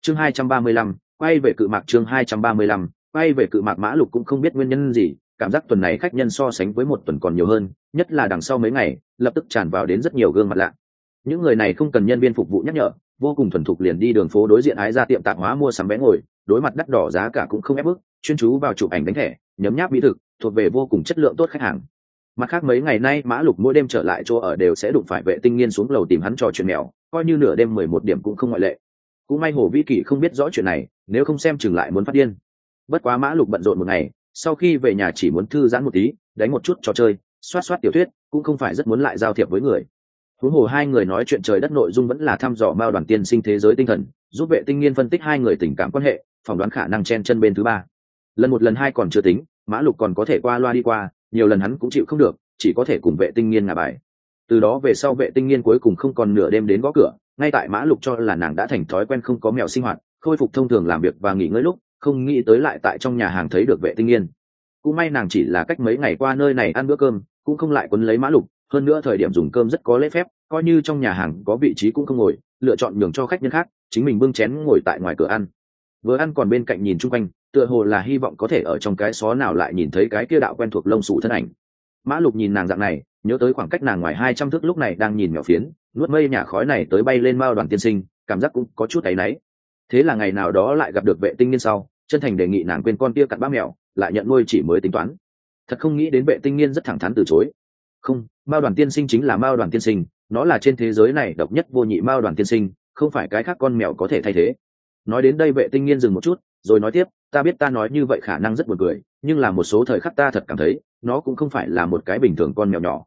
chương 235, quay về cự mạc. chương 235, quay về cự mạc. Mã Lục cũng không biết nguyên nhân gì, cảm giác tuần này khách nhân so sánh với một tuần còn nhiều hơn, nhất là đằng sau mấy ngày lập tức tràn vào đến rất nhiều gương mặt lạ. Những người này không cần nhân viên phục vụ nhắc nhở, vô cùng thuần thục liền đi đường phố đối diện ái ra tiệm tạp hóa mua sắm vé ngồi, đối mặt đắt đỏ giá cả cũng không ép bức, chuyên chú vào chụp ảnh đánh thẻ, nhấm nháp mỹ thực, thuộc về vô cùng chất lượng tốt khách hàng. Mặt khác mấy ngày nay Mã Lục mỗi đêm trở lại chỗ ở đều sẽ đụng phải Vệ Tinh Nghiên xuống lầu tìm hắn trò chuyện mèo, coi như nửa đêm 11 điểm cũng không ngoại lệ. Cũng may Hồ Vĩ Kỳ không biết rõ chuyện này, nếu không xem chừng lại muốn phát điên. Bất quá Mã Lục bận rộn một ngày, sau khi về nhà chỉ muốn thư giãn một tí, đánh một chút trò chơi, soát soát tiểu thuyết, cũng không phải rất muốn lại giao thiệp với người. Huống hồ hai người nói chuyện trời đất nội dung vẫn là thăm dò Mao Đoàn tiên sinh thế giới tinh thần, giúp Vệ Tinh Nghiên phân tích hai người tình cảm quan hệ, phỏng đoán khả năng chen chân bên thứ ba. Lần một lần hai còn chưa tính, Mã Lục còn có thể qua loa đi qua, nhiều lần hắn cũng chịu không được, chỉ có thể cùng Vệ Tinh Nghiên ngả bài. Từ đó về sau Vệ Tinh Nghiên cuối cùng không còn nửa đêm đến gõ cửa, ngay tại Mã Lục cho là nàng đã thành thói quen không có mèo sinh hoạt, khôi phục thông thường làm việc và nghỉ ngơi lúc, không nghĩ tới lại tại trong nhà hàng thấy được Vệ Tinh Nghiên. Cũng may nàng chỉ là cách mấy ngày qua nơi này ăn bữa cơm, cũng không lại quấn lấy Mã Lục, hơn nữa thời điểm dùng cơm rất có lễ phép, coi như trong nhà hàng có vị trí cũng không ngồi, lựa chọn nhường cho khách nhân khác, chính mình bưng chén ngồi tại ngoài cửa ăn. Vừa ăn còn bên cạnh nhìn chung quanh, tựa hồ là hy vọng có thể ở trong cái xó nào lại nhìn thấy cái kia đạo quen thuộc lông sủ thân ảnh. Mã Lục nhìn nàng dạng này, nhớ tới khoảng cách nàng ngoài 200 thước lúc này đang nhìn mèo phiến, nuốt mây nhả khói này tới bay lên Mao Đoàn tiên sinh, cảm giác cũng có chút áy náy. Thế là ngày nào đó lại gặp được Vệ Tinh Nghiên sau, chân thành đề nghị nàng quên con kia cặn bã mèo, lại nhận nuôi chỉ mới tính toán. Thật không nghĩ đến Vệ Tinh Nghiên rất thẳng thắn từ chối. Không, Mao Đoàn tiên sinh chính là Mao Đoàn tiên sinh, nó là trên thế giới này độc nhất vô nhị Mao Đoàn tiên sinh, không phải cái khác con mèo có thể thay thế. Nói đến đây Vệ Tinh Nghiên dừng một chút, rồi nói tiếp, ta biết ta nói như vậy khả năng rất buồn cười, nhưng là một số thời khắc ta thật cảm thấy nó cũng không phải là một cái bình thường con mèo nhỏ.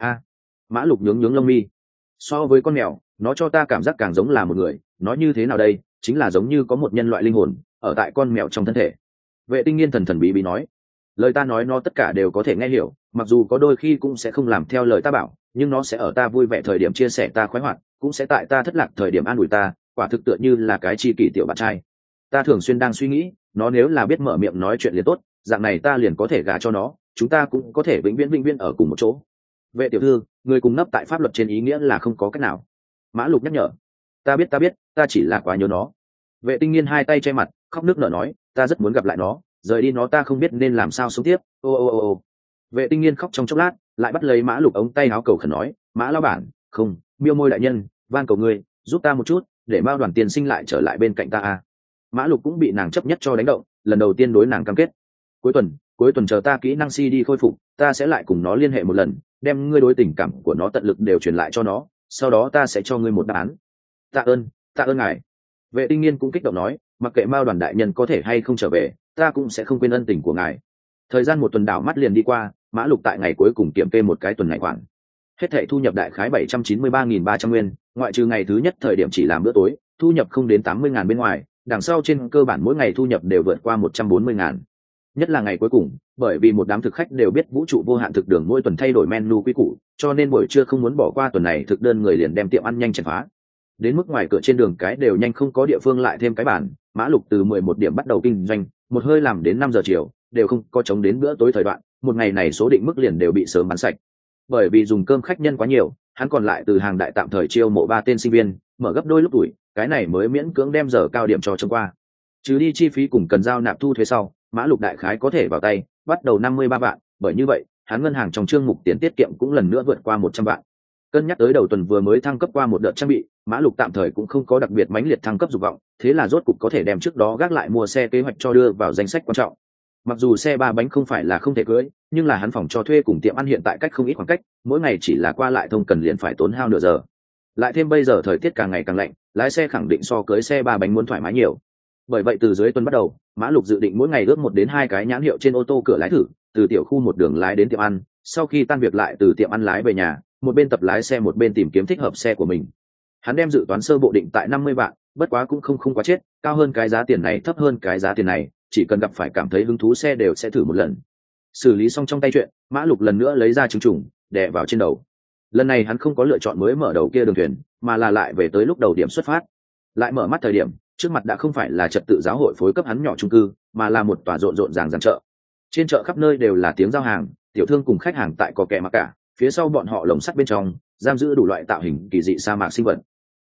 Mã Lục nhướng nhướng lông mi. So với con mèo, nó cho ta cảm giác càng giống là một người, nói như thế nào đây, chính là giống như có một nhân loại linh hồn ở tại con mèo trong thân thể. Vệ Tinh Nghiên thần thần bí bí nói, lời ta nói nó tất cả đều có thể nghe hiểu, mặc dù có đôi khi cũng sẽ không làm theo lời ta bảo, nhưng nó sẽ ở ta vui vẻ thời điểm chia sẻ ta khoái hoạt, cũng sẽ tại ta thất lạc thời điểm an ủi ta, quả thực tựa như là cái tri kỷ tiểu bạn trai. Ta thường xuyên đang suy nghĩ, nó nếu là biết mở miệng nói chuyện liền tốt, dạng này ta liền có thể gả cho nó, chúng ta cũng có thể vĩnh viễn ở cùng một chỗ. Vệ tiểu thư, người cùng nấp tại pháp luật trên ý nghĩa là không có cách nào. Mã Lục nhắc nhở. Ta biết, ta chỉ là quá nhớ nó. Vệ Tinh Nghiên hai tay che mặt, khóc nước nở nói, ta rất muốn gặp lại nó, rời đi nó ta không biết nên làm sao sống tiếp. Ô. Vệ Tinh Nghiên khóc trong chốc lát, lại bắt lấy Mã Lục ống tay áo cầu khẩn nói, Mã lão bản, không, Miêu Môi đại nhân, van cầu ngươi, giúp ta một chút, để Mao Đoàn tiên sinh lại trở lại bên cạnh ta. Mã Lục cũng bị nàng chấp nhất cho đánh động, lần đầu tiên đối nàng cam kết. Cuối tuần chờ ta kỹ năng CD khôi phục, ta sẽ lại cùng nó liên hệ một lần, đem ngươi đối tình cảm của nó tận lực đều truyền lại cho nó, sau đó ta sẽ cho ngươi một đáp án. Tạ ơn ngài. Vệ Tinh Nghiên cũng kích động nói, mặc kệ Mao Đoàn đại nhân có thể hay không trở về, ta cũng sẽ không quên ân tình của ngài. Thời gian một tuần đảo mắt liền đi qua, Mã Lục tại ngày cuối cùng kiểm kê một cái tuần này khoản. Hết thảy thu nhập đại khái 793.300 nguyên, ngoại trừ ngày thứ nhất thời điểm chỉ làm bữa tối, thu nhập không đến 80.000 bên ngoài, đằng sau trên cơ bản mỗi ngày thu nhập đều vượt qua 140.000. Nhất là ngày cuối cùng, bởi vì một đám thực khách đều biết vũ trụ vô hạn thực đường mỗi tuần thay đổi menu quy củ, cho nên buổi trưa không muốn bỏ qua tuần này thực đơn người liền đem tiệm ăn nhanh chèn phá. Đến mức ngoài cửa trên đường cái đều nhanh không có địa phương lại thêm cái bàn, Mã Lục từ 11 điểm bắt đầu kinh doanh, một hơi làm đến 5 giờ chiều, đều không có chống đến bữa tối thời đoạn, một ngày này số định mức liền đều bị sớm bán sạch. Bởi vì dùng cơm khách nhân quá nhiều, hắn còn lại từ hàng đại tạm thời chiêu mộ 3 tên sinh viên, mở gấp đôi lúc tuổi, cái này mới miễn cưỡng đem giờ cao điểm cho trông qua. Trừ đi chi phí cùng cần giao nạp thu thuế sau, Mã Lục đại khái có thể vào tay bắt đầu 53 vạn, bởi như vậy hắn ngân hàng trong chương mục tiền tiết kiệm cũng lần nữa vượt qua 100 vạn. Cân nhắc tới đầu tuần vừa mới thăng cấp qua một đợt trang bị, Mã Lục tạm thời cũng không có đặc biệt mãnh liệt thăng cấp dục vọng, thế là rốt cục có thể đem trước đó gác lại mua xe kế hoạch cho đưa vào danh sách quan trọng. Mặc dù xe 3 bánh không phải là không thể cưới, nhưng là hắn phòng cho thuê cùng tiệm ăn hiện tại cách không ít khoảng cách, mỗi ngày chỉ là qua lại thông cần liền phải tốn hao nửa giờ. Lại thêm bây giờ thời tiết càng ngày càng lạnh, lái xe khẳng định so cưới xe 3 bánh muốn thoải mái nhiều. Bởi vậy từ dưới tuần bắt đầu, Mã Lục dự định mỗi ngày ước 1 đến 2 cái nhãn hiệu trên ô tô cửa lái thử, từ tiểu khu một đường lái đến tiệm ăn, sau khi tan việc lại từ tiệm ăn lái về nhà, một bên tập lái xe một bên tìm kiếm thích hợp xe của mình. Hắn đem dự toán sơ bộ định tại 50 vạn, bất quá cũng không quá chết, cao hơn cái giá tiền này thấp hơn cái giá tiền này, chỉ cần gặp phải cảm thấy hứng thú xe đều sẽ thử một lần. Xử lý xong trong tay chuyện, Mã Lục lần nữa lấy ra trứng trùng đè vào trên đầu. Lần này hắn không có lựa chọn mới mở đầu kia đường thuyền, mà là lại về tới lúc đầu điểm xuất phát. Lại mở mắt thời điểm, trước mặt đã không phải là trật tự giáo hội phối cấp hắn nhỏ chung cư, mà là một tòa rộn rộn ràng ràng chợ. Trên chợ khắp nơi đều là tiếng giao hàng, tiểu thương cùng khách hàng tại có kẻ mặc cả, phía sau bọn họ lồng sắt bên trong giam giữ đủ loại tạo hình kỳ dị sa mạc sinh vật.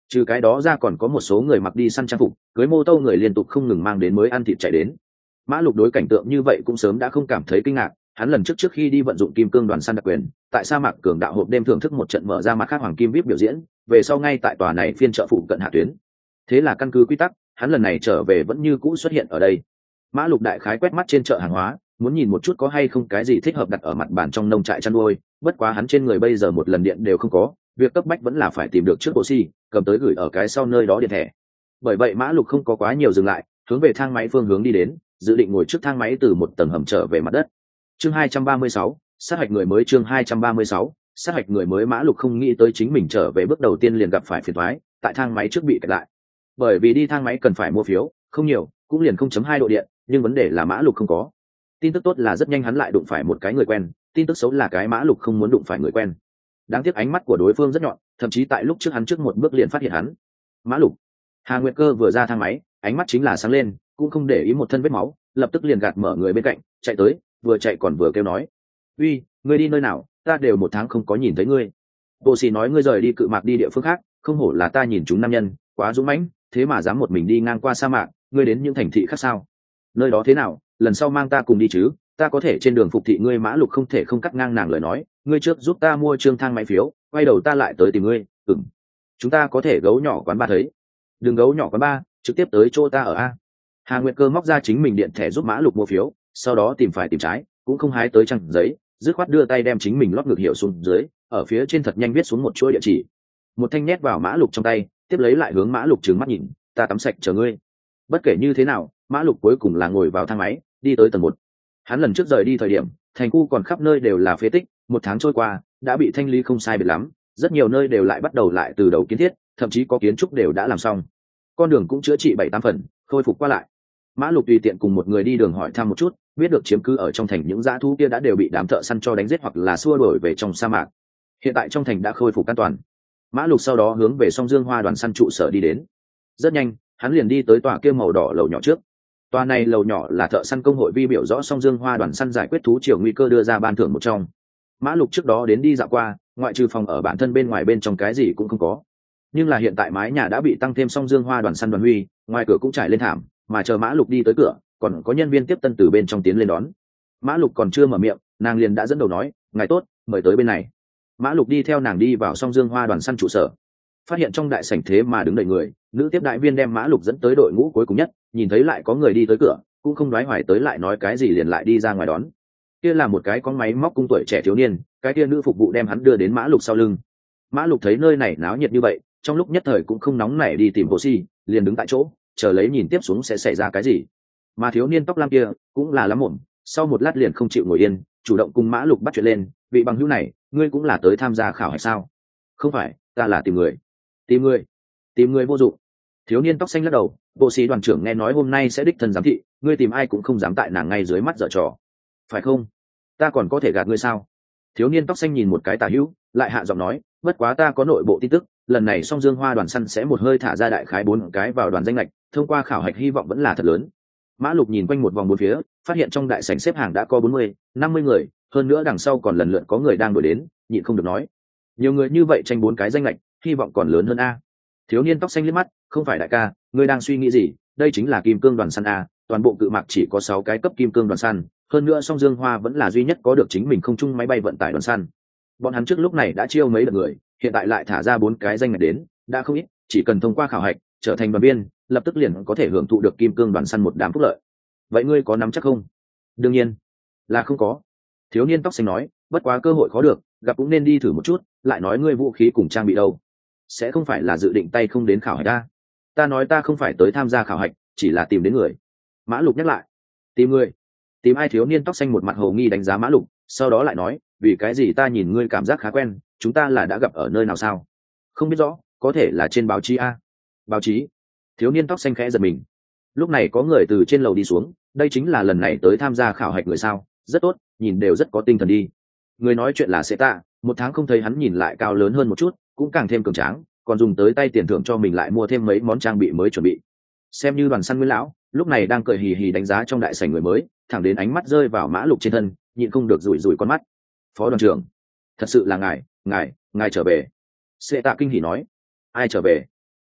Trừ cái đó ra còn có một số người mặc đi săn trang phục, cưới mô tô người liên tục không ngừng mang đến mới ăn thịt chạy đến. Mã Lục đối cảnh tượng như vậy cũng sớm đã không cảm thấy kinh ngạc, hắn lần trước khi đi vận dụng kim cương đoàn săn đặc quyền, tại sa mạc cường đạo hộp đêm thưởng thức một trận mở ra mặt khác hoàng kim vip biểu diễn, về sau ngay tại tòa này phiên chợ phụ cận hạ tuyến. Thế là căn cứ quy tắc, hắn lần này trở về vẫn như cũ xuất hiện ở đây. Mã Lục đại khái quét mắt trên chợ hàng hóa, muốn nhìn một chút có hay không cái gì thích hợp đặt ở mặt bàn trong nông trại chăn nuôi, bất quá hắn trên người bây giờ một lần điện đều không có, việc cấp bách vẫn là phải tìm được trước bộ xi, cầm tới gửi ở cái sau nơi đó điện thẻ. Bởi vậy Mã Lục không có quá nhiều dừng lại, hướng về thang máy phương hướng đi đến, dự định ngồi trước thang máy từ một tầng hầm trở về mặt đất. Chương 236, sát hạch người mới. Chương 236, sát hạch người mới. Mã Lục không nghĩ tới chính mình trở về bước đầu tiên liền gặp phải phiền toái, tại thang máy trước bị kẹt lại. Bởi vì đi thang máy cần phải mua phiếu, không nhiều, cũng liền 0.2 độ điện, nhưng vấn đề là Mã Lục không có. Tin tức tốt là rất nhanh hắn lại đụng phải một cái người quen, tin tức xấu là cái Mã Lục không muốn đụng phải người quen. Đáng tiếc ánh mắt của đối phương rất nhọn, thậm chí tại lúc trước hắn trước một bước liền phát hiện hắn. Mã Lục. Hà Nguyệt Cơ vừa ra thang máy, ánh mắt chính là sáng lên, cũng không để ý một thân vết máu, lập tức liền gạt mở người bên cạnh, chạy tới, vừa chạy còn vừa kêu nói: "Uy, ngươi đi nơi nào? Ta đều 1 tháng không có nhìn thấy ngươi." Bộ sĩ nói: "Ngươi rời đi Cự Mạc đi địa phương khác, không hổ là ta nhìn chúng nam nhân, quá dũng mãnh, thế mà dám một mình đi ngang qua sa mạc, ngươi đến những thành thị khác sao? Nơi đó thế nào, lần sau mang ta cùng đi chứ, ta có thể trên đường phục thị ngươi." Mã Lục không thể không cắt ngang nàng lời nói: "Ngươi trước giúp ta mua trương thang máy phiếu, quay đầu ta lại tới tìm ngươi." Chúng ta có thể gấu nhỏ quán ba thấy." "Đừng gấu nhỏ quán ba, trực tiếp tới chỗ ta ở a." Hà Nguyệt Cơ móc ra chính mình điện thẻ giúp Mã Lục mua phiếu, sau đó tìm phải tìm trái, cũng không hái tới trang giấy, dứt khoát đưa tay đem chính mình lót ngược hiệu xuống dưới, ở phía trên thật nhanh viết xuống một chuỗi địa chỉ. Một thanh nhét vào Mã Lục trong tay, tiếp lấy lại hướng Mã Lục trừng mắt nhìn: "Ta tắm sạch chờ ngươi." Bất kể như thế nào, Mã Lục cuối cùng là ngồi vào thang máy, đi tới tầng 1. Hắn lần trước rời đi thời điểm, thành khu còn khắp nơi đều là phế tích, 1 tháng trôi qua, đã bị thanh lý không sai biệt lắm, rất nhiều nơi đều lại bắt đầu lại từ đầu kiến thiết, thậm chí có kiến trúc đều đã làm xong. Con đường cũng chữa trị 7-8 phần, khôi phục qua lại. Mã Lục tùy tiện cùng một người đi đường hỏi thăm một chút, biết được chiếm cứ ở trong thành những dã thú kia đã đều bị đám thợ săn cho đánh giết hoặc là xua đuổi về trong sa mạc. Hiện tại trong thành đã khôi phục an toàn. Mã Lục sau đó hướng về Song Dương Hoa đoàn săn trụ sở đi đến. Rất nhanh, hắn liền đi tới tòa kia màu đỏ lầu nhỏ trước. Tòa này lầu nhỏ là thợ săn công hội vi biểu rõ Song Dương Hoa đoàn săn giải quyết thú triều nguy cơ đưa ra ban thưởng một trong. Mã Lục trước đó đến đi dạo qua, ngoại trừ phòng ở bản thân bên ngoài bên trong cái gì cũng không có. Nhưng là hiện tại mái nhà đã bị tăng thêm Song Dương Hoa đoàn săn đoàn huy, ngoài cửa cũng trải lên thảm, mà chờ Mã Lục đi tới cửa, còn có nhân viên tiếp tân từ bên trong tiến lên đón. Mã Lục còn chưa mở miệng, nàng liền đã dẫn đầu nói: "Ngài tốt, mời tới bên này." Mã Lục đi theo nàng đi vào Song Dương Hoa đoàn săn trụ sở, phát hiện trong đại sảnh thế mà đứng đầy người, nữ tiếp đại viên đem Mã Lục dẫn tới đội ngũ cuối cùng nhất, nhìn thấy lại có người đi tới cửa, cũng không đoái hoài tới lại nói cái gì liền lại đi ra ngoài đón. Kia là một cái con máy móc cung tuổi trẻ thiếu niên, cái kia nữ phục vụ đem hắn đưa đến Mã Lục sau lưng. Mã Lục thấy nơi này náo nhiệt như vậy, trong lúc nhất thời cũng không nóng nảy đi tìm Bossy, liền đứng tại chỗ, chờ lấy nhìn tiếp xuống sẽ xảy ra cái gì. Mà thiếu niên tóc lam kia cũng là lắm mồm, sau một lát liền không chịu ngồi yên, chủ động cùng Mã Lục bắt chuyện lên: "Vị bằng hữu này, ngươi cũng là tới tham gia khảo hạch sao?" "Không phải, ta là tìm người." Tìm người vô dụng." Thiếu niên tóc xanh lắc đầu: "Bossy đoàn trưởng nghe nói hôm nay sẽ đích thân giám thị, ngươi tìm ai cũng không dám tại nàng ngay dưới mắt giở trò, phải không? Ta còn có thể gạt ngươi sao?" Thiếu niên tóc xanh nhìn một cái tả hữu, lại hạ giọng nói: "Bất quá ta có nội bộ tin tức, lần này Song Dương Hoa đoàn săn sẽ một hơi thả ra đại khái 4 cái vào đoàn danh lệch, thông qua khảo hạch hy vọng vẫn là thật lớn." Mã Lục nhìn quanh một vòng bốn phía, phát hiện trong đại sảnh xếp hàng đã có 40-50 người, hơn nữa đằng sau còn lần lượt có người đang đuổi đến, nhịn không được nói: "Nhiều người như vậy tranh 4 cái danh lệch, hy vọng còn lớn hơn a." Thiếu niên tóc xanh liếc mắt: "Không phải đại ca, ngươi đang suy nghĩ gì? Đây chính là kim cương đoàn săn a, toàn bộ Cự Mạc chỉ có 6 cái cấp kim cương đoàn săn, hơn nữa Song Dương Hoa vẫn là duy nhất có được chính mình không chung máy bay vận tải đoàn săn. Bọn hắn trước lúc này đã chiêu mấy đợt người, hiện tại lại thả ra 4 cái danh ngạch đến, đã không ít, chỉ cần thông qua khảo hạch, trở thành đoàn viên, lập tức liền có thể hưởng thụ được kim cương đoàn săn một đám phúc lợi. Vậy ngươi có nắm chắc không?" "Đương nhiên là không có." Thiếu niên tóc xanh nói: "Bất quá cơ hội khó được, gặp cũng nên đi thử một chút, lại nói ngươi vũ khí cùng trang bị đâu? Sẽ không phải là dự định tay không đến khảo hạch ta?" "Ta nói ta không phải tới tham gia khảo hạch, chỉ là tìm đến người." Mã Lục nhắc lại: "Tìm người? Tìm ai?" Thiếu niên tóc xanh một mặt hồ nghi đánh giá Mã Lục, sau đó lại nói: "Vì cái gì ta nhìn ngươi cảm giác khá quen, chúng ta là đã gặp ở nơi nào sao?" "Không biết rõ, có thể là trên báo chí a." "Báo chí?" Thiếu niên tóc xanh khẽ giật mình. Lúc này có người từ trên lầu đi xuống, đây chính là lần này tới tham gia khảo hạch người sao? Rất tốt, nhìn đều rất có tinh thần đi. Người nói chuyện là Sẽ Tạ, 1 tháng không thấy hắn nhìn lại cao lớn hơn một chút, cũng càng thêm cường tráng, còn dùng tới tay tiền thưởng cho mình lại mua thêm mấy món trang bị mới chuẩn bị. Xem như đoàn săn Nguyên lão, lúc này đang cười hì hì đánh giá trong đại sảnh người mới, thẳng đến ánh mắt rơi vào Mã Lục trên thân, nhịn không được rủi rủi con mắt. "Phó đoàn trưởng, thật sự là ngài trở về." Sẽ Tạ kinh hỉ nói: "Ai trở về?"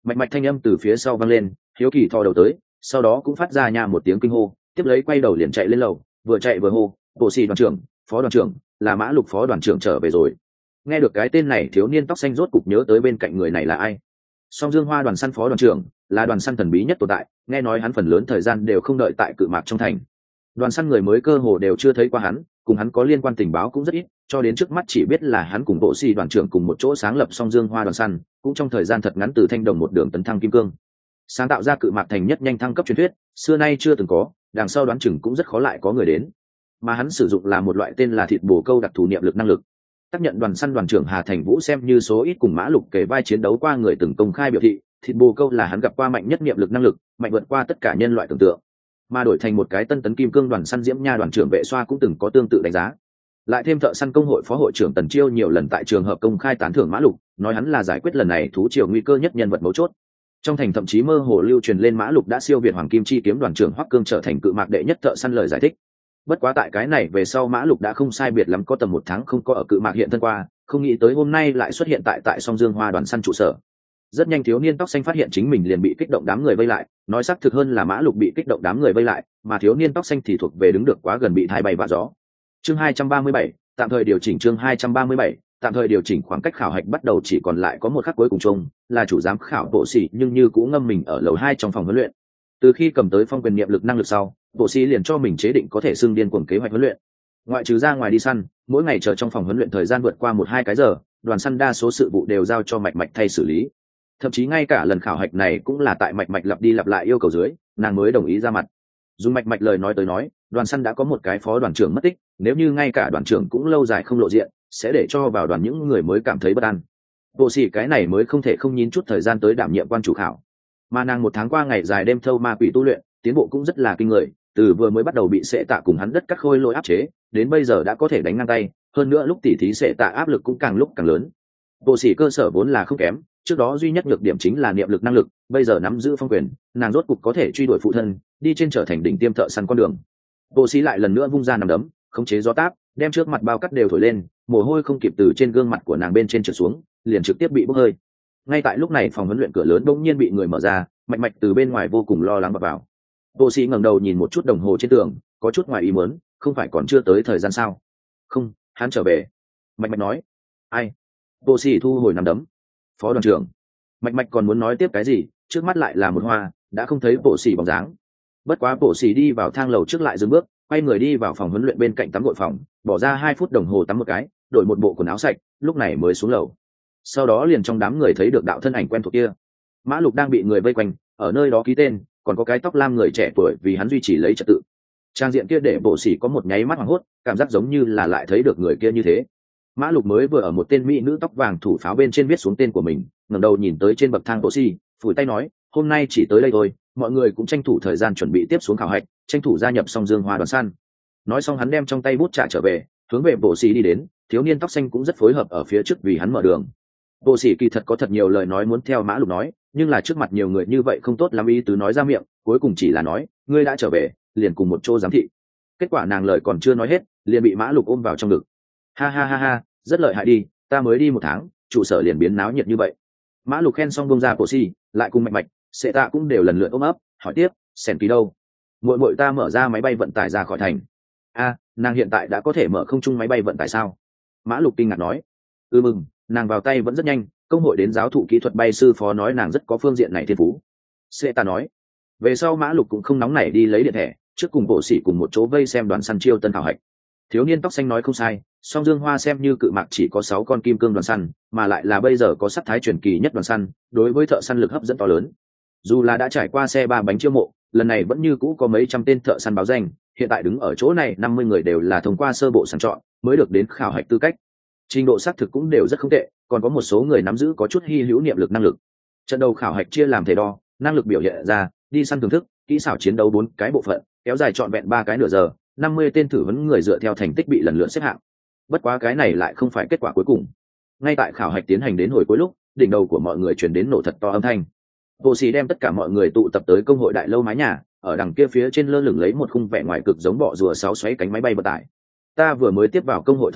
Mạch mạch thanh âm từ phía sau vang lên, hiếu kỳ thò đầu tới, sau đó cũng phát ra nha một tiếng kinh hô, tiếp lấy quay đầu liền chạy lên lầu, vừa chạy vừa hô, bộ sĩ đoàn trưởng, phó đoàn trưởng, là Mã Lục phó đoàn trưởng trở về rồi. Nghe được cái tên này, thiếu niên tóc xanh rốt cục nhớ tới bên cạnh người này là ai. Song Dương Hoa đoàn săn phó đoàn trưởng, là đoàn săn thần bí nhất tồn tại, nghe nói hắn phần lớn thời gian đều không đợi tại Cự Mạc trong thành. Đoàn săn người mới cơ hồ đều chưa thấy qua hắn, cùng hắn có liên quan tình báo cũng rất ít, cho đến trước mắt chỉ biết là hắn cùng bộ sĩ đoàn trưởng cùng một chỗ sáng lập Song Dương Hoa đoàn săn, cũng trong thời gian thật ngắn từ thanh đồng một đường tấn thăng kim cương, sáng tạo ra Cự Mạc thành nhất nhanh thăng cấp truyền thuyết, xưa nay chưa từng có, đằng sau đoán chừng cũng rất khó lại có người đến. Mà hắn sử dụng là một loại tên là thịt bồ câu đặc thù niệm lực năng lực. Tác nhận đoàn săn đoàn trưởng Hà Thành Vũ xem như số ít cùng Mã Lục kề vai chiến đấu qua người từng công khai biểu thị, thịt bồ câu là hắn gặp qua mạnh nhất niệm lực năng lực, mạnh vượt qua tất cả nhân loại tưởng tượng. Mà đổi thành một cái tân tấn kim cương đoàn săn Diễm Nha đoàn trưởng Vệ Xoa cũng từng có tương tự đánh giá. Lại thêm thợ săn công hội phó hội trưởng Tần Chiêu nhiều lần tại trường hợp công khai tán thưởng Mã Lục, nói hắn là giải quyết lần này thú triều nguy cơ nhất nhân vật mấu chốt. Trong thành thậm chí mơ hồ lưu truyền lên Mã Lục đã siêu việt Hoàng Kim Chi kiếm đoàn trưởng Hoắc Cương trở thành Cự Mạc đệ nhất thợ săn lời giải thích. Bất quá tại cái này về sau Mã Lục đã không sai biệt lắm có tầm 1 tháng không có ở Cự Mạc hiện thân qua, không nghĩ tới hôm nay lại xuất hiện tại Song Dương Hoa đoàn săn trụ sở. Rất nhanh thiếu niên tóc xanh phát hiện chính mình liền bị kích động đám người vây lại, nói xác thực hơn là Mã Lục bị kích động đám người vây lại, mà thiếu niên tóc xanh thì thuộc về đứng được quá gần bị thai bay vạ gió. Chương 237, tạm thời điều chỉnh chương 237, tạm thời điều chỉnh khoảng cách khảo hạch bắt đầu chỉ còn lại có một khắc cuối cùng chung, là chủ giám khảo Bộ Sĩ nhưng như cũng ngâm mình ở lầu 2 trong phòng huấn luyện. Từ khi cầm tới phong quyền niệm lực năng lực sau, Bộ Sĩ liền cho mình chế định có thể xưng điên cuồng kế hoạch huấn luyện. Ngoại trừ ra ngoài đi săn, mỗi ngày chờ trong phòng huấn luyện thời gian vượt qua 1-2 cái giờ, đoàn săn đa số sự vụ đều giao cho Mạch Mạch thay xử lý. Thậm chí ngay cả lần khảo hạch này cũng là tại Mạch Mạch lặp đi lặp lại yêu cầu dưới, nàng mới đồng ý ra mặt. Dùng Mạch Mạch lời nói tới nói, đoàn săn đã có một cái phó đoàn trưởng mất tích, nếu như ngay cả đoàn trưởng cũng lâu dài không lộ diện, sẽ để cho vào đoàn những người mới cảm thấy bất an. Bộ Sĩ cái này mới không thể không nhín chút thời gian tới đảm nhiệm quan chủ khảo. Mà nàng 1 tháng qua ngày dài đêm thâu ma quỷ tu luyện, tiến bộ cũng rất là kinh người, từ vừa mới bắt đầu bị Sệ Tạ cùng hắn đất cắt khôi lỗi áp chế, đến bây giờ đã có thể đánh ngang tay, hơn nữa lúc tỉ thí Sệ Tạ áp lực cũng càng lúc càng lớn. Bộ Sĩ cơ sở vốn là không kém, trước đó duy nhất nhược điểm chính là niệm lực năng lực, bây giờ nắm giữ phong quyền, nàng rốt cục có thể truy đuổi phụ thân, đi trên trở thành đỉnh tiêm thợ săn con đường. Bộ Sĩ lại lần nữa vung ra nắm đấm, khống chế gió táp, đem trước mặt bao cắt đều thổi lên, mồ hôi không kịp từ trên gương mặt của nàng bên trên trượt xuống, liền trực tiếp bị bốc hơi. Ngay tại lúc này phòng huấn luyện cửa lớn bỗng nhiên bị người mở ra, Mạch Mạch từ bên ngoài vô cùng lo lắng vào. Bộ Sĩ ngẩng đầu nhìn một chút đồng hồ trên tường, có chút ngoài ý muốn, không phải còn chưa tới thời gian sao? Không, hắn trở về. Mạch Mạch nói. Ai? Bộ Sĩ thu hồi nắm đấm. Phó đoàn trưởng. Mạch Mạch còn muốn nói tiếp cái gì, trước mắt lại là một hoa, đã không thấy Bộ Sĩ bóng dáng. Bất quá Bộ Sĩ đi vào thang lầu trước lại dừng bước, quay người đi vào phòng huấn luyện bên cạnh tắm gội phòng, bỏ ra 2 phút đồng hồ tắm một cái, đổi một bộ quần áo sạch, lúc này mới xuống lầu. Sau đó liền trong đám người thấy được đạo thân ảnh quen thuộc kia. Mã Lục đang bị người vây quanh, ở nơi đó ký tên, còn có cái tóc lam người trẻ tuổi vì hắn duy trì lấy trật tự. Trang diện kia để Bộ Sĩ có một nháy mắt hoảng hốt, cảm giác giống như là lại thấy được người kia như thế. Mã Lục mới vừa ở một tên mỹ nữ tóc vàng thủ pháo bên trên viết xuống tên của mình, ngẩng đầu nhìn tới trên bậc thang Bộ Sĩ, phủi tay nói, hôm nay chỉ tới đây thôi, mọi người cũng tranh thủ thời gian chuẩn bị tiếp xuống khảo hạch, tranh thủ gia nhập Song Dương Hoa đoàn săn. Nói xong hắn đem trong tay bút trả trở về, hướng về Bộ Sĩ đi đến, thiếu niên tóc xanh cũng rất phối hợp ở phía trước vì hắn mở đường. Bộ Sĩ kỳ thật có thật nhiều lời nói muốn theo Mã Lục nói, nhưng là trước mặt nhiều người như vậy không tốt lắm ý tứ nói ra miệng, cuối cùng chỉ là nói, ngươi đã trở về, liền cùng một chỗ giám thị. Kết quả nàng lời còn chưa nói hết, liền bị Mã Lục ôm vào trong ngực. Ha ha ha ha, rất lợi hại đi, ta mới đi 1 tháng, trụ sở liền biến náo nhiệt như vậy. Mã Lục khen xong bông ra Bộ Sĩ, lại cùng Mạch Mạch, Sệ Tạ cũng đều lần lượt ôm ấp, hỏi tiếp, Sèn Kỳ đâu? Muội muội ta mở ra máy bay vận tải ra khỏi thành. A, nàng hiện tại đã có thể mở không trung máy bay vận tải sao? Mã Lục kinh ngạc nói. Mừng, nàng vào tay vẫn rất nhanh, công hội đến giáo thụ kỹ thuật bay sư phó nói nàng rất có phương diện này thiên phú. Sệ Tạ nói. Về sau Mã Lục cũng không nóng nảy đi lấy điện thẻ, trước cùng Bộ Sĩ cùng một chỗ vây xem đoàn săn chiêu tân khảo hạch. Thiếu niên tóc xanh nói không sai, Song Dương Hoa xem như Cự Mạc chỉ có 6 con kim cương đoàn săn, mà lại là bây giờ có sắc thái truyền kỳ nhất đoàn săn, đối với thợ săn lực hấp dẫn to lớn. Dù là đã trải qua xe 3 bánh chiêu mộ, lần này vẫn như cũ có mấy trăm tên thợ săn báo danh, hiện tại đứng ở chỗ này 50 người đều là thông qua sơ bộ sàng chọn mới được đến khảo hạch tư cách. Trình độ xác thực cũng đều rất không tệ, còn có một số người nắm giữ có chút hy hữu niệm lực năng lực. Trận đầu khảo hạch chia làm thể đo, năng lực biểu hiện ra, đi săn thưởng thức, kỹ xảo chiến đấu 4 cái bộ phận, kéo dài trọn vẹn 3 cái nửa giờ, 50 tên thử vấn người dựa theo thành tích bị lần lượt xếp hạng. Bất quá cái này lại không phải kết quả cuối cùng. Ngay tại khảo hạch tiến hành đến hồi cuối lúc, đỉnh đầu của mọi người truyền đến nổ thật to âm thanh. Bộ Sĩ đem tất cả mọi người tụ tập tới công hội đại lâu mái nhà, ở đằng kia phía trên lơ lửng lấy một khung vẻ ngoài cực giống bọ rùa 6 xoáy cánh máy bay vận tải. Ta vừa mới tiếp vào công hội thông cáo,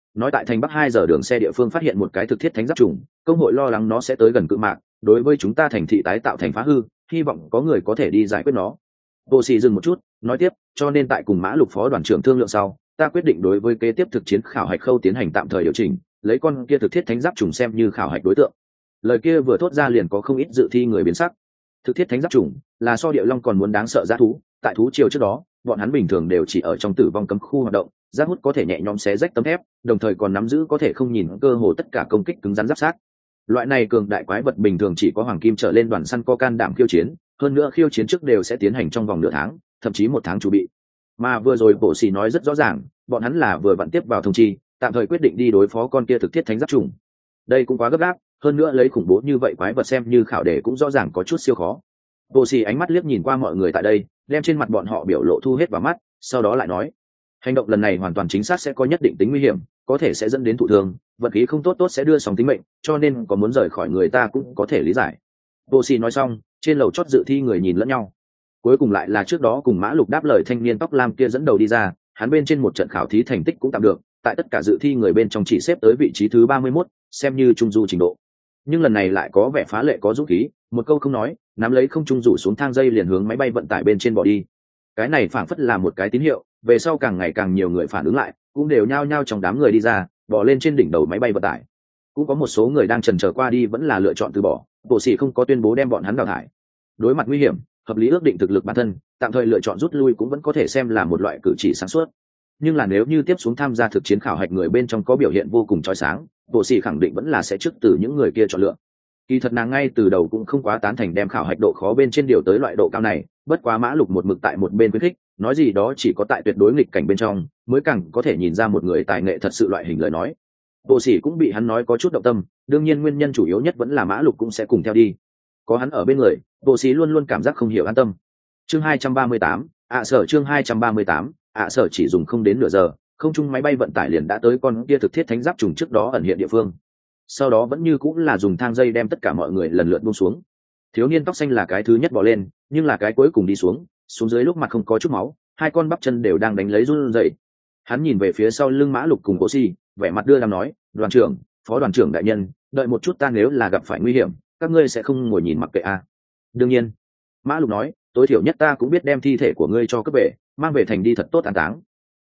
nói tại thành Bắc 2 giờ đường xe địa phương phát hiện một cái thực thiết thánh giáp trùng, công hội lo lắng nó sẽ tới gần cự mạc, đối với chúng ta thành thị tái tạo thành phá hư, hy vọng có người có thể đi giải quyết nó. Bộ Sĩ dừng một chút, nói tiếp, cho nên tại cùng Mã Lục phó đoàn trưởng thương lượng sau, ta quyết định đối với kế tiếp thực chiến khảo hạch khâu tiến hành tạm thời điều chỉnh, lấy con kia thực thiết thánh giáp trùng xem như khảo hạch đối tượng. Lời kia vừa thốt ra liền có không ít dự thi người biến sắc. Thực thiết thánh giáp trùng là so địa long còn muốn đáng sợ dã thú, tại thú triều trước đó, bọn hắn bình thường đều chỉ ở trong tử vong cấm khu hoạt động, giáp hút có thể nhẹ nhõm xé rách tấm thép, đồng thời còn nắm giữ có thể không nhìn cơ hồ tất cả công kích cứng rắn giáp sát. Loại này cường đại quái vật bình thường chỉ có hoàng kim trở lên đoàn săn có can đảm khiêu chiến, hơn nữa khiêu chiến trước đều sẽ tiến hành trong vòng nửa tháng, thậm chí 1 tháng chuẩn bị. Mà vừa rồi Bộ Sĩ nói rất rõ ràng, bọn hắn là vừa vặn tiếp vào thông chi, tạm thời quyết định đi đối phó con kia thực thiết thánh giáp trùng. Đây cũng quá gấp gáp, hơn nữa lấy khủng bố như vậy quái vật xem như khảo đề cũng rõ ràng có chút siêu khó. Bộ Sĩ ánh mắt liếc nhìn qua mọi người tại đây, đem trên mặt bọn họ biểu lộ thu hết vào mắt, sau đó lại nói: hành động lần này hoàn toàn chính xác sẽ có nhất định tính nguy hiểm, có thể sẽ dẫn đến thụ thương, vận khí không tốt sẽ đưa sóng tính mệnh, cho nên có muốn rời khỏi người ta cũng có thể lý giải. Bộ Sĩ nói xong, trên lầu chót dự thi người nhìn lẫn nhau. Cuối cùng lại là trước đó cùng Mã Lục đáp lời thanh niên tóc lam kia dẫn đầu đi ra, hắn bên trên một trận khảo thí thành tích cũng tạm được, tại tất cả dự thi người bên trong chỉ xếp tới vị trí thứ 31, xem như trung du trình độ. Nhưng lần này lại có vẻ phá lệ có dũng khí, một câu không nói, nắm lấy không trung rủ xuống thang dây liền hướng máy bay vận tải bên trên bỏ đi. Cái này phảng phất là một cái tín hiệu, về sau càng ngày càng nhiều người phản ứng lại, cũng đều nhao nhao trong đám người đi ra, bỏ lên trên đỉnh đầu máy bay vận tải. Cũng có một số người đang chần chờ qua đi vẫn là lựa chọn từ bỏ, Bộ Sĩ không có tuyên bố đem bọn hắn đào thải. Đối mặt nguy hiểm, hợp lý ước định thực lực bản thân, tạm thời lựa chọn rút lui cũng vẫn có thể xem là một loại cử chỉ sáng suốt. Nhưng là nếu như tiếp xuống tham gia thực chiến khảo hạch người bên trong có biểu hiện vô cùng chói sáng, Bộ Sĩ khẳng định vẫn là sẽ trước từ những người kia chọn lựa. Kỳ thật nàng ngay từ đầu cũng không quá tán thành đem khảo hạch độ khó bên trên điều tới loại độ cao này, bất quá Mã Lục một mực tại một bên khuyến khích, nói gì đó chỉ có tại tuyệt đối nghịch cảnh bên trong mới càng có thể nhìn ra một người tài nghệ thật sự loại hình lời nói. Bộ Sĩ cũng bị hắn nói có chút động tâm, đương nhiên nguyên nhân chủ yếu nhất vẫn là Mã Lục cũng sẽ cùng theo đi. Có hắn ở bên người, Bộ Sĩ luôn luôn cảm giác không hiểu an tâm. Chương 238, sở chương 238, sở chỉ dùng không đến nửa giờ, không trung máy bay vận tải liền đã tới con kia thực thiết thánh giáp trùng trước đó ẩn hiện địa phương. Sau đó vẫn như cũng là dùng thang dây đem tất cả mọi người lần lượt buông xuống. Thiếu niên tóc xanh là cái thứ nhất bỏ lên, nhưng là cái cuối cùng đi xuống, xuống dưới lúc mặt không có chút máu, hai con bắp chân đều đang đánh lấy run rẩy. Hắn nhìn về phía sau lưng Mã Lục cùng Cố Si, vẻ mặt đưa đám nói: đoàn trưởng, phó đoàn trưởng đại nhân, đợi một chút, ta nếu là gặp phải nguy hiểm, các ngươi sẽ không ngồi nhìn mặc kệ à? Đương nhiên. Mã Lục nói, tối thiểu nhất ta cũng biết đem thi thể của ngươi cho cấp về, mang về thành đi thật tốt an táng.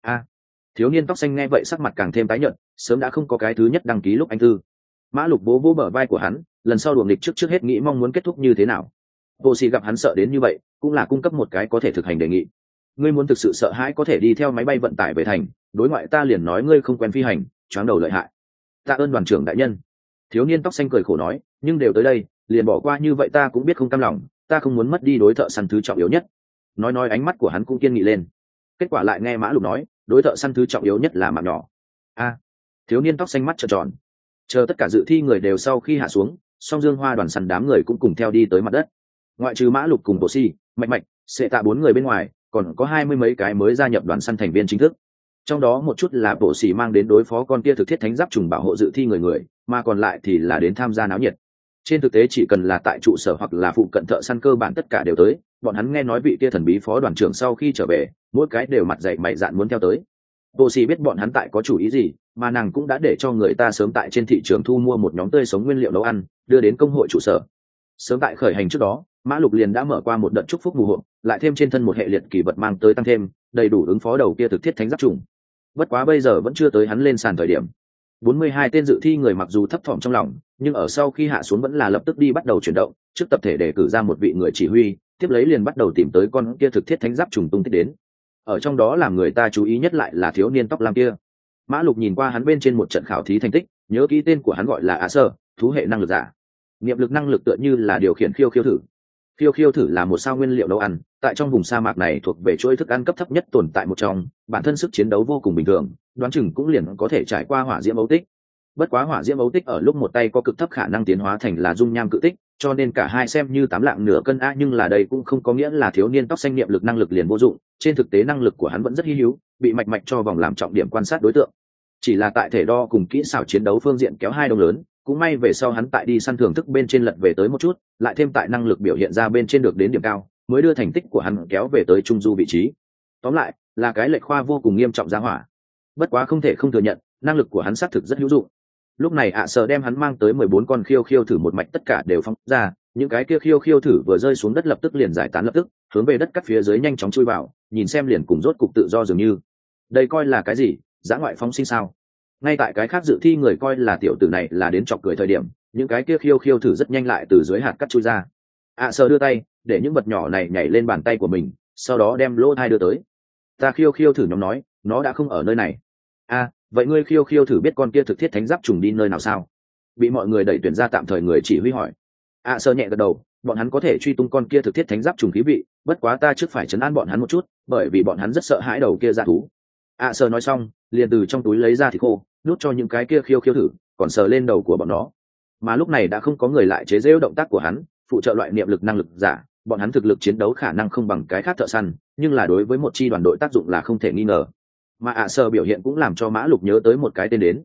Thiếu niên tóc xanh nghe vậy sắc mặt càng thêm tái nhợt, sớm đã không có cái thứ nhất đăng ký lúc anh tư. Mã Lục vỗ vỗ bờ vai của hắn, lần sau đuổi nghịch trước hết nghĩ mong muốn kết thúc như thế nào. Vô Sĩ gặp hắn sợ đến như vậy, cũng là cung cấp một cái có thể thực hành đề nghị. Ngươi muốn thực sự sợ hãi có thể đi theo máy bay vận tải về thành, đối ngoại ta liền nói ngươi không quen phi hành, choáng đầu lợi hại. Tạ ơn đoàn trưởng đại nhân. Thiếu niên tóc xanh cười khổ nói, nhưng đều tới đây, liền bỏ qua như vậy ta cũng biết không cam lòng, ta không muốn mất đi đối thợ săn thứ trọng yếu nhất. Nói ánh mắt của hắn cũng kiên nghị lên. Kết quả lại nghe Mã Lục nói, đối thợ săn thứ trọng yếu nhất là mạng nhỏ. Thiếu niên tóc xanh mắt trợn tròn. Chờ tất cả dự thi người đều sau khi hạ xuống, Song Dương Hoa đoàn săn đám người cũng cùng theo đi tới mặt đất. Ngoại trừ Mã Lục cùng Bộ Si, Mạch, Sệ Tạ 4 người bên ngoài, còn có 20 mấy cái mới gia nhập đoàn săn thành viên chính thức. Trong đó một chút là Bộ Si mang đến đối phó con kia thực thiết thánh giáp trùng bảo hộ dự thi người, mà còn lại thì là đến tham gia náo nhiệt. Trên thực tế chỉ cần là tại trụ sở hoặc là phụ cận thợ săn cơ bản tất cả đều tới, bọn hắn nghe nói vị kia thần bí phó đoàn trưởng sau khi trở về, mỗi cái đều mặt dày mày dạn muốn theo tới. Bộ Si biết bọn hắn tại có chủ ý gì, mà nàng cũng đã để cho người ta sớm tại trên thị trường thu mua một nhóm tươi sống nguyên liệu nấu ăn, đưa đến công hội trụ sở. Sớm tại khởi hành trước đó, Mã Lục liền đã mở qua một đợt chúc phúc phù hộ, lại thêm trên thân một hệ liệt kỳ vật mang tới tăng thêm, đầy đủ ứng phó đầu kia thực thiết thánh giáp trùng. Bất quá bây giờ vẫn chưa tới hắn lên sàn thời điểm. 42 tên dự thi người mặc dù thấp thỏm trong lòng, nhưng ở sau khi hạ xuống vẫn là lập tức đi bắt đầu chuyển động, trước tập thể đề cử ra một vị người chỉ huy, tiếp lấy liền bắt đầu tìm tới con kia thực thiết thánh giáp trùng tung tích đến. Ở trong đó làm người ta chú ý nhất lại là thiếu niên tóc lam kia. Mã Lục nhìn qua hắn bên trên một trận khảo thí thành tích, nhớ kỹ tên của hắn gọi là Sở, thú hệ năng lực giả. Niệm lực năng lực tựa như là điều khiển khiêu thử. Khiêu thử là một sao nguyên liệu nấu ăn, tại trong vùng sa mạc này thuộc về chuỗi thức ăn cấp thấp nhất tồn tại một trong, bản thân sức chiến đấu vô cùng bình thường, đoán chừng cũng liền có thể trải qua hỏa diễm ấu tích. Bất quá hỏa diễm ấu tích ở lúc một tay có cực thấp khả năng tiến hóa thành là dung nham cự tích, cho nên cả hai xem như 8 lạng nửa cân nhưng là đây cũng không có nghĩa là thiếu niên tóc xanh niệm lực năng lực liền vô dụng, trên thực tế năng lực của hắn vẫn rất hi hữu, bị Mạch cho vòng làm trọng điểm quan sát đối tượng. Chỉ là tại thể đo cùng kỹ xảo chiến đấu phương diện kéo hai đồng lớn, cũng may về sau hắn tại đi săn thưởng thức bên trên lật về tới một chút, lại thêm tại năng lực biểu hiện ra bên trên được đến điểm cao, mới đưa thành tích của hắn kéo về tới trung du vị trí. Tóm lại, là cái lệch khoa vô cùng nghiêm trọng ra hỏa. Bất quá không thể không thừa nhận, năng lực của hắn xác thực rất hữu dụng. Lúc này ạ sở đem hắn mang tới 14 con khiêu khiêu thử một mạch tất cả đều phóng ra, những cái kia khiêu khiêu thử vừa rơi xuống đất lập tức liền giải tán lập tức hướng về đất cắt phía dưới nhanh chóng chui vào, nhìn xem liền cùng rốt cục tự do dường như. Đây coi là cái gì, dã ngoại phóng sinh sao? Ngay tại cái khác dự thi người coi là tiểu tử này là đến chọc cười thời điểm, những cái kia khiêu khiêu thử rất nhanh lại từ dưới hạt cắt chui ra. ạ sở đưa tay để những vật nhỏ này nhảy lên bàn tay của mình, sau đó đem lỗ thai đưa tới. Ta khiêu khiêu thử nhóm nói nó đã không ở nơi này. Vậy ngươi khiêu khiêu thử biết con kia thực thiết thánh giáp trùng đi nơi nào sao? Bị mọi người đẩy tuyển ra tạm thời người chỉ huy hỏi. Sơ nhẹ gật đầu, bọn hắn có thể truy tung con kia thực thiết thánh giáp trùng khí vị, bất quá ta trước phải trấn an bọn hắn một chút, bởi vì bọn hắn rất sợ hãi đầu kia dã thú. Sơ nói xong liền từ trong túi lấy ra thịt khô nuốt cho những cái kia khiêu khiêu thử, còn sờ lên đầu của bọn nó. Mà lúc này đã không có người lại chế giễu động tác của hắn, phụ trợ loại niệm lực năng lực giả, bọn hắn thực lực chiến đấu khả năng không bằng cái khác thợ săn, nhưng là đối với một chi đoàn đội tác dụng là không thể nghi ngờ. Mà Sơ biểu hiện cũng làm cho Mã Lục nhớ tới một cái tên đến,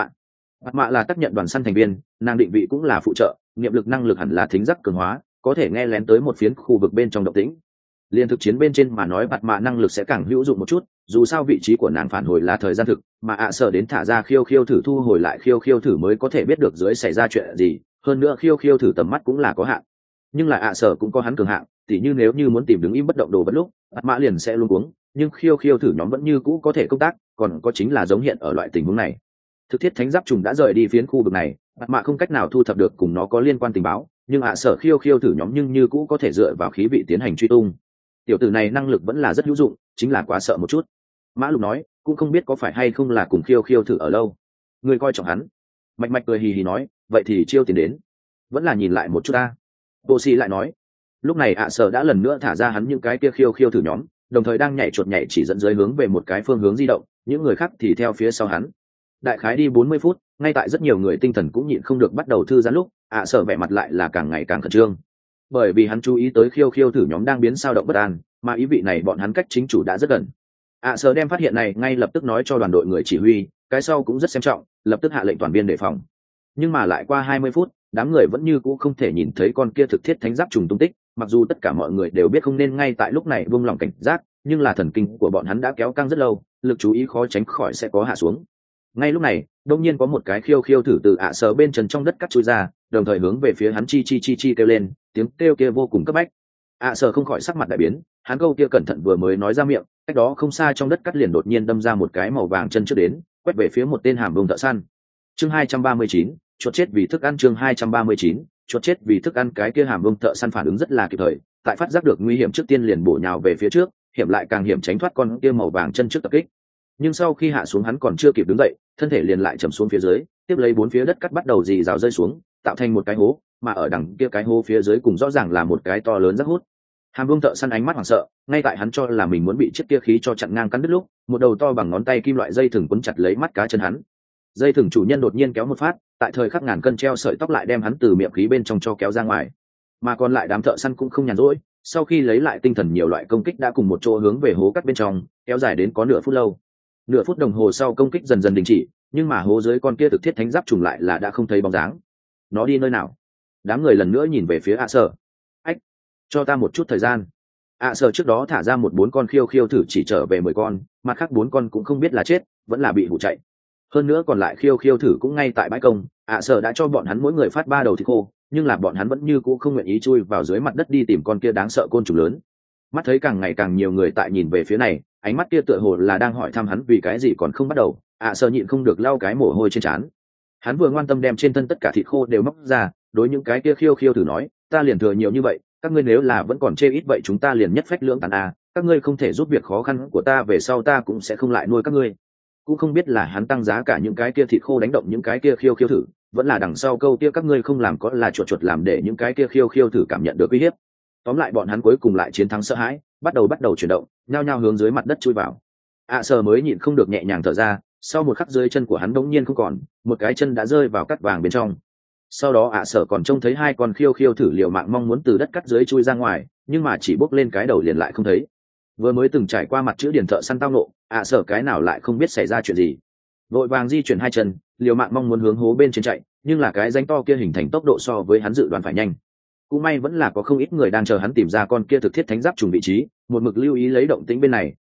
Bạt Mạ là tác nhận đoàn săn thành viên, nàng định vị cũng là phụ trợ, niệm lực năng lực hẳn là thính giác cường hóa, có thể nghe lén tới một phiến khu vực bên trong động tĩnh. Liên thực chiến bên trên mà nói Bạt Mạ năng lực sẽ càng hữu dụng một chút, dù sao vị trí của nàng phản hồi là thời gian thực, mà Sở đến thả ra khiêu khiêu thử thu hồi lại khiêu khiêu thử mới có thể biết được dưới xảy ra chuyện gì, hơn nữa khiêu khiêu thử tầm mắt cũng là có hạn. Nhưng là Sở cũng có hắn cường hạng, tỉ như nếu như muốn tìm đứng im bất động đồ vật lúc, Bạt Mạ liền sẽ luống cuống, nhưng khiêu khiêu thử nhóm vẫn như cũ có thể công tác, còn có chính là giống hiện ở loại tình huống này. Thực thiết thánh giáp trùng đã rời đi phiến khu vực này, Bạt Mạ không cách nào thu thập được cùng nó có liên quan tình báo, nhưng Sở khiêu khiêu thử nhóm nhưng như cũ có thể dựa vào khí vị tiến hành truy tung. Tiểu tử này năng lực vẫn là rất hữu dụng, chính là quá sợ một chút. Mã Lục nói, cũng không biết có phải hay không là cùng khiêu khiêu thử ở lâu. Người coi trọng hắn. Mạch Mạch cười hì hì nói, vậy thì chiêu tiền đến. Vẫn là nhìn lại một chút ta. Tô Si lại nói, lúc này Sở đã lần nữa thả ra hắn những cái kia khiêu khiêu thử nhóm, đồng thời đang nhảy chuột nhảy chỉ dẫn dưới hướng về một cái phương hướng di động, những người khác thì theo phía sau hắn. Đại khái đi 40 phút, ngay tại rất nhiều người tinh thần cũng nhịn không được bắt đầu thư giãn lúc, Sở vẻ mặt lại là càng ngày càng khẩn trương. Bởi vì hắn chú ý tới khiêu khiêu thử nhóm đang biến sao động bất an, mà ý vị này bọn hắn cách chính chủ đã rất gần. Sở đem phát hiện này ngay lập tức nói cho đoàn đội người chỉ huy, cái sau cũng rất xem trọng, lập tức hạ lệnh toàn viên đề phòng. Nhưng mà lại qua 20 phút, đám người vẫn như cũ không thể nhìn thấy con kia thực thiết thánh giáp trùng tung tích, mặc dù tất cả mọi người đều biết không nên ngay tại lúc này buông lỏng cảnh giác, nhưng là thần kinh của bọn hắn đã kéo căng rất lâu, lực chú ý khó tránh khỏi sẽ có hạ xuống. Ngay lúc này, đông nhiên có một cái khiêu khiêu thử từ Sở bên trần trong đất cắt chui ra, đồng thời hướng về phía hắn chi kêu lên, tiếng kêu kia vô cùng cấp bách. Sở không khỏi sắc mặt đại biến, hắn câu kia cẩn thận vừa mới nói ra miệng, cách đó không xa trong đất cắt liền đột nhiên đâm ra một cái màu vàng chân trước đến, quét về phía một tên hàm bông thợ săn. Chương 239, chuột chết vì thức ăn. Chương 239, chuột chết vì thức ăn. Cái kia hàm bông thợ săn phản ứng rất là kịp thời, tại phát giác được nguy hiểm trước tiên liền bổ nhào về phía trước, hiểm lại càng hiểm tránh thoát con kia màu vàng chân trước tập kích. Nhưng sau khi hạ xuống hắn còn chưa kịp đứng dậy, thân thể liền lại chầm xuống phía dưới, tiếp lấy bốn phía đất cắt bắt đầu rì rào rơi xuống, tạo thành một cái hố, mà ở đằng kia cái hố phía dưới cùng rõ ràng là một cái to lớn rác hút. Hàm Vương thợ săn ánh mắt hoảng sợ, ngay tại hắn cho là mình muốn bị chiếc kia khí cho chặn ngang cắn đứt lúc, một đầu to bằng ngón tay kim loại dây thừng quấn chặt lấy mắt cá chân hắn. Dây thừng chủ nhân đột nhiên kéo một phát, tại thời khắc ngàn cân treo sợi tóc lại đem hắn từ miệng khí bên trong cho kéo ra ngoài. Mà còn lại đám thợ săn cũng không nhàn rỗi, sau khi lấy lại tinh thần nhiều loại công kích đã cùng một chỗ hướng về hố cắt bên trong, kéo dài đến có nửa phút lâu. Nửa phút đồng hồ sau công kích dần dần đình chỉ, nhưng mà hố dưới con kia thực thiết thánh giáp trùng lại là đã không thấy bóng dáng. Nó đi nơi nào? Đám người lần nữa nhìn về phía Sở. Ách, cho ta một chút thời gian. Sở trước đó thả ra 4 con khiêu khiêu thử chỉ trở về 10 con, mặt khác 4 con cũng không biết là chết, vẫn là bị hụ chạy. Hơn nữa còn lại khiêu khiêu thử cũng ngay tại bãi công, Sở đã cho bọn hắn mỗi người phát 3 đầu thịt khô, nhưng là bọn hắn vẫn như cũ không nguyện ý chui vào dưới mặt đất đi tìm con kia đáng sợ côn trùng lớn. Mắt thấy càng ngày càng nhiều người tại nhìn về phía này, ánh mắt kia tựa hồ là đang hỏi thăm hắn vì cái gì còn không bắt đầu. Sở nhịn không được lau cái mồ hôi trên trán. Hắn vừa ngoan tâm đem trên thân tất cả thịt khô đều móc ra, đối những cái kia khiêu khiêu thử nói, ta liền thừa nhiều như vậy, các ngươi nếu là vẫn còn chê ít vậy chúng ta liền nhất phách lưỡng tàn a, các ngươi không thể giúp việc khó khăn của ta về sau ta cũng sẽ không lại nuôi các ngươi. Cũng không biết là hắn tăng giá cả những cái kia thịt khô đánh động những cái kia khiêu khiêu thử, vẫn là đằng sau câu kia các ngươi không làm có là chuột chuột làm để những cái kia khiêu khiêu thử cảm nhận được uy hiếp. Tóm lại bọn hắn cuối cùng lại chiến thắng sợ hãi, bắt đầu chuyển động, nhao nhao hướng dưới mặt đất chui vào. Sở mới nhịn không được nhẹ nhàng thở ra, sau một khắc dưới chân của hắn đống nhiên không còn, một cái chân đã rơi vào cắt vàng bên trong. Sau đó Sở còn trông thấy 2 con khiêu khiêu thử liều mạng mong muốn từ đất cắt dưới chui ra ngoài, nhưng mà chỉ bốc lên cái đầu liền lại không thấy. Vừa mới từng trải qua mặt chữ điển thợ săn tao nộ, Sở cái nào lại không biết xảy ra chuyện gì. Vội vàng di chuyển 2 chân, liều mạng mong muốn hướng hố bên trên chạy, nhưng là cái rãnh to kia hình thành tốc độ so với hắn dự đoán phải nhanh. Cũng may vẫn là có không ít người đang chờ hắn tìm ra con kia thực thiết thánh giáp trùng vị trí, một mực lưu ý lấy động tĩnh bên này,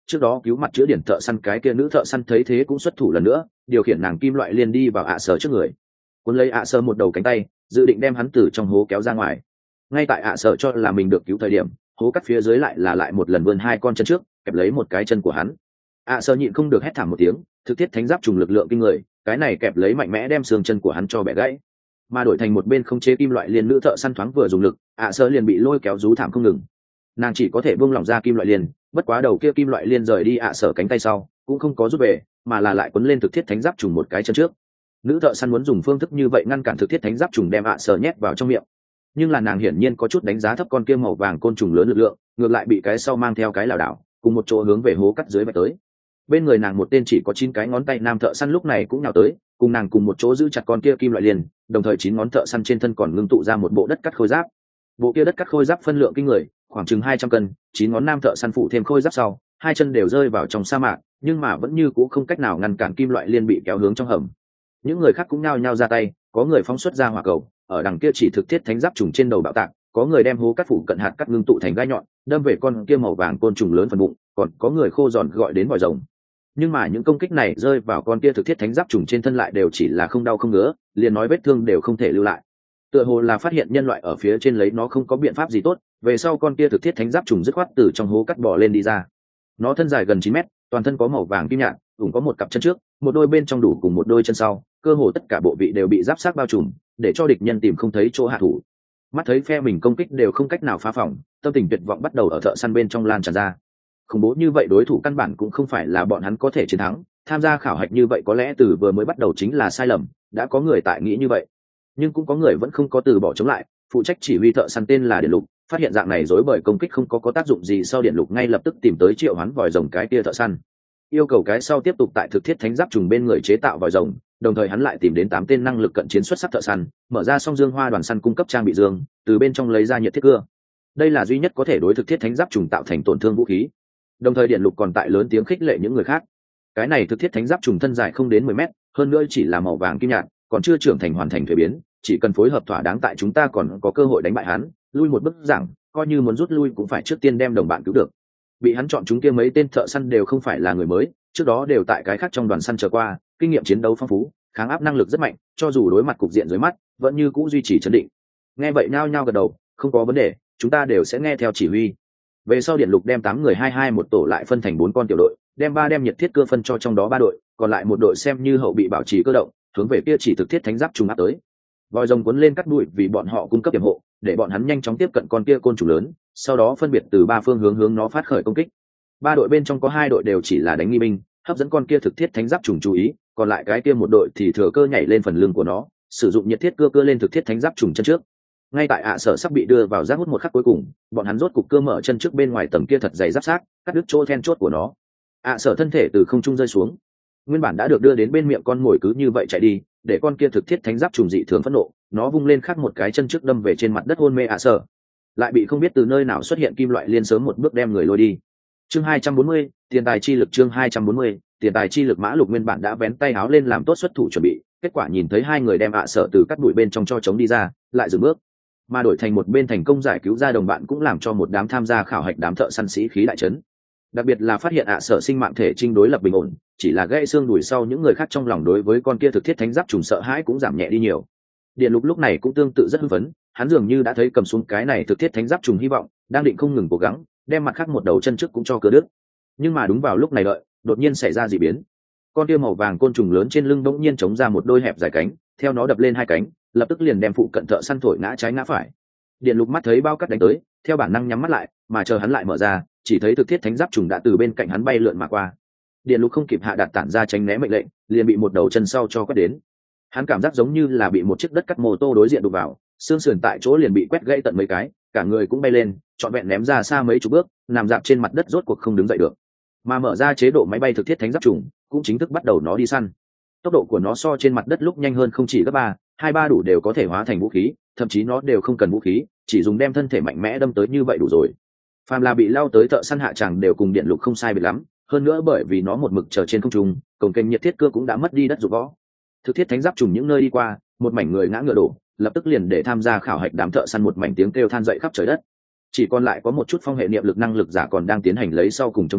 trước đó cứu mặt chữa điển thợ săn cái kia nữ thợ săn thấy thế cũng xuất thủ lần nữa, điều khiển nàng kim loại liên đi vào ạ sở trước người, cuốn lấy ạ sở một đầu cánh tay, dự định đem hắn từ trong hố kéo ra ngoài. Ngay tại ạ sở cho là mình được cứu thời điểm, hố cắt phía dưới lại một lần vươn hai con chân trước, kẹp lấy một cái chân của hắn. ạ sở nhịn không được hét thảm một tiếng, thực thiết thánh giáp trùng lực lượng kinh người, cái này kẹp lấy mạnh mẽ đem xương chân của hắn cho bẻ gãy. Mà đổi thành một bên không chế kim loại liên nữ thợ săn thoáng vừa dùng lực, ạ sở liền bị lôi kéo rú thảm không ngừng. Nàng chỉ có thể buông lỏng ra kim loại liên, bất quá đầu kia kim loại liên rời đi ạ sở cánh tay sau cũng không có rút về, mà là lại quấn lên thực thiết thánh giáp trùng một cái chân trước. Nữ thợ săn muốn dùng phương thức như vậy ngăn cản thực thiết thánh giáp trùng đem ạ sở nhét vào trong miệng, nhưng là nàng hiển nhiên có chút đánh giá thấp con kia màu vàng côn trùng lớn lực lượng, ngược lại bị cái sau mang theo cái lảo đảo cùng một chỗ hướng về hố cắt dưới vạch tới. Bên người nàng một tên chỉ có 9 cái ngón tay nam thợ săn lúc này cũng nhào tới, cùng nàng cùng một chỗ giữ chặt con kia kim loại liền, đồng thời 9 ngón thợ săn trên thân còn ngưng tụ ra một bộ đất cắt khôi giáp. Bộ kia đất cắt khôi giáp phân lượng kinh người, khoảng chừng 200 cân, 9 ngón nam thợ săn phụ thêm khôi giáp sau, hai chân đều rơi vào trong sa mạc, nhưng mà vẫn như cũ không cách nào ngăn cản kim loại liên bị kéo hướng trong hầm. Những người khác cũng nhao nhao ra tay, có người phóng xuất ra hỏa cầu, ở đằng kia chỉ thực thiết thánh giáp trùng trên đầu bạo tạc, có người đem hố cắt phủ cận hạt cắt ngưng tụ thành gai nhọn, đâm về con kia màu vàng côn trùng lớn phần bụng, còn có người khô giòn gọi đến vòi rồng. Nhưng mà những công kích này rơi vào con kia thực thiết thánh giáp trùng trên thân lại đều chỉ là không đau không ngứa, liền nói vết thương đều không thể lưu lại. Tựa hồ là phát hiện nhân loại ở phía trên lấy nó không có biện pháp gì tốt, về sau con kia thực thiết thánh giáp trùng dứt khoát từ trong hố cắt bò lên đi ra. Nó thân dài gần 9 mét, toàn thân có màu vàng kim nhạt, cũng có một cặp chân trước, một đôi bên trong đủ cùng một đôi chân sau, cơ hồ tất cả bộ vị đều bị giáp xác bao trùm, để cho địch nhân tìm không thấy chỗ hạ thủ. Mắt thấy phe mình công kích đều không cách nào phá phòng, tâm tình tuyệt vọng bắt đầu ở thợ săn bên trong lan tràn ra. Khủng bố như vậy đối thủ căn bản cũng không phải là bọn hắn có thể chiến thắng, tham gia khảo hạch như vậy có lẽ từ vừa mới bắt đầu chính là sai lầm, đã có người tại nghĩ như vậy, nhưng cũng có người vẫn không có từ bỏ chống lại. Phụ trách chỉ huy thợ săn tên là Điện Lục, phát hiện dạng này rối bời công kích không có tác dụng gì sau, Điện Lục ngay lập tức tìm tới triệu hoán vòi rồng cái kia thợ săn, yêu cầu cái sau tiếp tục tại thực thiết thánh giáp trùng bên người chế tạo vòi rồng, đồng thời hắn lại tìm đến 8 tên năng lực cận chiến xuất sắc thợ săn, mở ra song dương hoa đoàn săn cung cấp trang bị dương, từ bên trong lấy ra nhiệt thiết cưa. Đây là duy nhất có thể đối thực thiết thánh giáp trùng tạo thành tổn thương vũ khí. Đồng thời Điện Lục còn tại lớn tiếng khích lệ những người khác. Cái này thực thiết thánh giáp trùng thân dài không đến 10 mét, hơn nữa chỉ là màu vàng kim nhạt, còn chưa trưởng thành hoàn thành thuế biến, chỉ cần phối hợp thỏa đáng tại chúng ta còn có cơ hội đánh bại hắn. Lui một bước giảng, coi như muốn rút lui cũng phải trước tiên đem đồng bạn cứu được. Bị hắn chọn chúng kia mấy tên thợ săn đều không phải là người mới, trước đó đều tại cái khác trong đoàn săn chờ qua, kinh nghiệm chiến đấu phong phú, kháng áp năng lực rất mạnh, cho dù đối mặt cục diện dưới mắt vẫn như cũ duy trì trấn định. Nghe vậy nhao nhao gật đầu, không có vấn đề, chúng ta đều sẽ nghe theo chỉ huy. Về sau Điện Lục đem 8 người 2-2 một tổ lại phân thành 4 con tiểu đội, đem nhiệt thiết cưa phân cho trong đó 3 đội, còn lại một đội xem như hậu bị bảo trì cơ động, hướng về kia chỉ thực thiết thánh giáp trùng áp tới. Vòi rồng cuốn lên cắt đuổi vì bọn họ cung cấp điểm hộ, để bọn hắn nhanh chóng tiếp cận con kia côn trùng lớn, sau đó phân biệt từ 3 phương hướng nó phát khởi công kích. 3 đội bên trong có 2 đội đều chỉ là đánh nghi binh, hấp dẫn con kia thực thiết thánh giáp trùng chú ý, còn lại cái kia một đội thì thừa cơ nhảy lên phần lưng của nó, sử dụng nhiệt thiết cưa lên thực thiết thánh giáp trùng chân trước. Ngay tại ạ sở sắp bị đưa vào giáp hút một khắc cuối cùng, bọn hắn rốt cục cưa mở chân trước bên ngoài tầng kia thật dày giáp xác, cắt đứt chỗ then chốt của nó. ạ sở thân thể từ không trung rơi xuống, nguyên bản đã được đưa đến bên miệng con mồi cứ như vậy chạy đi, để con kia thực thiết thánh giáp trùng dị thường phẫn nộ, nó vung lên khắc một cái chân trước đâm về trên mặt đất hôn mê ạ sở, lại bị không biết từ nơi nào xuất hiện kim loại liên sớm một bước đem người lôi đi. Chương 240, tiền tài chi lực. Chương 240, tiền tài chi lực. Mã Lục nguyên bản đã vén tay áo lên làm tốt xuất thủ chuẩn bị, kết quả nhìn thấy hai người đem ạ sở từ cắt đuổi bên trong cho chống đi ra, lại dừng bước, mà đổi thành một bên thành công giải cứu ra đồng bạn cũng làm cho một đám tham gia khảo hạch đám thợ săn sĩ khí đại chấn. Đặc biệt là phát hiện ạ sở sinh mạng thể trinh đối lập bình ổn, chỉ là gãy xương đùi sau, những người khác trong lòng đối với con kia thực thiết thánh giáp trùng sợ hãi cũng giảm nhẹ đi nhiều. Điện Lục lúc này cũng tương tự rất hưng phấn, hắn dường như đã thấy cầm xuống cái này thực thiết thánh giáp trùng hy vọng, đang định không ngừng cố gắng đem mặt khác một đầu chân trước cũng cho cưa đứt. Nhưng mà đúng vào lúc này đợi, đột nhiên xảy ra dị biến. Con kia màu vàng côn trùng lớn trên lưng bỗng nhiên chống ra một đôi hẹp dài cánh, theo nó đập lên hai cánh, lập tức liền đem phụ cận thợ săn thổi ngã trái ngã phải. Điện Lục mắt thấy bao cắt đánh tới, theo bản năng nhắm mắt lại, mà chờ hắn lại mở ra, chỉ thấy thực thiết thánh giáp trùng đã từ bên cạnh hắn bay lượn mà qua. Điện Lục không kịp hạ đạt tản ra tránh né mệnh lệnh, liền bị một đầu chân sau cho quét đến. Hắn cảm giác giống như là bị một chiếc đất cắt mô tô đối diện đụng vào, xương sườn tại chỗ liền bị quét gãy tận mấy cái, cả người cũng bay lên, trọn vẹn ném ra xa mấy chục bước, nằm dạp trên mặt đất rốt cuộc không đứng dậy được. Mà mở ra chế độ máy bay thực thiết thánh giáp trùng, cũng chính thức bắt đầu nó đi săn. Tốc độ của nó so trên mặt đất lúc nhanh hơn không chỉ gấp 2-3 đủ đều có thể hóa thành vũ khí, thậm chí nó đều không cần vũ khí, chỉ dùng đem thân thể mạnh mẽ đâm tới như vậy đủ rồi. Phàm là bị lao tới thợ săn hạ tràng đều cùng Điện Lục không sai biệt lắm, hơn nữa bởi vì nó một mực chờ trên không trung, cổng kênh nhiệt thiết cưa cũng đã mất đi đất dụng võ. Thực thiết thánh giáp trùng những nơi đi qua, một mảnh người ngã ngựa đổ, lập tức liền để tham gia khảo hạch đám thợ săn một mảnh tiếng kêu than dậy khắp trời đất. Chỉ còn lại có một chút phong hệ niệm lực năng lực giả còn đang tiến hành lấy sau cùng chống cự,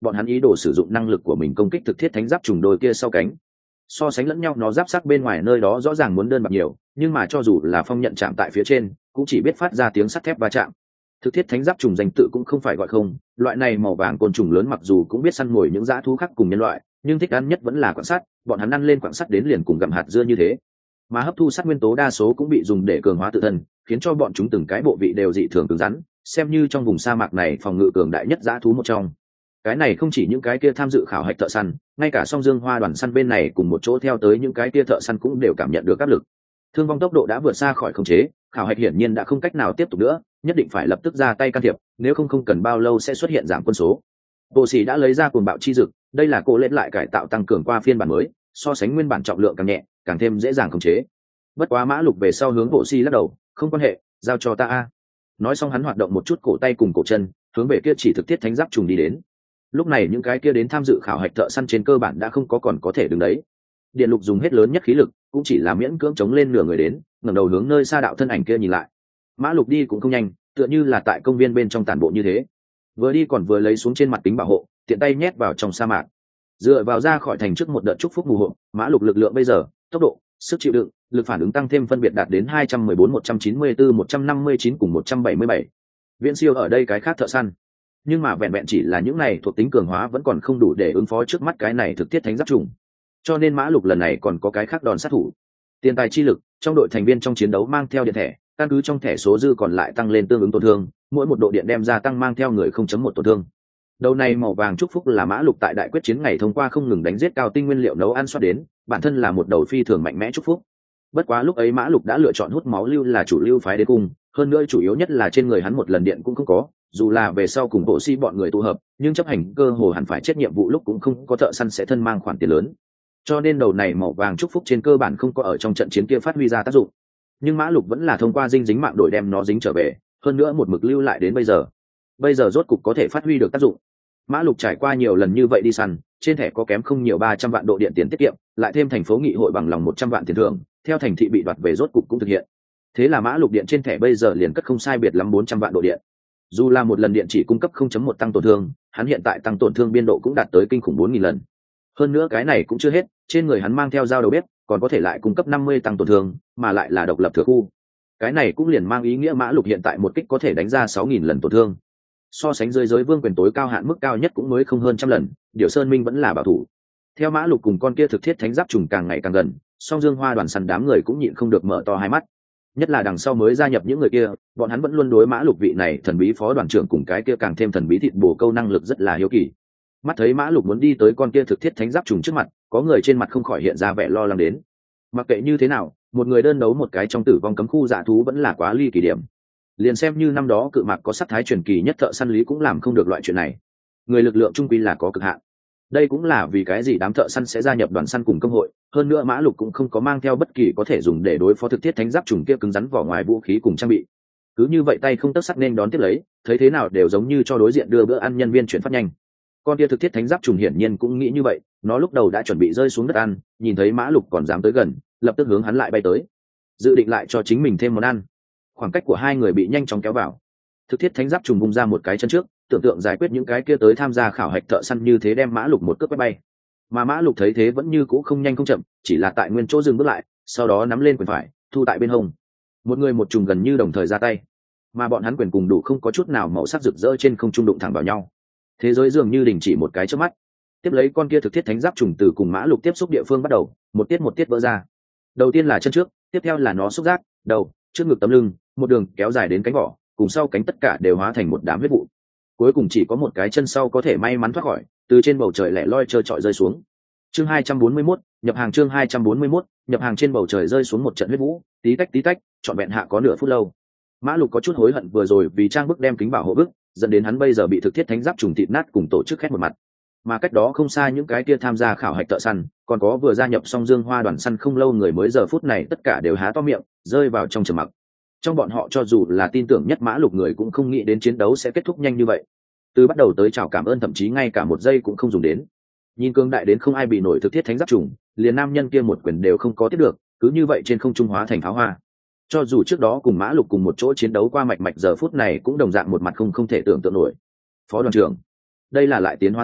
bọn hắn ý đồ sử dụng năng lực của mình công kích thực thiết thánh giáp trùng đôi kia sau cánh. So sánh lẫn nhau nó giáp sắc bên ngoài nơi đó rõ ràng muốn đơn bạc nhiều, nhưng mà cho dù là phong nhận chạm tại phía trên cũng chỉ biết phát ra tiếng sắt thép va chạm. Thực thiết thánh giáp trùng danh tự cũng không phải gọi không, loại này màu vàng côn trùng lớn mặc dù cũng biết săn mồi những dã thú khác cùng nhân loại, nhưng thích ăn nhất vẫn là quặng sắt, bọn hắn ăn lên quặng sắt đến liền cùng gặm hạt dưa như thế. Mà hấp thu sắt nguyên tố đa số cũng bị dùng để cường hóa tự thân, khiến cho bọn chúng từng cái bộ vị đều dị thường cứng rắn, xem như trong vùng sa mạc này phòng ngự cường đại nhất dã thú một trong. Cái này không chỉ những cái kia tham dự khảo hạch thợ săn, ngay cả song dương hoa đoàn săn bên này cùng một chỗ theo tới những cái kia thợ săn cũng đều cảm nhận được áp lực. Thương vong tốc độ đã vượt xa khỏi khống chế, khảo hạch hiển nhiên đã không cách nào tiếp tục nữa, nhất định phải lập tức ra tay can thiệp, nếu không cần bao lâu sẽ xuất hiện giảm quân số. Bộ sĩ đã lấy ra cuồng bạo chi dực, đây là cô lên lại cải tạo tăng cường qua phiên bản mới, so sánh nguyên bản trọng lượng càng nhẹ, càng thêm dễ dàng khống chế. Bất quá Mã Lục về sau hướng bộ sĩ lắc đầu, không quan hệ, giao cho ta a. Nói xong hắn hoạt động một chút cổ tay cùng cổ chân, hướng về kia chỉ thực thiết thánh giáp trùng đi đến. Lúc này những cái kia đến tham dự khảo hạch thợ săn trên cơ bản đã không có còn có thể đứng đấy. Điện Lục dùng hết lớn nhất khí lực, cũng chỉ là miễn cưỡng chống lên nửa người đến, ngẩng đầu hướng nơi xa đạo thân ảnh kia nhìn lại. Mã Lục đi cũng không nhanh, tựa như là tại công viên bên trong tản bộ như thế, vừa đi còn vừa lấy xuống trên mặt kính bảo hộ, tiện tay nhét vào trong sa mạc. Dựa vào ra khỏi thành trước một đợt chúc phúc phù hộ, Mã Lục lực lượng bây giờ, tốc độ, sức chịu đựng, lực phản ứng tăng thêm phân biệt đạt đến 214, 194, 159 cùng 177. Viễn siêu ở đây cái khác thợ săn. Nhưng mà vẹn vẹn chỉ là những này thuộc tính cường hóa vẫn còn không đủ để ứng phó trước mắt cái này thực thiết thánh giáp trùng. Cho nên Mã Lục lần này còn có cái khác đòn sát thủ. Tiền tài chi lực, trong đội thành viên trong chiến đấu mang theo điện thẻ, căn cứ trong thẻ số dư còn lại tăng lên tương ứng tổn thương, mỗi một độ điện đem ra tăng mang theo người 0.1 tổn thương. Đầu này màu vàng chúc phúc là Mã Lục tại đại quyết chiến ngày thông qua không ngừng đánh giết cao tinh nguyên liệu nấu ăn soát đến, bản thân là một đầu phi thường mạnh mẽ chúc phúc. Bất quá lúc ấy Mã Lục đã lựa chọn hút máu lưu là chủ lưu phái đế cung, hơn nữa chủ yếu nhất là trên người hắn một lần điện cũng không có, dù là về sau cùng bộ si bọn người tụ hợp, nhưng chấp hành cơ hồ hẳn phải chết nhiệm vụ lúc cũng không có thợ săn sẽ thân mang khoản tiền lớn. Cho nên đầu này màu vàng chúc phúc trên cơ bản không có ở trong trận chiến kia phát huy ra tác dụng. Nhưng Mã Lục vẫn là thông qua dính mạng đổi đem nó dính trở về, hơn nữa một mực lưu lại đến bây giờ rốt cục có thể phát huy được tác dụng. Mã Lục trải qua nhiều lần như vậy đi săn, trên thẻ có kém không nhiều 300 vạn độ điện tiền tiết kiệm, lại thêm thành phố nghị hội bằng lòng 100 vạn tiền thưởng, theo thành thị bị đoạt về rốt cục cũng thực hiện. Thế là Mã Lục điện trên thẻ bây giờ liền cất không sai biệt lắm 400 vạn độ điện. Dù là một lần điện chỉ cung cấp 0.1 tăng tổn thương, hắn hiện tại tăng tổn thương biên độ cũng đạt tới kinh khủng 4000 lần. Hơn nữa cái này cũng chưa hết, trên người hắn mang theo dao đầu bếp, còn có thể lại cung cấp 50 tăng tổn thương, mà lại là độc lập thừa khu. Cái này cũng liền mang ý nghĩa Mã Lục hiện tại một kích có thể đánh ra 6000 lần tổn thương. So sánh dưới giới vương quyền tối cao hạn mức cao nhất cũng mới không hơn trăm lần, Điểu Sơn Minh vẫn là bảo thủ. Theo Mã Lục cùng con kia thực thiết thánh giáp trùng càng ngày càng gần, song dương hoa đoàn săn đám người cũng nhịn không được mở to hai mắt. Nhất là đằng sau mới gia nhập những người kia, bọn hắn vẫn luôn đối Mã Lục vị này thần bí phó đoàn trưởng cùng cái kia càng thêm thần bí thịt bổ câu năng lực rất là hiếu kỳ. Mắt thấy Mã Lục muốn đi tới con kia thực thiết thánh giáp trùng trước mặt, có người trên mặt không khỏi hiện ra vẻ lo lắng đến. Mặc kệ như thế nào, một người đơn đấu một cái trong tử vong cấm khu dạ thú vẫn là quá ly kỳ điểm. Liền xem như năm đó cự mạc có sắc thái truyền kỳ nhất thợ săn lý cũng làm không được loại chuyện này. Người lực lượng trung quy là có cực hạn. Đây cũng là vì cái gì đám thợ săn sẽ gia nhập đoàn săn cùng công hội, hơn nữa Mã Lục cũng không có mang theo bất kỳ có thể dùng để đối phó thực thiết thánh giáp trùng kia cứng rắn vỏ ngoài vũ khí cùng trang bị. Cứ như vậy tay không tấc sắt nên đón tiếp lấy, thấy thế nào đều giống như cho đối diện đưa bữa ăn nhân viên chuyển phát nhanh. Con kia thực thiết thánh giáp trùng hiển nhiên cũng nghĩ như vậy, nó lúc đầu đã chuẩn bị rơi xuống đất ăn, nhìn thấy Mã Lục còn dám tới gần, lập tức hướng hắn lại bay tới, dự định lại cho chính mình thêm món ăn. Khoảng cách của hai người bị nhanh chóng kéo vào. Thực thiết thánh giáp trùng bung ra một cái chân trước, tưởng tượng giải quyết những cái kia tới tham gia khảo hạch thợ săn như thế đem Mã Lục một cước quét bay. Mà Mã Lục thấy thế vẫn như cũ không nhanh không chậm, chỉ là tại nguyên chỗ dừng bước lại, sau đó nắm lên quyền phải, thu tại bên hông. Một người một trùng gần như đồng thời ra tay, mà bọn hắn quyền cùng đủ không có chút nào màu sắc rực rỡ trên không trung đụng thẳng vào nhau. Thế giới dường như đình chỉ một cái chớp mắt. Tiếp lấy con kia thực thiết thánh giáp trùng từ cùng Mã Lục tiếp xúc địa phương bắt đầu, một tiết vỡ ra. Đầu tiên là chân trước, tiếp theo là nó xúc giác, đầu, trước ngực tấm lưng, một đường kéo dài đến cánh vỏ, cùng sau cánh tất cả đều hóa thành một đám huyết vụ. Cuối cùng chỉ có một cái chân sau có thể may mắn thoát khỏi, từ trên bầu trời lẻ loi trơ trọi rơi xuống. Chương 241, nhập hàng. Chương 241, nhập hàng. Trên bầu trời rơi xuống một trận huyết vũ, tí tách, trọn vẹn hạ có nửa phút lâu. Mã Lục có chút hối hận vừa rồi vì trang bức đem kính bảo hộ bức, dẫn đến hắn bây giờ bị thực thiết thánh giáp trùng thịt nát cùng tổ chức khét một mặt. Mà cách đó không xa những cái kia tham gia khảo hạch thợ săn, còn có vừa gia nhập song dương hoa đoàn săn không lâu người mới giờ phút này tất cả đều há to miệng, rơi vào trong trầm mặc. Trong bọn họ cho dù là tin tưởng nhất Mã Lục người cũng không nghĩ đến chiến đấu sẽ kết thúc nhanh như vậy. Từ bắt đầu tới chào cảm ơn thậm chí ngay cả một giây cũng không dùng đến. Nhìn cương đại đến không ai bị nổi thực thiết thánh giáp trùng, liền nam nhân kia một quyền đều không có tiếp được, cứ như vậy trên không trung hóa thành pháo hoa. Cho dù trước đó cùng Mã Lục cùng một chỗ chiến đấu qua mạch giờ phút này cũng đồng dạng một mặt không thể tưởng tượng nổi. Phó đoàn trưởng, đây là lại tiến hóa sao?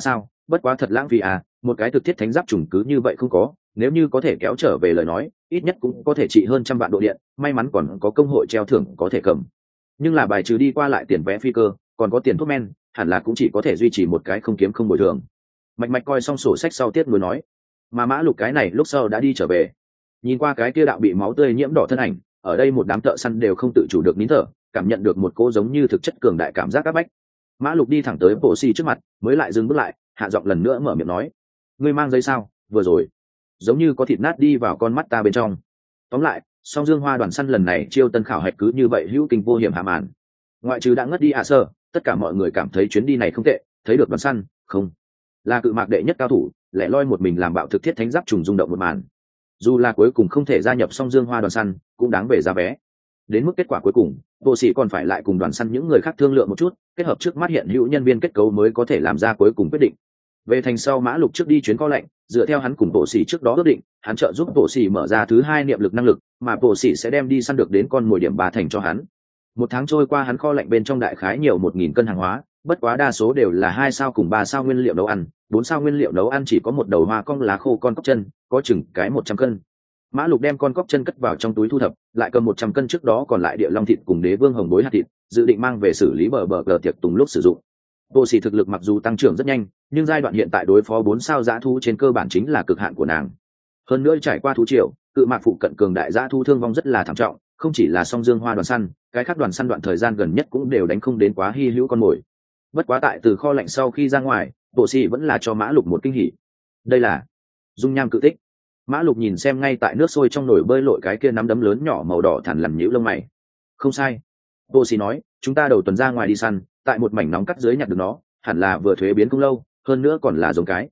bất quá thật lãng phí à, một cái thực thiết thánh giáp trùng cứ như vậy không có, nếu như có thể kéo trở về lời nói ít nhất cũng có thể trị hơn 100 vạn độ điện, may mắn còn có công hội treo thưởng có thể cầm. Nhưng là bài trừ đi qua lại tiền vé phi cơ còn có tiền thuốc men, hẳn là cũng chỉ có thể duy trì một cái không kiếm không bồi thường. Mạch mạch coi xong sổ sách sau tiết mới nói, mà Mã Lục cái này lúc sau đã đi trở về, nhìn qua cái kia đạo bị máu tươi nhiễm đỏ thân ảnh, ở đây một đám thợ săn đều không tự chủ được nín thở, cảm nhận được một cỗ giống như thực chất cường đại cảm giác áp bách. Mã Lục đi thẳng tới Bộ Xì trước mặt, mới lại dừng bước lại, hạ giọng lần nữa mở miệng nói, ngươi mang giấy sao? Vừa rồi giống như có thịt nát đi vào con mắt ta bên trong. Tóm lại, Song Dương Hoa đoàn săn lần này chiêu tân khảo hạch cứ như vậy hữu kinh vô hiểm hạ màn. Ngoại trừ đã ngất đi ạ sơ, tất cả mọi người cảm thấy chuyến đi này không tệ, thấy được đoàn săn, không là cự mạc đệ nhất cao thủ, lẻ loi một mình làm bạo thực thiết thánh giáp trùng rung động một màn. Dù là cuối cùng không thể gia nhập Song Dương Hoa đoàn săn, cũng đáng về giá vé. Đến mức kết quả cuối cùng, bộ sĩ còn phải lại cùng đoàn săn những người khác thương lượng một chút, kết hợp trước mắt hiện hữu nhân viên kết cấu mới có thể làm ra cuối cùng quyết định. Về thành sau Mã Lục trước đi chuyến kho lạnh, dựa theo hắn cùng bộ sĩ trước đó ước định, hắn trợ giúp bộ sĩ mở ra thứ 2 niệm lực năng lực, mà bộ sĩ sẽ đem đi săn được đến con mồi điểm 3 thành cho hắn. Một tháng trôi qua, hắn kho lạnh bên trong đại khái nhiều 1000 cân hàng hóa, bất quá đa số đều là 2 sao cùng 3 sao nguyên liệu nấu ăn, 4 sao nguyên liệu nấu ăn chỉ có một đầu hoa cong lá khô con cóc chân, có chừng cái 100 cân. Mã Lục đem con cóc chân cất vào trong túi thu thập, lại cầm 100 cân trước đó còn lại địa long thịt cùng đế vương hồng bối hạt thịt, dự định mang về xử lý bờ tiệc tùng lúc sử dụng. Bộ sĩ thực lực mặc dù tăng trưởng rất nhanh, nhưng giai đoạn hiện tại đối phó 4 sao dã thú trên cơ bản chính là cực hạn của nàng. Hơn nữa trải qua thú triều, cự mạc phụ cận cường đại dã thú thương vong rất là thảm trọng, không chỉ là Song Dương Hoa đoàn săn, cái khác đoàn săn đoạn thời gian gần nhất cũng đều đánh không đến quá hi hữu con mồi. Bất quá tại từ kho lạnh sau khi ra ngoài, bộ sĩ vẫn là cho Mã Lục một kinh hỉ. Đây là dung nham cự tích. Mã Lục nhìn xem ngay tại nước sôi trong nồi bơi lội cái kia nắm đấm lớn nhỏ màu đỏ thẳn lằn nhíu lông mày. Không sai, bộ sĩ nói, chúng ta đầu tuần ra ngoài đi săn, tại một mảnh nóng cắt dưới nhặt được nó, hẳn là vừa thuế biến không lâu, hơn nữa còn là giống cái.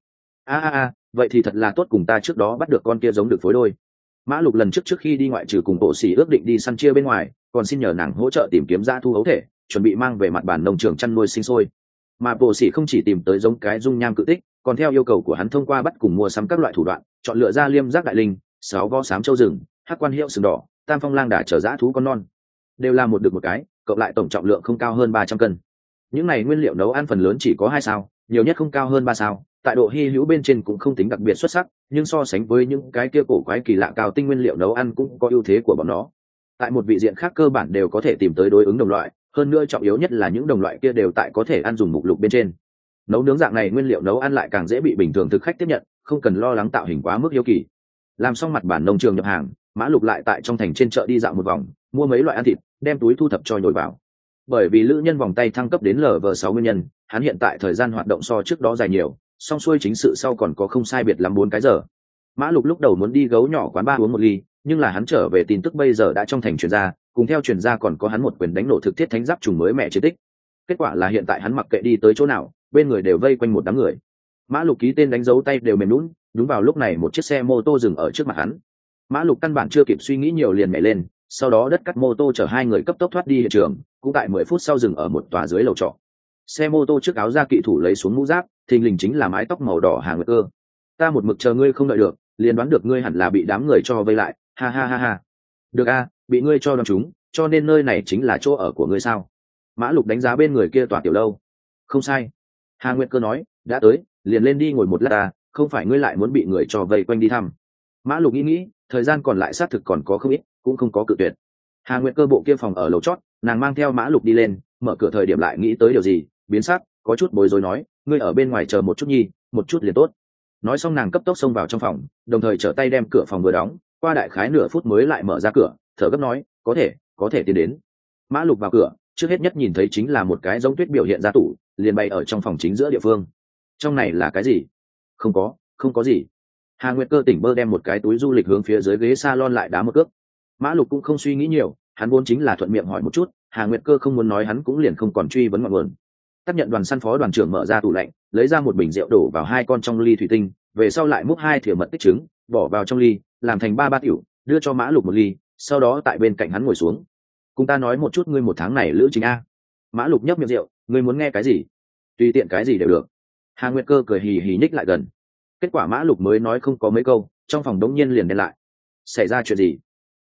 Vậy thì thật là tốt, cùng ta trước đó bắt được con kia giống được phối đôi. Mã Lục lần trước khi đi ngoại trừ cùng bộ sĩ ước định đi săn chia bên ngoài, còn xin nhờ nàng hỗ trợ tìm kiếm dã thu ấu thể, chuẩn bị mang về mặt bản nông trường chăn nuôi sinh sôi. Mà bộ sĩ không chỉ tìm tới giống cái dung nham cự tích, còn theo yêu cầu của hắn thông qua bắt cùng mua sắm các loại thủ đoạn, chọn lựa ra liêm giác đại linh, 6 vo xám châu rừng, hắc quan hiệu sừng đỏ, tam phong lang đà chở dã thú con non, đều là một được một cái, cộng lại tổng trọng lượng không cao hơn 300 cân. Những này nguyên liệu nấu ăn phần lớn chỉ có 2 sao, nhiều nhất không cao hơn 3 sao, tại độ hy hữu bên trên cũng không tính đặc biệt xuất sắc, nhưng so sánh với những cái kia cổ quái kỳ lạ cao tinh nguyên liệu nấu ăn cũng có ưu thế của bọn nó. Tại một vị diện khác cơ bản đều có thể tìm tới đối ứng đồng loại, hơn nữa trọng yếu nhất là những đồng loại kia đều tại có thể ăn dùng mục lục bên trên. Nấu nướng dạng này nguyên liệu nấu ăn lại càng dễ bị bình thường thực khách tiếp nhận, không cần lo lắng tạo hình quá mức hiếu kỳ. Làm xong mặt bản nông trường nhập hàng, Mã Lục lại tại trong thành trên chợ đi dạo một vòng, mua mấy loại ăn thịt, đem túi thu thập cho nhồi vào. Bởi vì lữ nhân vòng tay thăng cấp đến LV6 nguyên nhân, hắn hiện tại thời gian hoạt động so trước đó dài nhiều, xong xuôi chính sự sau còn có không sai biệt lắm 4 cái giờ. Mã Lục lúc đầu muốn đi gấu nhỏ quán bar uống một ly, nhưng là hắn trở về tin tức bây giờ đã trong thành truyền ra, cùng theo truyền ra còn có hắn một quyền đánh nổ thực thiết thánh giáp trùng mới mẹ chiến tích. Kết quả là hiện tại hắn mặc kệ đi tới chỗ nào, bên người đều vây quanh một đám người. Mã Lục ký tên đánh dấu tay đều mềm nhũn, đúng vào lúc này một chiếc xe mô tô dừng ở trước mặt hắn. Mã Lục căn bản chưa kịp suy nghĩ nhiều liền nhảy lên, sau đó đất cắt mô tô chở 2 người cấp tốc thoát đi hiện trường, cũng tại 10 phút sau dừng ở một tòa dưới lầu trọ. Xe mô tô trước áo da kỵ thủ lấy xuống mũ giáp, thình lình chính là mái tóc màu đỏ Hà Nguyệt Cơ. Ta một mực chờ ngươi không đợi được, liền đoán được ngươi hẳn là bị đám người cho vây lại, ha ha ha ha. Được a, bị ngươi cho đoán chúng, cho nên nơi này chính là chỗ ở của ngươi sao? Mã Lục đánh giá bên người kia tòa tiểu lâu. Không sai. Hà Nguyệt Cơ nói, đã tới, liền lên đi ngồi một lát ta, không phải ngươi lại muốn bị người cho vây quanh đi thăm. Mã Lục nghĩ, thời gian còn lại xác thực còn có không ít, cũng không có cự tuyệt. Hà Nguyệt Cơ bộ kia phòng ở lầu chót, nàng mang theo Mã Lục đi lên, mở cửa thời điểm lại nghĩ tới điều gì, biến sắc, có chút bối rối nói, ngươi ở bên ngoài chờ một chút nhi, một chút liền tốt. Nói xong nàng cấp tốc xông vào trong phòng, đồng thời trở tay đem cửa phòng vừa đóng, qua đại khái nửa phút mới lại mở ra cửa, thở gấp nói, có thể tiến đến. Mã Lục vào cửa, trước hết nhất nhìn thấy chính là một cái giống tuyết biểu hiện ra tủ, liền bày ở trong phòng chính giữa địa phương. Trong này là cái gì? Không có gì. Hà Nguyệt Cơ tỉnh bơ đem một cái túi du lịch hướng phía dưới ghế salon lại đá một cước. Mã Lục cũng không suy nghĩ nhiều, hắn vốn chính là thuận miệng hỏi một chút, Hà Nguyệt Cơ không muốn nói hắn cũng liền không còn truy vấn ngọn nguồn. Tác nhận đoàn săn phó đoàn trưởng mở ra tủ lạnh, lấy ra một bình rượu đổ vào 2 con trong ly thủy tinh, về sau lại múc 2 thìa mật tích trứng, bỏ vào trong ly, làm thành 3 bát tiểu, đưa cho Mã Lục một ly, sau đó tại bên cạnh hắn ngồi xuống. Cùng ta nói một chút ngươi một tháng này lữ trình a. Mã Lục nhấp miệng rượu, ngươi muốn nghe cái gì? Tùy tiện cái gì đều được. Hà Nguyệt Cơ cười hì hì nhích lại gần. Kết quả Mã Lục mới nói không có mấy câu, trong phòng đống nhiên liền đen lại. Xảy ra chuyện gì?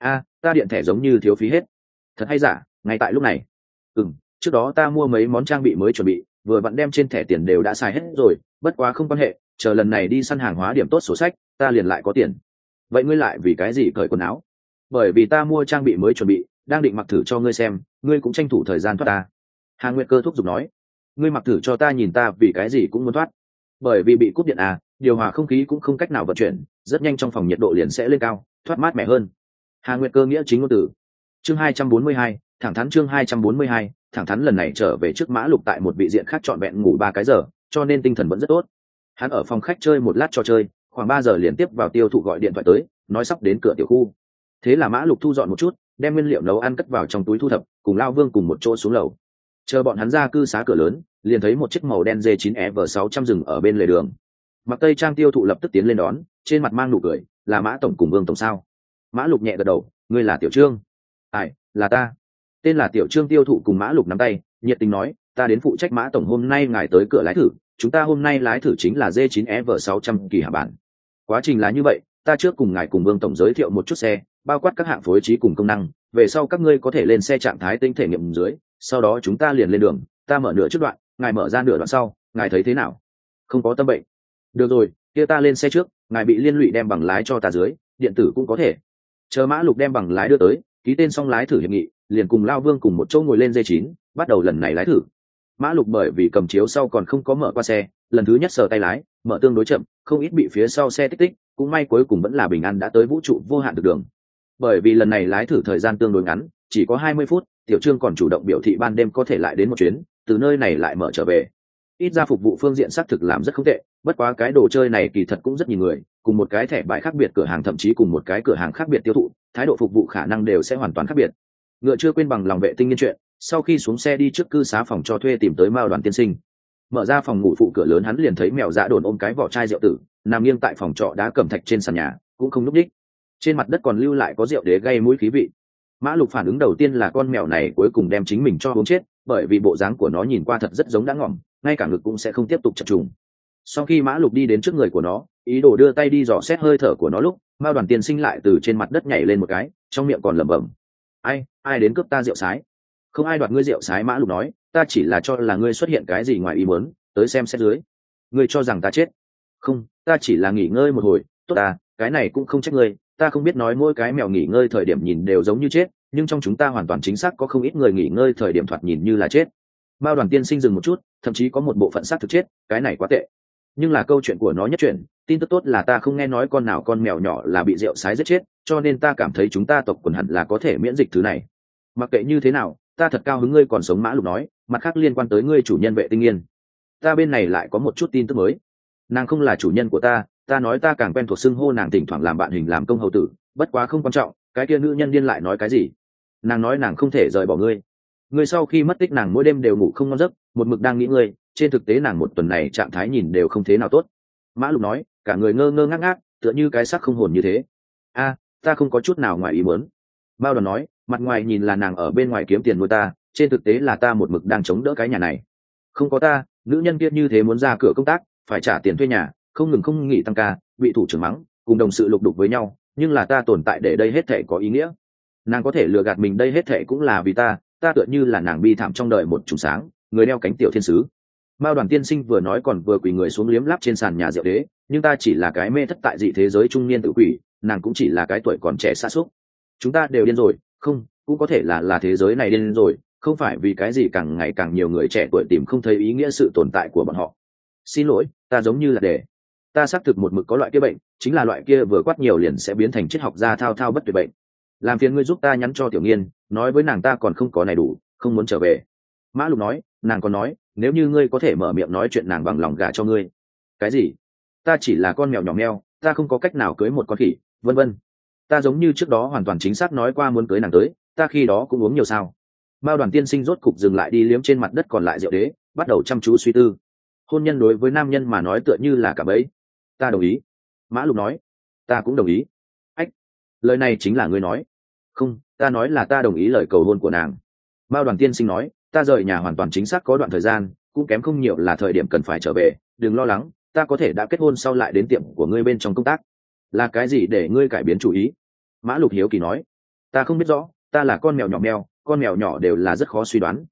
Ta điện thẻ giống như thiếu phí hết. Thật hay giả? Ngay tại lúc này. Trước đó ta mua mấy món trang bị mới chuẩn bị, vừa vặn đem trên thẻ tiền đều đã xài hết rồi, bất quá không quan hệ, chờ lần này đi săn hàng hóa điểm tốt sổ sách ta liền lại có tiền. Vậy ngươi lại vì cái gì cởi quần áo? Bởi vì ta mua trang bị mới chuẩn bị, đang định mặc thử cho ngươi xem, ngươi cũng tranh thủ thời gian thoát ta. Hà Nguyệt Cơ thúc giục nói. Ngươi mặc thử cho ta nhìn, ta vì cái gì cũng muốn thoát. Bởi vì bị cúp điện à, điều hòa không khí cũng không cách nào vận chuyển, rất nhanh trong phòng nhiệt độ liền sẽ lên cao, thoát mát mẻ hơn. Hà Nguyệt Cơ nghĩa chính ngôn từ. Chương 242, thẳng thắn. Chương 242, thẳng thắn. Lần này trở về trước Mã Lục tại một vị diện khác trọn vẹn ngủ 3 cái giờ, cho nên tinh thần vẫn rất tốt. Hắn ở phòng khách chơi một lát trò chơi, khoảng 3 giờ liền tiếp vào tiêu thụ gọi điện thoại tới, nói sắp đến cửa tiểu khu. Thế là Mã Lục thu dọn một chút, đem nguyên liệu nấu ăn cất vào trong túi thu thập, cùng Lao Vương cùng một chỗ xuống lầu. Chờ bọn hắn ra cư xá cửa lớn, liền thấy một chiếc màu đen D9EV600 dừng ở bên lề đường. Mặc Tây Trang tiêu thụ lập tức tiến lên đón, trên mặt mang nụ cười, là Mã tổng cùng Vương tổng sao? Mã Lục nhẹ gật đầu, ngươi là Tiểu Trương? Ai, là ta. Tên là Tiểu Trương tiêu thụ cùng Mã Lục nắm tay, nhiệt tình nói, ta đến phụ trách Mã tổng hôm nay ngài tới cửa lái thử, chúng ta hôm nay lái thử chính là D9EV600 kỳ hạ bản. Quá trình là như vậy, ta trước cùng ngài cùng Vương tổng giới thiệu một chút xe, bao quát các hạng phối trí cùng công năng, về sau các ngươi có thể lên xe trạng thái tinh thể nghiệm dưới, sau đó chúng ta liền lên đường, ta mở nửa trước đoạn, ngài mở ra nửa đoạn sau, ngài thấy thế nào? Không có tâm bệnh. Được rồi, kia ta lên xe trước, ngài bị liên lụy đem bằng lái cho ta dưới, điện tử cũng có thể. Chờ Mã Lục đem bằng lái đưa tới, ký tên xong lái thử hiệp nghị, liền cùng Lao Vương cùng một chỗ ngồi lên D9, bắt đầu lần này lái thử. Mã Lục bởi vì cầm chiếu sau còn không có mở qua xe, lần thứ nhất sờ tay lái, mở tương đối chậm, không ít bị phía sau xe tích tích, cũng may cuối cùng vẫn là bình an đã tới vũ trụ vô hạn thực đường. Bởi vì lần này lái thử thời gian tương đối ngắn, chỉ có 20 phút, Tiểu Trương còn chủ động biểu thị ban đêm có thể lại đến một chuyến, từ nơi này lại mở trở về. Ít ra phục vụ phương diện xác thực làm rất không tệ, bất quá cái đồ chơi này kỳ thật cũng rất nhiều người, cùng một cái thẻ bài khác biệt cửa hàng thậm chí cùng một cái cửa hàng khác biệt tiêu thụ, thái độ phục vụ khả năng đều sẽ hoàn toàn khác biệt. Ngựa chưa quên bằng lòng vệ tinh nghiên chuyện, sau khi xuống xe đi trước cư xá phòng cho thuê tìm tới Mao Đoàn tiên sinh. Mở ra phòng ngủ phụ cửa lớn, hắn liền thấy mèo dã đồn ôm cái vỏ chai rượu tử, nằm nghiêng tại phòng trọ đá cẩm thạch trên sàn nhà, cũng không nhúc nhích. Trên mặt đất còn lưu lại có rượu đế gây mũi khí vị. Mã Lục phản ứng đầu tiên là con mèo này cuối cùng đem chính mình cho uống chết, bởi vì bộ dáng của nó nhìn qua thật rất giống đã ngỏm, ngay cả ngực cũng sẽ không tiếp tục chập trùng. Sau khi Mã Lục đi đến trước người của nó, ý đồ đưa tay đi dò xét hơi thở của nó lúc, Mao Đoàn tiên sinh lại từ trên mặt đất nhảy lên một cái, trong miệng còn lẩm bẩm: ai đến cướp ta rượu sái? Không ai đoạt ngươi rượu sái. Mã Lục nói, ta chỉ là cho là ngươi xuất hiện cái gì ngoài ý muốn, tới xem xét dưới. Ngươi cho rằng ta chết? Không, ta chỉ là nghỉ ngơi một hồi. Tốt à, cái này cũng không trách ngươi, ta không biết nói mỗi cái mèo nghỉ ngơi thời điểm nhìn đều giống như chết, nhưng trong chúng ta hoàn toàn chính xác có không ít người nghỉ ngơi thời điểm thoạt nhìn như là chết. Mao Đoàn tiên sinh dừng một chút, thậm chí có một bộ phận xác thực chết, cái này quá tệ. Nhưng là câu chuyện của nó nhất chuyện, tin tức tốt là ta không nghe nói con mèo nhỏ là bị rượu sái giết chết, cho nên ta cảm thấy chúng ta tộc quần hẳn là có thể miễn dịch thứ này. Mặc kệ như thế nào, ta thật cao hứng ngươi còn sống. Mã Lục nói, mặt khác liên quan tới ngươi chủ nhân Vệ Tinh Nghiên, ta bên này lại có một chút tin tức mới. Nàng không là chủ nhân của ta nói ta càng quen thuộc xưng hô nàng, thỉnh thoảng làm bạn hình làm công hầu tử, bất quá không quan trọng. Cái kia nữ nhân điên lại nói cái gì? Nàng nói nàng không thể rời bỏ ngươi. Ngươi sau khi mất tích nàng mỗi đêm đều ngủ không ngon giấc, một mực đang nghĩ ngươi, trên thực tế nàng một tuần này trạng thái nhìn đều không thế nào tốt. Mã Lục nói, cả người ngơ ngơ ngác ngác, tựa như cái xác không hồn như thế. Ta không có chút nào ngoài ý muốn. Mao Đoàn nói, mặt ngoài nhìn là nàng ở bên ngoài kiếm tiền nuôi ta, trên thực tế là ta một mực đang chống đỡ cái nhà này. Không có ta, nữ nhân kia như thế muốn ra cửa công tác, phải trả tiền thuê nhà, không ngừng không nghỉ tăng ca, bị thủ trưởng mắng, cùng đồng sự lục đục với nhau, nhưng là ta tồn tại để đây hết thảy có ý nghĩa. Nàng có thể lừa gạt mình đây hết thảy cũng là vì ta tựa như là nàng bi thảm trong đời một trùng sáng, người đeo cánh tiểu thiên sứ. Mao Đoàn tiên sinh vừa nói còn vừa quỳ người xuống liếm láp trên sàn nhà rượu đế, nhưng ta chỉ là cái mê thất tại dị thế giới trung niên tự quỷ, nàng cũng chỉ là cái tuổi còn trẻ xa xúc. Chúng ta đều điên rồi, không, cũng có thể là thế giới này điên rồi, không phải vì cái gì càng ngày càng nhiều người trẻ tuổi tìm không thấy ý nghĩa sự tồn tại của bọn họ. Xin lỗi, ta giống như là ta xác thực một mực có loại kia bệnh, chính là loại kia vừa quát nhiều liền sẽ biến thành triết học gia thao thao bất tuyệt bệnh. Làm phiền ngươi giúp ta nhắn cho Tiểu Nghiên, nói với nàng ta còn không có này đủ, không muốn trở về. Mã Lục nói, nàng còn nói, nếu như ngươi có thể mở miệng nói chuyện nàng bằng lòng gả cho ngươi. Cái gì? Ta chỉ là con mèo nhỏ meo, ta không có cách nào cưới một con khỉ, vân vân. Ta giống như trước đó hoàn toàn chính xác nói qua muốn cưới nàng tới, ta khi đó cũng uống nhiều sao? Mao Đoàn tiên sinh rốt cục dừng lại đi liếm trên mặt đất còn lại rượu đế, bắt đầu chăm chú suy tư. Hôn nhân đối với nam nhân mà nói tựa như là cả bẫy. Ta đồng ý. Mã Lục nói, ta cũng đồng ý. Ách, lời này chính là ngươi nói. Không, ta nói là ta đồng ý lời cầu hôn của nàng. Mao Đoàn tiên sinh nói, ta rời nhà hoàn toàn chính xác có đoạn thời gian, cũng kém không nhiều là thời điểm cần phải trở về, đừng lo lắng, ta có thể đã kết hôn sau lại đến tiệm của ngươi bên trong công tác. Là cái gì để ngươi cải biến chủ ý? Mã Lục hiếu kỳ nói, ta không biết rõ, ta là con mèo nhỏ mèo, con mèo nhỏ đều là rất khó suy đoán,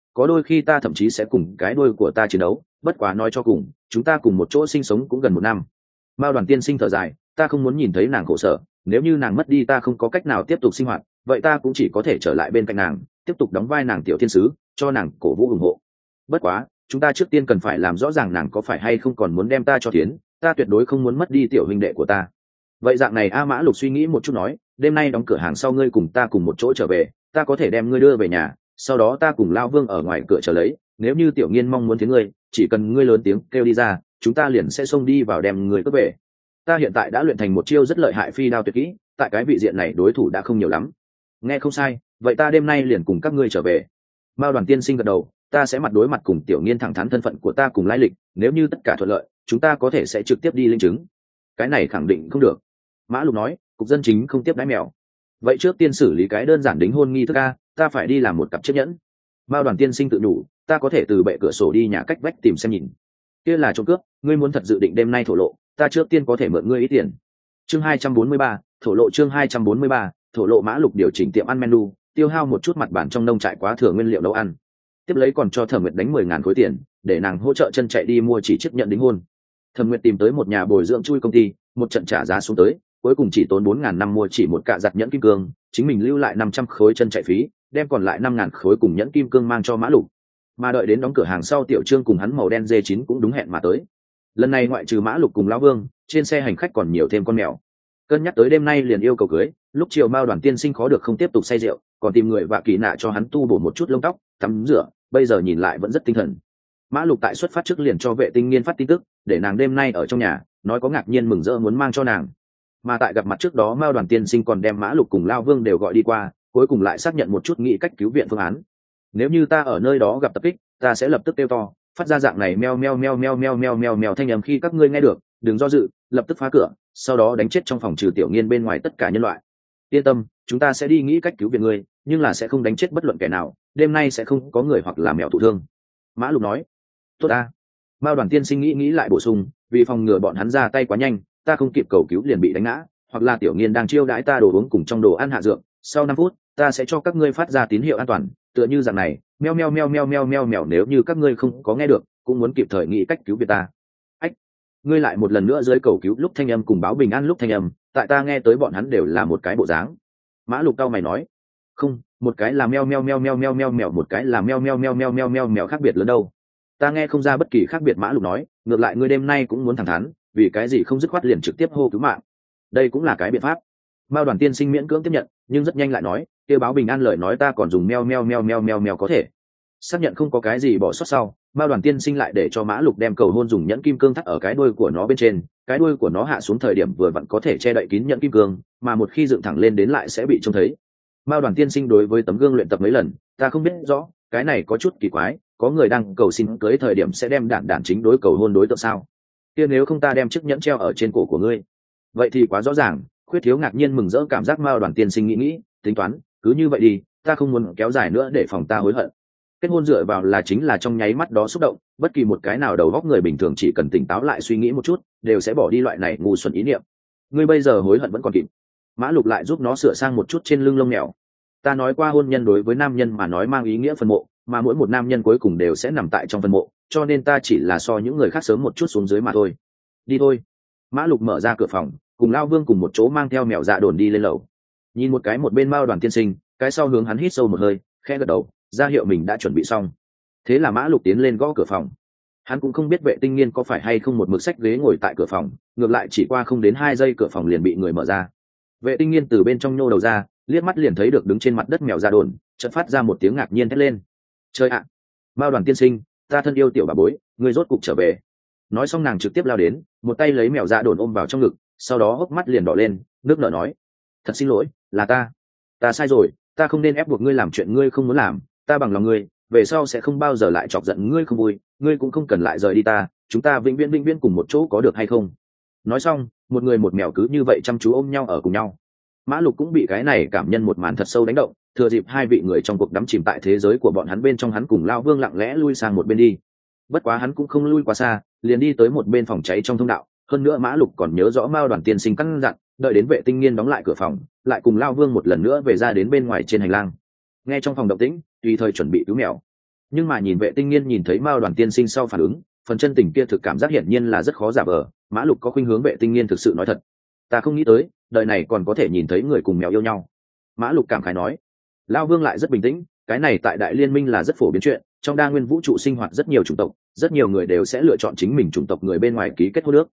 có đôi khi ta thậm chí sẽ cùng cái đuôi của ta chiến đấu, bất quá nói cho cùng chúng ta cùng một chỗ sinh sống cũng gần 1 năm. Mao Đoàn tiên sinh thở dài, ta không muốn nhìn thấy nàng khổ sở, nếu như nàng mất đi ta không có cách nào tiếp tục sinh hoạt, vậy ta cũng chỉ có thể trở lại bên cạnh nàng, tiếp tục đóng vai nàng tiểu thiên sứ, cho nàng cổ vũ ủng hộ. Bất quá chúng ta trước tiên cần phải làm rõ ràng nàng có phải hay không còn muốn đem ta cho tiến, ta tuyệt đối không muốn mất đi tiểu huynh đệ của ta. Vậy dạng này A Mã Lục suy nghĩ một chút nói, đêm nay đóng cửa hàng sau ngươi cùng ta cùng một chỗ trở về, ta có thể đem ngươi đưa về nhà, sau đó ta cùng Lao Vương ở ngoài cửa chờ lấy, nếu như tiểu nghiên mong muốn thiến ngươi, chỉ cần ngươi lớn tiếng kêu đi ra, chúng ta liền sẽ xông đi vào đem ngươi cướp về. Ta hiện tại đã luyện thành một chiêu rất lợi hại phi đao tuyệt kỹ, tại cái vị diện này đối thủ đã không nhiều lắm. Nghe không sai, vậy ta đêm nay liền cùng các ngươi trở về. Mao Đoàn tiên sinh gật đầu, ta sẽ mặt đối mặt cùng tiểu nghiên thẳng thắn thân phận của ta cùng lai lịch, nếu như tất cả thuận lợi chúng ta có thể sẽ trực tiếp đi linh chứng. Cái này khẳng định không được. Mã Lục nói, cục dân chính không tiếp đái mèo. Vậy trước tiên xử lý cái đơn giản đính hôn nghi thức a, ta phải đi làm một cặp chiếc nhẫn. Mao Đoàn tiên sinh tự đủ, ta có thể từ bệ cửa sổ đi nhà cách vách tìm xem nhìn. Kia là trộm cướp, ngươi muốn thật dự định đêm nay thổ lộ, ta trước tiên có thể mượn ngươi ít tiền. Chương 243, thổ lộ. Chương 243, thổ lộ. Mã Lục điều chỉnh tiệm ăn menu, tiêu hao một chút mặt bản trong nông trại quá thừa nguyên liệu nấu ăn, tiếp lấy còn cho Thẩm Nguyệt đánh 10.000 khối tiền để nàng hỗ trợ chân chạy đi mua chỉ chiếc nhận đính hôn. Thẩm Nguyệt tìm tới một nhà bồi dưỡng chui công ty, một trận trả giá xuống tới, cuối cùng chỉ tốn 4.000 năm mua chỉ một cạ giặt nhẫn kim cương, chính mình lưu lại 500 khối chân chạy phí, đem còn lại 5.000 khối cùng nhẫn kim cương mang cho Mã Lục. Mà đợi đến đóng cửa hàng sau, Tiểu Trương cùng hắn màu đen D9 cũng đúng hẹn mà tới. Lần này ngoại trừ Mã Lục cùng Lão Vương, trên xe hành khách còn nhiều thêm con mèo. Cân nhắc tới đêm nay liền yêu cầu cưới, lúc chiều Mao Đoàn tiên sinh khó được không tiếp tục say rượu, còn tìm người vạ kỳ nạ cho hắn tu bổ một chút lông tóc, tắm rửa, bây giờ nhìn lại vẫn rất tinh thần. Mã Lục tại xuất phát trước liền cho Vệ Tinh Nghiên phát tin tức, để nàng đêm nay ở trong nhà, nói có ngạc nhiên mừng rỡ muốn mang cho nàng. Mà tại gặp mặt trước đó, Mao Đoàn tiên sinh còn đem Mã Lục cùng Lao Vương đều gọi đi qua, cuối cùng lại xác nhận một chút nghĩ cách cứu viện phương án. Nếu như ta ở nơi đó gặp tập kích, ta sẽ lập tức kêu to, phát ra dạng này meo meo meo meo meo meo meo meo thanh âm, khi các ngươi nghe được, đừng do dự, lập tức phá cửa, sau đó đánh chết trong phòng trừ Tiểu Nghiên bên ngoài tất cả nhân loại. Yên tâm, chúng ta sẽ đi nghĩ cách cứu viện ngươi, nhưng là sẽ không đánh chết bất luận kẻ nào, đêm nay sẽ không có người hoặc là mèo thụ thương. Mã Lục nói. Tốt a. Mao Đoàn tiên sinh nghĩ lại bổ sung, vì phòng ngừa bọn hắn ra tay quá nhanh, ta không kịp cầu cứu liền bị đánh ngã, hoặc là Tiểu Nghiên đang chiêu đãi ta đồ uống cùng trong đồ ăn hạ dược, sau 5 phút ta sẽ cho các ngươi phát ra tín hiệu an toàn, tựa như dạng này, meo meo meo meo meo meo meo, nếu như các ngươi không có nghe được, cũng muốn kịp thời nghĩ cách cứu viện ta. Ách. Ngươi lại một lần nữa dưới cầu cứu lúc thanh âm cùng báo bình an lúc thanh âm, tại ta nghe tới bọn hắn đều là một cái bộ dáng. Mã Lục cau mày nói, không, một cái là meo meo meo meo meo meo meo, một cái là meo meo meo meo meo meo meo, khác biệt lớn đâu. Ta nghe không ra bất kỳ khác biệt. Mã Lục nói, ngược lại ngươi đêm nay cũng muốn thẳng thắn, vì cái gì không dứt khoát liền trực tiếp hô cứu mạng. Đây cũng là cái biện pháp. Mao Đoàn tiên sinh miễn cưỡng tiếp nhận, nhưng rất nhanh lại nói, kêu báo bình an lời nói ta còn dùng meo meo meo meo meo meo có thể. Xác nhận không có cái gì bỏ sót sau, Mao Đoàn tiên sinh lại để cho Mã Lục đem cầu hôn dùng nhẫn kim cương thắt ở cái đuôi của nó bên trên, cái đuôi của nó hạ xuống thời điểm vừa vặn có thể che đậy kín nhẫn kim cương, mà một khi dựng thẳng lên đến lại sẽ bị trông thấy. Mao Đoàn tiên sinh đối với tấm gương luyện tập mấy lần, ta không biết rõ, cái này có chút kỳ quái, có người đang cầu xin cưới thời điểm sẽ đem đạn chính đối cầu hôn đối tượng sao? Kia nếu không ta đem chiếc nhẫn treo ở trên cổ của ngươi, vậy thì quá rõ ràng. Khuyết thiếu ngạc nhiên mừng rỡ cảm giác. Mao Đoàn tiên sinh nghĩ, tính toán, cứ như vậy đi, ta không muốn kéo dài nữa để phòng ta hối hận. Kết hôn dựa vào là chính là trong nháy mắt đó xúc động, bất kỳ một cái nào đầu óc người bình thường chỉ cần tỉnh táo lại suy nghĩ một chút, đều sẽ bỏ đi loại này ngu xuẩn ý niệm. Ngươi bây giờ hối hận vẫn còn kịp. Mã Lục lại giúp nó sửa sang một chút trên lưng lông mèo. Ta nói qua hôn nhân đối với nam nhân mà nói mang ý nghĩa phân mộ, mà mỗi một nam nhân cuối cùng đều sẽ nằm tại trong phân mộ, cho nên ta chỉ là so những người khác sớm một chút xuống dưới mà thôi. Đi thôi. Mã Lục mở ra cửa phòng, cùng Lao Vương cùng một chỗ mang theo mèo dạ đồn đi lên lầu. Nhìn một cái một bên Mao Đoàn tiên sinh, cái sau hướng hắn hít sâu một hơi, khẽ gật đầu, ra hiệu mình đã chuẩn bị xong. Thế là Mã Lục tiến lên gõ cửa phòng. Hắn cũng không biết Vệ Tinh Nghiên có phải hay không một mực xách ghế ngồi tại cửa phòng, ngược lại chỉ qua không đến 2 giây cửa phòng liền bị người mở ra. Vệ Tinh Nghiên từ bên trong nhô đầu ra, liếc mắt liền thấy được đứng trên mặt đất mèo dạ đồn, chợt phát ra một tiếng ngạc nhiên thét lên. Chơi ạ! Mao Đoàn tiên sinh, ta thân yêu tiểu bà bối, ngươi rốt cục trở về. Nói xong nàng trực tiếp lao đến, một tay lấy mèo dạ đồn ôm vào trong ngực, sau đó hốc mắt liền đỏ lên, nước nở nói, thật xin lỗi, là ta sai rồi, ta không nên ép buộc ngươi làm chuyện ngươi không muốn làm, ta bằng lòng ngươi, về sau sẽ không bao giờ lại chọc giận ngươi không vui, ngươi cũng không cần lại rời đi ta, chúng ta vĩnh viễn cùng một chỗ có được hay không? Nói xong, một người một mèo cứ như vậy chăm chú ôm nhau ở cùng nhau. Mã Lục cũng bị cái này cảm nhân một màn thật sâu đánh động, thừa dịp hai vị người trong cuộc đắm chìm tại thế giới của bọn hắn bên trong, hắn cùng Lao Vương lặng lẽ lui sang một bên đi. Bất quá hắn cũng không lui quá xa, liền đi tới một bên phòng cháy trong thông đạo. Hơn nữa Mã Lục còn nhớ rõ Mao Đoàn tiên sinh căn dặn, đợi đến Vệ Tinh Nghiên đóng lại cửa phòng, lại cùng Lao Vương một lần nữa về ra đến bên ngoài trên hành lang. Nghe trong phòng động tĩnh, tùy thời chuẩn bị cứu mèo. Nhưng mà nhìn Vệ Tinh Nghiên nhìn thấy Mao Đoàn tiên sinh sau phản ứng, phần chân tình kia thực cảm giác hiển nhiên là rất khó giả vờ. Mã Lục có khuynh hướng Vệ Tinh Nghiên thực sự nói thật. Ta không nghĩ tới đời này còn có thể nhìn thấy người cùng mèo yêu nhau. Mã Lục cảm khái nói. Lao Vương lại rất bình tĩnh, cái này tại đại liên minh là rất phổ biến chuyện, trong đa nguyên vũ trụ sinh hoạt rất nhiều chủng tộc, rất nhiều người đều sẽ lựa chọn chính mình chủng tộc người bên ngoài ký kết hôn ước.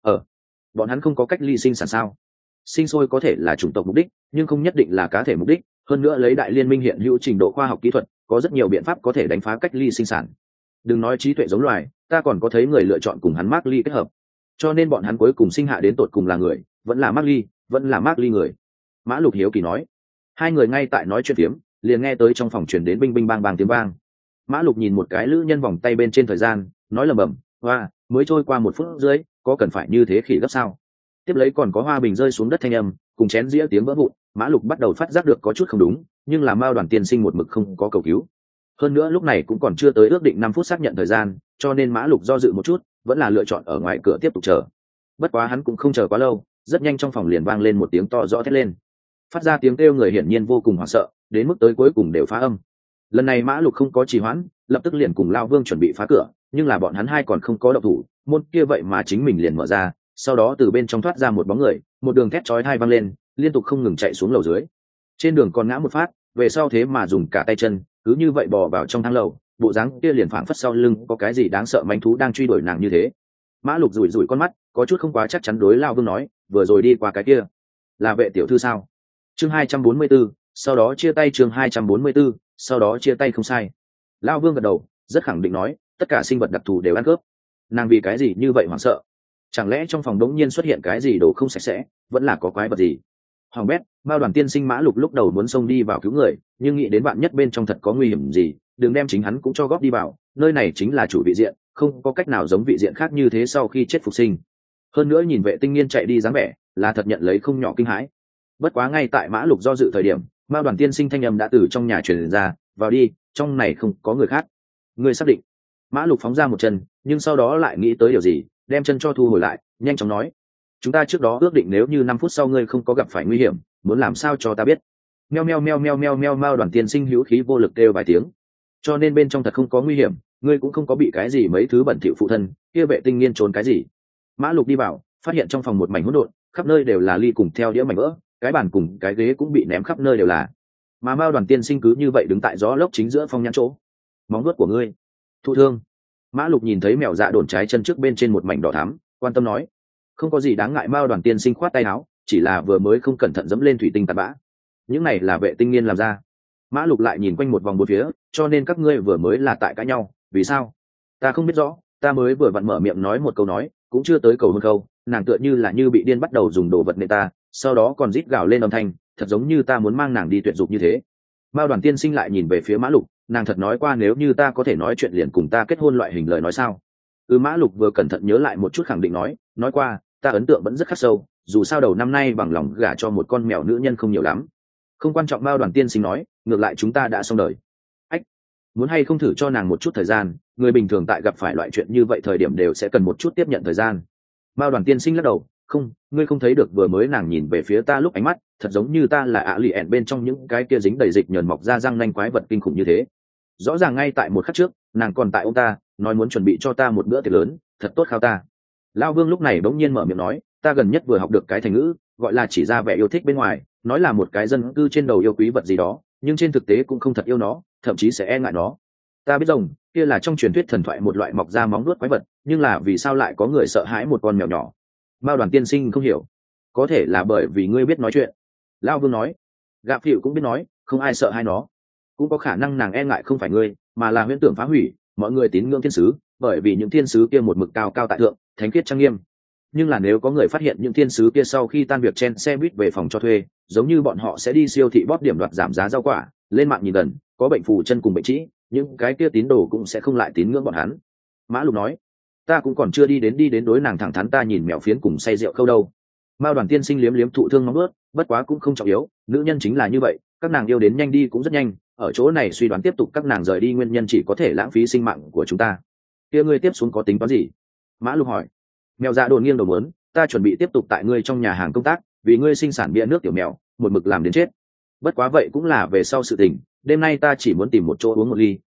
Bọn hắn không có cách ly sinh sản sao? Sinh sôi có thể là chủng tộc mục đích, nhưng không nhất định là cá thể mục đích. Hơn nữa lấy đại liên minh hiện hữu trình độ khoa học kỹ thuật, có rất nhiều biện pháp có thể đánh phá cách ly sinh sản. Đừng nói trí tuệ giống loài, ta còn có thấy người lựa chọn cùng hắn Mark Lee kết hợp. Cho nên bọn hắn cuối cùng sinh hạ đến tột cùng là người, vẫn là Mark Lee, vẫn là Mark Lee người. Mã Lục hiếu kỳ nói. Hai người ngay tại nói chuyện phiếm, liền nghe tới trong phòng truyền đến binh binh bang bang tiếng vang. Mã Lục nhìn một cái lữ nhân vòng tay bên trên thời gian, nói lẩm bẩm, hoa, mới trôi qua 1 phút rưỡi, có cần phải như thế khỉ gấp sao? Tiếp lấy còn có hoa bình rơi xuống đất thanh âm, cùng chén dĩa tiếng vỡ vụn. Mã Lục bắt đầu phát giác được có chút không đúng, nhưng là Mao Đoàn tiên sinh một mực không có cầu cứu. Hơn nữa lúc này cũng còn chưa tới ước định 5 phút xác nhận thời gian, cho nên Mã Lục do dự một chút, vẫn là lựa chọn ở ngoài cửa tiếp tục chờ. Bất quá hắn cũng không chờ quá lâu, rất nhanh trong phòng liền vang lên một tiếng to rõ thét lên. Phát ra tiếng kêu người hiển nhiên vô cùng hoảng sợ, đến mức tới cuối cùng đều phá âm. Lần này Mã Lục không có trì hoãn, lập tức liền cùng Lao Vương chuẩn bị phá cửa, nhưng là bọn hắn hai còn không có động thủ, môn kia vậy mà chính mình liền mở ra, sau đó từ bên trong thoát ra một bóng người, một đường thét chói tai vang lên, liên tục không ngừng chạy xuống lầu dưới. Trên đường còn ngã một phát, về sau thế mà dùng cả tay chân, cứ như vậy bò vào trong thang lầu, bộ dáng kia liền phảng phất sau lưng có cái gì đáng sợ manh thú đang truy đuổi nàng như thế. Mã Lục rủi rủi con mắt, có chút không quá chắc chắn đối Lao Vương nói, vừa rồi đi qua cái kia, là Vệ tiểu thư sao? Chương 244, sau đó chia tay. Chương 244, sau đó chia tay không sai. Lao Vương gật đầu, rất khẳng định nói, tất cả sinh vật đặc thù đều ăn cướp. Nàng vì cái gì như vậy hoảng sợ? Chẳng lẽ trong phòng đống nhiên xuất hiện cái gì đồ không sạch sẽ, vẫn là có quái vật gì? Hoàng bét, Mao Đoàn tiên sinh Mã Lục lúc đầu muốn xông đi vào cứu người, nhưng nghĩ đến bạn nhất bên trong thật có nguy hiểm gì, đừng đem chính hắn cũng cho góp đi vào, nơi này chính là chủ vị diện, không có cách nào giống vị diện khác như thế sau khi chết phục sinh. Hơn nữa nhìn Vệ Tinh Nghiên chạy đi dáng vẻ, là thật nhận lấy không nhỏ kinh hãi. Bất quá ngay tại Mã Lục do dự thời điểm, Mao Đoàn tiên sinh thanh âm đã từ trong nhà truyền ra, vào đi, trong này không có người khác. Người xác định? Mã Lục phóng ra một chân, nhưng sau đó lại nghĩ tới điều gì, đem chân cho thu hồi lại, nhanh chóng nói, chúng ta trước đó ước định nếu như 5 phút sau ngươi không có gặp phải nguy hiểm, muốn làm sao cho ta biết. Meo meo meo meo meo meo. Mao Đoàn tiên sinh hữu khí vô lực kêu vài tiếng. Cho nên bên trong thật không có nguy hiểm, ngươi cũng không có bị cái gì mấy thứ bẩn thỉu phụ thân, kia Vệ Tinh Nghiên trốn cái gì? Mã Lục đi vào, phát hiện trong phòng một mảnh hỗn độn, khắp nơi đều là ly cùng theo đĩa mảnh vỡ, cái bàn cùng cái ghế cũng bị ném khắp nơi đều là. Mà Mao Đoàn tiên sinh cứ như vậy đứng tại gió lốc chính giữa phong nhãn chỗ. Móng vuốt của ngươi thụ thương. Mã Lục nhìn thấy mèo dạ đổn trái chân trước bên trên một mảnh đỏ thắm, quan tâm nói, không có gì đáng ngại. Mao Đoàn tiên sinh khoát tay áo, chỉ là vừa mới không cẩn thận dẫm lên thủy tinh tạt bã. Những này là Vệ Tinh Nghiên làm ra. Mã Lục lại nhìn quanh một vòng bốn phía, cho nên các ngươi vừa mới là tại cãi nhau, vì sao? Ta không biết rõ, ta mới vừa vặn mở miệng nói một câu nói, cũng chưa tới cầu hôn câu, nàng tựa như là như bị điên bắt đầu dùng đồ vật nệ ta, sau đó còn rít gào lên âm thanh, thật giống như ta muốn mang nàng đi tuyệt dục như thế. Mao Đoàn tiên sinh lại nhìn về phía Mã Lục, nàng thật nói qua nếu như ta có thể nói chuyện liền cùng ta kết hôn loại hình lời nói sao? Mã Lục vừa cẩn thận nhớ lại một chút khẳng định nói qua, ta ấn tượng vẫn rất khắc sâu, dù sao đầu năm nay bằng lòng gả cho một con mèo nữ nhân không nhiều lắm. Không quan trọng. Mao Đoàn tiên sinh nói, ngược lại chúng ta đã xong đời. Ách, muốn hay không thử cho nàng một chút thời gian, người bình thường tại gặp phải loại chuyện như vậy thời điểm đều sẽ cần một chút tiếp nhận thời gian. Mao Đoàn tiên sinh lắc đầu, không, ngươi không thấy được vừa mới nàng nhìn về phía ta lúc ánh mắt thật giống như ta là ạ lì ẹn bên trong những cái kia dính đầy dịch nhờn mọc ra răng nanh quái vật kinh khủng như thế. Rõ ràng ngay tại một khắc trước nàng còn tại ông ta nói muốn chuẩn bị cho ta một bữa tiệc lớn, thật tốt khao ta. Lao Vương lúc này bỗng nhiên mở miệng nói, ta gần nhất vừa học được cái thành ngữ, gọi là chỉ ra vẻ yêu thích bên ngoài, nói là một cái dân cư trên đầu yêu quý vật gì đó, nhưng trên thực tế cũng không thật yêu nó, thậm chí sẽ e ngại nó. Ta biết rồng kia là trong truyền thuyết thần thoại một loại mọc ra móng vuốt quái vật, nhưng là vì sao lại có người sợ hãi một con mèo nhỏ? Mao Đoàn tiên sinh không hiểu. Có thể là bởi vì ngươi biết nói chuyện. Lao Vương nói. Gạ Phịu cũng biết nói, không ai sợ hai nó. Cũng có khả năng nàng e ngại không phải ngươi, mà là huyễn tưởng phá hủy mọi người tín ngưỡng thiên sứ, bởi vì những thiên sứ kia một mực cao cao tại thượng, thánh khiết trang nghiêm. Nhưng là nếu có người phát hiện những thiên sứ kia sau khi tan việc chen xe buýt về phòng cho thuê, giống như bọn họ sẽ đi siêu thị bóp điểm đoạt giảm giá rau quả, lên mạng nhìn gần, có bệnh phù chân cùng bệnh trĩ, những cái kia tín đồ cũng sẽ không lại tín ngưỡng bọn hắn. Mã Lục nói, ta cũng còn chưa đi đến đối nàng thẳng thắn ta nhìn mèo phiến cùng say rượu khâu đâu. Mao Đoàn tiên sinh liếm liếm thụ thương móng ướt, bất quá cũng không trọng yếu, nữ nhân chính là như vậy, các nàng yêu đến nhanh đi cũng rất nhanh, ở chỗ này suy đoán tiếp tục các nàng rời đi nguyên nhân chỉ có thể lãng phí sinh mạng của chúng ta. Kia ngươi tiếp xuống có tính toán gì? Mã Lục hỏi. Mèo dạ đồn nghiêng đầu muốn, ta chuẩn bị tiếp tục tại ngươi trong nhà hàng công tác, vì ngươi sinh sản bia nước tiểu mèo, một mực làm đến chết. Bất quá vậy cũng là về sau sự tình, đêm nay ta chỉ muốn tìm một chỗ uống một ly,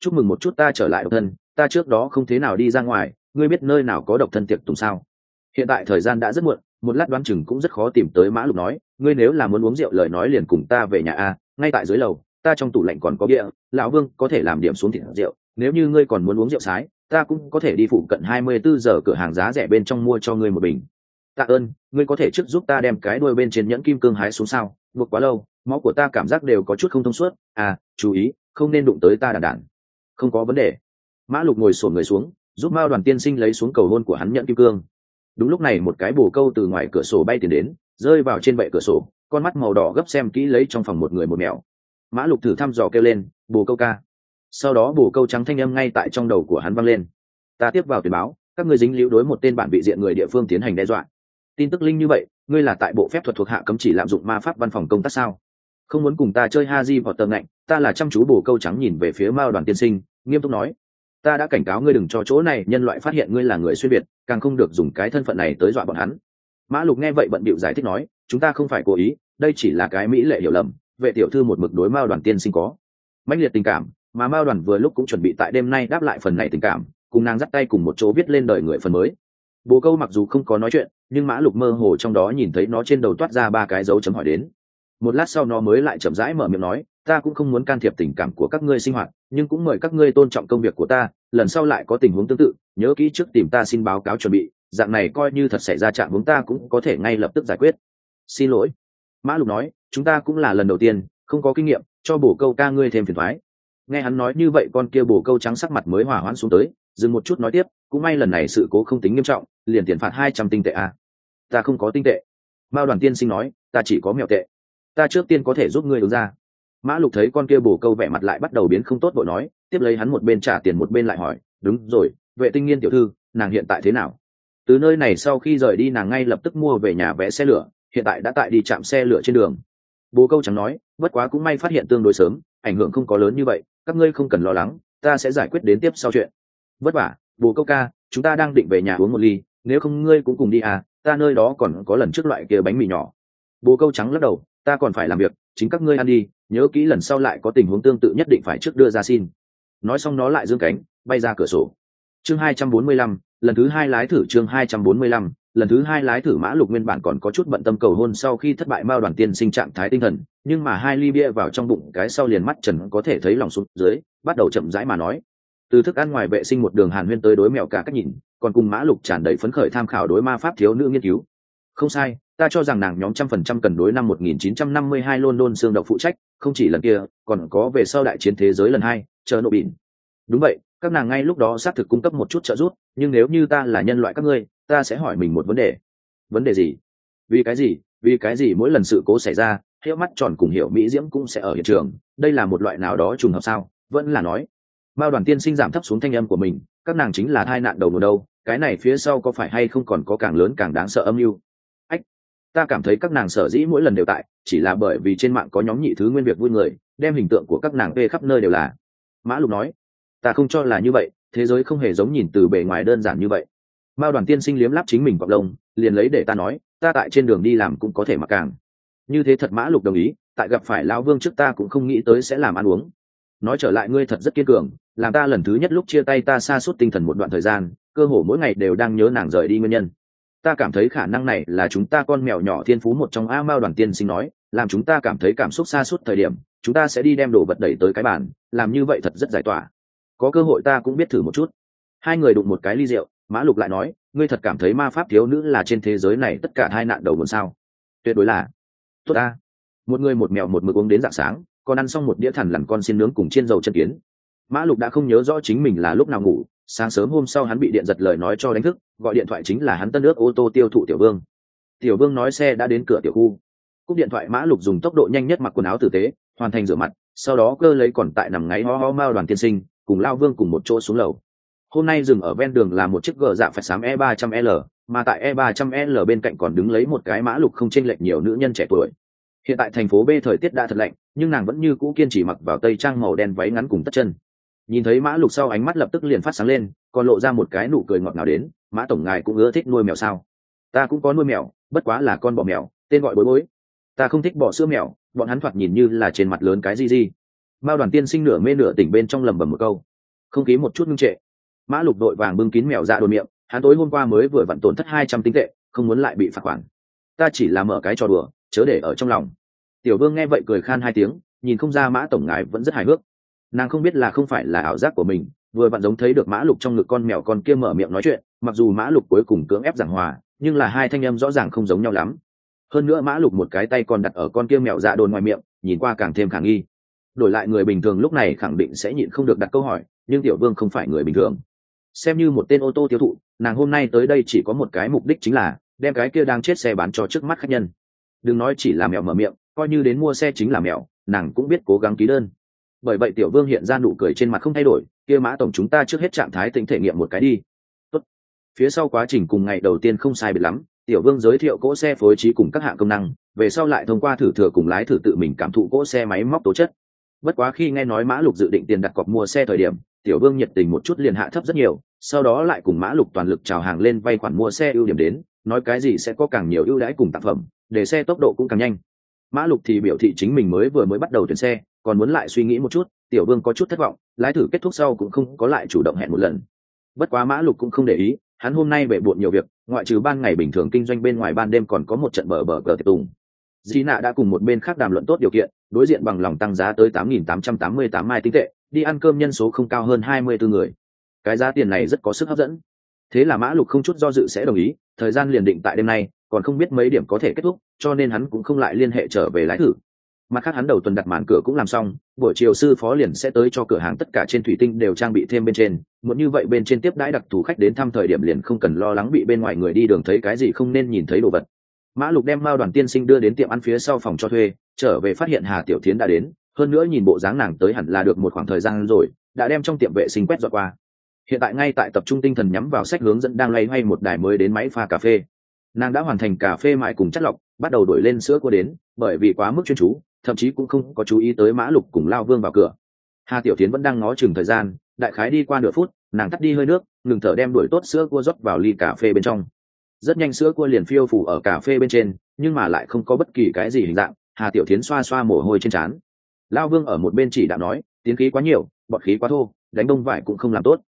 chúc mừng một chút, ta trở lại độc thân, ta trước đó không thế nào đi ra ngoài, ngươi biết nơi nào có độc thân tiệc tùng sao? Hiện tại thời gian đã rất muộn, một lát đoán chừng cũng rất khó tìm tới. Mã Lục nói, ngươi nếu là muốn uống rượu lời nói liền cùng ta về nhà a, ngay tại dưới lầu, ta trong tủ lạnh còn có bia, lão Vương có thể làm điểm xuống thịt rượu, nếu như ngươi còn muốn uống rượu sái, ta cũng có thể đi phụ cận 24 giờ cửa hàng giá rẻ bên trong mua cho ngươi một bình. Tạ ơn, ngươi có thể trước giúp ta đem cái đuôi bên trên nhẫn kim cương hái xuống sao, buộc quá lâu, máu của ta cảm giác đều có chút không thông suốt. À, chú ý, không nên đụng tới ta đàn đản. Không có vấn đề. Mã Lục ngồi xổm người xuống, giúp Mao Đoàn tiên sinh lấy xuống cầu hôn của hắn nhẫn kim cương. Đúng lúc này một cái bồ câu từ ngoài cửa sổ bay tiến đến, rơi vào trên bệ cửa sổ, con mắt màu đỏ gấp xem kỹ lấy trong phòng một người một mèo. Mã Lục thử thăm dò kêu lên, bồ câu ca. Sau đó bồ câu trắng thanh âm ngay tại trong đầu của hắn vang lên. Ta tiếp vào tuyên báo, các ngươi dính líu đối một tên bạn bị diện người địa phương tiến hành đe dọa. Tin tức linh như vậy, ngươi là tại bộ phép thuật thuộc hạ cấm chỉ lạm dụng ma pháp văn phòng công tác sao? Không muốn cùng ta chơi Haji vào tầng ngạnh, ta là chăm chú bồ câu trắng nhìn về phía Mao Đoàn tiên sinh, nghiêm túc nói, ta đã cảnh cáo ngươi đừng cho chỗ này nhân loại phát hiện ngươi là người xuyên việt, càng không được dùng cái thân phận này tới dọa bọn hắn. Mã Lục nghe vậy bận bịu giải thích nói, chúng ta không phải cố ý, đây chỉ là cái mỹ lệ hiểu lầm, vệ tiểu thư một mực đối Mao Đoàn tiên sinh có mãnh liệt tình cảm, mà Mao Đoàn vừa lúc cũng chuẩn bị tại đêm nay đáp lại phần này tình cảm, cùng nàng dắt tay cùng một chỗ viết lên đời người phần mới. Bồ câu mặc dù không có nói chuyện, nhưng Mã Lục mơ hồ trong đó nhìn thấy nó trên đầu toát ra 3 cái dấu chấm hỏi đến. Một lát sau nó mới lại chậm rãi mở miệng nói, ta cũng không muốn can thiệp tình cảm của các ngươi sinh hoạt, nhưng cũng mời các ngươi tôn trọng công việc của ta, lần sau lại có tình huống tương tự, nhớ kỹ trước tìm ta xin báo cáo chuẩn bị, dạng này coi như thật xảy ra trạng huống ta cũng có thể ngay lập tức giải quyết. Xin lỗi. Mã Lục nói, chúng ta cũng là lần đầu tiên, không có kinh nghiệm, cho bồ câu ca ngươi thêm phiền toái. Nghe hắn nói như vậy, con kia bồ câu trắng sắc mặt mới hòa hoãn xuống tới, dừng một chút nói tiếp, cũng may lần này sự cố không tính nghiêm trọng, liền tiền phạt 200 tinh tệ à. Ta không có tinh tệ. Mao Đoàn tiên sinh nói, ta chỉ có mèo tệ. Ta trước tiên có thể giúp ngươi đứng ra. Mã Lục thấy con kia bồ câu vẻ mặt lại bắt đầu biến không tốt, vội nói, tiếp lấy hắn một bên trả tiền một bên lại hỏi, đúng rồi, Vệ Tinh Nghiên tiểu thư, nàng hiện tại thế nào? Từ nơi này sau khi rời đi nàng ngay lập tức mua về nhà vé xe lửa, hiện tại đã tại đi trạm xe lửa trên đường. Bồ câu trắng nói, bất quá cũng may phát hiện tương đối sớm, ảnh hưởng không có lớn như vậy, các ngươi không cần lo lắng, ta sẽ giải quyết đến tiếp sau chuyện. Vất vả, bồ câu ca, chúng ta đang định về nhà uống một ly, nếu không ngươi cũng cùng đi à, ta nơi đó còn có lần trước loại kia bánh mì nhỏ. Bồ câu trắng lắc đầu, ta còn phải làm việc, chính các ngươi ăn đi, nhớ kỹ lần sau lại có tình huống tương tự nhất định phải trước đưa ra xin. Nói xong nó lại giương cánh bay ra cửa sổ. Chương 245, lần thứ 2 lái thử. Chương 245, lần thứ 2 lái thử. Mã Lục nguyên bản còn có chút bận tâm cầu hôn sau khi thất bại Mao Đoàn tiên sinh trạng thái tinh thần, nhưng mà 2 ly bia vào trong bụng cái sau liền mắt trần có thể thấy lòng xuống dưới, bắt đầu chậm rãi mà nói. Từ thức ăn ngoài vệ sinh một đường hàn huyên tới đối mèo cả cách nhìn, còn cùng Mã Lục tràn đầy phấn khởi tham khảo đối ma pháp thiếu nữ nghiên cứu. Không sai, ta cho rằng nàng nhóm 100% cần đối năm 1952 London xương độc phụ trách, không chỉ lần kia, còn có về sau đại chiến thế giới lần 2, chờ nộ bỉn. Đúng vậy, các nàng ngay lúc đó xác thực cung cấp một chút trợ giúp, nhưng nếu như ta là nhân loại các ngươi, ta sẽ hỏi mình một vấn đề. Vấn đề gì? Vì cái gì mỗi lần sự cố xảy ra, Hiệu Mắt Tròn cùng Hiểu Mỹ Diễm cũng sẽ ở hiện trường, đây là một loại nào đó trùng hợp sao? Vẫn là nói. Mao Đoàn tiên sinh giảm thấp xuống thanh âm của mình, các nàng chính là tai nạn đầu mùa đâu, cái này phía sau có phải hay không còn có càng lớn càng đáng sợ âm mưu? Ta cảm thấy các nàng sở dĩ mỗi lần đều tại, chỉ là bởi vì trên mạng có nhóm nhị thứ nguyên việc vui người, đem hình tượng của các nàng về khắp nơi đều là. Mã Lục nói, ta không cho là như vậy, thế giới không hề giống nhìn từ bề ngoài đơn giản như vậy. Mao Đoàn tiên sinh liếm láp chính mình cọc lông, liền lấy để ta nói, ta tại trên đường đi làm cũng có thể mặc càng như thế thật. Mã Lục đồng ý, tại gặp phải lão Vương trước ta cũng không nghĩ tới sẽ làm ăn uống. Nói trở lại, ngươi thật rất kiên cường, làm ta lần thứ nhất lúc chia tay ta sa sút tinh thần một đoạn thời gian, cơ hồ mỗi ngày đều đang nhớ nàng rời đi nguyên nhân. Ta cảm thấy khả năng này là chúng ta con mèo nhỏ thiên phú một trong. A Mao Đoàn tiên sinh nói, làm chúng ta cảm thấy cảm xúc xa suốt thời điểm, chúng ta sẽ đi đem đồ vật đẩy tới cái bàn, làm như vậy thật rất giải tỏa. Có cơ hội ta cũng biết thử một chút. Hai người đụng một cái ly rượu, Mã Lục lại nói, ngươi thật cảm thấy ma pháp thiếu nữ là trên thế giới này tất cả tai nạn đầu nguồn sao? Tuyệt đối là. Tốt a. Một người một mèo một mực uống đến rạng sáng, còn ăn xong một đĩa thằn lằn con xiên nướng cùng chiên dầu chân kiến. Mã Lục đã không nhớ rõ chính mình là lúc nào ngủ, sáng sớm hôm sau hắn bị điện giật lời nói cho đánh thức, gọi điện thoại chính là hắn tân ước ô tô tiêu thụ Tiểu Vương. Tiểu Vương nói xe đã đến cửa tiểu khu. Cúp điện thoại, Mã Lục dùng tốc độ nhanh nhất mặc quần áo tử tế, hoàn thành rửa mặt, sau đó cơ lấy còn tại nằm ngáy ho ho Mao Đoàn tiên sinh cùng Lao Vương cùng một chỗ xuống lầu. Hôm nay dừng ở ven đường là một chiếc gờ dạ phải xám E300L, mà tại E300L bên cạnh còn đứng lấy một cái Mã Lục không chênh lệch nhiều nữ nhân trẻ tuổi. Hiện tại thành phố B thời tiết đã thật lạnh, nhưng nàng vẫn như cũ kiên trì mặc vào tây trang màu đen váy ngắn cùng tất chân. Nhìn thấy Mã Lục sau, ánh mắt lập tức liền phát sáng lên, còn lộ ra một cái nụ cười ngọt ngào đến. Mã tổng ngài cũng ưa thích nuôi mèo sao? Ta cũng có nuôi mèo, bất quá là con bò mèo, tên gọi Bối Bối. Ta không thích bò sữa mèo, bọn hắn thoạt nhìn như là trên mặt lớn cái gì. Mao Đoàn tiên sinh nửa mê nửa tỉnh bên trong lầm bầm một câu. Không khí một chút ngưng trệ. Mã Lục đội vàng bưng kín mèo dạ đồn miệng, hắn tối hôm qua mới vừa vặn tổn thất 200 tinh tệ, không muốn lại bị phạt khoản. Ta chỉ là mở cái trò đùa, chớ để ở trong lòng. Tiểu Vương nghe vậy cười khan hai tiếng, nhìn không ra Mã tổng ngài vẫn rất hài hước. Nàng không biết là không phải là ảo giác của mình, vừa vặn giống thấy được Mã Lục trong ngực con mèo con kia mở miệng nói chuyện, mặc dù Mã Lục cuối cùng cưỡng ép giảng hòa, nhưng là hai thanh âm rõ ràng không giống nhau lắm. Hơn nữa Mã Lục một cái tay còn đặt ở con kia mèo dạ đồn ngoài miệng, nhìn qua càng thêm khả nghi. Đổi lại người bình thường lúc này khẳng định sẽ nhịn không được đặt câu hỏi, nhưng Tiểu Vương không phải người bình thường. Xem như một tên ô tô tiêu thụ, nàng hôm nay tới đây chỉ có một cái mục đích, chính là đem cái kia đang chết xe bán cho trước mắt khách nhân. Đừng nói chỉ là mèo mở miệng, coi như đến mua xe chính là mèo, nàng cũng biết cố gắng ký đơn. Bởi vậy Tiểu Vương hiện ra nụ cười trên mặt không thay đổi, kia Mã tổng chúng ta trước hết trạng thái tĩnh thể nghiệm một cái đi. Tốt. Phía sau quá trình cùng ngày đầu tiên không sai biệt lắm, Tiểu Vương giới thiệu cỗ xe phối trí cùng các hạng công năng, về sau lại thông qua thử thừa cùng lái thử tự mình cảm thụ cỗ xe máy móc tố chất. Bất quá khi nghe nói Mã Lục dự định tiền đặt cọc mua xe thời điểm, Tiểu Vương nhiệt tình một chút liền hạ thấp rất nhiều, sau đó lại cùng Mã Lục toàn lực chào hàng lên vay khoản mua xe ưu điểm đến, nói cái gì sẽ có càng nhiều ưu đãi cùng tác phẩm, để xe tốc độ cũng càng nhanh. Mã Lục thì biểu thị chính mình mới bắt đầu tuyển xe, còn muốn lại suy nghĩ một chút. Tiểu Vương có chút thất vọng, lái thử kết thúc sau cũng không có lại chủ động hẹn một lần. Bất quá Mã Lục cũng không để ý, hắn hôm nay bể bộn nhiều việc, ngoại trừ ban ngày bình thường kinh doanh bên ngoài ban đêm còn có một trận bờ tiệc tùng. Gina đã cùng một bên khác đàm luận tốt điều kiện, đối diện bằng lòng tăng giá tới 8.888 mai tinh tệ, đi ăn cơm nhân số không cao hơn 24 người. Cái giá tiền này rất có sức hấp dẫn. Thế là Mã Lục không chút do dự sẽ đồng ý, thời gian liền định tại đêm nay, còn không biết mấy điểm có thể kết thúc, cho nên hắn cũng không lại liên hệ trở về lái thử. Mặt khác hắn đầu tuần đặt màn cửa cũng làm xong, buổi chiều sư phó liền sẽ tới cho cửa hàng tất cả trên thủy tinh đều trang bị thêm bên trên, muốn như vậy bên trên tiếp đãi đặc thù khách đến thăm thời điểm liền không cần lo lắng bị bên ngoài người đi đường thấy cái gì không nên nhìn thấy đồ vật. Mã Lục đem Mao Đoàn tiên sinh đưa đến tiệm ăn phía sau phòng cho thuê, trở về phát hiện Hà Tiểu Thiến đã đến, hơn nữa nhìn bộ dáng nàng tới hẳn là được một khoảng thời gian rồi, đã đem trong tiệm vệ sinh quét dọn qua. Hiện tại ngay tại tập trung tinh thần nhắm vào sách hướng dẫn đang loay hoay một đài mới đến máy pha cà phê. Nàng đã hoàn thành cà phê mại cùng chất lọc, bắt đầu đổi lên sữa cua đến, bởi vì quá mức chuyên chú, thậm chí cũng không có chú ý tới Mã Lục cùng Lao Vương vào cửa. Hà Tiểu Thiến vẫn đang ngó chừng thời gian, đại khái đi qua nửa phút, nàng tắt đi hơi nước, ngừng thở đem đuổi tốt sữa cua rót vào ly cà phê bên trong. Rất nhanh sữa cua liền phiêu phủ ở cà phê bên trên, nhưng mà lại không có bất kỳ cái gì hình dạng. Hà Tiểu Thiến xoa xoa mồ hôi trên trán. Lao Vương ở một bên chỉ đạo nói, tiến khí quá nhiều, bọt khí quá thô, đánh bông vải cũng không làm tốt.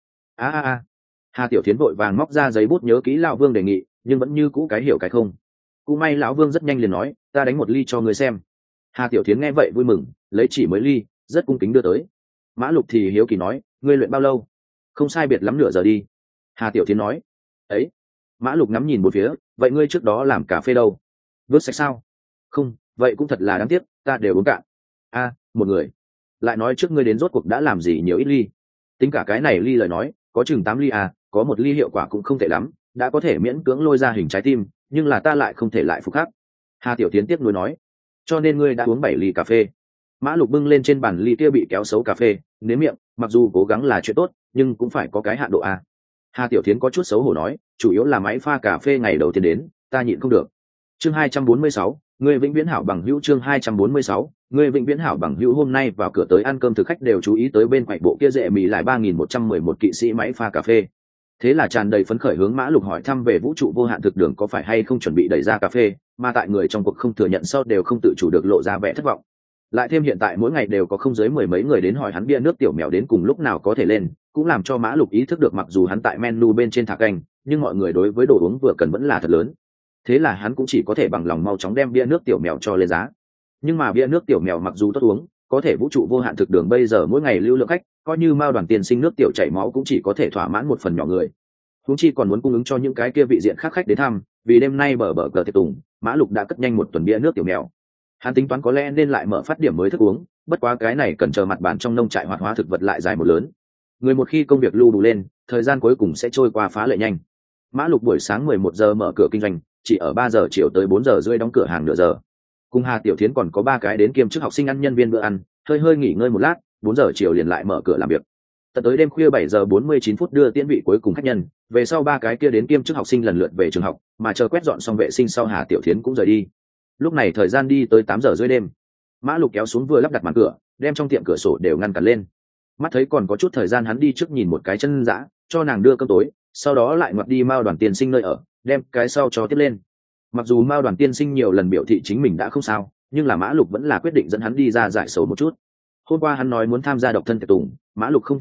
Hà Tiểu Thiến vội vàng móc ra giấy bút nhớ kỹ Lão Vương đề nghị, nhưng vẫn như cũ cái hiểu cái không. Cũng may Lão Vương rất nhanh liền nói, ta đánh một ly cho người xem. Hà Tiểu Thiến nghe vậy vui mừng, lấy chỉ mới ly, rất cung kính đưa tới. Mã Lục thì hiếu kỳ nói, ngươi luyện bao lâu? Không sai biệt lắm nửa giờ đi. Hà Tiểu Thiến nói. Ấy. Mã Lục ngắm nhìn một phía, vậy ngươi trước đó làm cà phê đâu? Vớt sạch sao? Không, vậy cũng thật là đáng tiếc, ta đều uống cạn. Một người. Lại nói trước ngươi đến rốt cuộc đã làm gì nhiều ít ly? Tính cả cái này ly lời nói, có chừng 8 ly có một ly hiệu quả cũng không tệ lắm, đã có thể miễn cưỡng lôi ra hình trái tim, nhưng là ta lại không thể lại phục khắc. Hà Tiểu Tiến tiếp nối nói, cho nên ngươi đã uống 7 ly cà phê. Mã Lục bưng lên trên bàn ly kia bị kéo xấu cà phê, nếm miệng, mặc dù cố gắng là chuyện tốt, nhưng cũng phải có cái hạn độ a. Hà Tiểu Tiến có chút xấu hổ nói, chủ yếu là máy pha cà phê ngày đầu tiên đến, ta nhịn không được. Chương 246, người vĩnh viễn hảo bằng hữu. Chương 246, người vĩnh viễn hảo bằng hữu. Hôm nay vào cửa tới ăn cơm thực khách đều chú ý tới bên quầy bộ kia dễ mì lại 3111 kỵ sĩ máy pha cà phê. Thế là tràn đầy phấn khởi hướng Mã Lục hỏi thăm về vũ trụ vô hạn thực đường có phải hay không chuẩn bị đẩy ra cà phê, mà tại người trong cuộc không thừa nhận sau đều không tự chủ được lộ ra vẻ thất vọng. Lại thêm hiện tại mỗi ngày đều có không dưới 10 mấy người đến hỏi hắn bia nước tiểu mèo đến cùng lúc nào có thể lên, cũng làm cho Mã Lục ý thức được mặc dù hắn tại menu bên trên thả canh, nhưng mọi người đối với đồ uống vừa cần vẫn là thật lớn. Thế là hắn cũng chỉ có thể bằng lòng mau chóng đem bia nước tiểu mèo cho lên giá. Nhưng mà bia nước tiểu mèo mặc dù tốt uống, có thể vũ trụ vô hạn thực đường bây giờ mỗi ngày lưu lượng khách, coi như Mao Đoàn tiên sinh nước tiểu chảy máu cũng chỉ có thể thỏa mãn một phần nhỏ người. Huống chi còn muốn cung ứng cho những cái kia vị diện khác khách đến thăm, vì đêm nay bờ cờ tiệc tùng, Mã Lục đã cất nhanh một tuần bia nước tiểu mèo. Hắn tính toán có lẽ nên lại mở phát điểm mới thức uống, bất quá cái này cần chờ mặt bàn trong nông trại hoạt hóa thực vật lại dài một lớn. Người một khi công việc lưu đủ lên, thời gian cuối cùng sẽ trôi qua phá lệ nhanh. Mã Lục buổi sáng 11 giờ mở cửa kinh doanh, chỉ ở 3 giờ chiều tới 4 giờ rưỡi đóng cửa hàng nửa giờ. Cùng Hà Tiểu Thiến còn có 3 cái đến kiêm chức học sinh ăn nhân viên bữa ăn, hơi nghỉ ngơi một lát, 4 giờ chiều liền lại mở cửa làm việc. Tận tới đêm khuya 7 giờ 49 phút đưa tiễn vị cuối cùng khách nhân, về sau 3 cái kia đến kiêm chức học sinh lần lượt về trường học, mà chờ quét dọn xong vệ sinh sau Hà Tiểu Thiến cũng rời đi. Lúc này thời gian đi tới 8 giờ rưỡi đêm. Mã Lục kéo xuống vừa lắp đặt màn cửa, đem trong tiệm cửa sổ đều ngăn cản lên. Mắt thấy còn có chút thời gian hắn đi trước nhìn một cái chân dã, cho nàng đưa cơm tối, sau đó lại ngoặt đi Mao Đoàn tiên sinh nơi ở, đem cái sau cho tiếp lên. Mặc dù Mao Đoàn tiên sinh nhiều lần biểu thị chính mình đã không sao, nhưng là Mã Lục vẫn là quyết định dẫn hắn đi ra giải sầu một chút. Hôm qua hắn nói muốn tham gia độc thân tiệc tùng, Mã Lục không tìm được,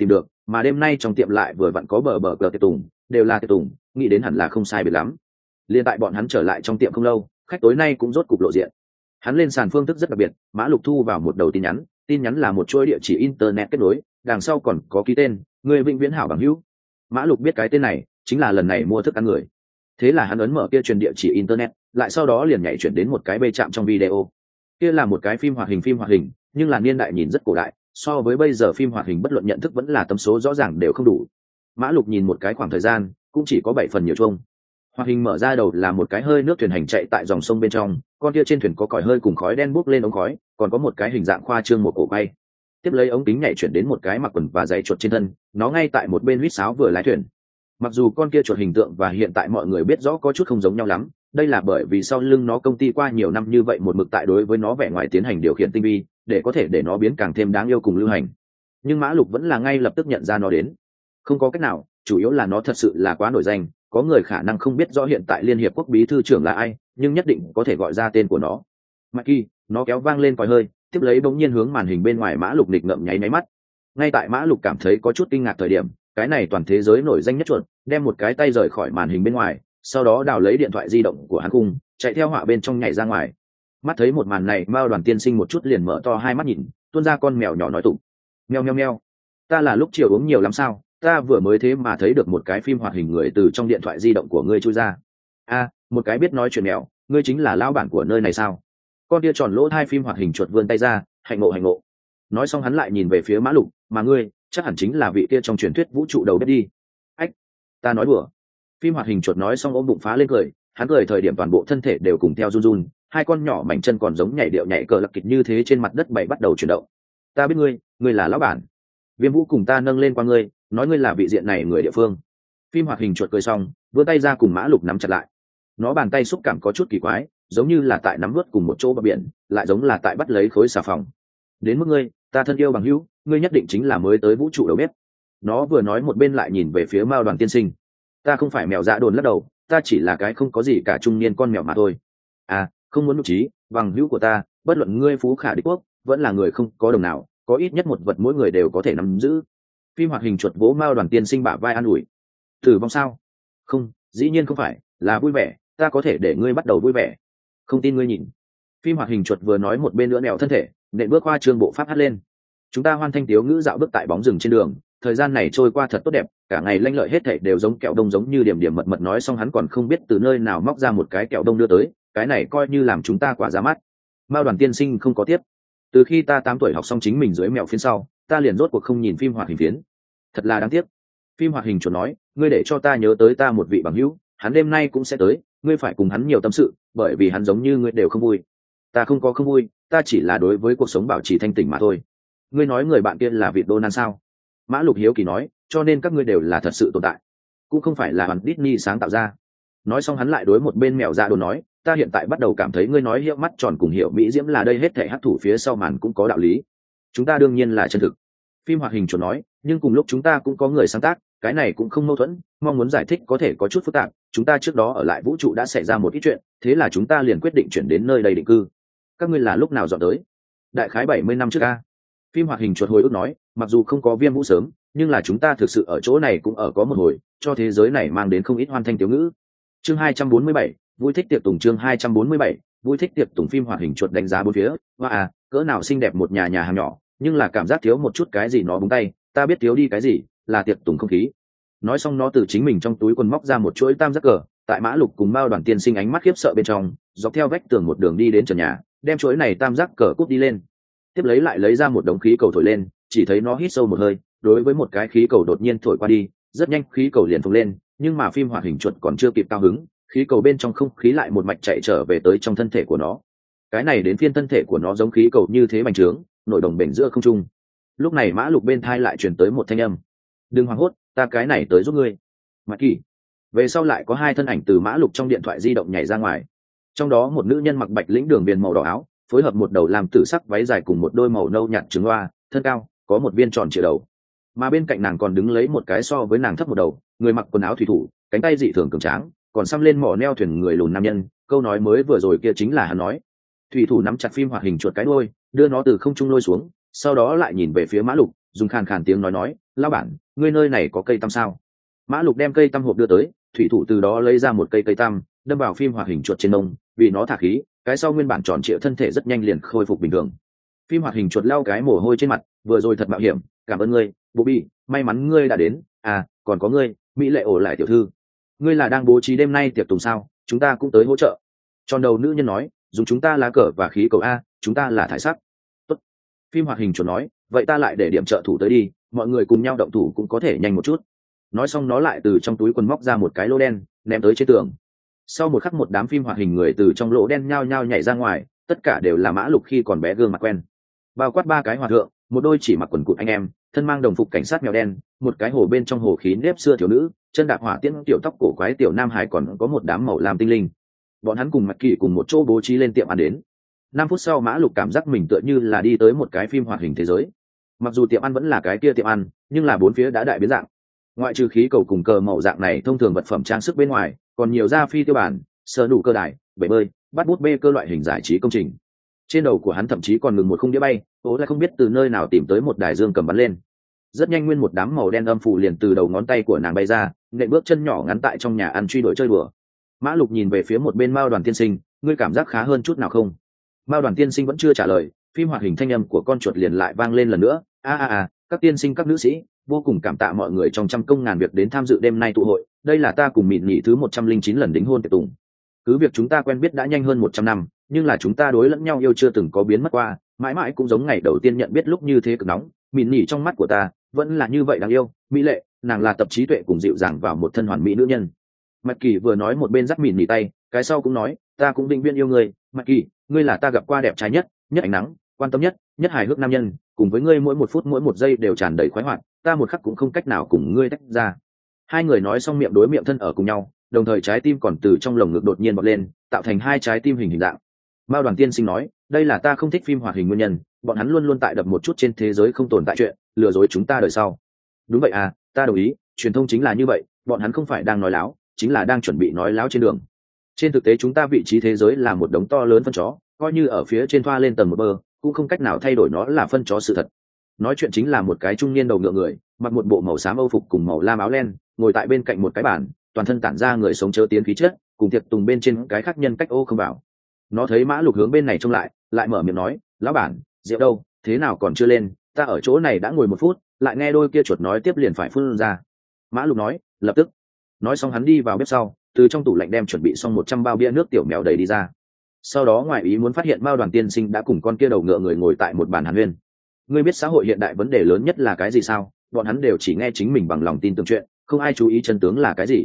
mà đêm nay trong tiệm lại vừa vặn có bờ cờ tiệc tùng, đều là tiệc tùng, nghĩ đến hẳn là không sai biệt lắm. Liên tại bọn hắn trở lại trong tiệm không lâu, khách tối nay cũng rốt cục lộ diện. Hắn lên sàn phương thức rất đặc biệt, Mã Lục thu vào một đầu tin nhắn là một chuỗi địa chỉ internet kết nối, đằng sau còn có ký tên người vĩnh viễn hảo bằng hữu. Mã Lục biết cái tên này chính là lần này mua thức ăn người. Thế là hắn ấn mở kia truyền địa chỉ internet, lại sau đó liền nhảy chuyển đến một cái bê chạm trong video. Kia là một cái phim hoạt hình, nhưng là niên đại nhìn rất cổ đại, so với bây giờ phim hoạt hình bất luận nhận thức vẫn là tấm số rõ ràng đều không đủ. Mã Lục nhìn một cái khoảng thời gian cũng chỉ có 7 phần nhiều chung. Hoạt hình mở ra đầu là một cái hơi nước thuyền hành chạy tại dòng sông bên trong, con kia trên thuyền có còi hơi cùng khói đen bốc lên ống khói, còn có một cái hình dạng khoa trương một cổ bay. Tiếp lấy ống kính nhảy chuyển đến một cái mặc quần và giày chuột trên thân, nó ngay tại một bên huýt sáo vừa lái thuyền. Mặc dù con kia chuột hình tượng và hiện tại mọi người biết rõ có chút không giống nhau lắm, đây là bởi vì sau lưng nó công ty qua nhiều năm như vậy một mực tại đối với nó vẻ ngoài tiến hành điều khiển tinh vi, để có thể để nó biến càng thêm đáng yêu cùng lưu hành. Nhưng Mã Lục vẫn là ngay lập tức nhận ra nó đến. Không có cách nào, chủ yếu là nó thật sự là quá nổi danh, có người khả năng không biết rõ hiện tại Liên Hiệp Quốc bí thư trưởng là ai, nhưng nhất định có thể gọi ra tên của nó. Maki, nó kéo vang lên còi hơi, tiếp lấy bỗng nhiên hướng màn hình bên ngoài Mã Lục nghịch ngợm nháy máy mắt. Ngay tại Mã Lục cảm thấy có chút kinh ngạc thời điểm, cái này toàn thế giới nổi danh nhất chuột đem một cái tay rời khỏi màn hình bên ngoài, sau đó đào lấy điện thoại di động của hắn cung, chạy theo họa bên trong nhảy ra ngoài. Mắt thấy một màn này, Mao Đoàn tiên sinh một chút liền mở to hai mắt nhìn, tuôn ra con mèo nhỏ nói tụng: meo meo meo, ta là lúc chiều uống nhiều lắm sao, ta vừa mới thế mà thấy được một cái phim hoạt hình người từ trong điện thoại di động của ngươi chui ra. Một cái biết nói chuyện mèo, ngươi chính là lão bản của nơi này sao? Con kia tròn lỗ hai phim hoạt hình chuột vươn tay ra, hạnh ngộ. Nói xong hắn lại nhìn về phía Mã Lục, mà ngươi chắc hẳn chính là vị kia trong truyền thuyết vũ trụ đầu bếp đi. Ách, ta nói đùa. Phim hoạt hình chuột nói xong ôm bụng phá lên cười, hắn cười thời điểm toàn bộ thân thể đều cùng theo run run, hai con nhỏ mảnh chân còn giống nhảy điệu nhảy cờ lạc kịch như thế trên mặt đất bảy bắt đầu chuyển động. Ta biết ngươi là lão bản. Viêm Vũ cùng ta nâng lên qua ngươi, nói ngươi là vị diện này người địa phương. Phim hoạt hình chuột cười xong, vươn tay ra cùng Mã Lục nắm chặt lại. Nó bàn tay xúc cảm có chút kỳ quái, giống như là tại nắm vớt cùng một chỗ bờ biển, lại giống là tại bắt lấy khối xà phòng. Đến mức ngươi, ta thân yêu bằng hữu, ngươi nhất định chính là mới tới vũ trụ đầu bếp. Nó vừa nói một bên lại nhìn về phía Mao Đoàn tiên sinh. Ta không phải mèo dạ đồn lắc đầu, ta chỉ là cái không có gì cả trung niên con mèo mà thôi. Không muốn nụ trí, bằng hữu của ta, bất luận ngươi phú khả địch quốc, vẫn là người không có đồng nào, có ít nhất một vật mỗi người đều có thể nắm giữ. Phim hoạt hình chuột vỗ Mao Đoàn tiên sinh bả vai an ủi. Tử vong sao? Không, dĩ nhiên không phải, là vui vẻ, ta có thể để ngươi bắt đầu vui vẻ. Không tin ngươi nhìn. Phim hoạt hình chuột vừa nói một bên nữa nẹo thân thể, nện bước qua trường bộ pháp hát lên. Chúng ta hoan thanh tiếu ngữ dạo bước tại bóng rừng trên đường, thời gian này trôi qua thật tốt đẹp, cả ngày lanh lợi hết thảy đều giống kẹo đông giống như điểm mật nói xong hắn còn không biết từ nơi nào móc ra một cái kẹo đông đưa tới, cái này coi như làm chúng ta quả ra mắt. Mao Đoàn tiên sinh không có tiếp. Từ khi ta 8 tuổi học xong chính mình dưới mèo phiến sau, ta liền rốt cuộc không nhìn phim hoạt hình phiến. Thật là đáng tiếc. Phim hoạt hình chuột nói, ngươi để cho ta nhớ tới ta một vị bằng hữu, hắn đêm nay cũng sẽ tới, ngươi phải cùng hắn nhiều tâm sự, bởi vì hắn giống như ngươi đều không vui. Ta không có không vui, ta chỉ là đối với cuộc sống bảo trì thanh tỉnh mà thôi. Ngươi nói người bạn kia là vị Donald sao? Mã Lục hiếu kỳ nói, cho nên các ngươi đều là thật sự tồn tại, cũng không phải là hoàn Disney sáng tạo ra. Nói xong hắn lại đối một bên mèo dạ đồn nói, ta hiện tại bắt đầu cảm thấy ngươi nói hiệu mắt tròn cùng hiệu mỹ diễm là đây hết thể hấp thủ phía sau màn cũng có đạo lý. Chúng ta đương nhiên là chân thực. Phim hoạt hình chuột nói, nhưng cùng lúc chúng ta cũng có người sáng tác, cái này cũng không mâu thuẫn, mong muốn giải thích có thể có chút phức tạp, chúng ta trước đó ở lại vũ trụ đã xảy ra một ít chuyện, thế là chúng ta liền quyết định chuyển đến nơi đây định cư. Các ngươi là lúc nào dọn tới? Đại khái 70 năm trước a. Phim hoạt hình chuột hồi ức nói, mặc dù không có Viêm Vũ sớm, nhưng là chúng ta thực sự ở chỗ này cũng ở có một hồi, cho thế giới này mang đến không ít hoan thanh tiếu ngữ. Chương 247, vui thích tiệc tùng. Chương 247, vui thích tiệc tùng. Phim hoạt hình chuột đánh giá bốn phía, cỡ nào xinh đẹp một nhà hàng nhỏ, nhưng là cảm giác thiếu một chút cái gì nó búng tay, ta biết thiếu đi cái gì, là tiệc tùng không khí. Nói xong nó từ chính mình trong túi quần móc ra một chuỗi tam giác cờ, tại Mã Lục cùng Mao Đoàn tiên sinh ánh mắt khiếp sợ bên trong, dọc theo vách tường một đường đi đến trần nhà, đem chuỗi này tam giác cờ cút đi lên. Tiếp lấy lại lấy ra một đống khí cầu thổi lên, chỉ thấy nó hít sâu một hơi, đối với một cái khí cầu đột nhiên thổi qua đi, rất nhanh khí cầu liền phồng lên, nhưng mà phim hoạt hình chuột còn chưa kịp cao hứng, khí cầu bên trong không khí lại một mạch chạy trở về tới trong thân thể của nó. Cái này đến phiên thân thể của nó giống khí cầu như thế bành trướng, nổi đồng bềnh giữa không trung. Lúc này Mã Lục bên thai lại truyền tới một thanh âm, đừng hoảng hốt, ta cái này tới giúp ngươi. Mạc Kỳ. Về sau lại có hai thân ảnh từ Mã Lục trong điện thoại di động nhảy ra ngoài, trong đó một nữ nhân mặc bạch lĩnh đường viền màu đỏ áo, phối hợp một đầu làm tử sắc váy dài cùng một đôi màu nâu nhạt trứng loa, thân cao, có một viên tròn trịa đầu. Mà bên cạnh nàng còn đứng lấy một cái so với nàng thấp một đầu, người mặc quần áo thủy thủ, cánh tay dị thường cường tráng, còn xăm lên mỏ neo thuyền người lùn nam nhân, câu nói mới vừa rồi kia chính là hắn nói. Thủy thủ nắm chặt phim hoạt hình chuột cái đuôi, đưa nó từ không trung lôi xuống, sau đó lại nhìn về phía Mã Lục, dùng khàn khàn tiếng nói, lão bản, ngươi nơi này có cây tăm sao? Mã Lục đem cây tăm hộp đưa tới, thủy thủ từ đó lấy ra một cây cây tăm, đâm vào phim hoạt hình chuột trên mông, vì nó thả khí, cái sau nguyên bản tròn trịa thân thể rất nhanh liền khôi phục bình thường. Phim hoạt hình chuột lau cái mồ hôi trên mặt, vừa rồi thật mạo hiểm, cảm ơn ngươi, Bobby, may mắn ngươi đã đến, à, còn có ngươi, mỹ lệ ổ lại tiểu thư. Ngươi là đang bố trí đêm nay tiệc tùng sao? Chúng ta cũng tới hỗ trợ. Tròn đầu nữ nhân nói, dùng chúng ta lá cờ và khí cầu a, chúng ta là thải sắc. Tốt. Phim hoạt hình chuột nói, vậy ta lại để điểm trợ thủ tới đi, mọi người cùng nhau động thủ cũng có thể nhanh một chút. Nói xong nó lại từ trong túi quần móc ra một cái lỗ đen, ném tới trên tường. Sau một khắc một đám phim hoạt hình người từ trong lỗ đen nhao nhao nhảy ra ngoài, tất cả đều là Mã Lục khi còn bé gương mặt quen. Bao quát ba cái hòa thượng, một đôi chỉ mặc quần cụt anh em, thân mang đồng phục cảnh sát mèo đen, một cái hồ bên trong hồ khí nếp xưa thiếu nữ, chân đạp hỏa tiễn tiểu tóc cổ quái tiểu nam hải, còn có một đám màu làm tinh linh. Bọn hắn cùng Mạch Kỳ cùng một chỗ bố trí lên tiệm ăn đến. 5 phút sau Mã Lục cảm giác mình tựa như là đi tới một cái phim hoạt hình thế giới. Mặc dù tiệm ăn vẫn là cái kia tiệm ăn, nhưng là bốn phía đã đại biến dạng. Ngoại trừ khí cầu cùng cờ màu dạng này thông thường vật phẩm trang sức bên ngoài, còn nhiều gia phi tiêu bản, sờ đủ cơ đài, bể bơi, bắt bút bê cơ loại hình giải trí công trình. Trên đầu của hắn thậm chí còn ngừng một khung đĩa bay, tố lại không biết từ nơi nào tìm tới một đài dương cầm bắn lên. Rất nhanh nguyên một đám màu đen âm phủ liền từ đầu ngón tay của nàng bay ra, nện bước chân nhỏ ngắn tại trong nhà ăn truy đuổi chơi đùa. Mã Lục nhìn về phía một bên Mao Đoàn tiên sinh, ngươi cảm giác khá hơn chút nào không? Mao Đoàn tiên sinh vẫn chưa trả lời, phim hoạt hình thanh âm của con chuột liền lại vang lên lần nữa, các tiên sinh các nữ sĩ, vô cùng cảm tạ mọi người trong trăm công ngàn việc đến tham dự đêm nay tụ hội, đây là ta cùng Mịn Nhị thứ 109 lần đính hôn tiệc tùng. Cứ việc chúng ta quen biết đã nhanh hơn 100 năm, nhưng là chúng ta đối lẫn nhau yêu chưa từng có biến mất qua, mãi mãi cũng giống ngày đầu tiên nhận biết lúc như thế cực nóng. Mịn Nhị trong mắt của ta vẫn là như vậy đáng yêu, mỹ lệ, nàng là tập trí tuệ cùng dịu dàng vào một thân hoàn mỹ nữ nhân. Mạch Kỳ vừa nói một bên dắt Mịn Nhị tay, cái sau cũng nói, ta cũng định viên yêu ngươi, Mạch Kỳ, ngươi là ta gặp qua đẹp trai nhất, nhất ánh nắng, quan tâm nhất, nhất hài hước nam nhân, cùng với ngươi mỗi một phút mỗi một giây đều tràn đầy khoái hoạt, ta một khắc cũng không cách nào cùng ngươi tách ra. Hai người nói xong miệng đối miệng thân ở cùng nhau, đồng thời trái tim còn từ trong lồng ngực đột nhiên bật lên, tạo thành hai trái tim hình dạng. Mao Đoàn tiên sinh nói, đây là ta không thích phim hoạt hình nguyên nhân, bọn hắn luôn luôn tại đập một chút trên thế giới không tồn tại chuyện, lừa dối chúng ta đời sau. Đúng vậy à, ta đồng ý, truyền thông chính là như vậy, bọn hắn không phải đang nói láo, chính là đang chuẩn bị nói láo trên đường. Trên thực tế chúng ta vị trí thế giới là một đống to lớn phân chó, coi như ở phía trên thoa lên tầng một bơ, cũng không cách nào thay đổi nó là phân chó sự thật. Nói chuyện chính là một cái trung niên đầu ngựa người, mặc một bộ màu xám âu phục cùng màu lam áo len, ngồi tại bên cạnh một cái bàn, toàn thân tản ra người sống chớ tiến khí chất, cùng tiệc tùng bên trên cái khác nhân cách ô không vào. Nó thấy Mã Lục hướng bên này trông lại mở miệng nói, lão bản, rượu đâu, thế nào còn chưa lên, ta ở chỗ này đã ngồi 1 phút, lại nghe đôi kia chuột nói tiếp liền phải phun ra. Mã Lục nói, lập tức. Nói xong hắn đi vào bếp sau, từ trong tủ lạnh đem chuẩn bị xong 100 bao bia nước tiểu mèo đầy đi ra. Sau đó ngoài ý muốn phát hiện Mao Đoàn tiên sinh đã cùng con kia đầu ngựa người ngồi tại một bàn hàn huyên. Ngươi biết xã hội hiện đại vấn đề lớn nhất là cái gì sao? Bọn hắn đều chỉ nghe chính mình bằng lòng tin tưởng chuyện, không ai chú ý chân tướng là cái gì.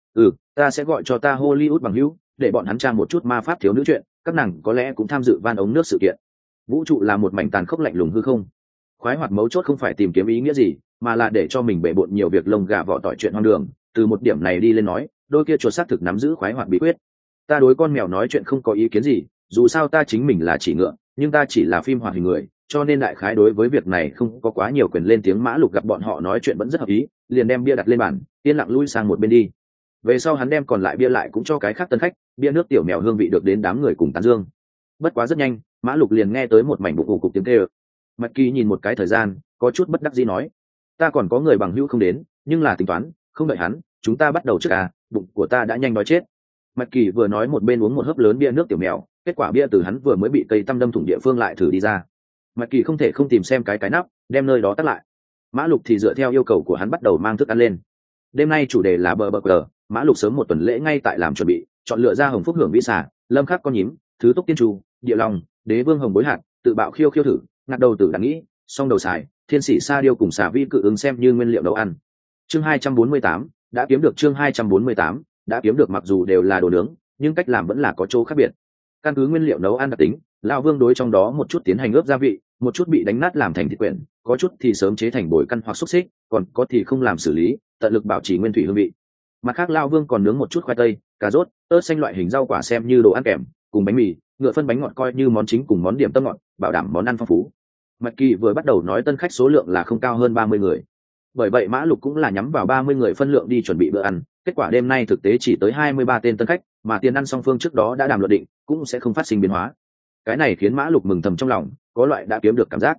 Ta sẽ gọi cho ta Hollywood bằng hữu, để bọn hắn tra một chút ma pháp thiếu nữ chuyện, các nàng có lẽ cũng tham dự van ống nước sự kiện. Vũ trụ là một mảnh tàn khốc lạnh lùng hư không. Khoái hoạt mấu chốt không phải tìm kiếm ý nghĩa gì, mà là để cho mình bể bộn nhiều việc lông gà vỏ tỏi chuyện hoang đường. Từ một điểm này đi lên nói, đôi kia chuột xác thực nắm giữ khoái hoạt bí quyết. Ta đối con mèo nói chuyện không có ý kiến gì, dù sao ta chính mình là chỉ ngựa, nhưng ta chỉ là phim hoạt hình người, cho nên đại khái đối với việc này không có quá nhiều quyền lên tiếng. Mã Lục gặp bọn họ nói chuyện vẫn rất hợp ý, liền đem bia đặt lên bàn, yên lặng lui sang một bên đi. Về sau hắn đem còn lại bia lại cũng cho cái khác tân khách, bia nước tiểu mèo hương vị được đến đám người cùng tán dương. Bất quá rất nhanh, Mã Lục liền nghe tới một mảnh bụng ù cục tiếng kêu. Mạch Kỳ nhìn một cái thời gian, có chút bất đắc dĩ nói, ta còn có người bằng hữu không đến, nhưng là tính toán, không đợi hắn, chúng ta bắt đầu trước à, bụng của ta đã nhanh đói chết. Mạch Kỳ vừa nói một bên uống một hớp lớn bia nước tiểu mèo, kết quả bia từ hắn vừa mới bị cây tăm đâm thủng địa phương lại thử đi ra. Mạch Kỳ không thể không tìm xem cái nắp, đem nơi đó tắt lại. Mã Lục thì dựa theo yêu cầu của hắn bắt đầu mang thức ăn lên. Đêm nay chủ đề là bờ bờ cờ, Mã Lục sớm một tuần lễ ngay tại làm chuẩn bị, chọn lựa ra hồng phúc hưởng vĩ xả, lâm khắc con nhím, thứ túc tiên trù, địa long, đế vương hồng bối hạt, tự bạo khiêu khiêu thử, ngặt đầu tử đạn nghĩ, song đầu xài, thiên sĩ sa điêu cùng xà vi cự ứng xem như nguyên liệu nấu ăn. Chương 248, đã kiếm được. Chương 248, đã kiếm được. Mặc dù đều là đồ nướng, nhưng cách làm vẫn là có chỗ khác biệt. Căn cứ nguyên liệu nấu ăn đặc tính, lão Vương đối trong đó một chút tiến hành ướp gia vị, một chút bị đánh nát làm thành thịt quyển, có chút thì sớm chế thành bồi căn hoặc xúc xích, còn có thì không làm xử lý, tận lực bảo trì nguyên thủy hương vị. Mặt khác lão Vương còn nướng một chút khoai tây, cà rốt, ớt xanh loại hình rau quả xem như đồ ăn kèm, cùng bánh mì, ngựa phân bánh ngọt coi như món chính cùng món điểm tâm ngọt, bảo đảm món ăn phong phú. Mạch Kỳ vừa bắt đầu nói tân khách số lượng là không cao hơn 30 người. Bởi vậy Mã Lục cũng là nhắm vào 30 người phân lượng đi chuẩn bị bữa ăn, kết quả đêm nay thực tế chỉ tới 23 tên tân khách, mà tiền ăn song phương trước đó đã đàm luận định, cũng sẽ không phát sinh biến hóa. Cái này khiến Mã Lục mừng thầm trong lòng, có loại đã kiếm được cảm giác.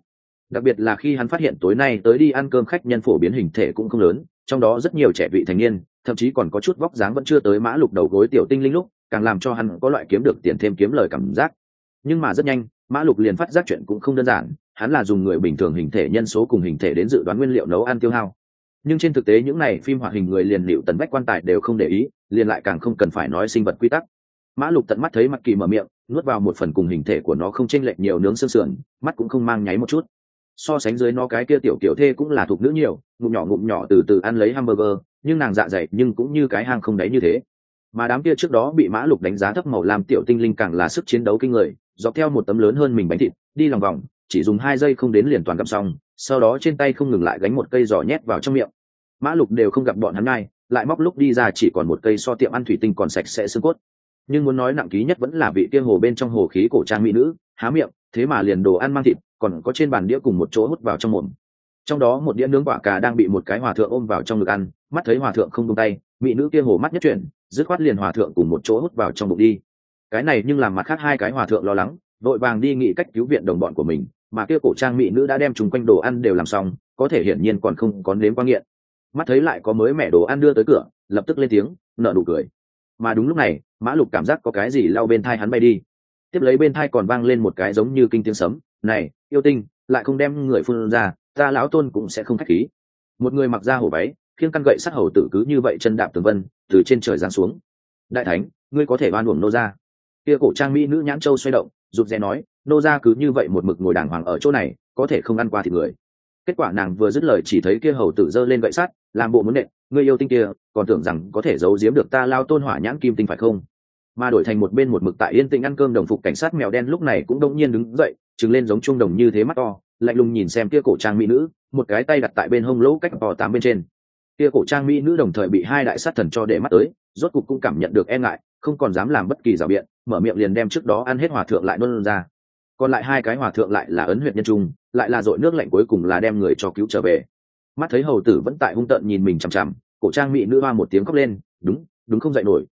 đặc biệt là khi hắn phát hiện tối nay tới đi ăn cơm khách nhân phổ biến hình thể cũng không lớn, trong đó rất nhiều trẻ vị thành niên, thậm chí còn có chút vóc dáng vẫn chưa tới Mã Lục đầu gối tiểu tinh linh lúc, càng làm cho hắn có loại kiếm được tiền thêm kiếm lời cảm giác. Nhưng mà rất nhanh, Mã Lục liền phát giác chuyện cũng không đơn giản, hắn là dùng người bình thường hình thể nhân số cùng hình thể đến dự đoán nguyên liệu nấu ăn tiêu hao. Nhưng trên thực tế những này phim hoạt hình người liền liệu tần bách quan tài đều không để ý, liền lại càng không cần phải nói sinh vật quy tắc. Mã Lục tận mắt thấy Mặc Kỳ mở miệng, nuốt vào một phần cùng hình thể của nó không chênh lệch nhiều nướng xương sườn, mắt cũng không mang nháy một chút. So sánh dưới nó cái kia tiểu kiểu thê cũng là thuộc nữ nhiều, ngụm nhỏ từ từ ăn lấy hamburger, nhưng nàng dạ dày nhưng cũng như cái hang không đáy như thế. Mà đám kia trước đó bị Mã Lục đánh giá thấp màu lam tiểu tinh linh càng là sức chiến đấu kinh người, dọc theo một tấm lớn hơn mình bánh thịt, đi lòng vòng, chỉ dùng 2 giây không đến liền toàn gặm xong, sau đó trên tay không ngừng lại gánh một cây giò nhét vào trong miệng. Mã Lục đều không gặp bọn hắn ngay, lại móc lúc đi ra chỉ còn một cây so tiệm ăn thủy tinh còn sạch sẽ xương cốt. Nhưng muốn nói nặng ký nhất vẫn là vị kia hồ bên trong hồ khí cổ trang mỹ nữ, há miệng, thế mà liền đồ ăn mang thịt, còn có trên bàn đĩa cùng một chỗ hút vào trong mồm. Trong đó một đĩa nướng quả cà đang bị một cái hòa thượng ôm vào trong ngực ăn, mắt thấy hòa thượng không buông tay, mỹ nữ kia hồ mắt nhất chuyển, dứt khoát liền hòa thượng cùng một chỗ hút vào trong bụng đi. Cái này nhưng làm mặt khác hai cái hòa thượng lo lắng, vội vàng đi nghĩ cách cứu viện đồng bọn của mình, mà kia cổ trang mỹ nữ đã đem chung quanh đồ ăn đều làm xong, có thể hiển nhiên còn không có nếm qua nghiện. Mắt thấy lại có mới mẻ đồ ăn đưa tới cửa, lập tức lên tiếng nở nụ cười. Mà đúng lúc này, Mã Lục cảm giác có cái gì lao bên thai hắn bay đi, tiếp lấy bên thai còn vang lên một cái giống như kinh tiếng sấm, này yêu tinh, lại không đem người phun ra, ta lão tôn cũng sẽ không khách khí. Một người mặc da hổ váy, khiêng căn gậy sắt hầu tử cứ như vậy chân đạp tường vân từ trên trời giáng xuống. Đại thánh, ngươi có thể oan uổng nô gia. Kia cổ trang mỹ nữ nhãn châu xoay động, rụt rè nói, nô gia cứ như vậy một mực ngồi đàng hoàng ở chỗ này, có thể không ăn qua thịt người. Kết quả nàng vừa dứt lời chỉ thấy kia hầu tử giơ lên gậy sắt, làm bộ muốn nện, ngươi yêu tinh kia, còn tưởng rằng có thể giấu giếm được ta lao tôn hỏa nhãn kim tinh phải không? Mà đổi thành một bên một mực tại yên tĩnh ăn cơm đồng phục cảnh sát mèo đen lúc này cũng đống nhiên đứng dậy, trừng lên giống trung đồng như thế mắt to, lạnh lùng nhìn xem kia cổ trang mỹ nữ, một cái tay đặt tại bên hông lỗ cách bò tám bên trên. Kia cổ trang mỹ nữ đồng thời bị hai đại sát thần cho để mắt tới, rốt cục cũng cảm nhận được e ngại, không còn dám làm bất kỳ rào biện, mở miệng liền đem trước đó ăn hết hòa thượng lại nôn ra. Còn lại hai cái hòa thượng lại là ấn huyệt nhân trung, lại là dội nước lạnh cuối cùng là đem người cho cứu trở về. Mắt thấy hầu tử vẫn tại hung tợn nhìn mình chằm chằm, cổ trang mỹ nữ hoa một tiếng khóc lên, đúng không dậy nổi,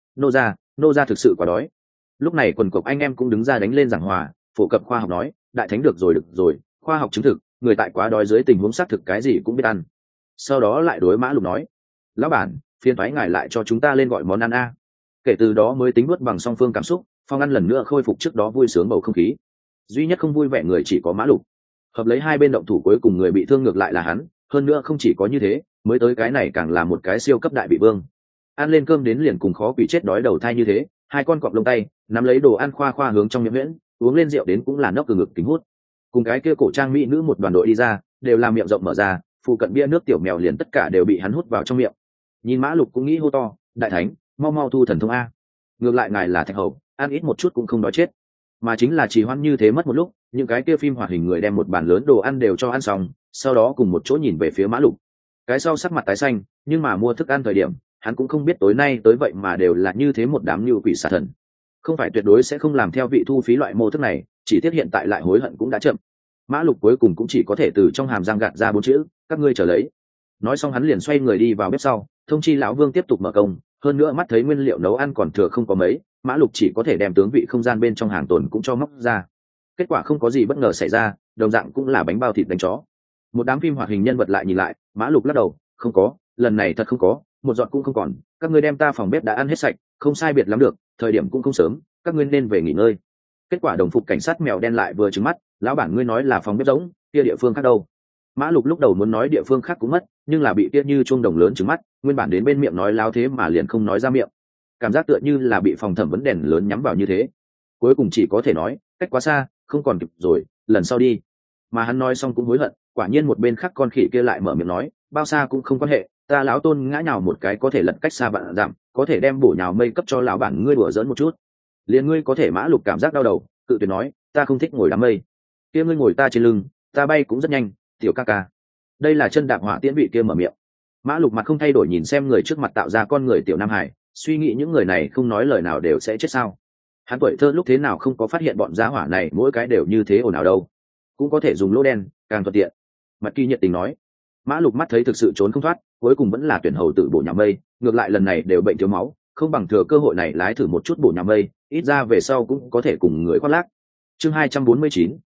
nô gia thực sự quá đói. Lúc này quần cộc anh em cũng đứng ra đánh lên giảng hòa, phổ cập khoa học nói, đại thánh được rồi, khoa học chứng thực, người tại quá đói dưới tình huống xác thực cái gì cũng biết ăn. Sau đó lại đối Mã Lục nói, lão bản, phiền thoái ngài lại cho chúng ta lên gọi món ăn a. Kể từ đó mới tính nuốt bằng song phương cảm xúc, phòng ăn lần nữa khôi phục trước đó vui sướng bầu không khí. Duy nhất không vui vẻ người chỉ có Mã Lục. Hợp lấy hai bên động thủ cuối cùng người bị thương ngược lại là hắn, hơn nữa không chỉ có như thế, mới tới cái này càng là một cái siêu cấp đại bị vương. Ăn lên cơm đến liền cùng khó quỷ chết đói đầu thai như thế, hai con cọp lông tay nắm lấy đồ ăn khoa hướng trong miệng miễn, uống lên rượu đến cũng là nốc từ ngực kính hút. Cùng cái kia cổ trang mỹ nữ một đoàn đội đi ra, đều làm miệng rộng mở ra, phụ cận bia nước tiểu mèo liền tất cả đều bị hắn hút vào trong miệng. Nhìn Mã Lục cũng nghĩ hô to, đại thánh, mau thu thần thông a. Ngược lại ngài là thạch hầu, ăn ít một chút cũng không đói chết. Mà chính là trì hoãn như thế mất một lúc, những cái kia phim hoạt hình người đem một bàn lớn đồ ăn đều cho ăn xong, sau đó cùng một chỗ nhìn về phía Mã Lục. Cái sau sắc mặt tái xanh, nhưng mà mua thức ăn thời điểm, hắn cũng không biết tối nay tới vậy mà đều là như thế một đám như quỷ xà thần. Không phải tuyệt đối sẽ không làm theo vị thu phí loại mô thức này, chỉ tiếc hiện tại lại hối hận cũng đã chậm. Mã Lục cuối cùng cũng chỉ có thể từ trong hàm răng gạt ra 4 chữ, các ngươi chờ lấy. Nói xong hắn liền xoay người đi vào bếp sau, thông chi lão Vương tiếp tục mở công, hơn nữa mắt thấy nguyên liệu nấu ăn còn thừa không có mấy, Mã Lục chỉ có thể đem tướng vị không gian bên trong hàng tồn cũng cho móc ra. Kết quả không có gì bất ngờ xảy ra, đồng dạng cũng là bánh bao thịt đánh chó. Một đám phim hoạt hình nhân vật lại nhìn lại, Mã Lục lắc đầu, không có, lần này thật không có, một giọt cũng không còn, các ngươi đem ta phòng bếp đã ăn hết sạch, không sai biệt lắm được, thời điểm cũng không sớm, các ngươi nên về nghỉ ngơi. Kết quả đồng phục cảnh sát mèo đen lại vừa trừng mắt, lão bản ngươi nói là phòng bếp rỗng, kia địa phương khác đâu? Mã Lục lúc đầu muốn nói địa phương khác cũng mất, nhưng là bị kia như chuông đồng lớn trừng mắt, nguyên bản đến bên miệng nói láo thế mà liền không nói ra miệng. Cảm giác tựa như là bị phòng thẩm vấn đèn lớn nhắm vào như thế. Cuối cùng chỉ có thể nói, cách quá xa, không còn kịp rồi, lần sau đi. Mà hắn nói xong cũng hối hận, quả nhiên một bên khác con khỉ kia lại mở miệng nói, bao xa cũng không quan hệ, ta lão tôn ngã nhào một cái có thể lật cách xa bạn giảm, có thể đem bổ nhào mây cấp cho lão bản ngươi đùa giỡn một chút. Liền ngươi có thể. Mã Lục cảm giác đau đầu, cự tuyệt nói, ta không thích ngồi đám mây, kia ngươi ngồi ta trên lưng, ta bay cũng rất nhanh, tiểu ca ca. Đây là chân đạp hỏa tiễn vị kia mở miệng. Mã Lục mặt không thay đổi nhìn xem người trước mặt tạo ra con người tiểu Nam Hải, suy nghĩ những người này không nói lời nào đều sẽ chết sao? Hắn tuổi thơ lúc thế nào không có phát hiện bọn giá hỏa này mỗi cái đều như thế ồn ào đâu? Cũng có thể dùng lỗ đen, càng thuận tiện. Mặt Kỳ nhiệt tình nói. Mã Lục mắt thấy thực sự trốn không thoát, cuối cùng vẫn là tuyển hầu tự bổ nhà mây, ngược lại lần này đều bệnh thiếu máu, không bằng thừa cơ hội này lái thử một chút bổ nhà mây, ít ra về sau cũng có thể cùng người khoác lác. Chương 249,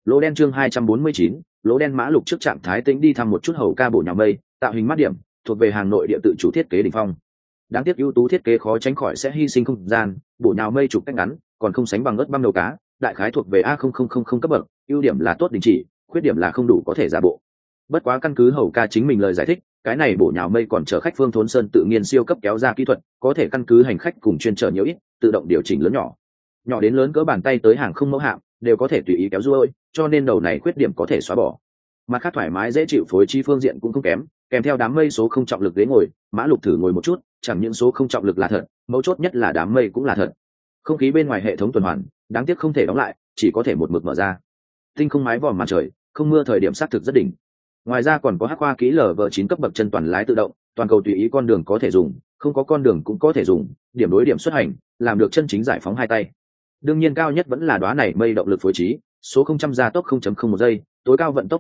Lỗ đen chương 249, lỗ đen. Mã Lục trước trạng thái tĩnh đi thăm một chút hầu ca bổ nhào mây, tạo hình mắt điểm, thuộc về hàng nội địa tự chủ thiết kế đỉnh phong. Đáng tiếc ưu tú thiết kế khó tránh khỏi sẽ hy sinh không gian, bổ nhào mây chụp cách ngắn, còn không sánh bằng ớt băm đầu cá, đại khái thuộc về A0000 cấp bậc, ưu điểm là tốt đình chỉ, khuyết điểm là không đủ có thể giả bộ. Bất quá căn cứ hầu ca chính mình lời giải thích, cái này bổ nhào mây còn chở khách Phương Thốn Sơn tự nhiên siêu cấp kéo ra kỹ thuật, có thể căn cứ hành khách cùng chuyên chở nhiều ít, tự động điều chỉnh lớn nhỏ. Nhỏ đến lớn cỡ bàn tay tới hàng không mẫu hạm, đều có thể tùy ý kéo ruôi, cho nên đầu này khuyết điểm có thể xóa bỏ. Mặt khác thoải mái dễ chịu phối trí phương diện cũng không kém, kèm theo đám mây số không trọng lực ghế ngồi, Mã Lục thử ngồi một chút, chẳng những số không trọng lực là thật, mấu chốt nhất là đám mây cũng là thật. Không khí bên ngoài hệ thống tuần hoàn, đáng tiếc không thể đóng lại, chỉ có thể một mực mở ra. Tinh không mái vòm mặt trời, không mưa thời điểm xác thực rất đỉnh. Ngoài ra còn có hắc khoa kỹ LV9 cấp bậc chân toàn lái tự động, toàn cầu tùy ý con đường có thể dùng, không có con đường cũng có thể dùng, điểm đối điểm xuất hành, làm được chân chính giải phóng hai tay. Đương nhiên cao nhất vẫn là đóa này mây động lực phối trí, số 0 gia tốc 0.01 giây, tối cao vận tốc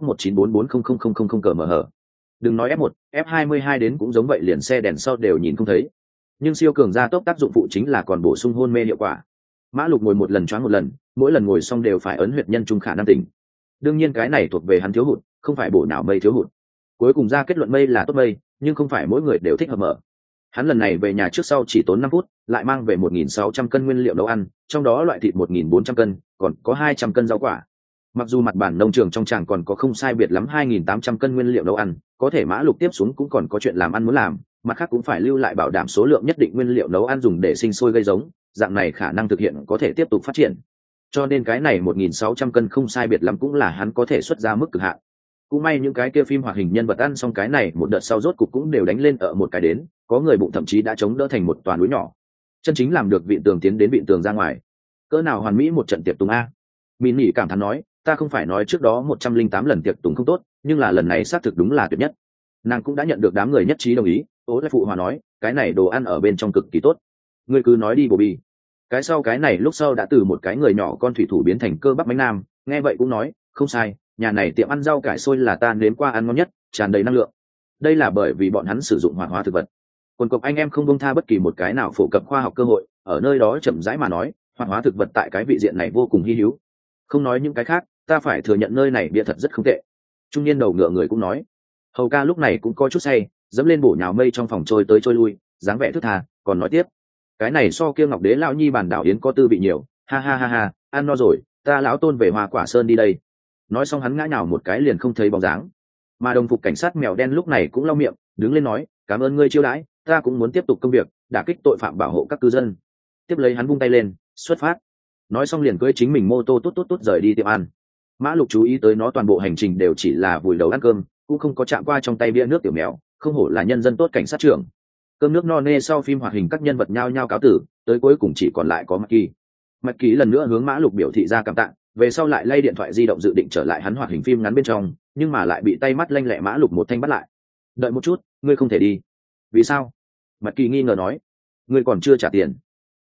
1944000 km/h. Đừng nói F1, F22 đến cũng giống vậy, liền xe đèn sau đều nhìn không thấy. Nhưng siêu cường gia tốc tác dụng phụ chính là còn bổ sung hôn mê hiệu quả. Mã Lục ngồi một lần choáng một lần, mỗi lần ngồi xong đều phải ấn huyệt nhân trung khả năng tỉnh. Đương nhiên cái này thuộc về hắn thiếu hụt, không phải bổ não mây thiếu hụt. Cuối cùng ra kết luận mây là tốt mây, nhưng không phải mỗi người đều thích hợp mở. Hắn lần này về nhà trước sau chỉ tốn 5 phút, lại mang về 1.600 cân nguyên liệu nấu ăn, trong đó loại thịt 1.400 cân, còn có 200 cân rau quả. Mặc dù mặt bản nông trường trong tràng còn có không sai biệt lắm 2.800 cân nguyên liệu nấu ăn, có thể Mã Lục tiếp xuống cũng còn có chuyện làm ăn muốn làm, mặt khác cũng phải lưu lại bảo đảm số lượng nhất định nguyên liệu nấu ăn dùng để sinh sôi gây giống, dạng này khả năng thực hiện có thể tiếp tục phát triển. Cho nên cái này 1.600 cân không sai biệt lắm cũng là hắn có thể xuất ra mức cực hạn. Cũng may những cái kia phim hoạt hình nhân vật ăn xong cái này một đợt sau rốt cục cũng đều đánh lên ở một cái đến, có người bụng thậm chí đã chống đỡ thành một toàn núi nhỏ. Chân chính làm được vịn tường tiến đến vịn tường ra ngoài. Cỡ nào hoàn mỹ một trận tiệc tùng a. Mìn Nhỉ cảm thán nói, ta không phải nói trước đó 108 lần tiệc tùng không tốt, nhưng là lần này xác thực đúng là tuyệt nhất. Nàng cũng đã nhận được đám người nhất trí đồng ý, Tố Lại phụ hòa nói, cái này đồ ăn ở bên trong cực kỳ tốt. Ngươi cứ nói đi Bobby. Cái sau cái này lúc sau đã từ một cái người nhỏ con thủy thủ biến thành cơ bắp bánh nam, nghe vậy cũng nói, không sai, nhà này tiệm ăn rau cải xôi là ta nếm qua ăn ngon nhất, tràn đầy năng lượng. Đây là bởi vì bọn hắn sử dụng hoạt hóa thực vật. Quần cộc anh em không buông tha bất kỳ một cái nào phổ cập khoa học cơ hội, ở nơi đó chậm rãi mà nói, hoạt hóa thực vật tại cái vị diện này vô cùng hi hữu. Không nói những cái khác, ta phải thừa nhận nơi này bia thật rất không tệ. Trung niên đầu ngựa người cũng nói. Hầu ca lúc này cũng có chút say, dẫm lên bổ nhào mây trong phòng trôi tới trôi lui, dáng vẻ thướt tha, còn nói tiếp, cái này so kia Ngọc Đế lão nhi bản đảo yến có tư vị nhiều, ha ha ha ha, ăn no rồi, ta lão tôn về Hoa Quả Sơn đi đây. Nói xong hắn ngã nhào một cái liền không thấy bóng dáng. Mà đồng phục cảnh sát mèo đen lúc này cũng lau miệng, đứng lên nói, cảm ơn ngươi chiêu đãi, ta cũng muốn tiếp tục công việc, đả kích tội phạm, bảo hộ các cư dân. Tiếp lấy hắn vung tay lên, xuất phát. Nói xong liền cưỡi chính mình mô tô tốt rời đi tiệm ăn. Mã Lục chú ý tới nó toàn bộ hành trình đều chỉ là vùi đầu ăn cơm, cũng không có chạm qua trong tay bia nước tiểu mèo, không hổ là nhân dân tốt cảnh sát trưởng. Cơm nước no nê sau, phim hoạt hình các nhân vật nhao nhao cáo tử, tới cuối cùng chỉ còn lại có Mạch Kỳ. Mạch Kỳ lần nữa hướng Mã Lục biểu thị ra cảm tạ, về sau lại lay điện thoại di động dự định trở lại hắn hoạt hình phim ngắn bên trong, nhưng mà lại bị tay mắt lanh lẹ Mã Lục một thanh bắt lại. Đợi một chút, ngươi không thể đi. Vì sao? Mạch Kỳ nghi ngờ nói. Ngươi còn chưa trả tiền.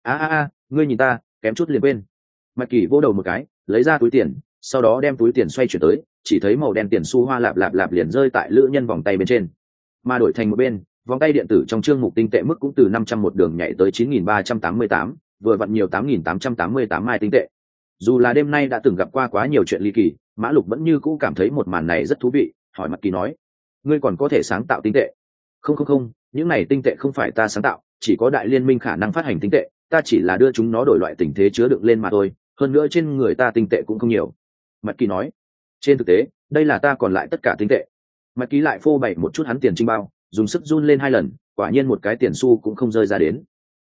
Ngươi nhìn ta, kém chút liền quên. Mạch Kỳ vô đầu một cái, lấy ra túi tiền, sau đó đem túi tiền xoay chuyển tới, chỉ thấy màu đen tiền xu hoa lạp lạp lạp liền rơi tại lữ nhân vòng tay bên trên. Mà đổi thành một bên, vòng tay điện tử trong chương mục tinh tệ mức cũng từ 500 một đường nhảy tới 9.388, vừa vặn nhiều 8.888 mai tinh tệ. Dù là đêm nay đã từng gặp qua quá nhiều chuyện ly kỳ, Mã Lục vẫn như cũ cảm thấy một màn này rất thú vị, hỏi Mạch Kỳ nói, ngươi còn có thể sáng tạo tinh tệ? Không, những này tinh tệ không phải ta sáng tạo, chỉ có đại liên minh khả năng phát hành tinh tệ, ta chỉ là đưa chúng nó đổi loại tình thế chứa đựng lên mà thôi, hơn nữa trên người ta tinh tệ cũng không nhiều. Mạch Kỳ nói, trên thực tế, đây là ta còn lại tất cả tinh tệ. Mạch Kỳ lại phô bày một chút hắn tiền trinh bao, dùng sức run lên 2 lần, quả nhiên một cái tiền xu cũng không rơi ra đến.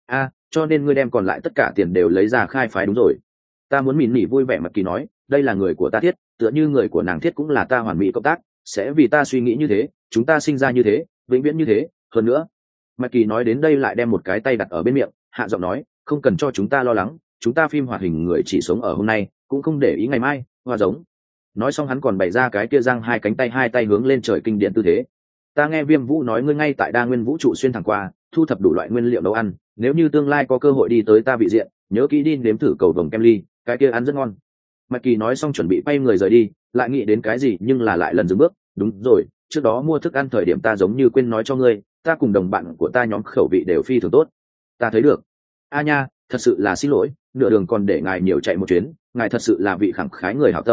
Cho nên ngươi đem còn lại tất cả tiền đều lấy ra khai phái đúng rồi. Ta muốn Mìn Nhỉ vui vẻ. Mạch Kỳ nói, đây là người của ta Thiết, tựa như người của nàng Thiết cũng là ta hoàn mỹ cộng tác, sẽ vì ta suy nghĩ như thế, chúng ta sinh ra như thế, vĩnh viễn như thế, hơn nữa. Mạch Kỳ nói đến đây lại đem một cái tay đặt ở bên miệng, hạ giọng nói, không cần cho chúng ta lo lắng, chúng ta phim hoạt hình người chỉ sống ở hôm nay, cũng không để ý ngày mai, hoa giống. Nói xong hắn còn bày ra cái kia giang hai cánh tay, hai tay hướng lên trời kinh điển tư thế. Ta nghe Viêm Vũ nói ngươi ngay tại đa nguyên vũ trụ xuyên thẳng qua, thu thập đủ loại nguyên liệu nấu ăn, nếu như tương lai có cơ hội đi tới ta vị diện, nhớ kỹ đi nếm thử cầu vồng kem ly, cái kia ăn rất ngon. Mạch Kỳ nói xong chuẩn bị quay người rời đi, lại nghĩ đến cái gì nhưng là lại lần dừng bước, đúng rồi, trước đó mua thức ăn thời điểm ta giống như quên nói cho ngươi, ta cùng đồng bạn của ta nhóm khẩu vị đều phi thường tốt. Ta thấy được. Nha, thật sự là xin lỗi, nửa đường còn để ngài nhiều chạy một chuyến, ngài thật sự là vị khẳng khái người hảo tâm,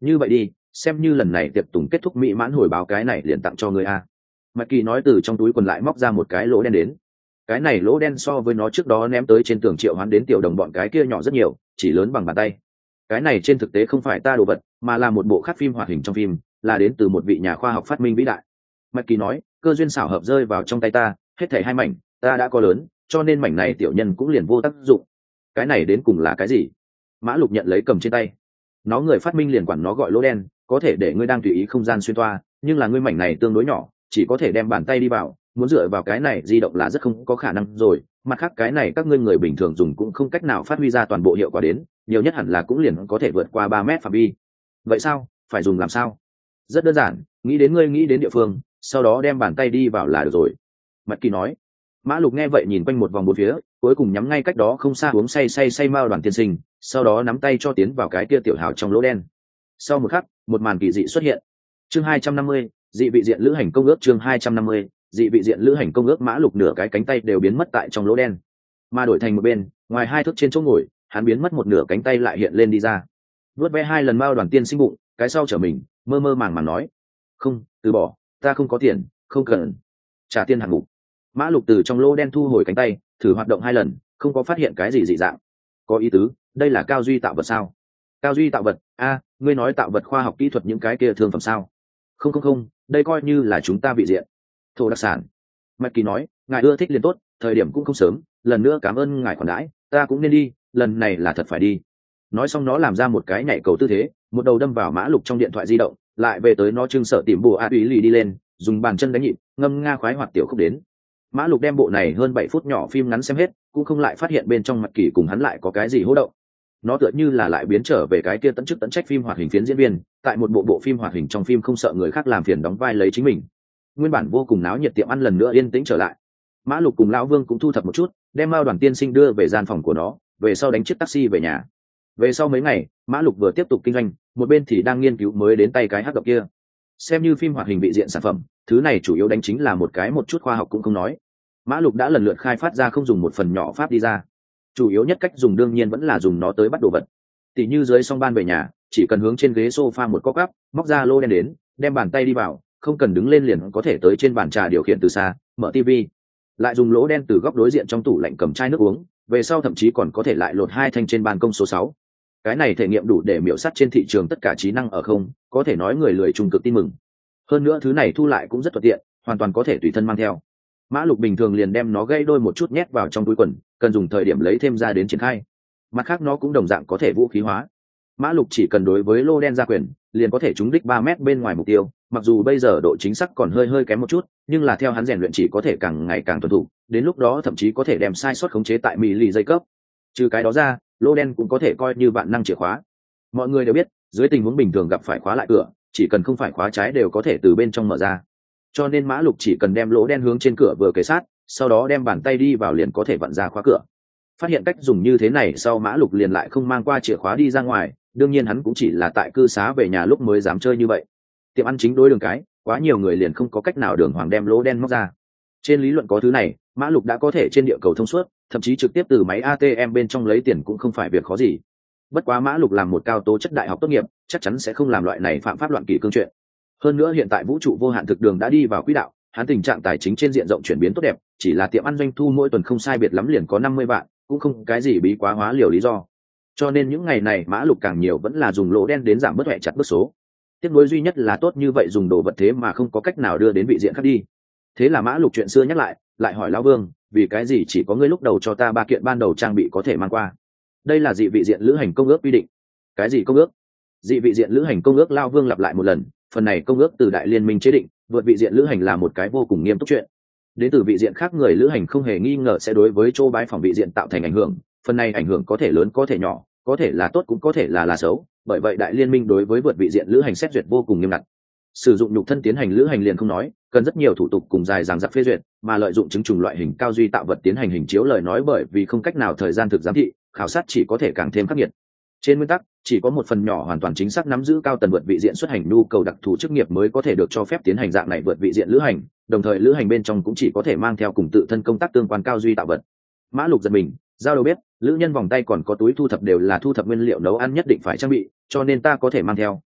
như vậy đi, xem như lần này tiệc tùng kết thúc mỹ mãn hồi báo, cái này liền tặng cho ngươi a. Mạch Kỳ nói, từ trong túi quần lại móc ra một cái lỗ đen đến. Cái này lỗ đen so với nó trước đó ném tới trên tường triệu hoán đến tiểu đồng bọn cái kia nhỏ rất nhiều, chỉ lớn bằng bàn tay. Cái này trên thực tế không phải ta đồ vật, mà là một bộ khắc phim hoạt hình trong phim, là đến từ một vị nhà khoa học phát minh vĩ đại. Mạch Kỳ nói, cơ duyên xảo hợp rơi vào trong tay ta, hết thảy 2 mảnh, ta đã có lớn, cho nên mảnh này tiểu nhân cũng liền vô tác dụng. Cái này đến cùng là cái gì? Mã Lục nhận lấy cầm trên tay. Nó người phát minh liền quản nó gọi lỗ đen, có thể để ngươi đang tùy ý không gian xuyên toa, nhưng là ngươi mảnh này tương đối nhỏ, chỉ có thể đem bàn tay đi vào, muốn dựa vào cái này di động là rất không có khả năng rồi. Mặt khác cái này các ngươi người bình thường dùng cũng không cách nào phát huy ra toàn bộ hiệu quả đến, nhiều nhất hẳn là cũng liền có thể vượt qua 3 mét phạm vi. Vậy sao, phải dùng làm sao? Rất đơn giản, nghĩ đến ngươi nghĩ đến địa phương, sau đó đem bàn tay đi vào là được rồi. Mạch Kỳ nói. Mã Lục nghe vậy nhìn quanh một vòng bốn phía, cuối cùng nhắm ngay cách đó không xa uống say Mao Đoàn tiên sinh, sau đó nắm tay cho tiến vào cái kia tiểu hào trong lỗ đen. Sau một khắc, một màn kỳ dị xuất hiện. Chương 250, dị vị diện lữ hành công ước. Chương 250, dị vị diện lữ hành công ước. Mã Lục nửa cái cánh tay đều biến mất tại trong lỗ đen, mà đổi thành một bên, ngoài 2 thước trên chỗ ngồi, hắn biến mất một nửa cánh tay lại hiện lên đi ra. Vuốt ve 2 lần Mao Đoàn tiên sinh bụng, cái sau trở mình, mơ mơ màng màng nói: "Không, từ bỏ, ta không có tiền, không cần." Trả tiền hạng mục. Mã Lục từ trong lỗ đen thu hồi cánh tay, thử hoạt động 2 lần, không có phát hiện cái gì dị dạng. Có ý tứ, đây là cao duy tạo vật sao? Cao duy tạo vật? A, ngươi nói tạo vật khoa học kỹ thuật những cái kia thương phẩm sao? Không, đây coi như là chúng ta vị diện thổ đặc sản. Mạch Kỳ nói, ngài ưa thích liền tốt, thời điểm cũng không sớm, lần nữa cảm ơn ngài khoản đãi, ta cũng nên đi, lần này là thật phải đi. Nói xong nó làm ra một cái nhảy cầu tư thế, một đầu đâm vào Mã Lục trong điện thoại di động, lại về tới nó trưng sở tìm bùa a túy lì đi lên, dùng bàn chân đánh nhịp, ngâm nga khoái hoạt tiểu khúc đến. Mã Lục đem bộ này hơn 7 phút nhỏ phim ngắn xem hết, cũng không lại phát hiện bên trong Mạch Kỳ cùng hắn lại có cái gì hô động. Nó tựa như là lại biến trở về cái kia tận chức tận trách phim hoạt hình phiến diễn viên, tại một bộ phim hoạt hình trong phim không sợ người khác làm phiền đóng vai lấy chính mình. Nguyên bản vô cùng náo nhiệt tiệm ăn lần nữa yên tĩnh trở lại. Mã Lục cùng lão Vương cũng thu thập một chút, đem Mao Đoàn tiên sinh đưa về gian phòng của nó, về sau đánh chiếc taxi về nhà. Về sau mấy ngày, Mã Lục vừa tiếp tục kinh doanh, một bên thì đang nghiên cứu mới đến tay cái hắc động kia. Xem như phim hoạt hình vị diện sản phẩm, thứ này chủ yếu đánh chính là một chút khoa học cũng không nói. Mã Lục đã lần lượt khai phát ra không dùng một phần nhỏ pháp đi ra. Chủ yếu nhất cách dùng đương nhiên vẫn là dùng nó tới bắt đồ vật. Tỷ như dưới song ban về nhà, chỉ cần hướng trên ghế sofa một cốc ắp, móc ra lô đen đến, đem bàn tay đi vào, không cần đứng lên liền có thể tới trên bàn trà điều khiển từ xa, mở tivi. Lại dùng lỗ đen từ góc đối diện trong tủ lạnh cầm chai nước uống, về sau thậm chí còn có thể lại lột 2 thanh trên ban công số 6. Cái này thể nghiệm đủ để miểu sát trên thị trường tất cả trí năng ở không, có thể nói người lười trung cực tin mừng. Hơn nữa thứ này thu lại cũng rất thuận tiện, hoàn toàn có thể tùy thân mang theo. Mã Lục bình thường liền đem nó gây đôi một chút nhét vào trong túi quần, cần dùng thời điểm lấy thêm ra đến triển khai. Mặt khác nó cũng đồng dạng có thể vũ khí hóa. Mã Lục chỉ cần đối với lô đen ra quyền, liền có thể trúng đích 3 mét bên ngoài mục tiêu, mặc dù bây giờ độ chính xác còn hơi kém một chút, nhưng là theo hắn rèn luyện chỉ có thể càng ngày càng thuần thục, đến lúc đó thậm chí có thể đem sai sót khống chế tại mili giây cấp. Trừ cái đó ra, lô đen cũng có thể coi như vạn năng chìa khóa. Mọi người đều biết, dưới tình huống bình thường gặp phải khóa lại cửa, chỉ cần không phải khóa trái đều có thể từ bên trong mở ra. Cho nên Mã Lục chỉ cần đem lỗ đen hướng trên cửa vừa kề sát, sau đó đem bàn tay đi vào liền có thể vặn ra khóa cửa. Phát hiện cách dùng như thế này sau, Mã Lục liền lại không mang qua chìa khóa đi ra ngoài, đương nhiên hắn cũng chỉ là tại cư xá về nhà lúc mới dám chơi như vậy. Tiệm ăn chính đối đường cái, quá nhiều người liền không có cách nào đường hoàng đem lỗ đen móc ra. Trên lý luận có thứ này, Mã Lục đã có thể trên địa cầu thông suốt, thậm chí trực tiếp từ máy ATM bên trong lấy tiền cũng không phải việc khó gì. Bất quá Mã Lục làm một cao tố chất đại học tốt nghiệp, chắc chắn sẽ không làm loại này phạm pháp loạn kỷ cương chuyện. Hơn nữa hiện tại vũ trụ vô hạn thực đường đã đi vào quỹ đạo, hắn tình trạng tài chính trên diện rộng chuyển biến tốt đẹp, chỉ là tiệm ăn doanh thu mỗi tuần không sai biệt lắm liền có 50 vạn, cũng không cái gì bí quá hóa liều lý do. Cho nên những ngày này Mã Lục càng nhiều vẫn là dùng lỗ đen đến giảm bớt hệ chặt bớt số. Tiếc nuối duy nhất là tốt như vậy dùng đồ vật thế mà không có cách nào đưa đến vị diện khác đi. Thế là Mã Lục chuyện xưa nhắc lại hỏi lão Vương, vì cái gì chỉ có ngươi lúc đầu cho ta 3 kiện ban đầu trang bị có thể mang qua? Đây là dị vị diện lữ hành công ước quy định. Cái gì công ước? Dị vị diện lữ hành công ước? Lão Vương lặp lại một lần, phần này công ước từ đại liên minh chế định, vượt vị diện lữ hành là một cái vô cùng nghiêm túc chuyện. Đến từ vị diện khác người lữ hành không hề nghi ngờ sẽ đối với chỗ bái phỏng vị diện tạo thành ảnh hưởng, phần này ảnh hưởng có thể lớn có thể nhỏ, có thể là tốt cũng có thể là xấu, bởi vậy đại liên minh đối với vượt vị diện lữ hành xét duyệt vô cùng nghiêm ngặt. Sử dụng nhục thân tiến hành lữ hành liền không nói, cần rất nhiều thủ tục cùng dài dằng dặc phê duyệt, mà lợi dụng chứng trùng loại hình cao duy tạo vật tiến hành hình chiếu lời nói bởi vì không cách nào thời gian thực giám thị, khảo sát chỉ có thể càng thêm khắc nghiệt. Trên nguyên tắc, chỉ có một phần nhỏ hoàn toàn chính xác nắm giữ cao tần vượt vị diện xuất hành nhu cầu đặc thù chức nghiệp mới có thể được cho phép tiến hành dạng này vượt vị diện lữ hành, đồng thời lữ hành bên trong cũng chỉ có thể mang theo cùng tự thân công tác tương quan cao duy tạo vật. Mã Lục giật mình, giao đầu bếp, lữ nhân vòng tay còn có túi thu thập đều là thu thập nguyên liệu nấu ăn nhất định phải trang bị, cho nên ta có thể mang theo,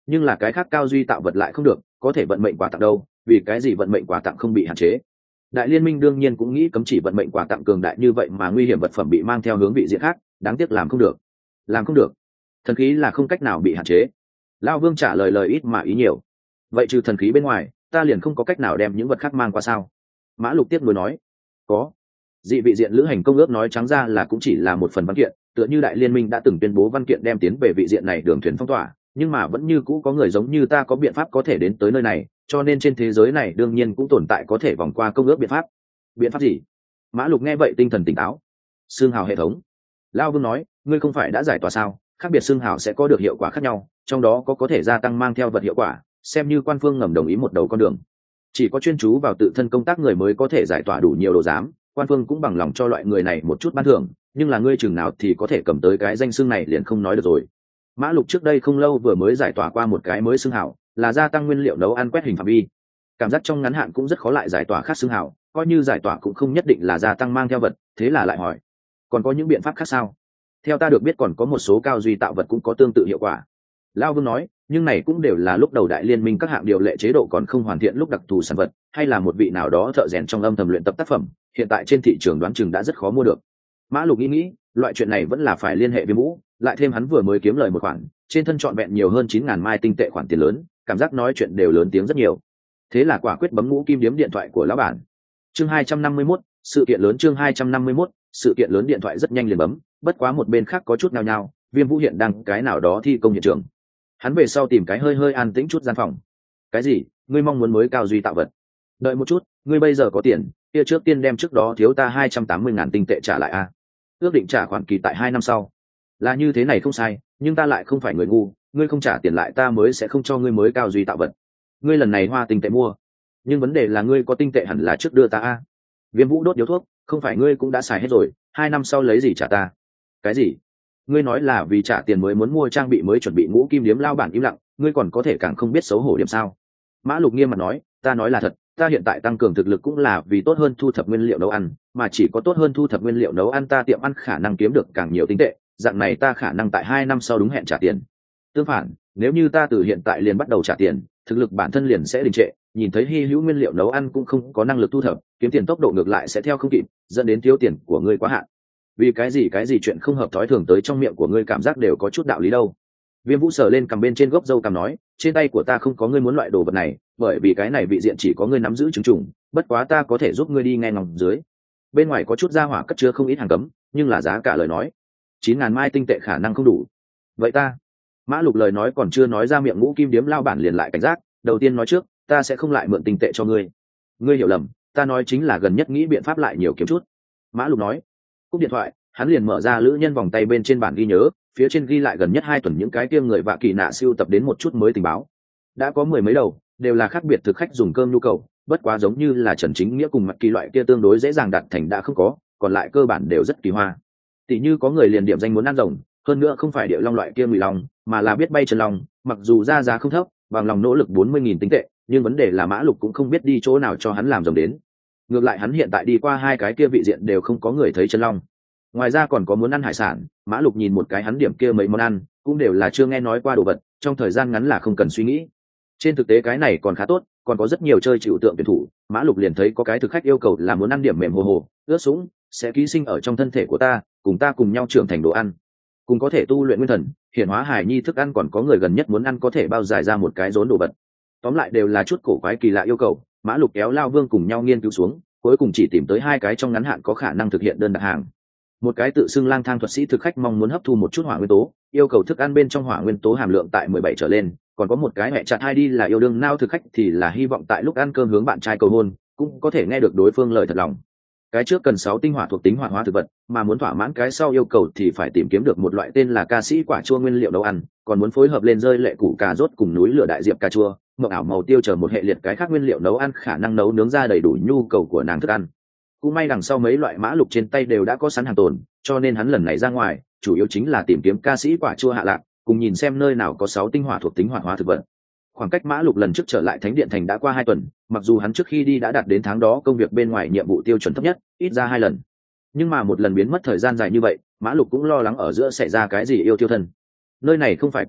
nhưng là cái khác cao duy tạo vật lại không được, có thể vận mệnh quà tặng đâu, vì cái gì vận mệnh quà tặng không bị hạn chế? Đại liên minh đương nhiên cũng nghĩ cấm chỉ vận mệnh quà tặng cường đại như vậy mà nguy hiểm vật phẩm bị mang theo hướng vị diện khác, đáng tiếc làm không được. Làm không được. Thần khí là không cách nào bị hạn chế. Lão Vương trả lời lời ít mà ý nhiều. Vậy trừ thần khí bên ngoài, ta liền không có cách nào đem những vật khác mang qua sao? Mã Lục tiếp nối nói. Có. Dị vị diện lữ hành công ước nói trắng ra là cũng chỉ là một phần văn kiện, tựa như đại liên minh đã từng tuyên bố văn kiện đem tiến về vị diện này đường thuyền phong tỏa, nhưng mà vẫn như cũ có người giống như ta có biện pháp có thể đến tới nơi này, cho nên trên thế giới này đương nhiên cũng tồn tại có thể vòng qua công ước biện pháp. Biện pháp gì? Mã Lục nghe vậy tinh thần tỉnh táo. Xương hào hệ thống. Lão Vương nói, ngươi không phải đã giải tỏa sao? Khác biệt xương hào sẽ có được hiệu quả khác nhau, trong đó có thể gia tăng mang theo vật hiệu quả, xem như quan phương ngầm đồng ý một đầu con đường. Chỉ có chuyên chú vào tự thân công tác người mới có thể giải tỏa đủ nhiều đồ giám, quan phương cũng bằng lòng cho loại người này một chút ban thưởng, nhưng là ngươi chừng nào thì có thể cầm tới cái danh xưng này liền không nói được rồi. Mã Lục trước đây không lâu vừa mới giải tỏa qua một cái mới xưng hào, là gia tăng nguyên liệu nấu ăn quét hình phạm vi. Cảm giác trong ngắn hạn cũng rất khó lại giải tỏa khác xưng hào, coi như giải tỏa cũng không nhất định là gia tăng mang theo vật, thế là lại hỏi, còn có những biện pháp khác sao? Theo ta được biết còn có một số cao duy tạo vật cũng có tương tự hiệu quả. Lão Vương nói, nhưng này cũng đều là lúc đầu đại liên minh các hạng điều lệ chế độ còn không hoàn thiện lúc đặc thù sản vật, hay là một vị nào đó thợ rèn trong âm thầm luyện tập tác phẩm, hiện tại trên thị trường đoán chừng đã rất khó mua được. Mã Lục nghĩ, loại chuyện này vẫn là phải liên hệ với Vũ, lại thêm hắn vừa mới kiếm lời một khoản, trên thân trọn vẹn nhiều hơn 9.000 mai tinh tệ khoản tiền lớn, cảm giác nói chuyện đều lớn tiếng rất nhiều. Thế là quả quyết bấm ngũ kim điếm điện thoại của lão bản. Chương 251, sự kiện lớn. Chương 251, sự kiện lớn. Điện thoại rất nhanh liền bấm, bất quá một bên khác có chút nhao nhao, Viêm Vũ hiện đang cái nào đó thi công hiện trường. Hắn về sau tìm cái hơi an tĩnh chút gian phòng. Cái gì? Ngươi mong muốn mới cao duy tạo vật? Đợi một chút, ngươi bây giờ có tiền, kia trước tiên đem trước đó thiếu ta 280.000 tinh tệ trả lại a. Ước định trả khoản kỳ tại 2 năm sau. Là như thế này không sai, nhưng ta lại không phải người ngu, ngươi không trả tiền lại ta mới sẽ không cho ngươi mới cao duy tạo vật. Ngươi lần này hoa tinh tệ mua, nhưng vấn đề là ngươi có tinh tệ hẳn là trước đưa ta a. Viêm Vũ đốt điếu thuốc, không phải ngươi cũng đã xài hết rồi, 2 năm sau lấy gì trả ta? Cái gì? Ngươi nói là vì trả tiền mới muốn mua trang bị mới chuẩn bị ngũ kim điếm lao bản im lặng, ngươi còn có thể càng không biết xấu hổ điểm sao? Mã Lục nghiêm mặt nói, ta nói là thật, ta hiện tại tăng cường thực lực cũng là vì tốt hơn thu thập nguyên liệu nấu ăn, mà chỉ có tốt hơn thu thập nguyên liệu nấu ăn ta tiệm ăn khả năng kiếm được càng nhiều tinh tệ, dạng này ta khả năng tại 2 năm sau đúng hẹn trả tiền. Tương phản, nếu như ta từ hiện tại liền bắt đầu trả tiền, thực lực bản thân liền sẽ đình trệ, nhìn thấy hy hữu nguyên liệu nấu ăn cũng không có năng lực thu thập, kiếm tiền tốc độ ngược lại sẽ theo không kịp, dẫn đến thiếu tiền của ngươi quá hạn. Vì cái gì chuyện không hợp thói thường tới trong miệng của ngươi cảm giác đều có chút đạo lý đâu. Viêm Vũ sờ lên cầm bên trên gốc râu cằm nói, trên tay của ta không có ngươi muốn loại đồ vật này, bởi vì cái này vị diện chỉ có ngươi nắm giữ chứng trùng, bất quá ta có thể giúp ngươi đi nghe ngóng dưới. Bên ngoài có chút gia hỏa cất chứa không ít hàng cấm, nhưng là giá cả lời nói, 9.000 mai tinh tệ khả năng không đủ. Vậy ta? Mã Lục lời nói còn chưa nói ra miệng, ngũ kim điếm lao bản liền lại cảnh giác, đầu tiên nói trước, ta sẽ không lại mượn tinh tệ cho ngươi. Ngươi hiểu lầm, ta nói chính là gần nhất nghĩ biện pháp lại nhiều kiếm chút. Mã Lục nói. Cúp điện thoại, hắn liền mở ra lữ nhân vòng tay bên trên bản ghi nhớ, phía trên ghi lại gần nhất 2 tuần những cái kia người vạ kỳ nạ siêu tập đến một chút mới tình báo. Đã có 10 mấy đầu, đều là khác biệt thực khách dùng cơm nhu cầu, bất quá giống như là Trần Chính Nghĩa cùng Mặt Kỳ loại kia tương đối dễ dàng đạt thành đã không có, còn lại cơ bản đều rất kỳ hoa. Tỷ như có người liền điểm danh muốn ăn rồng, hơn nữa không phải điệu long loại kia ngụy long, mà là biết bay chân long, mặc dù ra giá không thấp, bằng lòng nỗ lực 40.000 tinh tệ, nhưng vấn đề là Mã Lục cũng không biết đi chỗ nào cho hắn làm rồng đến. Ngược lại hắn hiện tại đi qua 2 cái kia vị diện đều không có người thấy chân long. Ngoài ra còn có muốn ăn hải sản, Mã Lục nhìn một cái hắn điểm kia mấy món ăn, cũng đều là chưa nghe nói qua đồ vật, trong thời gian ngắn là không cần suy nghĩ. Trên thực tế cái này còn khá tốt, còn có rất nhiều chơi chịu tượng tuyển thủ, Mã Lục liền thấy có cái thực khách yêu cầu là muốn ăn điểm mềm hồ hồ, ướt sũng, sẽ ký sinh ở trong thân thể của ta, cùng ta cùng nhau trưởng thành đồ ăn, cùng có thể tu luyện nguyên thần, hiển hóa hải nhi thức ăn, còn có người gần nhất muốn ăn có thể bao dài ra một cái rốn đồ vật. Tóm lại đều là chút cổ quái kỳ lạ yêu cầu, Mã Lục kéo Lao Vương cùng nhau nghiên cứu xuống, cuối cùng chỉ tìm tới 2 cái trong ngắn hạn có khả năng thực hiện đơn đặt hàng. Một cái tự xưng lang thang thuật sĩ thực khách mong muốn hấp thu một chút hỏa nguyên tố, yêu cầu thức ăn bên trong hỏa nguyên tố hàm lượng tại 17 trở lên, còn có một cái mẹ chặt hai đi là yêu đương nao thực khách thì là hy vọng tại lúc ăn cơm hướng bạn trai cầu hôn, cũng có thể nghe được đối phương lời thật lòng. Cái trước cần 6 tinh hỏa thuộc tính hoạt hóa thực vật, mà muốn thỏa mãn cái sau yêu cầu thì phải tìm kiếm được một loại tên là ca sĩ quả chua nguyên liệu nấu ăn, còn muốn phối hợp lên rơi lệ củ cà rốt cùng núi lửa đại diệp cà chua, mộng ảo màu tiêu chờ một hệ liệt cái khác nguyên liệu nấu ăn khả năng nấu nướng ra đầy đủ nhu cầu của nàng thức ăn. Cũng may đằng sau mấy loại Mã Lục trên tay đều đã có sẵn hàng tồn, cho nên hắn lần này ra ngoài chủ yếu chính là tìm kiếm ca sĩ quả chua hạ lạc, cùng nhìn xem nơi nào có 6 tinh hỏa thuộc tính hoạt hóa thực vật. Khoảng cách Mã Lục lần trước trở lại Thánh Điện Thành đã qua 2 tuần, mặc dù hắn trước khi đi đã đạt đến tháng đó công việc bên ngoài nhiệm vụ tiêu chuẩn thấp nhất, ít ra 2 lần. Nhưng mà một lần biến mất thời gian dài như vậy, Mã Lục cũng lo lắng ở giữa xảy ra cái gì yêu tiêu thân. Nơi này không phải cự mạc,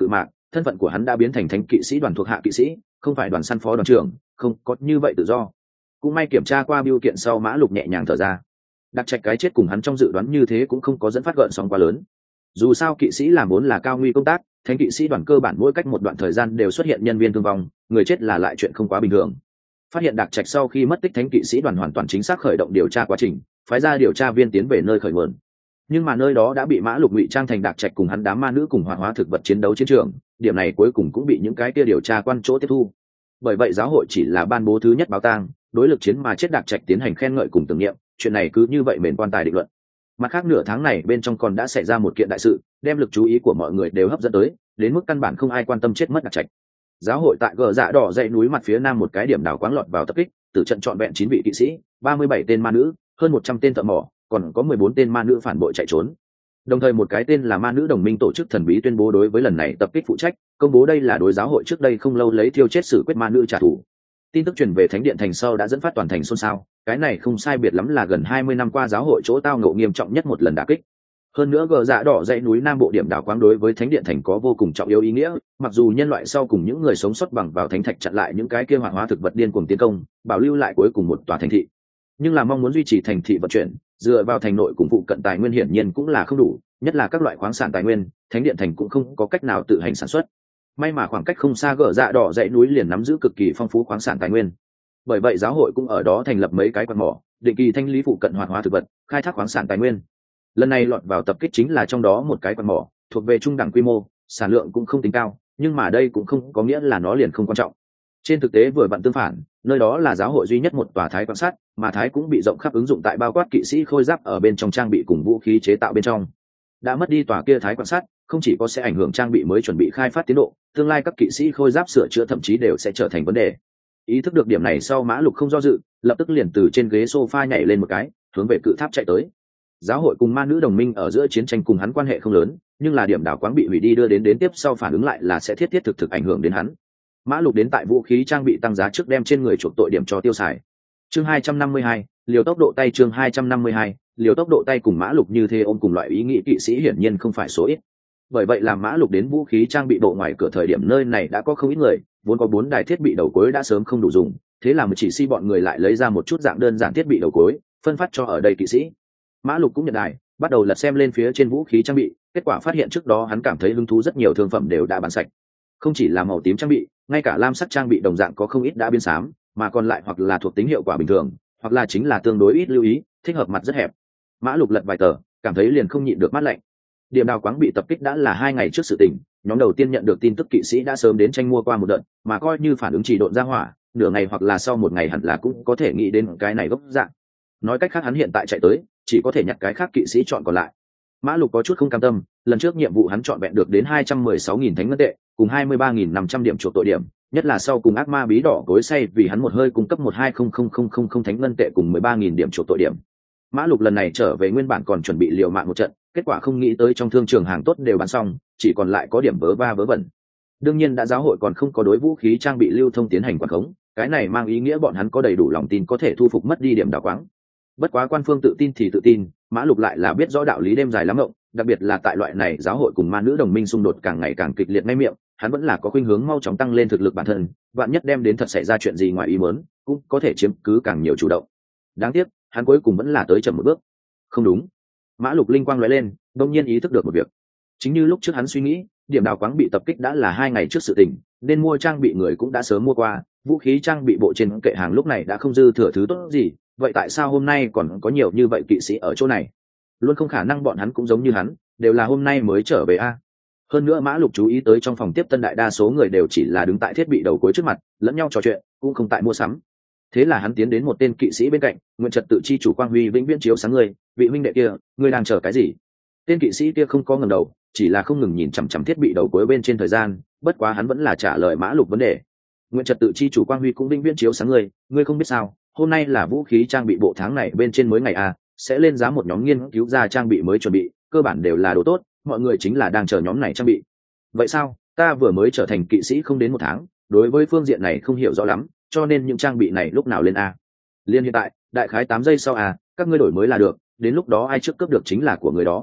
thân phận của hắn đã biến thành thánh kỵ sĩ đoàn thuộc hạ kỵ sĩ, không phải đoàn săn phó đoàn trưởng, không có như vậy tự do. Cũng may kiểm tra qua bưu kiện sau, Mã Lục nhẹ nhàng thở ra. Đặc Trạch cái chết cùng hắn trong dự đoán như thế cũng không có dẫn phát gợn sóng quá lớn. Dù sao kỵ sĩ làm vốn là cao nguy công tác, thánh kỵ sĩ đoàn cơ bản mỗi cách một đoạn thời gian đều xuất hiện nhân viên thương vong, người chết là lại chuyện không quá bình thường. Phát hiện Đặc Trạch sau khi mất tích, thánh kỵ sĩ đoàn hoàn toàn chính xác khởi động điều tra quá trình, phái ra điều tra viên tiến về nơi khởi nguồn. Nhưng mà nơi đó đã bị Mã Lục ngụy trang thành Đặc Trạch cùng hắn đám ma nữ cùng hoạt hóa thực vật chiến đấu chiến trường, điểm này cuối cùng cũng bị những cái kia điều tra quan chỗ tiếp thu. Bởi vậy giáo hội chỉ là ban bố thứ nhất báo tang, đối lực chiến mà chết Đặc Trạch tiến hành khen ngợi cùng tưởng niệm, chuyện này cứ như vậy mền quan tài định luận. Mặt khác nửa tháng này bên trong còn đã xảy ra một kiện đại sự, đem lực chú ý của mọi người đều hấp dẫn tới, đến mức căn bản không ai quan tâm chết mất Đặc Trạch. Giáo hội tại Gờ Dạ Đỏ dãy núi mặt phía nam một cái điểm đảo quáng lọt vào tập kích, tử trận trọn vẹn 9 vị kỵ sĩ, 37 tên ma nữ, hơn 100 tên thợ mỏ, còn có 14 tên ma nữ phản bội chạy trốn. Đồng thời một cái tên là Ma nữ đồng minh tổ chức thần bí tuyên bố đối với lần này tập kích phụ trách, công bố đây là đối giáo hội trước đây không lâu lấy thiêu chết xử quyết ma nữ trả thù. Tin tức truyền về Thánh điện thành sau đã dẫn phát toàn thành xôn xao, cái này không sai biệt lắm là gần 20 năm qua giáo hội chỗ tao ngộ nghiêm trọng nhất một lần đả kích. Hơn nữa Gờ Dạ Đỏ dãy núi nam bộ điểm đảo quáng đối với Thánh điện thành có vô cùng trọng yếu ý nghĩa, mặc dù nhân loại sau cùng những người sống sót bằng vào thánh thạch chặn lại những cái kia hoạt hóa thực vật điên cuồng tiến công, bảo lưu lại cuối cùng một tòa thành thị. Nhưng là mong muốn duy trì thành thị vận chuyển, dựa vào thành nội cùng phụ cận tài nguyên hiển nhiên cũng là không đủ, nhất là các loại khoáng sản tài nguyên, Thánh điện thành cũng không có cách nào tự hành sản xuất. May mà khoảng cách không xa Gờ Dạ Đỏ dãy núi liền nắm giữ cực kỳ phong phú khoáng sản tài nguyên. Bởi vậy giáo hội cũng ở đó thành lập mấy cái quặng mỏ, định kỳ thanh lý phụ cận hoạt hóa thực vật, khai thác khoáng sản tài nguyên. Lần này lọt vào tập kích chính là trong đó một cái quặng mỏ, thuộc về trung đẳng quy mô, sản lượng cũng không tính cao, nhưng mà đây cũng không có nghĩa là nó liền không quan trọng. Trên thực tế vừa vặn tương phản, nơi đó là giáo hội duy nhất một tòa thái quan sát, mà thái cũng bị rộng khắp ứng dụng tại bao quát kỵ sĩ khôi giáp ở bên trong trang bị cùng vũ khí chế tạo bên trong. Đã mất đi tòa kia thái quan sát, không chỉ có sẽ ảnh hưởng trang bị mới chuẩn bị khai phát tiến độ, tương lai các kỵ sĩ khôi giáp sửa chữa thậm chí đều sẽ trở thành vấn đề. Ý thức được điểm này sau, Mã Lục không do dự, lập tức liền từ trên ghế sofa nhảy lên một cái, hướng về cự tháp chạy tới. Giáo hội cùng ma nữ đồng minh ở giữa chiến tranh cùng hắn quan hệ không lớn, nhưng là điểm đảo quáng bị hủy đi đưa đến tiếp sau phản ứng lại là sẽ thiết thực ảnh hưởng đến hắn. Mã Lục đến tại vũ khí trang bị tăng giá trước đem trên người chuộc tội điểm cho tiêu xài. Chương 252, liều tốc độ tay. Chương 252, liều tốc độ tay. Cùng Mã Lục như thế ôm cùng loại ý nghĩ kỵ sĩ hiển nhiên không phải số ít. Bởi vậy làm Mã Lục đến vũ khí trang bị bộ ngoài cửa thời điểm, nơi này đã có không ít người, vốn có 4 đài thiết bị đầu cuối đã sớm không đủ dùng, thế là chỉ si bọn người lại lấy ra một chút dạng đơn giản thiết bị đầu cuối, phân phát cho ở đây kỵ sĩ. Mã Lục cũng nhận đài, bắt đầu lật xem lên phía trên vũ khí trang bị, kết quả phát hiện trước đó hắn cảm thấy hứng thú rất nhiều thương phẩm đều đã bán sạch. Không chỉ là màu tím trang bị, ngay cả lam sắc trang bị đồng dạng có không ít đã biến xám, mà còn lại hoặc là thuộc tính hiệu quả bình thường, hoặc là chính là tương đối ít lưu ý, thích hợp mặt rất hẹp. Mã Lục lật vài tờ, cảm thấy liền không nhịn được mát lạnh. Điểm đào quáng bị tập kích đã là 2 ngày trước sự tình, nhóm đầu tiên nhận được tin tức kỵ sĩ đã sớm đến tranh mua qua một đợt, mà coi như phản ứng chỉ độn ra hỏa, nửa ngày hoặc là sau một ngày hẳn là cũng có thể nghĩ đến cái này gốc dạng. Nói cách khác hắn hiện tại chạy tới, chỉ có thể nhặt cái khác kỵ sĩ chọn còn lại. Mã Lục có chút không cam tâm, lần trước nhiệm vụ hắn chọn vẹn được đến 216.000 thánh ngân tệ, cùng 23.500 điểm chuộc tội điểm, nhất là sau cùng ác ma bí đỏ gối say vì hắn một hơi cung cấp 120000 thánh ngân tệ cùng 13.000 điểm chuộc tội điểm. Mã Lục lần này trở về nguyên bản còn chuẩn bị liều mạng một trận, kết quả không nghĩ tới trong thương trường hàng tốt đều bán xong, chỉ còn lại có điểm vớ va vớ vẩn. Đương nhiên đã giáo hội còn không có đối vũ khí trang bị lưu thông tiến hành quản khống, cái này mang ý nghĩa bọn hắn có đầy đủ lòng tin có thể thu phục mất đi điểm đào quáng. Bất quá quan phương tự tin thì tự tin, Mã Lục lại là biết rõ đạo lý đêm dài lắm ngộng, đặc biệt là tại loại này giáo hội cùng ma nữ đồng minh xung đột càng ngày càng kịch liệt ngay miệng, hắn vẫn là có khuynh hướng mau chóng tăng lên thực lực bản thân, vạn nhất đem đến thật xảy ra chuyện gì ngoài ý muốn, cũng có thể chiếm cứ càng nhiều chủ động. Đáng tiếc, hắn cuối cùng vẫn là tới chậm một bước. Không đúng. Mã Lục linh quang lóe lên, đột nhiên ý thức được một việc. Chính như lúc trước hắn suy nghĩ, điểm đào quáng bị tập kích đã là 2 ngày trước sự tình, nên mua trang bị người cũng đã sớm mua qua, vũ khí trang bị bộ trên kệ hàng lúc này đã không dư thừa thứ tốt gì, vậy tại sao hôm nay còn có nhiều như vậy kỵ sĩ ở chỗ này? Luôn không khả năng bọn hắn cũng giống như hắn, đều là hôm nay mới trở về a. Hơn nữa Mã Lục chú ý tới trong phòng tiếp tân đại đa số người đều chỉ là đứng tại thiết bị đầu cuối trước mặt, lẫn nhau trò chuyện, cũng không tại mua sắm. Thế là hắn tiến đến một tên kỵ sĩ bên cạnh, nguyện trật tự chi chủ quang huy vĩnh viễn chiếu sáng người, vị huynh đệ kia, ngươi đang chờ cái gì? Tên kỵ sĩ kia không có ngẩng đầu, chỉ là không ngừng nhìn chằm chằm thiết bị đầu cuối bên trên thời gian, bất quá hắn vẫn là trả lời Mã Lục vấn đề. Nguyện trật tự chi chủ quang huy cũng vĩnh viễn chiếu sáng người, ngươi không biết sao, hôm nay là vũ khí trang bị bộ tháng này bên trên mới ngày a, sẽ lên giá một nhóm nghiên cứu ra trang bị mới chuẩn bị, cơ bản đều là đồ tốt, mọi người chính là đang chờ nhóm này trang bị. Vậy sao, ta vừa mới trở thành kỵ sĩ không đến 1 tháng, đối với phương diện này không hiểu rõ lắm, cho nên những trang bị này lúc nào lên a? Liên hiện tại, đại khái 8 giây sau a, các ngươi đổi mới là được, đến lúc đó ai trước cướp được chính là của người đó.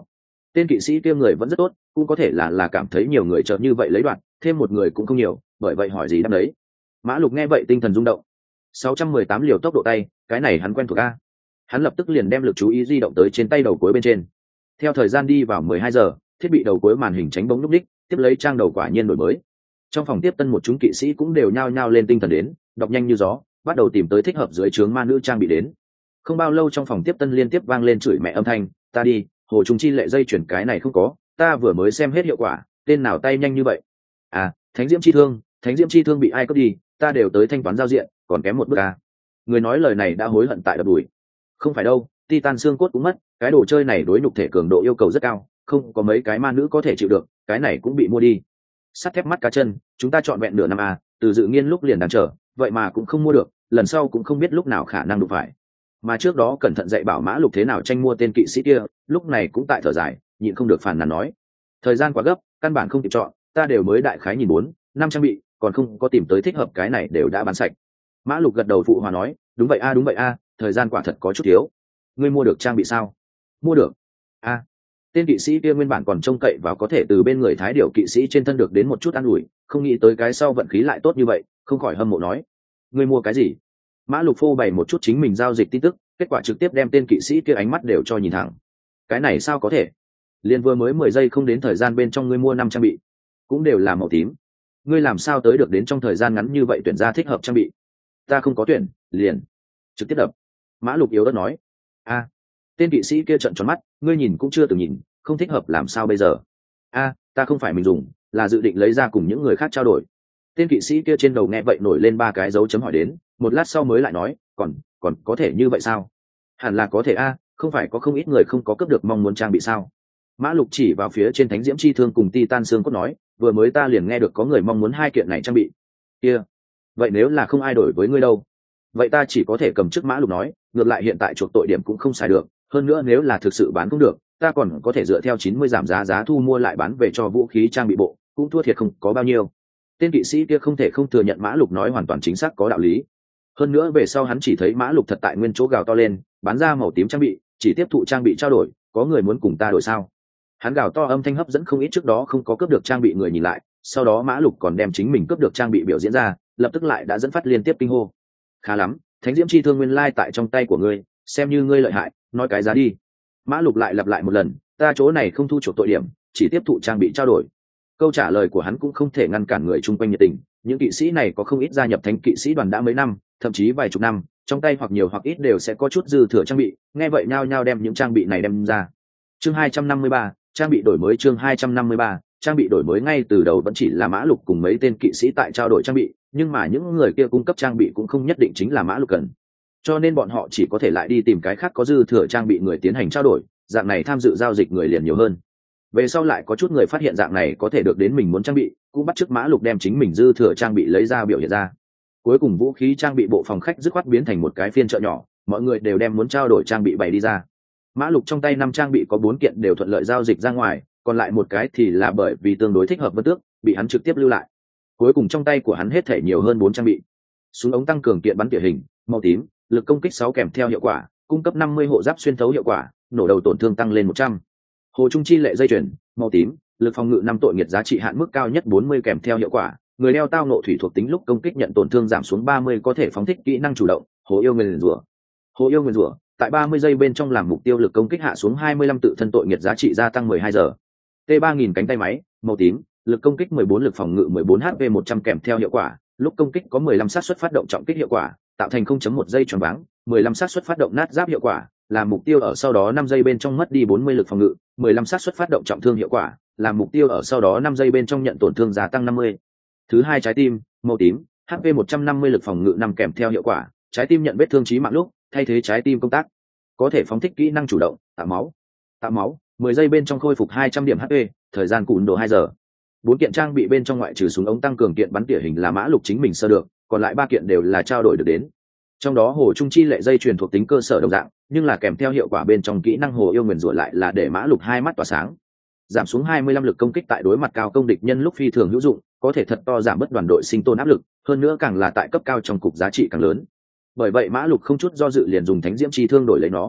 Tên kỵ sĩ kia người vẫn rất tốt, cũng có thể là cảm thấy nhiều người chợt như vậy lấy đoạt, thêm một người cũng không nhiều, bởi vậy hỏi gì đáp đấy. Mã Lục nghe vậy tinh thần rung động. 618 liều tốc độ tay, cái này hắn quen thuộc a. Hắn lập tức liền đem lực chú ý di động tới trên tay đầu cuối bên trên. Theo thời gian đi vào 12 giờ, thiết bị đầu cuối màn hình tránh bóng lúc đích, tiếp lấy trang đầu quả nhiên đổi mới. Trong phòng tiếp tân một chúng kỵ sĩ cũng đều nhao nhao lên tinh thần đến, đọc nhanh như gió, bắt đầu tìm tới thích hợp dưới trướng ma nữ trang bị đến. Không bao lâu trong phòng tiếp tân liên tiếp vang lên chửi mẹ âm thanh, ta đi, hồ trùng chi lệ dây chuyển cái này không có, ta vừa mới xem hết hiệu quả, tên nào tay nhanh như vậy. À, thánh diễm chi thương bị ai cướp đi, ta đều tới thanh toán giao diện, còn kém một bước à. Người nói lời này đã hối hận tại đập đùi. Không phải đâu, titan xương cốt cũng mất, cái đồ chơi này đối nhục thể cường độ yêu cầu rất cao, không có mấy cái ma nữ có thể chịu được, cái này cũng bị mua đi. Sắt thép mắt cá chân, chúng ta chọn vẹn nửa năm à, từ dự nghiên lúc liền đang chờ, vậy mà cũng không mua được, lần sau cũng không biết lúc nào khả năng đụng phải. Mà trước đó cẩn thận dạy bảo Mã Lục thế nào tranh mua tên kỵ sĩ kia, lúc này cũng tại thở dài, nhịn không được phàn nàn nói, thời gian quá gấp, căn bản không kịp chọn, ta đều mới đại khái nhìn 4-5 trang bị, còn không có tìm tới thích hợp, cái này đều đã bán sạch. Mã Lục gật đầu phụ hòa nói, đúng vậy a, thời gian quả thật có chút thiếu. Ngươi mua được trang bị sao? Mua được. A. Tên kỵ sĩ kia nguyên bản còn trông cậy vào có thể từ bên người Thái Điểu kỵ sĩ trên thân được đến một chút an ủi, không nghĩ tới cái sau vận khí lại tốt như vậy, không khỏi hâm mộ nói, ngươi mua cái gì? Mã Lục phô bày một chút chính mình giao dịch tin tức, kết quả trực tiếp đem tên kỵ sĩ kia ánh mắt đều cho nhìn thẳng. Cái này sao có thể? Liên vừa mới 10 giây không đến thời gian bên trong ngươi mua 5 trang bị, cũng đều là màu tím. Ngươi làm sao tới được đến trong thời gian ngắn như vậy tuyển ra thích hợp trang bị? Ta không có tuyển, liền trực tiếp đập. Mã Lục yếu ớt nói. A. Tên kỵ sĩ kia trợn tròn mắt, ngươi nhìn cũng chưa từng nhìn, không thích hợp làm sao bây giờ? A, ta không phải mình dùng, là dự định lấy ra cùng những người khác trao đổi. Tên kỵ sĩ kia trên đầu nghe vậy nổi lên 3 cái dấu chấm hỏi đến, một lát sau mới lại nói, còn có thể như vậy sao? Hẳn là có thể a, không phải có không ít người không có cướp được mong muốn trang bị sao? Mã Lục chỉ vào phía trên thánh diễm chi thương cùng titan xương cốt nói, vừa mới ta liền nghe được có người mong muốn 2 kiện này trang bị. Kia, vậy nếu là không ai đổi với ngươi đâu? Vậy ta chỉ có thể cầm trước. Mã Lục nói, ngược lại hiện tại chuộc tội điểm cũng không xài được, hơn nữa nếu là thực sự bán cũng được, ta còn có thể dựa theo 90 giảm giá thu mua lại bán về cho vũ khí trang bị bộ, cũng thua thiệt không có bao nhiêu. Tên kỵ sĩ kia không thể không thừa nhận Mã Lục nói hoàn toàn chính xác có đạo lý. Hơn nữa về sau hắn chỉ thấy Mã Lục thật tại nguyên chỗ gào to lên, bán ra màu tím trang bị, chỉ tiếp thụ trang bị trao đổi, có người muốn cùng ta đổi sao? Hắn gào to âm thanh hấp dẫn không ít trước đó không có cướp được trang bị người nhìn lại, sau đó Mã Lục còn đem chính mình cướp được trang bị biểu diễn ra, lập tức lại đã dẫn phát liên tiếp kinh hô. Khá lắm, thánh diễm chi thương nguyên lai tại trong tay của ngươi, xem như ngươi lợi hại, nói cái giá đi. Mã Lục lại lặp lại một lần, ta chỗ này không thu chuộc tội điểm, chỉ tiếp thụ trang bị trao đổi. Câu trả lời của hắn cũng không thể ngăn cản người chung quanh nhiệt tình, những kỵ sĩ này có không ít gia nhập thánh kỵ sĩ đoàn đã mấy năm, thậm chí vài chục năm, trong tay hoặc nhiều hoặc ít đều sẽ có chút dư thừa trang bị, nghe vậy nhao nhao đem những trang bị này đem ra. Chương 253, trang bị đổi mới. Chương 253, trang bị đổi mới. Ngay từ đầu vẫn chỉ là Mã Lục cùng mấy tên kỵ sĩ tại trao đổi trang bị, nhưng mà những người kia cung cấp trang bị cũng không nhất định chính là Mã Lục cần, cho nên bọn họ chỉ có thể lại đi tìm cái khác có dư thừa trang bị người tiến hành trao đổi, dạng này tham dự giao dịch người liền nhiều hơn. Về sau lại có chút người phát hiện dạng này có thể được đến mình muốn trang bị, cũng bắt chước Mã Lục đem chính mình dư thừa trang bị lấy ra biểu hiện ra. Cuối cùng vũ khí trang bị bộ phòng khách dứt khoát biến thành một cái phiên chợ nhỏ, mọi người đều đem muốn trao đổi trang bị bày đi ra. Mã Lục trong tay 5 trang bị có 4 kiện đều thuận lợi giao dịch ra ngoài, còn lại một cái thì là bởi vì tương đối thích hợp Vân Tước, bị hắn trực tiếp lưu lại. Cuối cùng trong tay của hắn hết thể nhiều hơn 4 trang bị. Súng ống tăng cường kiện bắn tỉa hình, màu tím, lực công kích 6 kèm theo hiệu quả, cung cấp 50 hộ giáp xuyên thấu hiệu quả, nổ đầu tổn thương tăng lên 100. Hồ trung chi lệ dây chuyền, màu tím, lực phòng ngự 5 tội nghiệt giá trị hạn mức cao nhất 40 kèm theo hiệu quả, người đeo tao nộ thủy thuộc tính lúc công kích nhận tổn thương giảm xuống 30, có thể phóng thích kỹ năng chủ động, hồ yêu nguyền rủa. Hồ yêu nguyền rủa, tại 30 giây bên trong làm mục tiêu lực công kích hạ xuống 25 tự thân tội nghiệt giá trị gia tăng 12 giờ. T3000 cánh tay máy, màu tím, lực công kích 14, lực phòng ngự 14, HP 100 kèm theo hiệu quả, lúc công kích có 15 xác suất phát động trọng kích hiệu quả, tạo thành 0.1 giây choáng váng, 15 xác suất phát động nát giáp hiệu quả, làm mục tiêu ở sau đó 5 giây bên trong mất đi 40 lực phòng ngự, 15 xác suất phát động trọng thương hiệu quả, làm mục tiêu ở sau đó 5 giây bên trong nhận tổn thương gia tăng 50. Thứ hai trái tim, màu tím, HP 150 lực phòng ngự 5 kèm theo hiệu quả, trái tim nhận vết thương chí mạng lúc, thay thế trái tim công tác, có thể phóng thích kỹ năng chủ động, tạo máu. Tạo máu, 10 giây bên trong khôi phục 200 điểm HP, thời gian cùn độ 2 giờ. 4 kiện trang bị bên trong ngoại trừ súng ống tăng cường kiện bắn tỉa hình là Mã Lục chính mình sơ được, còn lại 3 kiện đều là trao đổi được đến. Trong đó hồ trung chi lệ dây truyền thuộc tính cơ sở đồng dạng, nhưng là kèm theo hiệu quả bên trong kỹ năng hồ yêu nguyền rủa lại là để Mã Lục hai mắt tỏa sáng. Giảm xuống 25 lực công kích tại đối mặt cao công địch nhân lúc phi thường hữu dụng, có thể thật to giảm bớt đoàn đội sinh tồn áp lực, hơn nữa càng là tại cấp cao trong cục giá trị càng lớn. Bởi vậy Mã Lục không chút do dự liền dùng thánh diễm chi thương đổi lấy nó.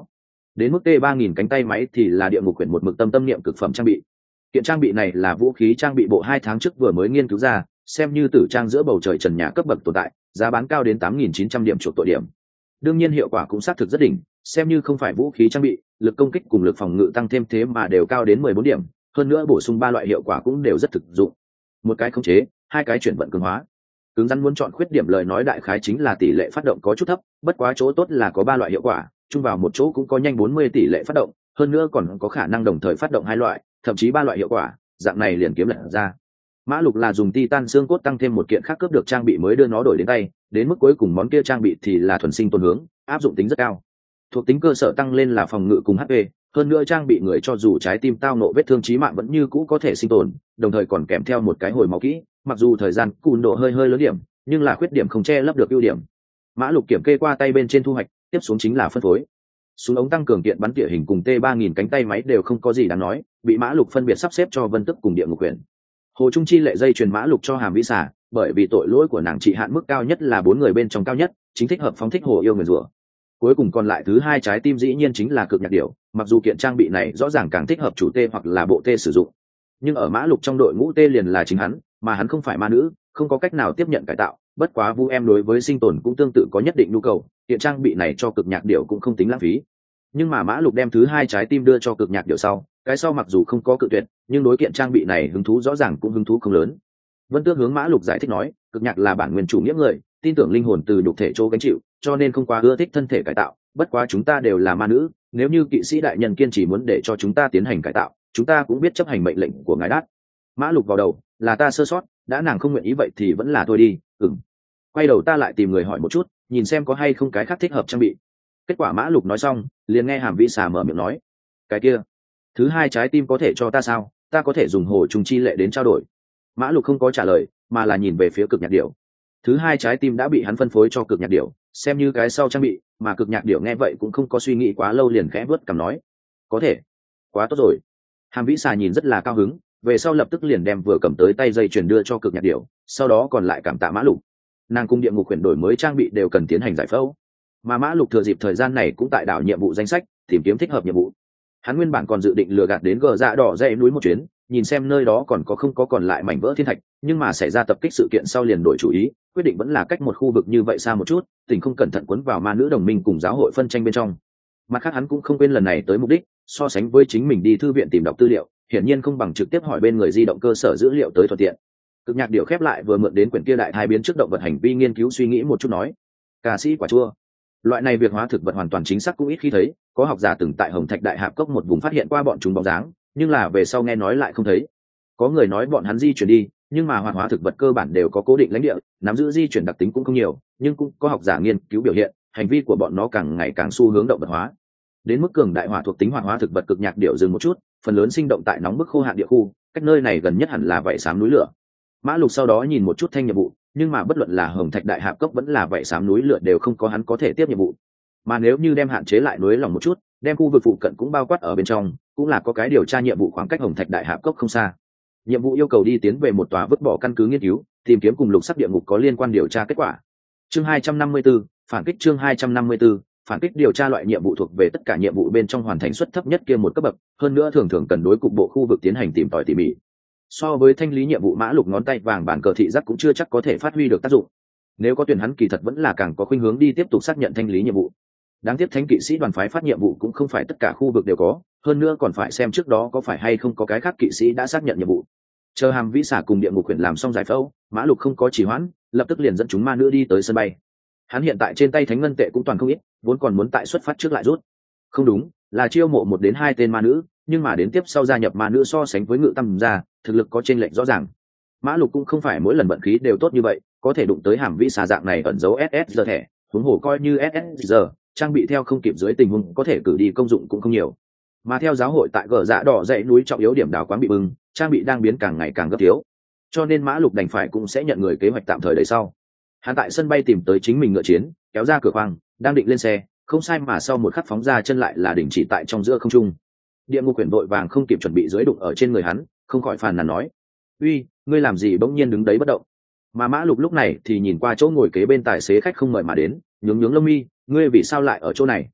Đến mức T3000 cánh tay máy thì là địa ngục quyển một mực tâm tâm niệm cực phẩm trang bị. Kiện trang bị này là vũ khí trang bị bộ 2 tháng trước vừa mới nghiên cứu ra, xem như tử trang giữa bầu trời trần nhà cấp bậc tồn tại, giá bán cao đến 8.900 điểm chuộc tội điểm. Đương nhiên hiệu quả cũng xác thực rất đỉnh, xem như không phải vũ khí trang bị, lực công kích cùng lực phòng ngự tăng thêm thế mà đều cao đến 14 điểm, hơn nữa bổ sung 3 loại hiệu quả cũng đều rất thực dụng. Một cái khống chế, hai cái chuyển vận cường hóa. Cứng rắn muốn chọn khuyết điểm lời nói đại khái chính là tỷ lệ phát động có chút thấp, bất quá chỗ tốt là có 3 loại hiệu quả, chung vào một chỗ cũng có nhanh 40 tỷ lệ phát động, hơn nữa còn có khả năng đồng thời phát động 2 loại, thậm chí 3 loại hiệu quả, dạng này liền kiếm lật ra. Mã Lục là dùng titan xương cốt tăng thêm một kiện khác cướp được trang bị mới đưa nó đổi đến tay, đến mức cuối cùng món kia trang bị thì là thuần sinh tồn hướng, áp dụng tính rất cao. Thuộc tính cơ sở tăng lên là phòng ngự cùng HP, hơn nữa trang bị người cho dù trái tim tao nộ vết thương chí mạng vẫn như cũ có thể sinh tồn, đồng thời còn kèm theo một cái hồi máu kỹ, mặc dù thời gian cùn độ hơi lớn điểm, nhưng là khuyết điểm không che lấp được ưu điểm. Mã Lục kiểm kê qua tay bên trên thu hoạch, tiếp xuống chính là phân phối. Súng ống tăng cường kiện bắn tỉa hình cùng T3000 cánh tay máy đều không có gì đáng nói, bị Mã Lục phân biệt sắp xếp cho Vân Tức cùng Địa Ngục Quyển. Hồ Trung Chi lệ dây truyền Mã Lục cho Hàm Vĩ Xà, bởi vì tội lỗi của nàng trị hạn mức cao nhất là 4 người bên trong cao nhất, chính thích hợp phóng thích hồ yêu nguyền rủa. Cuối cùng còn lại thứ 2 trái tim dĩ nhiên chính là cực nhạc điểu, mặc dù kiện trang bị này rõ ràng càng thích hợp chủ T hoặc là bộ T sử dụng, nhưng ở Mã Lục trong đội ngũ T liền là chính hắn, mà hắn không phải ma nữ, không có cách nào tiếp nhận cải tạo, bất quá Vu em đối với sinh tồn cũng tương tự có nhất định nhu cầu, kiện trang bị này cho cực nhạc điểu cũng không tính lãng phí. Nhưng mà Mã Lục đem thứ 2 trái tim đưa cho cực nhạc điểu sau, cái sau mặc dù không có cự tuyệt, nhưng đối kiện trang bị này hứng thú rõ ràng cũng hứng thú không lớn. Vân Tước hướng Mã Lục giải thích nói, cực nhạc là bản nguyên chủ nghĩa người, tin tưởng linh hồn từ nhục thể chỗ gánh chịu, cho nên không quá ưa thích thân thể cải tạo, bất quá chúng ta đều là ma nữ, nếu như kỵ sĩ đại nhân kiên trì muốn để cho chúng ta tiến hành cải tạo, chúng ta cũng biết chấp hành mệnh lệnh của ngài đát. Mã Lục vào đầu, là ta sơ sót, đã nàng không nguyện ý vậy thì vẫn là thôi đi. Quay đầu ta lại tìm người hỏi một chút, nhìn xem có hay không cái khác thích hợp trang bị. Kết quả Mã Lục nói xong, liền nghe Hàm Vĩ Xà mở miệng nói, cái kia thứ 2 trái tim có thể cho ta sao, ta có thể dùng Hồ Trung Chi lệ đến trao đổi. Mã Lục không có trả lời, mà là nhìn về phía cực nhạc điểu. Thứ 2 trái tim đã bị hắn phân phối cho cực nhạc điểu, xem như cái sau trang bị, mà cực nhạc điểu nghe vậy cũng không có suy nghĩ quá lâu liền khẽ vớt cằm nói, có thể, quá tốt rồi. Hàm Vĩ Xà nhìn rất là cao hứng, về sau lập tức liền đem vừa cầm tới tay dây chuyền đưa cho cực nhạc điểu, sau đó còn lại cảm tạ Mã Lục. Nàng cung Địa Ngục Quyển đổi mới trang bị đều cần tiến hành giải phẫu, mà Mã Lục thừa dịp thời gian này cũng tại đảo nhiệm vụ danh sách tìm kiếm thích hợp nhiệm vụ. Hắn nguyên bản còn dự định lừa gạt đến Gờ Dạ Đỏ dãy núi một chuyến, nhìn xem nơi đó còn có không có còn lại mảnh vỡ thiên thạch, nhưng mà xảy ra tập kích sự kiện sau liền đổi chủ ý, quyết định vẫn là cách một khu vực như vậy xa một chút, tình không cẩn thận cuốn vào ma nữ đồng minh cùng giáo hội phân tranh bên trong. Mặt khác hắn cũng không quên lần này tới mục đích, so sánh với chính mình đi thư viện tìm đọc tư liệu, hiển nhiên không bằng trực tiếp hỏi bên người di động cơ sở dữ liệu tới thuận tiện. Cực nhạc điểu khép lại vừa mượn đến quyển kia đại thai biến trước động vật hành vi nghiên cứu suy nghĩ một chút nói, ca sĩ quả chua, loại này việc hóa thực vật hoàn toàn chính xác cũng ít khi thấy, có học giả từng tại Hồng Thạch Đại Hạp Cốc một vùng phát hiện qua bọn chúng bóng dáng, nhưng là về sau nghe nói lại không thấy. Có người nói bọn hắn di chuyển đi, nhưng mà hoạt hóa thực vật cơ bản đều có cố định lãnh địa, nắm giữ di chuyển đặc tính cũng không nhiều, nhưng cũng có học giả nghiên cứu biểu hiện, hành vi của bọn nó càng ngày càng xu hướng động vật hóa. Đến mức cường đại hỏa thuộc tính hoạt hóa thực vật cực nhạc điệu dừng một chút, phần lớn sinh động tại nóng bức khô hạn địa khu, cách nơi này gần nhất hẳn là vậy xám núi lửa. Mã Lục sau đó nhìn một chút thanh nhiệm vụ, nhưng mà bất luận là Hồng Thạch Đại Hạp Cốc vẫn là vậy xám núi lửa đều không có hắn có thể tiếp nhiệm vụ. Mà nếu như đem hạn chế lại núi lòng một chút, đem khu vực phụ cận cũng bao quát ở bên trong, cũng là có cái điều tra nhiệm vụ khoảng cách Hồng Thạch Đại Hạp Cốc không xa. Nhiệm vụ yêu cầu đi tiến về một tòa vứt bỏ căn cứ nghiên cứu, tìm kiếm cùng lục sắc địa ngục có liên quan điều tra kết quả. Chương 254, phản kích. Chương 254, phản kích. Điều tra loại nhiệm vụ thuộc về tất cả nhiệm vụ bên trong hoàn thành suất thấp nhất kia một cấp bậc, hơn nữa thường thường cần đối cục bộ khu vực tiến hành tìm tòi tỉ mỉ. So với thanh lý nhiệm vụ, Mã Lục ngón tay vàng bản cờ thị giác cũng chưa chắc có thể phát huy được tác dụng. Nếu có tuyển hắn kỳ thật vẫn là càng có khuynh hướng đi tiếp tục xác nhận thanh lý nhiệm vụ. Đáng tiếc thánh kỵ sĩ đoàn phái phát nhiệm vụ cũng không phải tất cả khu vực đều có, hơn nữa còn phải xem trước đó có phải hay không có cái khác kỵ sĩ đã xác nhận nhiệm vụ. Chờ Hàm Vĩ Xà cùng Địa Ngục Quyển làm xong giải phẫu, Mã Lục không có trì hoãn, lập tức liền dẫn chúng ma nữ đi tới sân bay. Hắn hiện tại trên tay thánh ngân tệ cũng toàn không ít, vốn còn muốn tại xuất phát trước lại rút. Không đúng, là chiêu mộ 1 đến 2 tên ma nữ, nhưng mà đến tiếp sau gia nhập ma nữ so sánh với Ngự Tâm gia, thực lực có chênh lệch rõ ràng. Mã Lục cũng không phải mỗi lần vận khí đều tốt như vậy, có thể đụng tới Hàm Vĩ Xà dạng này ẩn dấu SSR thẻ, huống hồ coi như SSR, trang bị theo không kịp dưới tình huống có thể cử đi công dụng cũng không nhiều. Mà theo giáo hội tại Gờ Dạ Đỏ dãy núi trọng yếu điểm đào quáng bị bưng, trang bị đang biến càng ngày càng gấp thiếu, cho nên Mã Lục đành phải cũng sẽ nhận người kế hoạch tạm thời đợi sau. Hắn tại sân bay tìm tới chính mình ngựa chiến, kéo ra cửa khoang, đang định lên xe, không sai mà sau một khắc phóng ra chân lại là đình chỉ tại trong giữa không trung. Địa Ngục Quyển vội vàng không kịp chuẩn bị dưới đụng ở trên người hắn, không khỏi phàn nàn nói, uy, ngươi làm gì bỗng nhiên đứng đấy bất động. Mà Mã Lục lúc này thì nhìn qua chỗ ngồi kế bên tài xế khách không mời mà đến, nhướng nhướng lông mi, ngươi vì sao lại ở chỗ này?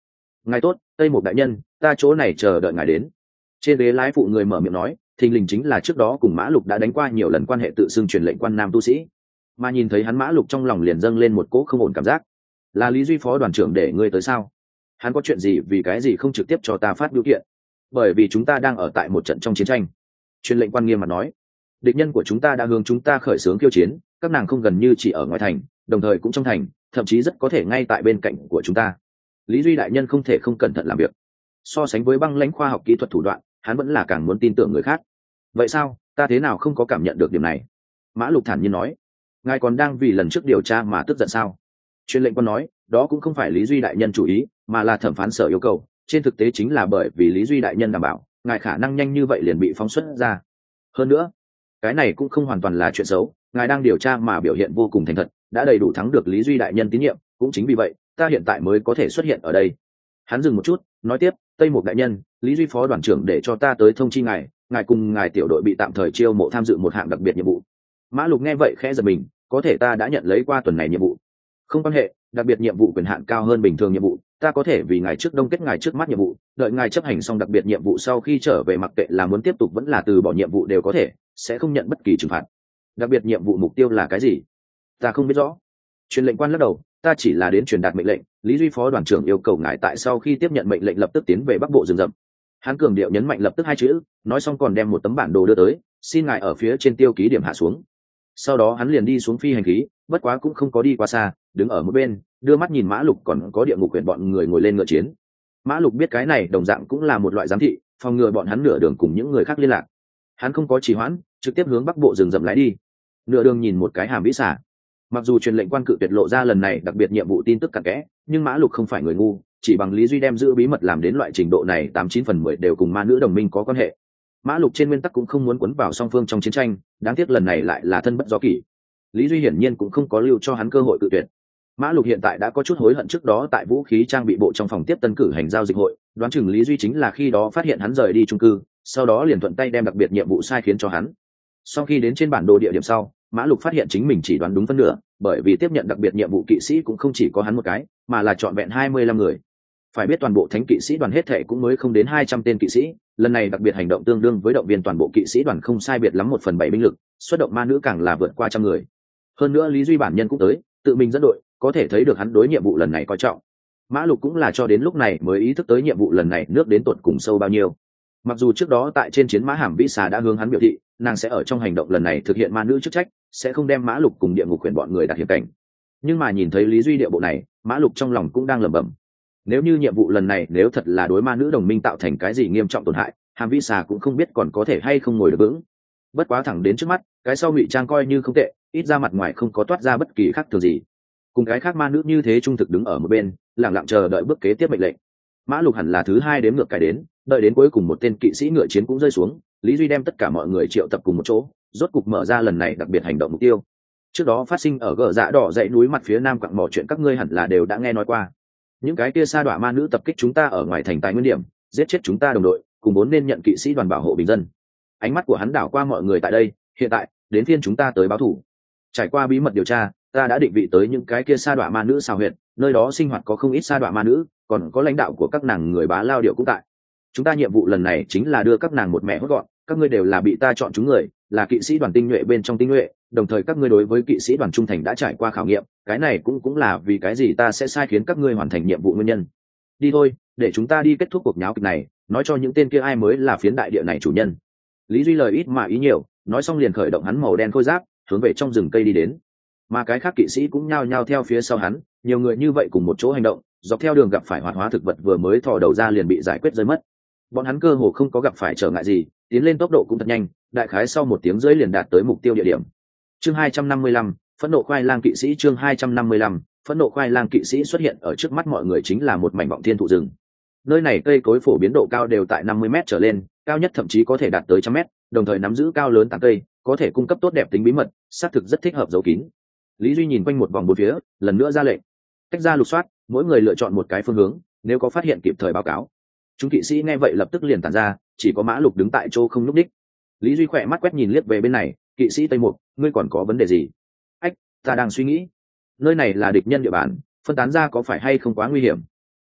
Ngài tốt, Tây Mục đại nhân, ta chỗ này chờ đợi ngài đến. Trên ghế lái phụ người mở miệng nói, thình lình chính là trước đó cùng Mã Lục đã đánh qua nhiều lần quan hệ tự xưng truyền lệnh quan nam tu sĩ. Mà nhìn thấy hắn, Mã Lục trong lòng liền dâng lên một cỗ không ổn cảm giác. Là Lý Duy phó đoàn trưởng để ngươi tới sao? Hắn có chuyện gì, vì cái gì không trực tiếp cho ta phát biểu kiện? Bởi vì chúng ta đang ở tại một trận trong chiến tranh. Truyền lệnh quan nghiêm mặt nói, địch nhân của chúng ta đã hướng chúng ta khởi xướng khiêu chiến, các nàng không gần như chỉ ở ngoài thành, đồng thời cũng trong thành, thậm chí rất có thể ngay tại bên cạnh của chúng ta. Lý Duy đại nhân không thể không cẩn thận làm việc. So sánh với băng lãnh khoa học kỹ thuật thủ đoạn, hắn vẫn là càng muốn tin tưởng người khác. Vậy sao, ta thế nào không có cảm nhận được điểm này? Mã Lục thản nhiên nói, ngài còn đang vì lần trước điều tra mà tức giận sao? Truyền lệnh quan nói, đó cũng không phải Lý Duy đại nhân chủ ý, mà là thẩm phán sở yêu cầu. Trên thực tế chính là bởi vì Lý Duy đại nhân đảm bảo ngài khả năng nhanh như vậy liền bị phóng xuất ra. Hơn nữa, cái này cũng không hoàn toàn là chuyện xấu, ngài đang điều tra mà biểu hiện vô cùng thành thật, đã đầy đủ thắng được Lý Duy đại nhân tín nhiệm, cũng chính vì vậy ta hiện tại mới có thể xuất hiện ở đây. Hắn dừng một chút, nói tiếp, Tây Mục đại nhân, Lý Duy phó đoàn trưởng để cho ta tới thông chi ngài, ngài cùng ngài tiểu đội bị tạm thời chiêu mộ tham dự một hạng đặc biệt nhiệm vụ. Mã Lục nghe vậy khẽ giật mình, có thể ta đã nhận lấy qua tuần này nhiệm vụ. Không quan hệ, đặc biệt nhiệm vụ quyền hạn cao hơn bình thường nhiệm vụ, ta có thể vì ngài trước đông kết ngài trước mắt nhiệm vụ, đợi ngài chấp hành xong đặc biệt nhiệm vụ sau khi trở về, mặc kệ là muốn tiếp tục vẫn là từ bỏ nhiệm vụ đều có thể, sẽ không nhận bất kỳ trừng phạt. Đặc biệt nhiệm vụ mục tiêu là cái gì? Ta không biết rõ. Truyền lệnh quan lắc đầu, ta chỉ là đến truyền đạt mệnh lệnh, Lý Duy phó đoàn trưởng yêu cầu ngài tại sau khi tiếp nhận mệnh lệnh lập tức tiến về Bắc Bộ rừng rậm. Hắn cường điệu nhấn mạnh lập tức hai chữ, nói xong còn đem một tấm bản đồ đưa tới, xin ngài ở phía trên tiêu ký điểm hạ xuống. Sau đó hắn liền đi xuống phi hành khí, bất quá cũng không có đi quá xa, đứng ở một bên, đưa mắt nhìn Mã Lục còn có địa ngục quyền bọn người ngồi lên ngựa chiến. Mã Lục biết cái này đồng dạng cũng là một loại giám thị, phòng ngừa bọn hắn nửa đường cùng những người khác liên lạc. Hắn không có trì hoãn, trực tiếp hướng Bắc Bộ rừng rậm lái đi. Nửa đường nhìn một cái hàm vĩ xả. Mặc dù truyền lệnh quan cự tuyệt lộ ra lần này đặc biệt nhiệm vụ tin tức cặn kẽ, nhưng Mã Lục không phải người ngu, chỉ bằng Lý Duy đem giữ bí mật làm đến loại trình độ này, 89/10 đều cùng ma nữ đồng minh có quan hệ. Mã Lục trên nguyên tắc cũng không muốn quấn vào song phương trong chiến tranh, đáng tiếc lần này lại là thân bất do kỷ. Lý Duy hiển nhiên cũng không có lưu cho hắn cơ hội cự tuyệt. Mã Lục hiện tại đã có chút hối hận trước đó tại vũ khí trang bị bộ trong phòng tiếp tân cử hành giao dịch hội, đoán chừng Lý Duy chính là khi đó phát hiện hắn rời đi chung cư, sau đó liền thuận tay đem đặc biệt nhiệm vụ sai khiến cho hắn. Sau khi đến trên bản đồ địa điểm sau, Mã Lục phát hiện chính mình chỉ đoán đúng phân nửa, bởi vì tiếp nhận đặc biệt nhiệm vụ kỵ sĩ cũng không chỉ có hắn một cái, mà là trọn vẹn 25 người. Phải biết toàn bộ thánh kỵ sĩ đoàn hết thệ cũng mới không đến 200 tên kỵ sĩ, lần này đặc biệt hành động tương đương với động viên toàn bộ kỵ sĩ đoàn không sai biệt lắm 1/7 binh lực, xuất động ma nữ càng là vượt qua trăm người. Hơn nữa Lý Duy bản nhân cũng tới, tự mình dẫn đội, có thể thấy được hắn đối nhiệm vụ lần này coi trọng. Mã Lục cũng là cho đến lúc này mới ý thức tới nhiệm vụ lần này nước đến tột cùng sâu bao nhiêu. Mặc dù trước đó tại trên chiến mã hàm vĩ xà đã hướng hắn biểu thị, nàng sẽ ở trong hành động lần này thực hiện ma nữ chức trách, sẽ không đem Mã Lục cùng địa ngục quyền bọn người đặt hiểm cảnh. Nhưng mà nhìn thấy Lý Duy địa bộ này, Mã Lục trong lòng cũng đang lẩm bẩm. Nếu như nhiệm vụ lần này nếu thật là đối ma nữ đồng minh tạo thành cái gì nghiêm trọng tổn hại, hàm vĩ xà cũng không biết còn có thể hay không ngồi được vững. Bất quá thẳng đến trước mắt, cái sau ngụy trang coi như không tệ, ít ra mặt ngoài không có toát ra bất kỳ khác thường gì. Cùng cái khác ma nữ như thế trung thực đứng ở một bên, lặng lặng chờ đợi bước kế tiếp mệnh lệnh. Mã Lục hẳn là thứ hai đếm ngược cải đến, đợi đến cuối cùng một tên kỵ sĩ ngựa chiến cũng rơi xuống, Lý Duy đem tất cả mọi người triệu tập cùng một chỗ, rốt cục mở ra lần này đặc biệt hành động mục tiêu. Trước đó phát sinh ở Gở Dạ Đỏ dãy núi mặt phía nam quặng mỏ chuyện các ngươi hẳn là đều đã nghe nói qua. Những cái kia sa đọa ma nữ tập kích chúng ta ở ngoài thành tài nguyên điểm, giết chết chúng ta đồng đội, cùng vốn nên nhận kỵ sĩ đoàn bảo hộ bình dân. Ánh mắt của hắn đảo qua mọi người tại đây, hiện tại đến phiên chúng ta tới báo thù. Trải qua bí mật điều tra, ta đã định vị tới những cái kia sa đọa ma nữ xào huyệt, nơi đó sinh hoạt có không ít sa đọa ma nữ, còn có lãnh đạo của các nàng người bá lao điệu cũng tại. Chúng ta nhiệm vụ lần này chính là đưa các nàng một mẹ hốt gọn, các ngươi đều là bị ta chọn chúng người, là kỵ sĩ đoàn tinh nhuệ bên trong tinh nhuệ, đồng thời các ngươi đối với kỵ sĩ đoàn trung thành đã trải qua khảo nghiệm, cái này cũng là vì cái gì ta sẽ sai khiến các ngươi hoàn thành nhiệm vụ nguyên nhân. Đi thôi, để chúng ta đi kết thúc cuộc nháo kịch này, nói cho những tên kia ai mới là phiến đại địa này chủ nhân. Lý Duy lời ít mà ý nhiều, nói xong liền khởi động hắn màu đen khôi giáp, hướng về trong rừng cây đi đến. Mà cái khác kỵ sĩ cũng nhao nhao theo phía sau hắn, nhiều người như vậy cùng một chỗ hành động, dọc theo đường gặp phải hoạt hóa thực vật vừa mới thò đầu ra liền bị giải quyết rơi mất. Bọn hắn cơ hồ không có gặp phải trở ngại gì, tiến lên tốc độ cũng thật nhanh, đại khái sau 1 tiếng rưỡi liền đạt tới mục tiêu địa điểm. Chương 255, phẫn nộ khoai lang kỵ sĩ. Chương 255, phẫn nộ khoai lang kỵ sĩ xuất hiện ở trước mắt mọi người chính là một mảnh vọng thiên thụ rừng. Nơi này cây cối phổ biến độ cao đều tại 50 m trở lên, cao nhất thậm chí có thể đạt tới 100 m, đồng thời nắm giữ cao lớn tán cây, có thể cung cấp tốt đẹp tính bí mật, xác thực rất thích hợp giấu kín. Lý Duy nhìn quanh một vòng bốn phía, lần nữa ra lệnh, tách ra lục soát, mỗi người lựa chọn một cái phương hướng, nếu có phát hiện kịp thời báo cáo. Chúng kỵ sĩ nghe vậy lập tức liền tản ra, chỉ có Mã Lục đứng tại chỗ không nhúc đích. Lý Duy khỏe mắt quét nhìn liếc về bên này, kỵ sĩ Tây Mục, ngươi còn có vấn đề gì? Ách, ta đang suy nghĩ, nơi này là địch nhân địa bàn, phân tán ra có phải hay không quá nguy hiểm?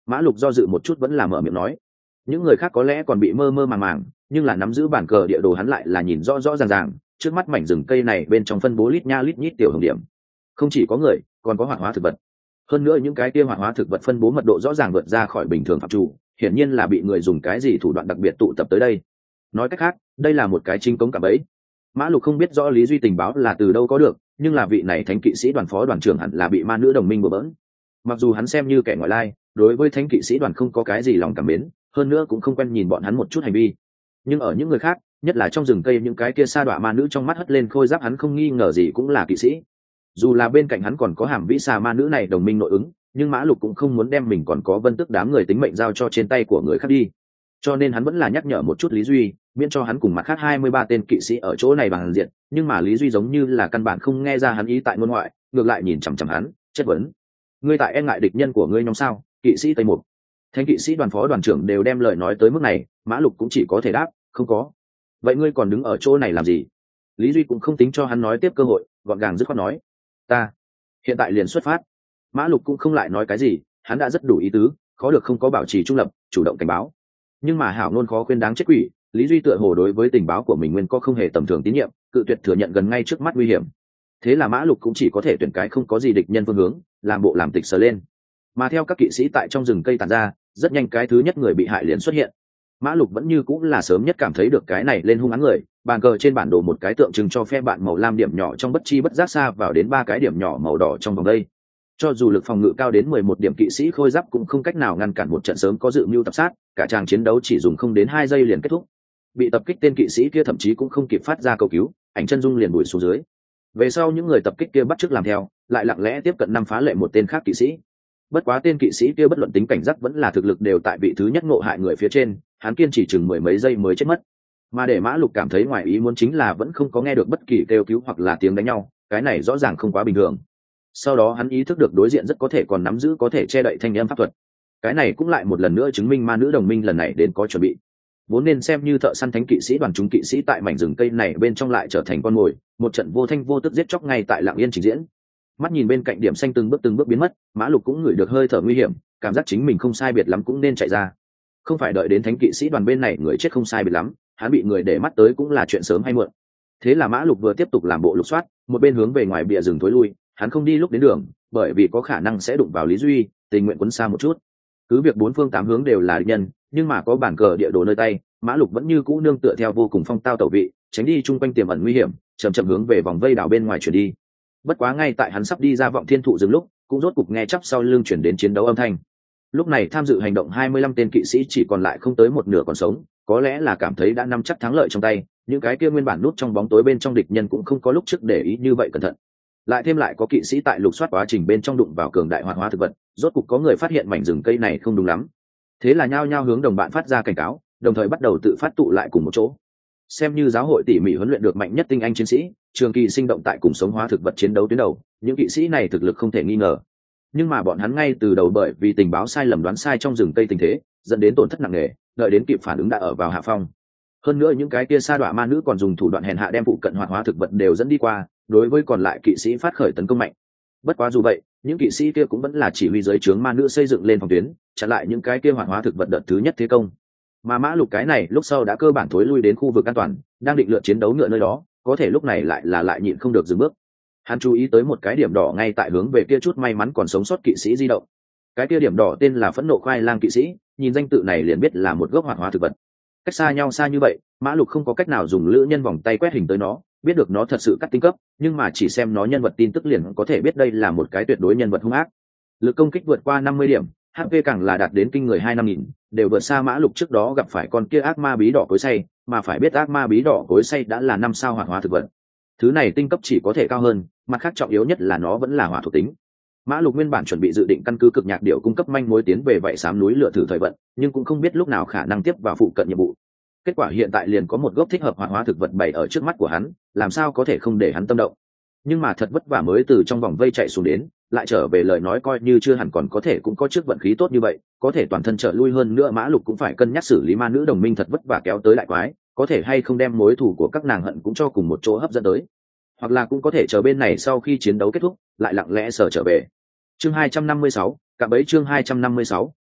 Mã Lục do dự một chút vẫn là mở miệng nói. Những người khác có lẽ còn bị mơ mơ màng màng, nhưng là nắm giữ bản cờ địa đồ hắn lại là nhìn rõ rõ ràng ràng, trước mắt mảnh rừng cây này bên trong phân bố lít nha lít nhít tiểu hồng điểm. Không chỉ có người, còn có hoạt hóa thực vật. Hơn nữa những cái kia hoạt hóa thực vật phân bố mật độ rõ ràng vượt ra khỏi bình thường phạm chủ, hiển nhiên là bị người dùng cái gì thủ đoạn đặc biệt tụ tập tới đây. Nói cách khác, đây là một cái chính cống cạm bẫy. Mã Lục không biết rõ Lý Duy tình báo là từ đâu có được, nhưng là vị này thánh kỵ sĩ đoàn phó đoàn trưởng hẳn là bị ma nữ đồng minh bừa bỡn. Mặc dù hắn xem như kẻ ngoại lai, đối với thánh kỵ sĩ đoàn không có cái gì lòng cảm mến, hơn nữa cũng không quen nhìn bọn hắn một chút hành vi, nhưng ở những người khác, nhất là trong rừng cây những cái kia sa đọa ma nữ trong mắt hất lên khôi giáp hắn không nghi ngờ gì cũng là kỵ sĩ. Dù là bên cạnh hắn còn có hàm vĩ xà ma nữ này đồng minh nội ứng, nhưng Mã Lục cũng không muốn đem mình còn có Vân Tước đám người tính mệnh giao cho trên tay của người khác đi, cho nên hắn vẫn là nhắc nhở một chút Lý Duy, miễn cho hắn cùng mặt khác 23 tên kỵ sĩ ở chỗ này bằng diện. Nhưng mà Lý Duy giống như là căn bản không nghe ra hắn ý tại ngôn ngoại, ngược lại nhìn chằm chằm hắn chất vấn: ngươi tại e ngại địch nhân của ngươi nhóm sao? Kỵ sĩ Tây Mục, thánh kỵ sĩ đoàn phó đoàn trưởng đều đem lời nói tới mức này, Mã Lục cũng chỉ có thể đáp không có. Vậy ngươi còn đứng ở chỗ này làm gì? Lý Duy cũng không tính cho hắn nói tiếp cơ hội, gọn gàng dứt khoát nói: ta hiện tại liền xuất phát. Mã Lục cũng không lại nói cái gì, hắn đã rất đủ ý tứ, khó được không có bảo trì trung lập, chủ động cảnh báo. Nhưng mà hảo ngôn khó khuyên đáng chết quỷ, Lý Duy tựa hồ đối với tình báo của mình nguyên có không hề tầm thường tín nhiệm, cự tuyệt thừa nhận gần ngay trước mắt nguy hiểm. Thế là Mã Lục cũng chỉ có thể tuyển cái không có gì địch nhân phương hướng, làm bộ làm tịch sờ lên. Mà theo các kỵ sĩ tại trong rừng cây tản ra, rất nhanh cái thứ nhất người bị hại liền xuất hiện. Mã Lục vẫn như cũng là sớm nhất cảm thấy được cái này lên hung áng người, bàn cờ trên bản đồ một cái tượng trưng cho phe bạn màu lam điểm nhỏ trong bất chi bất giác xa vào đến 3 cái điểm nhỏ màu đỏ trong vòng đây. Cho dù lực phòng ngự cao đến 11 điểm kỵ sĩ khôi giáp cũng không cách nào ngăn cản một trận sớm có dự mưu tập sát, cả tràng chiến đấu chỉ dùng không đến 2 giây liền kết thúc. Bị tập kích tên kỵ sĩ kia thậm chí cũng không kịp phát ra cầu cứu, ảnh chân dung liền đuổi xuống dưới. Về sau những người tập kích kia bắt chước làm theo, lại lặng lẽ tiếp cận 5 phá lệ một tên khác kỵ sĩ. Bất quá tên kỵ sĩ kia bất luận tính cảnh giác vẫn là thực lực đều tại vị thứ nhất ngộ hại người phía trên, hắn kiên trì chừng 10 mấy giây mới chết mất. Mà để Mã Lục cảm thấy ngoài ý muốn chính là vẫn không có nghe được bất kỳ kêu cứu hoặc là tiếng đánh nhau, cái này rõ ràng không quá bình thường. Sau đó hắn ý thức được đối diện rất có thể còn nắm giữ có thể che đậy thanh âm pháp thuật. Cái này cũng lại một lần nữa chứng minh ma nữ đồng minh lần này đến có chuẩn bị. Vốn nên xem như thợ săn thánh kỵ sĩ đoàn chúng kỵ sĩ tại mảnh rừng cây này bên trong lại trở thành con mồi, một trận vô thanh vô tức giết chóc ngay tại Lặng Yên trình diễn. Mắt nhìn bên cạnh điểm xanh từng bước biến mất, Mã Lục cũng ngửi được hơi thở nguy hiểm, cảm giác chính mình không sai biệt lắm cũng nên chạy ra. Không phải đợi đến thánh kỵ sĩ đoàn bên này người chết không sai biệt lắm, hắn bị người để mắt tới cũng là chuyện sớm hay muộn. Thế là Mã Lục vừa tiếp tục làm bộ lục soát, một bên hướng về ngoài bìa rừng tối lui, hắn không đi lúc đến đường, bởi vì có khả năng sẽ đụng vào Lý Duy, tình nguyện quấn xa một chút. Cứ việc 4 phương 8 hướng đều là địch nhân, nhưng mà có bản cờ địa đồ nơi tay, Mã Lục vẫn như cũ nương tựa theo vô cùng phong tao tẩu vị, tránh đi chung quanh tiềm ẩn nguy hiểm, chậm chậm hướng về vòng vây đảo bên ngoài chuyển đi. Bất quá ngay tại hắn sắp đi ra vọng thiên thụ dừng lúc, cũng rốt cục nghe chắp sau lưng chuyển đến chiến đấu âm thanh. Lúc này tham dự hành động 25 tên kỵ sĩ chỉ còn lại không tới một nửa còn sống, có lẽ là cảm thấy đã nắm chắc thắng lợi trong tay, những cái kia nguyên bản nút trong bóng tối bên trong địch nhân cũng không có lúc trước để ý như vậy cẩn thận. Lại thêm lại có kỵ sĩ tại lục soát quá trình bên trong đụng vào cường đại hoạt hóa thực vật, rốt cục có người phát hiện mảnh rừng cây này không đúng lắm. Thế là nhao nhao hướng đồng bạn phát ra cảnh cáo, đồng thời bắt đầu tự phát tụ lại cùng một chỗ. Xem như giáo hội tỉ mỉ huấn luyện được mạnh nhất tinh anh chiến sĩ, trường kỳ sinh động tại cùng sống hóa thực vật chiến đấu tuyến đầu, những kỵ sĩ này thực lực không thể nghi ngờ. Nhưng mà bọn hắn ngay từ đầu bởi vì tình báo sai lầm đoán sai trong rừng cây tình thế, dẫn đến tổn thất nặng nề, đợi đến kịp phản ứng đã ở vào hạ phong. Hơn nữa những cái kia sa đọa ma nữ còn dùng thủ đoạn hèn hạ đem phụ cận hoạt hóa thực vật đều dẫn đi qua, đối với còn lại kỵ sĩ phát khởi tấn công mạnh. Bất quá dù vậy, những kỵ sĩ kia cũng vẫn là chỉ huy dưới trướng ma nữ xây dựng lên phòng tuyến, chặn lại những cái kia hoạt hóa thực vật đợt thứ nhất thế công. Mà Mã Lục cái này lúc sau đã cơ bản thối lui đến khu vực an toàn, đang định lựa chiến đấu ngựa nơi đó, có thể lúc này lại nhịn không được dừng bước. Hắn chú ý tới một cái điểm đỏ ngay tại hướng về kia chút may mắn còn sống sót kỵ sĩ di động. Cái kia điểm đỏ tên là Phẫn nộ khoai lang kỵ sĩ, nhìn danh tự này liền biết là một gốc hoạt hóa thực vật. Cách xa nhau xa như vậy, Mã Lục không có cách nào dùng lữ nhân vòng tay quét hình tới nó, biết được nó thật sự cắt tinh cấp, nhưng mà chỉ xem nó nhân vật tin tức liền có thể biết đây là một cái tuyệt đối nhân vật hung ác. Lực công kích vượt qua 50 điểm, HP càng là đạt đến kinh người 25.000, đều vượt xa Mã Lục trước đó gặp phải con kia ác ma bí đỏ cối xay, mà phải biết ác ma bí đỏ cối xay đã là 5 sao hoạt hóa thực vật. Thứ này tinh cấp chỉ có thể cao hơn, mặt khác trọng yếu nhất là nó vẫn là hỏa thuộc tính. Mã Lục nguyên bản chuẩn bị dự định căn cứ cực nhạc điệu cung cấp manh mối tiến về vậy xám núi lửa thử thời vận, nhưng cũng không biết lúc nào khả năng tiếp vào phụ cận nhiệm vụ. Kết quả hiện tại liền có một gốc thích hợp hoạt hóa thực vật bày ở trước mắt của hắn, làm sao có thể không để hắn tâm động. Nhưng mà thật vất vả mới từ trong vòng vây chạy xuống đến, lại trở về lời nói coi như chưa hẳn còn có thể cũng có trước vận khí tốt như vậy, có thể toàn thân trở lui hơn nữa Mã Lục cũng phải cân nhắc xử lý ma nữ đồng minh thật vất vả kéo tới lại quái, có thể hay không đem mối thù của các nàng hận cũng cho cùng một chỗ hấp dẫn tới, hoặc là cũng có thể chờ bên này sau khi chiến đấu kết thúc lại lặng lẽ sở trở về. Chương 256, cạm bẫy chương 256,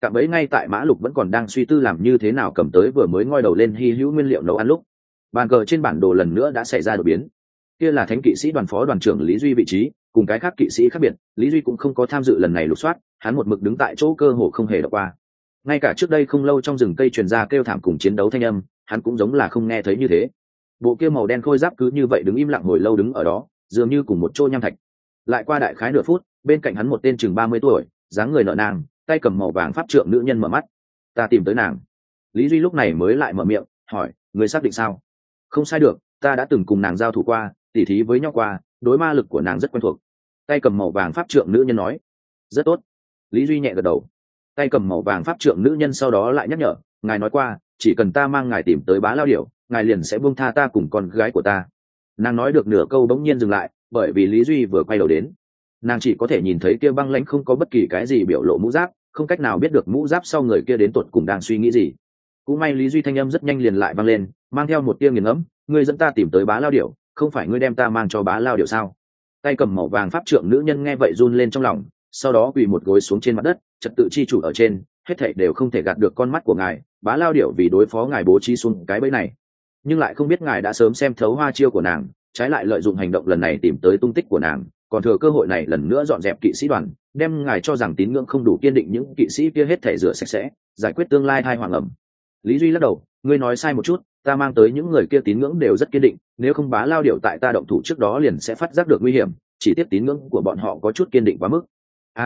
cạm bẫy ngay tại Mã Lục vẫn còn đang suy tư làm như thế nào cầm tới vừa mới ngoi đầu lên hy hữu nguyên liệu nấu ăn lúc, bàn cờ trên bản đồ lần nữa đã xảy ra đột biến. Kia là thánh kỵ sĩ đoàn phó đoàn trưởng Lý Duy vị trí, cùng cái khác kỵ sĩ khác biệt, Lý Duy cũng không có tham dự lần này lục soát, hắn một mực đứng tại chỗ cơ hồ không hề đọc qua. Ngay cả trước đây không lâu trong rừng cây truyền ra kêu thảm cùng chiến đấu thanh âm, hắn cũng giống là không nghe thấy như thế. Bộ kia màu đen khôi giáp cứ như vậy đứng im lặng hồi lâu đứng ở đó, dường như cùng một chỗ nham thạch. Lại qua đại khái nửa phút, bên cạnh hắn một tên chừng 30 tuổi, dáng người nợ nang, tay cầm màu vàng pháp trượng nữ nhân mở mắt. Ta tìm tới nàng. Lý Duy lúc này mới lại mở miệng hỏi, người xác định sao? Không sai được, ta đã từng cùng nàng giao thủ qua, tỉ thí với nhau qua, đối ma lực của nàng rất quen thuộc. Tay cầm màu vàng pháp trượng nữ nhân nói. Rất tốt. Lý Duy nhẹ gật đầu. Tay cầm màu vàng pháp trượng nữ nhân sau đó lại nhắc nhở, ngài nói qua, chỉ cần ta mang ngài tìm tới Bá Lao Điểu, ngài liền sẽ buông tha ta cùng con gái của ta. Nàng nói được nửa câu bỗng nhiên dừng lại, bởi vì Lý Duy vừa quay đầu đến, nàng chỉ có thể nhìn thấy kia băng lãnh không có bất kỳ cái gì biểu lộ mũ giáp, không cách nào biết được mũ giáp sau người kia đến tột cùng đang suy nghĩ gì. Cũng may Lý Duy thanh âm rất nhanh liền lại vang lên, mang theo một tia nghiền ngẫm, ngươi dẫn ta tìm tới Bá Lao Điểu, không phải ngươi đem ta mang cho Bá Lao Điểu sao? Tay cầm màu vàng pháp trượng nữ nhân nghe vậy run lên trong lòng, sau đó quỳ một gối xuống trên mặt đất, trật tự chi chủ ở trên, hết thảy đều không thể gạt được con mắt của ngài, Bá Lao Điểu vì đối phó ngài bố trí xuống cái bẫy này, nhưng lại không biết ngài đã sớm xem thấu hoa chiêu của nàng, trái lại lợi dụng hành động lần này tìm tới tung tích của nàng, còn thừa cơ hội này lần nữa dọn dẹp kỵ sĩ đoàn, đem ngài cho rằng tín ngưỡng không đủ kiên định những kỵ sĩ kia hết thảy rửa sạch sẽ, giải quyết tương lai thai hoàng ẩm. Lý Duy lắc đầu, ngươi nói sai một chút, ta mang tới những người kia tín ngưỡng đều rất kiên định, nếu không Bá Lao Điểu tại ta động thủ trước đó liền sẽ phát giác được nguy hiểm, chỉ tiếp tín ngưỡng của bọn họ có chút kiên định quá mức.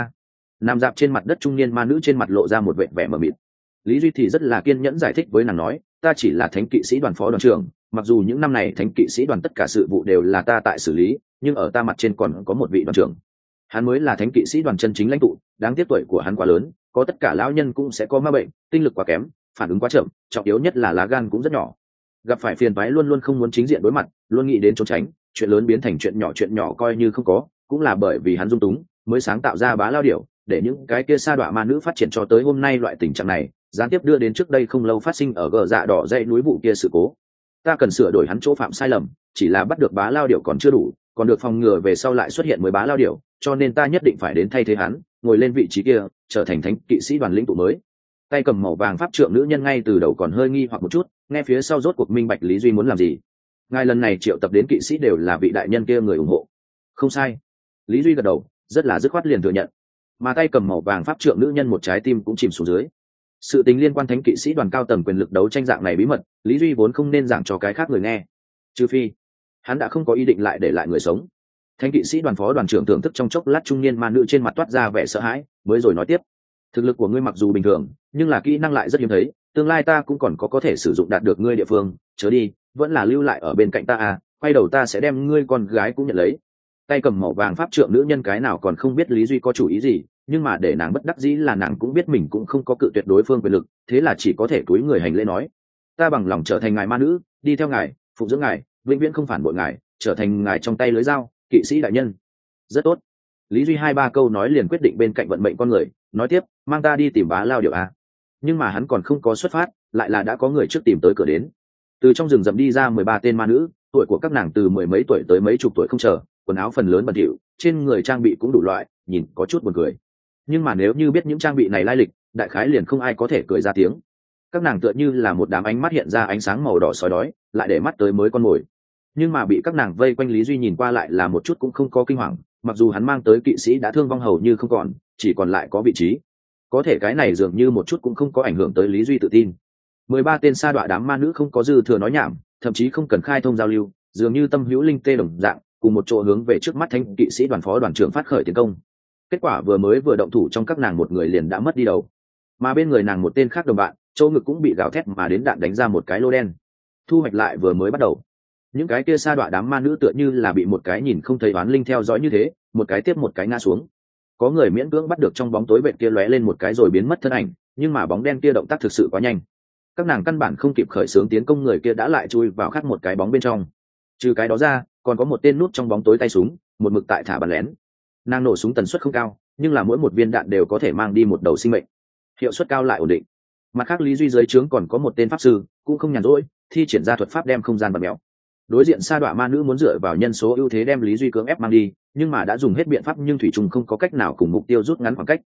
Nằm dạp trên mặt đất trung niên ma nữ trên mặt lộ ra một vẻ vẻ mờ mịt. Lý Duy thì rất là kiên nhẫn giải thích với nàng nói, ta chỉ là thánh kỵ sĩ đoàn phó đoàn trưởng, mặc dù những năm này thánh kỵ sĩ đoàn tất cả sự vụ đều là ta tại xử lý, nhưng ở ta mặt trên còn có một vị đoàn trưởng, hắn mới là thánh kỵ sĩ đoàn chân chính lãnh tụ. Đáng tiếc tuổi của hắn quá lớn, có tất cả lão nhân cũng sẽ có ma bệnh, tinh lực quá kém, phản ứng quá chậm, trọng yếu nhất là lá gan cũng rất nhỏ, gặp phải phiền toái luôn luôn không muốn chính diện đối mặt, luôn nghĩ đến trốn tránh, chuyện lớn biến thành chuyện nhỏ coi như không có, cũng là bởi vì hắn dung túng mới sáng tạo ra Bá Lao Điểu, để những cái kia sa đọa ma nữ phát triển cho tới hôm nay loại tình trạng này, gián tiếp đưa đến trước đây không lâu phát sinh ở gờ dạ đỏ dãy núi vụ kia sự cố. Ta cần sửa đổi hắn chỗ phạm sai lầm, chỉ là bắt được Bá Lao Điểu còn chưa đủ, còn được phòng ngừa về sau lại xuất hiện mới Bá Lao Điểu, cho nên ta nhất định phải đến thay thế hắn, ngồi lên vị trí kia, trở thành thánh kỵ sĩ đoàn lĩnh tụ mới. Tay cầm màu vàng pháp trượng nữ nhân ngay từ đầu còn hơi nghi hoặc một chút, nghe phía sau rốt cuộc minh bạch Lý Duy muốn làm gì. Ngài lần này triệu tập đến kỵ sĩ đều là vị đại nhân kia người ủng hộ. Không sai. Lý Duy gật đầu, rất là dứt khoát liền thừa nhận. Mà tay cầm màu vàng pháp trượng nữ nhân một trái tim cũng chìm xuống dưới. Sự tình liên quan thánh kỵ sĩ đoàn cao tầng quyền lực đấu tranh dạng này bí mật, Lý Duy vốn không nên giảng cho cái khác người nghe, trừ phi hắn đã không có ý định lại để lại người sống. Thánh kỵ sĩ đoàn phó đoàn trưởng thưởng thức trong chốc lát trung niên ma nữ trên mặt toát ra vẻ sợ hãi, mới rồi nói tiếp, thực lực của ngươi mặc dù bình thường, nhưng là kỹ năng lại rất hiếm thấy, tương lai ta cũng còn có thể sử dụng đạt được ngươi địa phương, chớ đi, vẫn là lưu lại ở bên cạnh ta à, quay đầu ta sẽ đem ngươi con gái cũng nhận lấy. Tay cầm màu vàng pháp trượng nữ nhân cái nào còn không biết Lý Duy có chủ ý gì, nhưng mà để nàng bất đắc dĩ là nàng cũng biết mình cũng không có cự tuyệt đối phương quyền lực, thế là chỉ có thể cúi người hành lễ nói, ta bằng lòng trở thành ngài ma nữ, đi theo ngài, phụng dưỡng ngài, vĩnh viễn không phản bội ngài, trở thành ngài trong tay lưới dao, kỵ sĩ đại nhân. Rất tốt. Lý Duy 2-3 câu nói liền quyết định bên cạnh vận mệnh con người, nói tiếp, mang ta đi tìm Bá Lao Điểu à. Nhưng mà hắn còn không có xuất phát, lại là đã có người trước tìm tới cửa đến. Từ trong rừng rậm đi ra 13 tên ma nữ, tuổi của các nàng từ mười mấy tuổi tới mấy chục tuổi không chờ, quần áo phần lớn bẩn thỉu, trên người trang bị cũng đủ loại, nhìn có chút buồn cười. Nhưng mà nếu như biết những trang bị này lai lịch, đại khái liền không ai có thể cười ra tiếng. Các nàng tựa như là một đám ánh mắt hiện ra ánh sáng màu đỏ sói đói, lại để mắt tới mới con mồi. Nhưng mà bị các nàng vây quanh, Lý Duy nhìn qua lại là một chút cũng không có kinh hoàng, mặc dù hắn mang tới kỵ sĩ đã thương vong hầu như không còn, chỉ còn lại có vị trí. Có thể cái này dường như một chút cũng không có ảnh hưởng tới Lý Duy tự tin. 13 tên sa đọa đám ma nữ không có dư thừa nói nhảm, thậm chí không cần khai thông giao lưu, dường như tâm hữu linh tê đồng dạng, cùng một chỗ hướng về trước mắt thánh kỵ sĩ đoàn phó đoàn trưởng phát khởi tiến công. Kết quả vừa động thủ trong các nàng một người liền đã mất đi đầu, mà bên người nàng một tên khác đồng bạn, chỗ ngực cũng bị gào thét mà đến đạn đánh ra một cái lô đen. Thu hoạch lại vừa mới bắt đầu, những cái kia sa đọa đám ma nữ tựa như là bị một cái nhìn không thấy oán linh theo dõi như thế, một cái tiếp một cái ngã xuống. Có người miễn cưỡng bắt được trong bóng tối vệt kia lóe lên một cái rồi biến mất thân ảnh, nhưng mà bóng đen kia động tác thực sự quá nhanh, các nàng căn bản không kịp khởi xướng tiến công, người kia đã lại chui vào khác một cái bóng bên trong. Trừ cái đó ra, còn có một tên nút trong bóng tối tay súng, một mực tại thả bắn lén. Nàng nổ súng tần suất không cao, nhưng là mỗi một viên đạn đều có thể mang đi một đầu sinh mệnh, hiệu suất cao lại ổn định. Mặt khác Lý Duy dưới trướng còn có một tên pháp sư, cũng không nhàn rỗi, thi triển ra thuật pháp đem không gian bật mèo. Đối diện sa đọa ma nữ muốn dựa vào nhân số ưu thế đem Lý Duy cưỡng ép mang đi, nhưng mà đã dùng hết biện pháp nhưng thủy trùng không có cách nào cùng mục tiêu rút ngắn khoảng cách.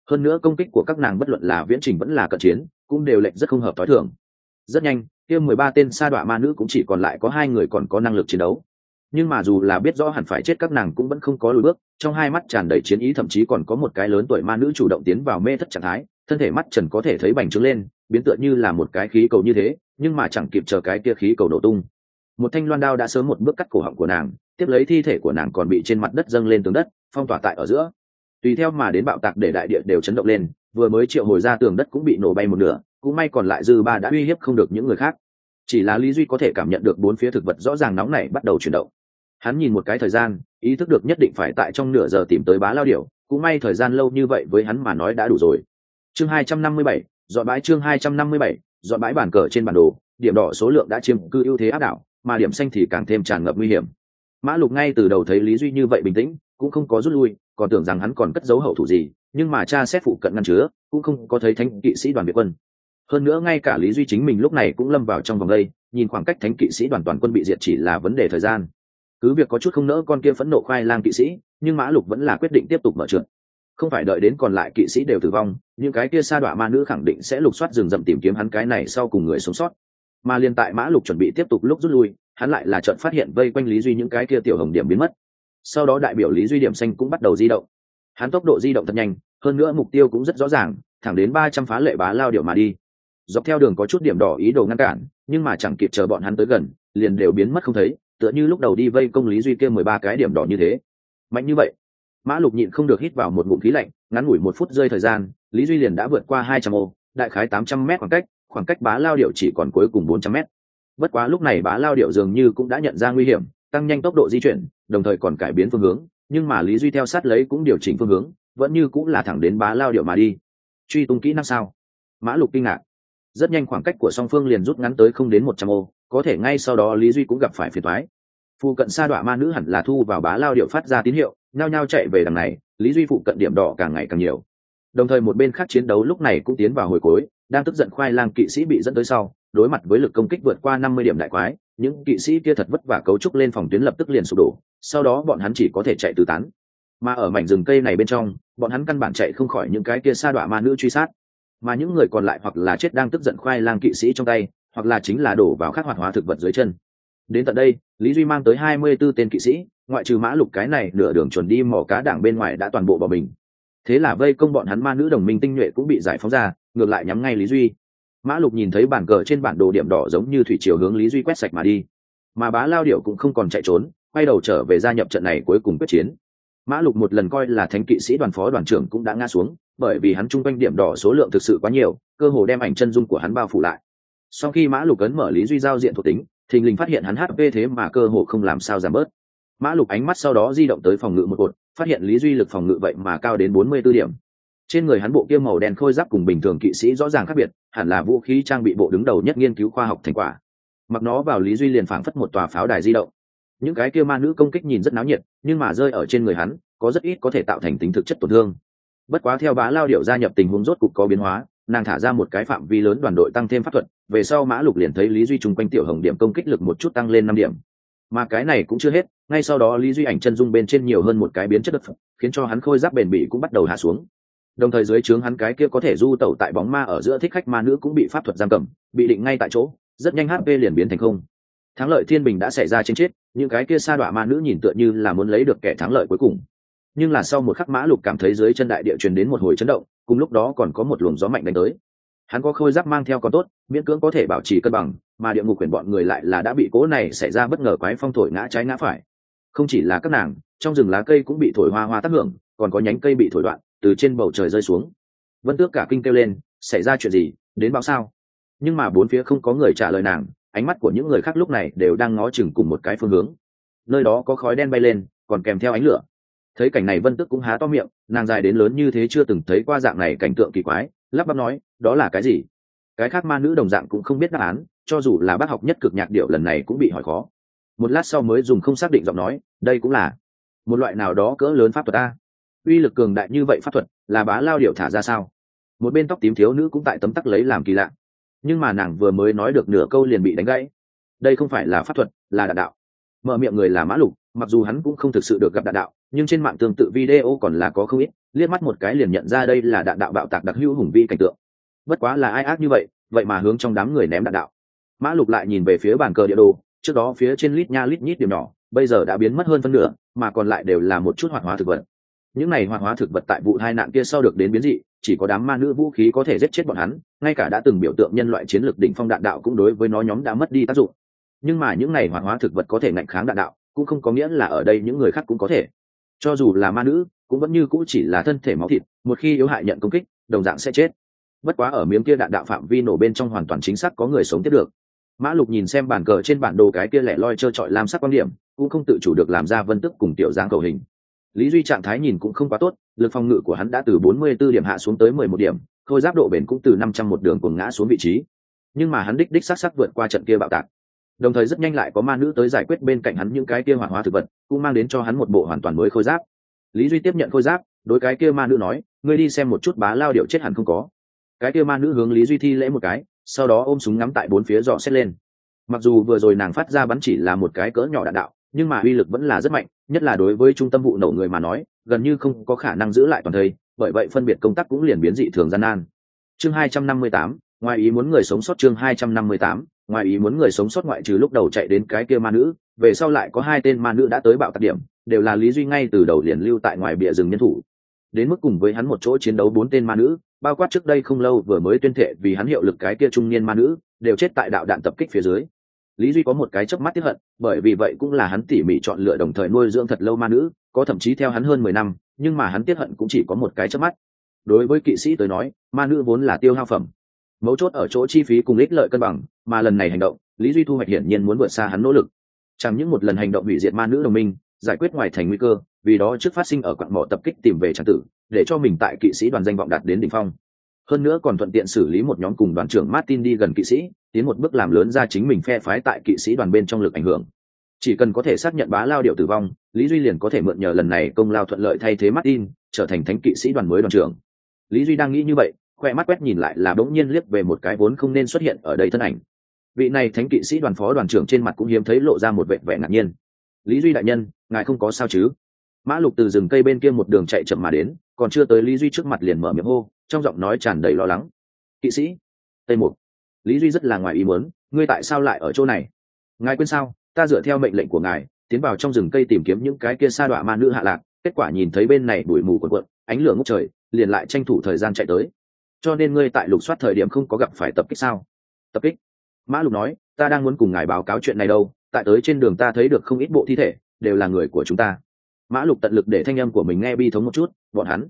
hơn nữa công kích của các nàng bất luận là viễn trình vẫn là cận chiến cũng đều lệnh rất không hợp t h ó i thường. Rất nhanh kia 13 tên sa đọa ma nữ cũng chỉ còn lại có 2 người còn có năng lực chiến đấu, nhưng mà dù là biết rõ hẳn phải chết các nàng cũng vẫn không có lùi bước, trong hai mắt tràn đầy chiến ý, thậm chí còn có một cái lớn tuổi ma nữ chủ động tiến vào mê thất trạng thái, thân thể mắt trần có thể thấy bành trướng lên, biến tựa như là một cái khí cầu như thế, nhưng mà chẳng kịp chờ cái kia khí cầu nổ tung, một thanh loan đao đã sớm một bước cắt cổ họng của nàng, tiếp lấy thi thể của nàng còn bị trên mặt đất dâng lên tường đất phong tỏa tại ở giữa, tùy theo mà đến bạo tạc để đại địa đều chấn động lên, vừa mới triệu hồi ra tường đất cũng bị nổ bay một nửa, cũng may còn lại dư ba đã uy hiếp không được những người khác. Chỉ là Lý Duy có thể cảm nhận được bốn phía thực vật rõ ràng nóng này bắt đầu chuyển động. Hắn nhìn một cái thời gian, ý thức được nhất định phải tại trong nửa giờ tìm tới Bá Lao Điểu, cũng may thời gian lâu như vậy với hắn mà nói đã đủ rồi. Chương 257, dọn bãi. Chương 257, dọn bãi. Bản cờ trên bản đồ, điểm đỏ số lượng đã chiếm cư ưu thế áp đảo, mà điểm xanh thì càng thêm tràn ngập nguy hiểm. Mã Lục ngay từ đầu thấy Lý Duy như vậy bình tĩnh, cũng không có rút lui, còn tưởng rằng hắn còn cất giấu hậu thủ gì, nhưng mà tra xét phụ cận ngăn chứa, cũng không có thấy thánh kỵ sĩ đoàn Việt quân. Hơn nữa ngay cả Lý Duy chính mình lúc này cũng lâm vào trong vòng đây, nhìn khoảng cách thánh kỵ sĩ đoàn toàn quân bị diệt chỉ là vấn đề thời gian. Cứ việc có chút không nỡ con kia phẫn nộ khoai lang kỵ sĩ, nhưng Mã Lục vẫn là quyết định tiếp tục mở trượt. Không phải đợi đến còn lại kỵ sĩ đều tử vong, những cái kia sa đọa ma nữ khẳng định sẽ lục soát rừng rậm tìm kiếm hắn cái này sau cùng người sống sót. Mà liên tại Mã Lục chuẩn bị tiếp tục lúc rút lui, hắn lại là chợt phát hiện vây quanh Lý Duy những cái kia tiểu hồng điểm biến mất. Sau đó đại biểu Lý Duy điểm xanh cũng bắt đầu di động. Hắn tốc độ di động thật nhanh, hơn nữa mục tiêu cũng rất rõ ràng, thẳng đến 300 phá lệ Bá Lao Điểu mà đi. Dọc theo đường có chút điểm đỏ ý đồ ngăn cản, nhưng mà chẳng kịp chờ bọn hắn tới gần, liền đều biến mất không thấy, tựa như lúc đầu đi vây công Lý Duy kia 13 cái điểm đỏ như thế. Mạnh như vậy, Mã Lục nhịn không được hít vào một ngụm khí lạnh, ngắn ngủi 1 phút rơi thời gian, Lý Duy liền đã vượt qua 200 ô, đại khái 800 mét khoảng cách Bá Lao Điểu chỉ còn cuối cùng 400 mét. Bất quá lúc này Bá Lao Điểu dường như cũng đã nhận ra nguy hiểm, tăng nhanh tốc độ di chuyển, đồng thời còn cải biến phương hướng, nhưng mà Lý Duy theo sát lấy cũng điều chỉnh phương hướng, vẫn như cũng là thẳng đến Bá Lao Điểu mà đi. Truy tung kỹ năng sao? Mã Lục kinh ngạc. Rất nhanh khoảng cách của song phương liền rút ngắn tới không đến 100 ô, có thể ngay sau đó Lý Duy cũng gặp phải phiền toái. Phụ cận sa đọa ma nữ hẳn là thu vào Bá Lao Điểu phát ra tín hiệu, nhao nhao chạy về đằng này, Lý Duy phụ cận điểm đỏ càng ngày càng nhiều. Đồng thời một bên khác chiến đấu lúc này cũng tiến vào hồi cuối, đang tức giận khoai lang kỵ sĩ bị dẫn tới sau, đối mặt với lực công kích vượt qua 50 điểm đại quái, những kỵ sĩ kia thật vất vả cấu trúc lên phòng tuyến lập tức liền sụp đổ, sau đó bọn hắn chỉ có thể chạy tứ tán. Mà ở mảnh rừng cây này bên trong, bọn hắn căn bản chạy không khỏi những cái kia sa đọa ma nữ truy sát, mà những người còn lại hoặc là chết đang tức giận khoai lang kỵ sĩ trong tay, hoặc là chính là đổ vào khắc hoạt hóa thực vật dưới chân. Đến tận đây, Lý Duy mang tới 24 tên kỵ sĩ, ngoại trừ Mã Lục cái này nửa đường chuẩn đi mò cá đảng bên ngoài đã toàn bộ bỏ mình. Thế là vây công bọn hắn ma nữ đồng minh tinh nhuệ cũng bị giải phóng ra, ngược lại nhắm ngay Lý Duy. Mã Lục nhìn thấy bản cờ trên bản đồ điểm đỏ giống như thủy triều hướng Lý Duy quét sạch mà đi, mà Bá Lao Điểu cũng không còn chạy trốn, quay đầu trở về gia nhập trận này cuối cùng quyết chiến. Mã Lục một lần coi là thánh kỵ sĩ đoàn phó đoàn trưởng cũng đã ngã xuống, bởi vì hắn chung quanh điểm đỏ số lượng thực sự quá nhiều, cơ hồ đem ảnh chân dung của hắn bao phủ lại. Sau khi Mã Lục ấn mở Lý Duy giao diện thuộc tính, thình lình phát hiện hắn HP thế mà cơ hồ không làm sao giảm bớt. Mã Lục ánh mắt sau đó di động tới phòng ngự một cột, phát hiện Lý Duy lực phòng ngự vậy mà cao đến 44 điểm. Trên người hắn bộ kia màu đen khôi giáp cùng bình thường kỵ sĩ rõ ràng khác biệt, hẳn là vũ khí trang bị bộ đứng đầu nhất nghiên cứu khoa học thành quả. Mặc nó vào Lý Duy liền phảng phất một tòa pháo đài di động. Những cái kia ma nữ công kích nhìn rất náo nhiệt, nhưng mà rơi ở trên người hắn, có rất ít có thể tạo thành tính thực chất tổn thương. Bất quá theo Bá Lao Điểu gia nhập tình huống rốt cục có biến hóa, nàng thả ra một cái phạm vi lớn đoàn đội tăng thêm pháp thuật, về sau Mã Lục liền thấy Lý Duy chung quanh tiểu hồng điểm công kích lực một chút tăng lên 5 điểm. Mà cái này cũng chưa hết, ngay sau đó Lý Duy ảnh chân dung bên trên nhiều hơn một cái biến chất đất phẩm, khiến cho hắn khôi giáp bền bỉ cũng bắt đầu hạ xuống. Đồng thời dưới trướng hắn cái kia có thể du tẩu tại bóng ma ở giữa thích khách ma nữ cũng bị pháp thuật giam cầm, bị định ngay tại chỗ, rất nhanh HP liền biến thành không. Thắng lợi thiên bình đã xảy ra trên chết, những cái kia sa đọa ma nữ nhìn tựa như là muốn lấy được kẻ thắng lợi cuối cùng. Nhưng là sau một khắc Mã Lục cảm thấy dưới chân đại địa truyền đến một hồi chấn động, cùng lúc đó còn có một luồng gió mạnh đánh tới. Hắn có khôi giáp mang theo còn tốt, miễn cưỡng có thể bảo trì cân bằng, mà địa ngục quyển bọn người lại là đã bị cố này xảy ra bất ngờ quái phong thổi ngã trái ngã phải. Không chỉ là các nàng, trong rừng lá cây cũng bị thổi hoa hoa tác hưởng, còn có nhánh cây bị thổi đoạn, từ trên bầu trời rơi xuống. Vân Tước cả kinh kêu lên, xảy ra chuyện gì, đến báo sao? Nhưng mà bốn phía không có người trả lời nàng, ánh mắt của những người khác lúc này đều đang ngó chừng cùng một cái phương hướng. Nơi đó có khói đen bay lên, còn kèm theo ánh lửa. Thấy cảnh này Vân Tước cũng há to miệng, nàng dài đến lớn như thế chưa từng thấy qua dạng này cảnh tượng kỳ quái, lắp bắp nói, đó là cái gì? Cái khác ma nữ đồng dạng cũng không biết đáp án, cho dù là bác học nhất cực nhạc điệu lần này cũng bị hỏi khó. Một lát sau mới dùng không xác định giọng nói, đây cũng là một loại nào đó cỡ lớn pháp thuật a. Uy lực cường đại như vậy pháp thuật, là Bá Lao Điểu thả ra sao? Một bên tóc tím thiếu nữ cũng tại tấm tắc lấy làm kỳ lạ, nhưng mà nàng vừa mới nói được nửa câu liền bị đánh gãy. Đây không phải là pháp thuật, là đạn đạo. Mở miệng người là Mã Lục, mặc dù hắn cũng không thực sự được gặp đạn đạo, nhưng trên mạng tương tự video còn là có không ít, liếc mắt một cái liền nhận ra đây là đạn đạo bạo tạc đặc hữu hùng vĩ cảnh tượng. Bất quá là ai ác như vậy mà hướng trong đám người ném đạn đạo. Mã Lục lại nhìn về phía bàn cờ địa đồ, trước đó phía trên lít nha lít nhít điểm nhỏ, bây giờ đã biến mất hơn phân nửa, mà còn lại đều là một chút hoạt hóa thực vật. Những này hoạt hóa thực vật tại vụ tai nạn kia sau được đến biến dị, chỉ có đám ma nữ vũ khí có thể giết chết bọn hắn, ngay cả đã từng biểu tượng nhân loại chiến lược đỉnh phong đạn đạo cũng đối với nó nhóm đã mất đi tác dụng. Nhưng mà những này hoạt hóa thực vật có thể ngạnh kháng đạn đạo, cũng không có nghĩa là ở đây những người khác cũng có thể. Cho dù là ma nữ, cũng vẫn như cũ chỉ là thân thể máu thịt, một khi yếu hại nhận công kích, đồng dạng sẽ chết. Bất quá ở miếng kia đạn đạo phạm vi nổ bên trong hoàn toàn chính xác có người sống tiếp được. Mã Lục nhìn xem bàn cờ trên bản đồ cái kia lẻ loi trơ trọi lam sắc quan điểm, cũng không tự chủ được làm ra vân tức cùng tiểu dáng cầu hình. Lý Duy trạng thái nhìn cũng không quá tốt, lực phòng ngự của hắn đã từ 44 điểm hạ xuống tới 11 điểm, khôi giáp độ bền cũng từ 500 một đường cuồng ngã xuống vị trí. Nhưng mà hắn đích sắc vượt qua trận kia bạo tạc. Đồng thời rất nhanh lại có ma nữ tới giải quyết bên cạnh hắn những cái kia hoạt hóa thực vật, cũng mang đến cho hắn một bộ hoàn toàn mới khôi giáp. Lý Duy tiếp nhận khôi giáp, đối cái kia ma nữ nói, ngươi đi xem một chút bá lao điệu chết hẳn không có. Cái kia ma nữ hướng Lý Duy thi lễ một cái, sau đó ôm súng ngắm tại bốn phía dò xét lên. Mặc dù vừa rồi nàng phát ra bắn chỉ là một cái cỡ nhỏ đạn đạo, nhưng mà uy lực vẫn là rất mạnh, nhất là đối với trung tâm vụ nổ người mà nói, gần như không có khả năng giữ lại toàn thây, bởi vậy phân biệt công tác cũng liền biến dị thường gian nan. Chương 258, ngoài ý muốn người sống sót. Chương 258, ngoài ý muốn người sống sót. Ngoại trừ lúc đầu chạy đến cái kia ma nữ, về sau lại có hai tên ma nữ đã tới bạo tạc điểm, đều là Lý Duy ngay từ đầu liền lưu tại ngoài bìa rừng nhân thủ. Đến mức cùng với hắn một chỗ chiến đấu 4 tên ma nữ, bao quát trước đây không lâu vừa mới tuyên thệ vì hắn hiệu lực cái kia trung niên ma nữ, đều chết tại đạo đạn tập kích phía dưới. Lý Duy có một cái chớp mắt tiếc hận, bởi vì vậy cũng là hắn tỉ mỉ chọn lựa đồng thời nuôi dưỡng thật lâu ma nữ, có thậm chí theo hắn hơn 10 năm, nhưng mà hắn tiếc hận cũng chỉ có một cái chớp mắt. Đối với kỵ sĩ tới nói, ma nữ vốn là tiêu hao phẩm. Mấu chốt ở chỗ chi phí cùng ích lợi cân bằng, mà lần này hành động, Lý Duy thu hoạch hiển nhiên muốn vượt xa hắn nỗ lực. Chẳng những một lần hành động hủy diệt ma nữ đồng minh, giải quyết ngoài thành nguy cơ, vì đó trước phát sinh ở quặng mỏ tập kích tìm về tràng tử, để cho mình tại kỵ sĩ đoàn danh vọng đạt đến đỉnh phong. Hơn nữa còn thuận tiện xử lý một nhóm cùng đoàn trưởng Martin đi gần kỵ sĩ, tiến một bước làm lớn ra chính mình phe phái tại kỵ sĩ đoàn bên trong lực ảnh hưởng. Chỉ cần có thể xác nhận bá lao điệu tử vong, Lý Duy liền có thể mượn nhờ lần này công lao thuận lợi thay thế Martin, trở thành thánh kỵ sĩ đoàn mới đoàn trưởng. Lý Duy đang nghĩ như vậy, khoe mắt quét nhìn lại là bỗng nhiên liếc về một cái vốn không nên xuất hiện ở đây thân ảnh. Vị này thánh kỵ sĩ đoàn phó đoàn trưởng trên mặt cũng hiếm thấy lộ ra một vẻ vẻ ngạc nhiên. Lý Duy đại nhân, ngài không có sao chứ? Mã Lục từ rừng cây bên kia một đường chạy chậm mà đến, còn chưa tới Lý Duy trước mặt liền mở miệng hô, trong giọng nói tràn đầy lo lắng. Kỵ sĩ Tây Mục. Lý Duy rất là ngoài ý muốn, ngươi tại sao lại ở chỗ này? Ngài quên sao, ta dựa theo mệnh lệnh của ngài tiến vào trong rừng cây tìm kiếm những cái kia sa đọa ma nữ hạ lạc, kết quả nhìn thấy bên này bụi mù cuộn cuộn, ánh lửa ngút trời, liền lại tranh thủ thời gian chạy tới. Cho nên ngươi tại lục soát thời điểm không có gặp phải tập kích sao? Tập kích? Mã Lục nói, ta đang muốn cùng ngài báo cáo chuyện này đâu, tại tới trên đường ta thấy được không ít bộ thi thể, đều là người của chúng ta. Mã Lục tận lực để thanh âm của mình nghe bi thống một chút,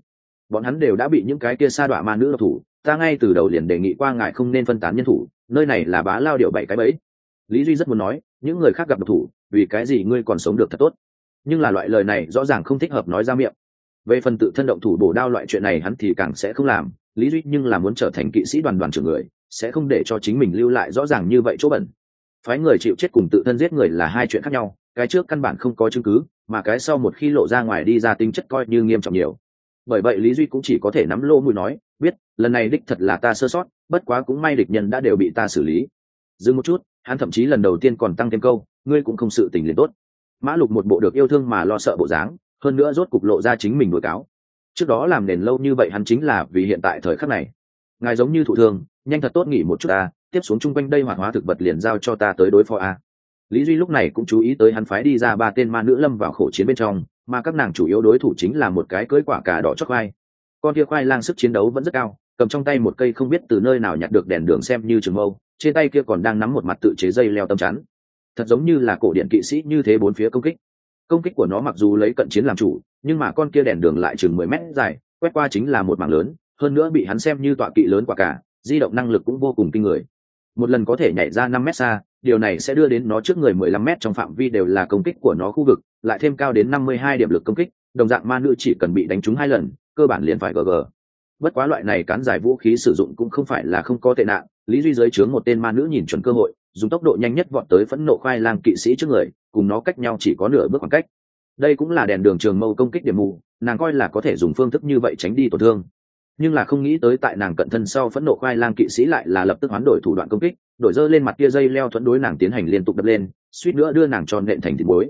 bọn hắn đều đã bị những cái kia sa đọa ma nữ độc thủ, ta ngay từ đầu liền đề nghị qua ngài không nên phân tán nhân thủ, nơi này là bá lao điệu 7 cái bẫy. Lý Duy rất muốn nói, những người khác gặp độc thủ, vì cái gì ngươi còn sống được thật tốt, nhưng là loại lời này rõ ràng không thích hợp nói ra miệng. Về phần tự thân động thủ bổ đao loại chuyện này hắn thì càng sẽ không làm, Lý Duy nhưng là muốn trở thành kỵ sĩ đoàn đoàn trưởng người, sẽ không để cho chính mình lưu lại rõ ràng như vậy chỗ bẩn. Phái người chịu chết cùng tự thân giết người là hai chuyện khác nhau, cái trước căn bản không có chứng cứ, mà cái sau một khi lộ ra ngoài đi ra tính chất coi như nghiêm trọng nhiều. Bởi vậy Lý Duy cũng chỉ có thể nắm lô mũi nói, biết, lần này đích thật là ta sơ sót, bất quá cũng may địch nhân đã đều bị ta xử lý. Dừng một chút, hắn thậm chí lần đầu tiên còn tăng thêm câu, ngươi cũng không sự tình liền tốt. Mã Lục một bộ được yêu thương mà lo sợ bộ dáng, hơn nữa rốt cục lộ ra chính mình đối cáo. Trước đó làm nền lâu như vậy hắn chính là vì hiện tại thời khắc này. Ngài giống như thụ thương, nhanh thật tốt nghỉ một chút a, tiếp xuống chung quanh đây hoạt hóa thực vật liền giao cho ta tới đối phó a. Lý Duy lúc này cũng chú ý tới hắn phái đi ra 3 tên ma nữ lâm vào khổ chiến bên trong, mà các nàng chủ yếu đối thủ chính là một cái cưỡi quả cà đỏ chót khoai. Con kia khoai lang sức chiến đấu vẫn rất cao, cầm trong tay một cây không biết từ nơi nào nhặt được đèn đường xem như trường mâu, trên tay kia còn đang nắm một mặt tự chế dây leo tấm chắn. Thật giống như là cổ điện kỵ sĩ như thế bốn phía công kích. Công kích của nó mặc dù lấy cận chiến làm chủ, nhưng mà con kia đèn đường lại chừng 10 mét dài, quét qua chính là một mảng lớn, hơn nữa bị hắn xem như tọa kỵ lớn quả cả, di động năng lực cũng vô cùng kinh người. Một lần có thể nhảy ra 5 mét xa, điều này sẽ đưa đến nó trước người 15 mét trong phạm vi đều là công kích của nó khu vực, lại thêm cao đến 52 điểm lực công kích, đồng dạng ma nữ chỉ cần bị đánh trúng 2 lần, cơ bản liền phải GG. Bất quá loại này cán giải vũ khí sử dụng cũng không phải là không có tệ nạn, Lý Duy dưới trướng một tên ma nữ nhìn chuẩn cơ hội, dùng tốc độ nhanh nhất vọt tới phẫn nộ khoai lang kỵ sĩ trước người, cùng nó cách nhau chỉ có nửa bước khoảng cách. Đây cũng là đèn đường trường mâu công kích điểm mù, nàng coi là có thể dùng phương thức như vậy tránh đi tổn thương. Nhưng là không nghĩ tới tại nàng cận thân sau phẫn nộ khoai lang kỵ sĩ lại là lập tức hoán đổi thủ đoạn công kích, đổi dơ lên mặt kia dây leo thuẫn đối nàng tiến hành liên tục đập lên, suýt nữa đưa nàng cho nện thành thịt muối.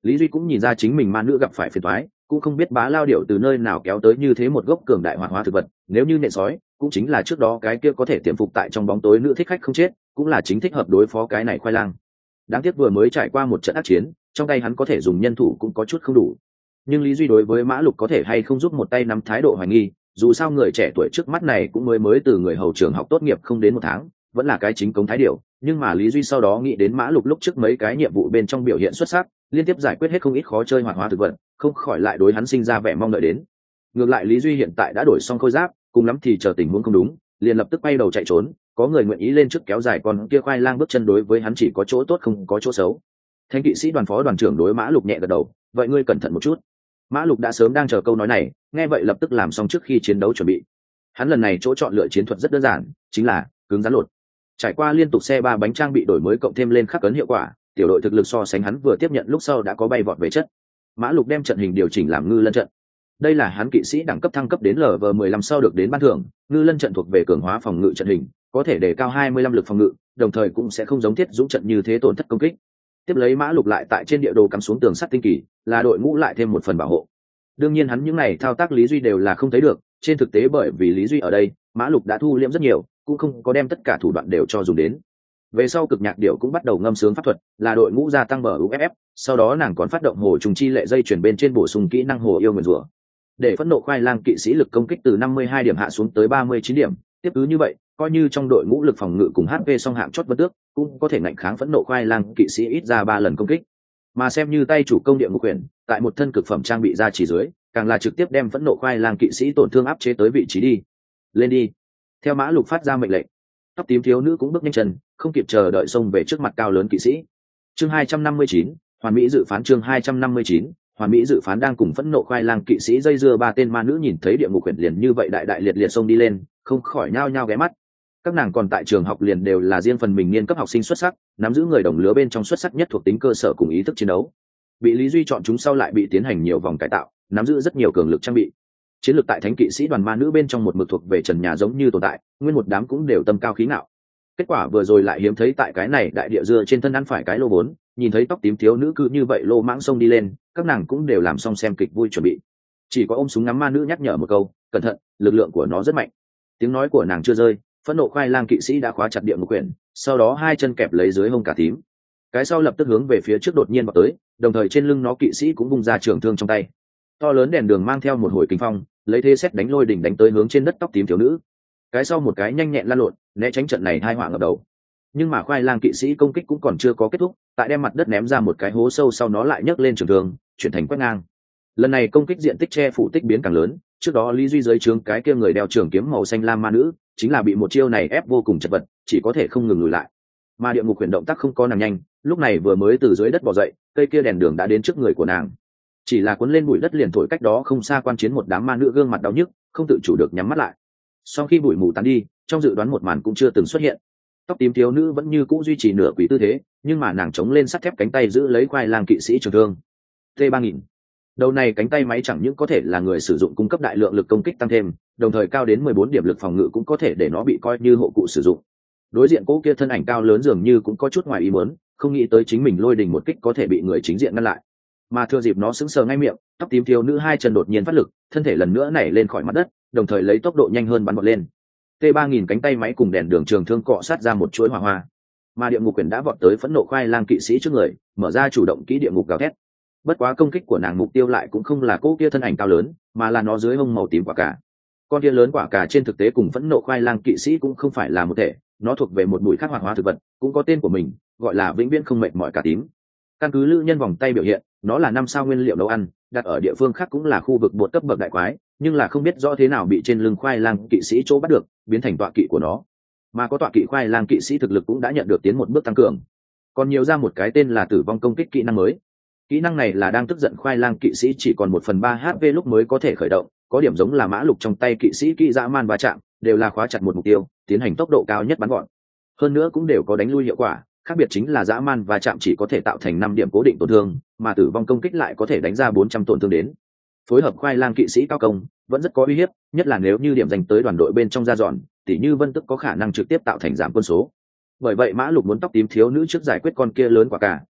Lý Duy cũng nhìn ra chính mình ma nữ gặp phải phiền toái, cũng không biết bá lao điểu từ nơi nào kéo tới như thế một gốc cường đại hoạt hóa thực vật, nếu như nện sói cũng chính là trước đó cái kia có thể tiềm phục tại trong bóng tối nữ thích khách không chết, cũng là chính thích hợp đối phó cái này khoai lang. Đáng tiếc vừa mới trải qua một trận ác chiến, trong tay hắn có thể dùng nhân thủ cũng có chút không đủ. Nhưng Lý Duy đối với Mã Lục có thể hay không giúp một tay nắm thái độ hoài nghi, dù sao người trẻ tuổi trước mắt này cũng mới từ người hầu trường học tốt nghiệp không đến một tháng, vẫn là cái chính cống thái điểu. Nhưng mà Lý Duy sau đó nghĩ đến Mã Lục lúc trước mấy cái nhiệm vụ bên trong biểu hiện xuất sắc, liên tiếp giải quyết hết không ít khó chơi hoạt hóa thực vật, không khỏi lại đối hắn sinh ra vẻ mong đợi đến. Ngược lại Lý Duy hiện tại đã đổi xong khôi giáp, cùng lắm thì chờ tình huống không đúng, liền lập tức bay đầu chạy trốn. Có người nguyện ý lên trước kéo dài con kia khoai lang bước chân đối với hắn chỉ có chỗ tốt không có chỗ xấu. Thánh kỵ sĩ đoàn phó đoàn trưởng đối Mã Lục nhẹ gật đầu, vậy ngươi cẩn thận một chút. Mã Lục đã sớm đang chờ câu nói này, nghe vậy lập tức làm xong trước khi chiến đấu chuẩn bị. Hắn lần này chỗ chọn lựa chiến thuật rất đơn giản, chính là cứng rắn lột. Trải qua liên tục xe ba bánh trang bị đổi mới cộng thêm lên khắc ấn hiệu quả, tiểu đội thực lực so sánh hắn vừa tiếp nhận lúc sau đã có bay vọt về chất. Mã Lục đem trận hình điều chỉnh làm ngư lân trận. Đây là hắn kỵ sĩ đẳng cấp thăng cấp đến LV15 sau được đến ban thưởng, ngư lân trận thuộc về cường hóa phòng ngự trận hình, có thể đề cao 25 lực phòng ngự, đồng thời cũng sẽ không giống Thiết Dũng trận như thế tổn thất công kích. Tiếp lấy Mã Lục lại tại trên địa đồ cắm xuống tường sắt tinh kỳ, là đội ngũ lại thêm một phần bảo hộ. Đương nhiên hắn những này thao tác Lý Duy đều là không thấy được, trên thực tế bởi vì Lý Duy ở đây, Mã Lục đã thu liễm rất nhiều, cũng không có đem tất cả thủ đoạn đều cho dùng đến. Về sau cực nhạc điệu cũng bắt đầu ngâm sướng pháp thuật, là đội ngũ gia tăng bờ UFF, sau đó nàng còn phát động hồ trùng chi lệ dây chuyển bên trên bổ sung kỹ năng hồ yêu nguyền rủa. Để phẫn nộ khoai lang kỵ sĩ lực công kích từ 52 điểm hạ xuống tới 39 điểm, tiếp cứ như vậy, coi như trong đội ngũ lực phòng ngự cùng HP song hạng chót vân tước, cũng có thể ngạnh kháng phẫn nộ khoai lang kỵ sĩ ít ra 3 lần công kích. Mà xem như tay chủ công địa ngục quyền, tại một thân cực phẩm trang bị ra chỉ dưới, càng là trực tiếp đem phẫn nộ khoai lang kỵ sĩ tổn thương áp chế tới vị trí đi. Lên đi. Theo Mã Lục phát ra mệnh lệnh, tóc tím thiếu nữ cũng bước nhanh chân, không kịp chờ đợi xông về trước mặt cao lớn kỵ sĩ. Chương 259, hoàn mỹ dự phán. Chương 259, hoàn mỹ dự phán. Đang cùng phẫn nộ khoai lang kỵ sĩ dây dưa ba tên ma nữ nhìn thấy địa ngục quyển liền như vậy đại đại liệt liệt xông đi lên, không khỏi nhao nhao ghé mắt. Các nàng còn tại trường học liền đều là riêng phần mình niên cấp học sinh xuất sắc, nắm giữ người đồng lứa bên trong xuất sắc nhất thuộc tính cơ sở cùng ý thức chiến đấu. Bị Lý Duy chọn chúng sau lại bị tiến hành nhiều vòng cải tạo, nắm giữ rất nhiều cường lực trang bị. Chiến lược tại thánh kỵ sĩ đoàn ma nữ bên trong một mực thuộc về trần nhà giống như tồn tại, nguyên một đám cũng đều tâm cao khí ngạo. Kết quả vừa rồi lại hiếm thấy tại cái này đại địa dưa trên thân ăn phải cái lô vốn, nhìn thấy tóc tím thiếu nữ cứ như vậy lô mãng xông đi lên, các nàng cũng đều làm xong xem kịch vui chuẩn bị. Chỉ có ôm súng ngắm ma nữ nhắc nhở một câu, cẩn thận, lực lượng của nó rất mạnh. Tiếng nói của nàng chưa rơi, phẫn nộ khoai lang kỵ sĩ đã khóa chặt địa ngục quyển, sau đó hai chân kẹp lấy dưới hông cả tím. Cái sau lập tức hướng về phía trước đột nhiên vào tới, đồng thời trên lưng nó kỵ sĩ cũng vung ra trường thương trong tay. To lớn đèn đường mang theo một hồi kinh phong, lấy thế xét đánh lôi đỉnh đánh tới hướng trên đất tóc tím thiếu nữ. Cái sau một cái nhanh nhẹn lăn lộn, né tránh trận này hai họa ngập đầu. Nhưng mà khoai lang kỵ sĩ công kích cũng còn chưa có kết thúc, tại đem mặt đất ném ra một cái hố sâu sau nó lại nhấc lên trường thương, chuyển thành quét ngang. Lần này công kích diện tích che phủ tích biến càng lớn, trước đó Lý Duy dưới trướng cái kia người đeo trường kiếm màu xanh lam ma nữ, chính là bị một chiêu này ép vô cùng chật vật, chỉ có thể không ngừng lùi lại. Mà địa ngục huyền động tác không có nàng nhanh, lúc này vừa mới từ dưới đất bò dậy, cây kia đèn đường đã đến trước người của nàng. Chỉ là cuốn lên bụi đất liền thổi cách đó không xa quan chiến một đám ma nữ gương mặt đau nhức, không tự chủ được nhắm mắt lại. Sau khi bụi mù tán đi, trong dự đoán một màn cũng chưa từng xuất hiện. Tóc tím thiếu nữ vẫn như cũ duy trì nửa quỷ tư thế, nhưng mà nàng chống lên sắt thép cánh tay giữ lấy khoai lang kỵ sĩ trường thương. T3000. Đầu này cánh tay máy chẳng những có thể là người sử dụng cung cấp đại lượng lực công kích tăng thêm, đồng thời cao đến 14 điểm lực phòng ngự cũng có thể để nó bị coi như hộ cụ sử dụng. Đối diện cố kia thân ảnh cao lớn dường như cũng có chút ngoài ý muốn, không nghĩ tới chính mình lôi đình một kích có thể bị người chính diện ngăn lại. Mà thừa dịp nó sững sờ ngay miệng, tóc tím thiếu nữ hai chân đột nhiên phát lực, thân thể lần nữa nảy lên khỏi mặt đất, đồng thời lấy tốc độ nhanh hơn bắn vọt lên. T3000 cánh tay máy cùng đèn đường trường thương cọ sát ra một chuỗi hỏa hoa. Mà địa ngục quyền đã vọt tới phẫn nộ khoai lang kỵ sĩ trước người, mở ra chủ động kỹ địa ngục gào thét. Bất quá công kích của nàng mục tiêu lại cũng không là cô kia thân ảnh cao lớn, mà là nó dưới hông màu tím quả cà. Con kia lớn quả cà trên thực tế cùng phẫn nộ khoai lang kỵ sĩ cũng không phải là một thể, nó thuộc về một bụi khác hoạt hóa thực vật, cũng có tên của mình, gọi là vĩnh viễn không mệt mỏi cà tím. Căn cứ lữ nhân vòng tay biểu hiện, nó là 5 sao nguyên liệu nấu ăn, đặt ở địa phương khác cũng là khu vực bột cấp bậc đại quái, nhưng là không biết rõ thế nào bị trên lưng khoai lang kỵ sĩ chỗ bắt được, biến thành tọa kỵ của nó. Mà có tọa kỵ khoai lang kỵ sĩ thực lực cũng đã nhận được tiến một bước tăng cường. Còn nhiều ra một cái tên là tử vong công kích kỹ năng mới. Kỹ năng này là đang tức giận khoai lang kỵ sĩ chỉ còn 1/3 HP lúc mới có thể khởi động, có điểm giống là mã lục trong tay kỵ sĩ kỹ dã man va chạm, đều là khóa chặt một mục tiêu, tiến hành tốc độ cao nhất bắn gọn. Hơn nữa cũng đều có đánh lui hiệu quả, khác biệt chính là dã man va chạm chỉ có thể tạo thành 5 điểm cố định tổn thương, mà tử vong công kích lại có thể đánh ra 400 tổn thương đến. Phối hợp khoai lang kỵ sĩ cao công, vẫn rất có uy hiếp, nhất là nếu như điểm dành tới đoàn đội bên trong ra dọn, tỉ như Vân Tức có khả năng trực tiếp tạo thành giảm quân số. Bởi vậy Mã Lục muốn tóc tím thiếu nữ trước giải quyết con kia lớn quả cả,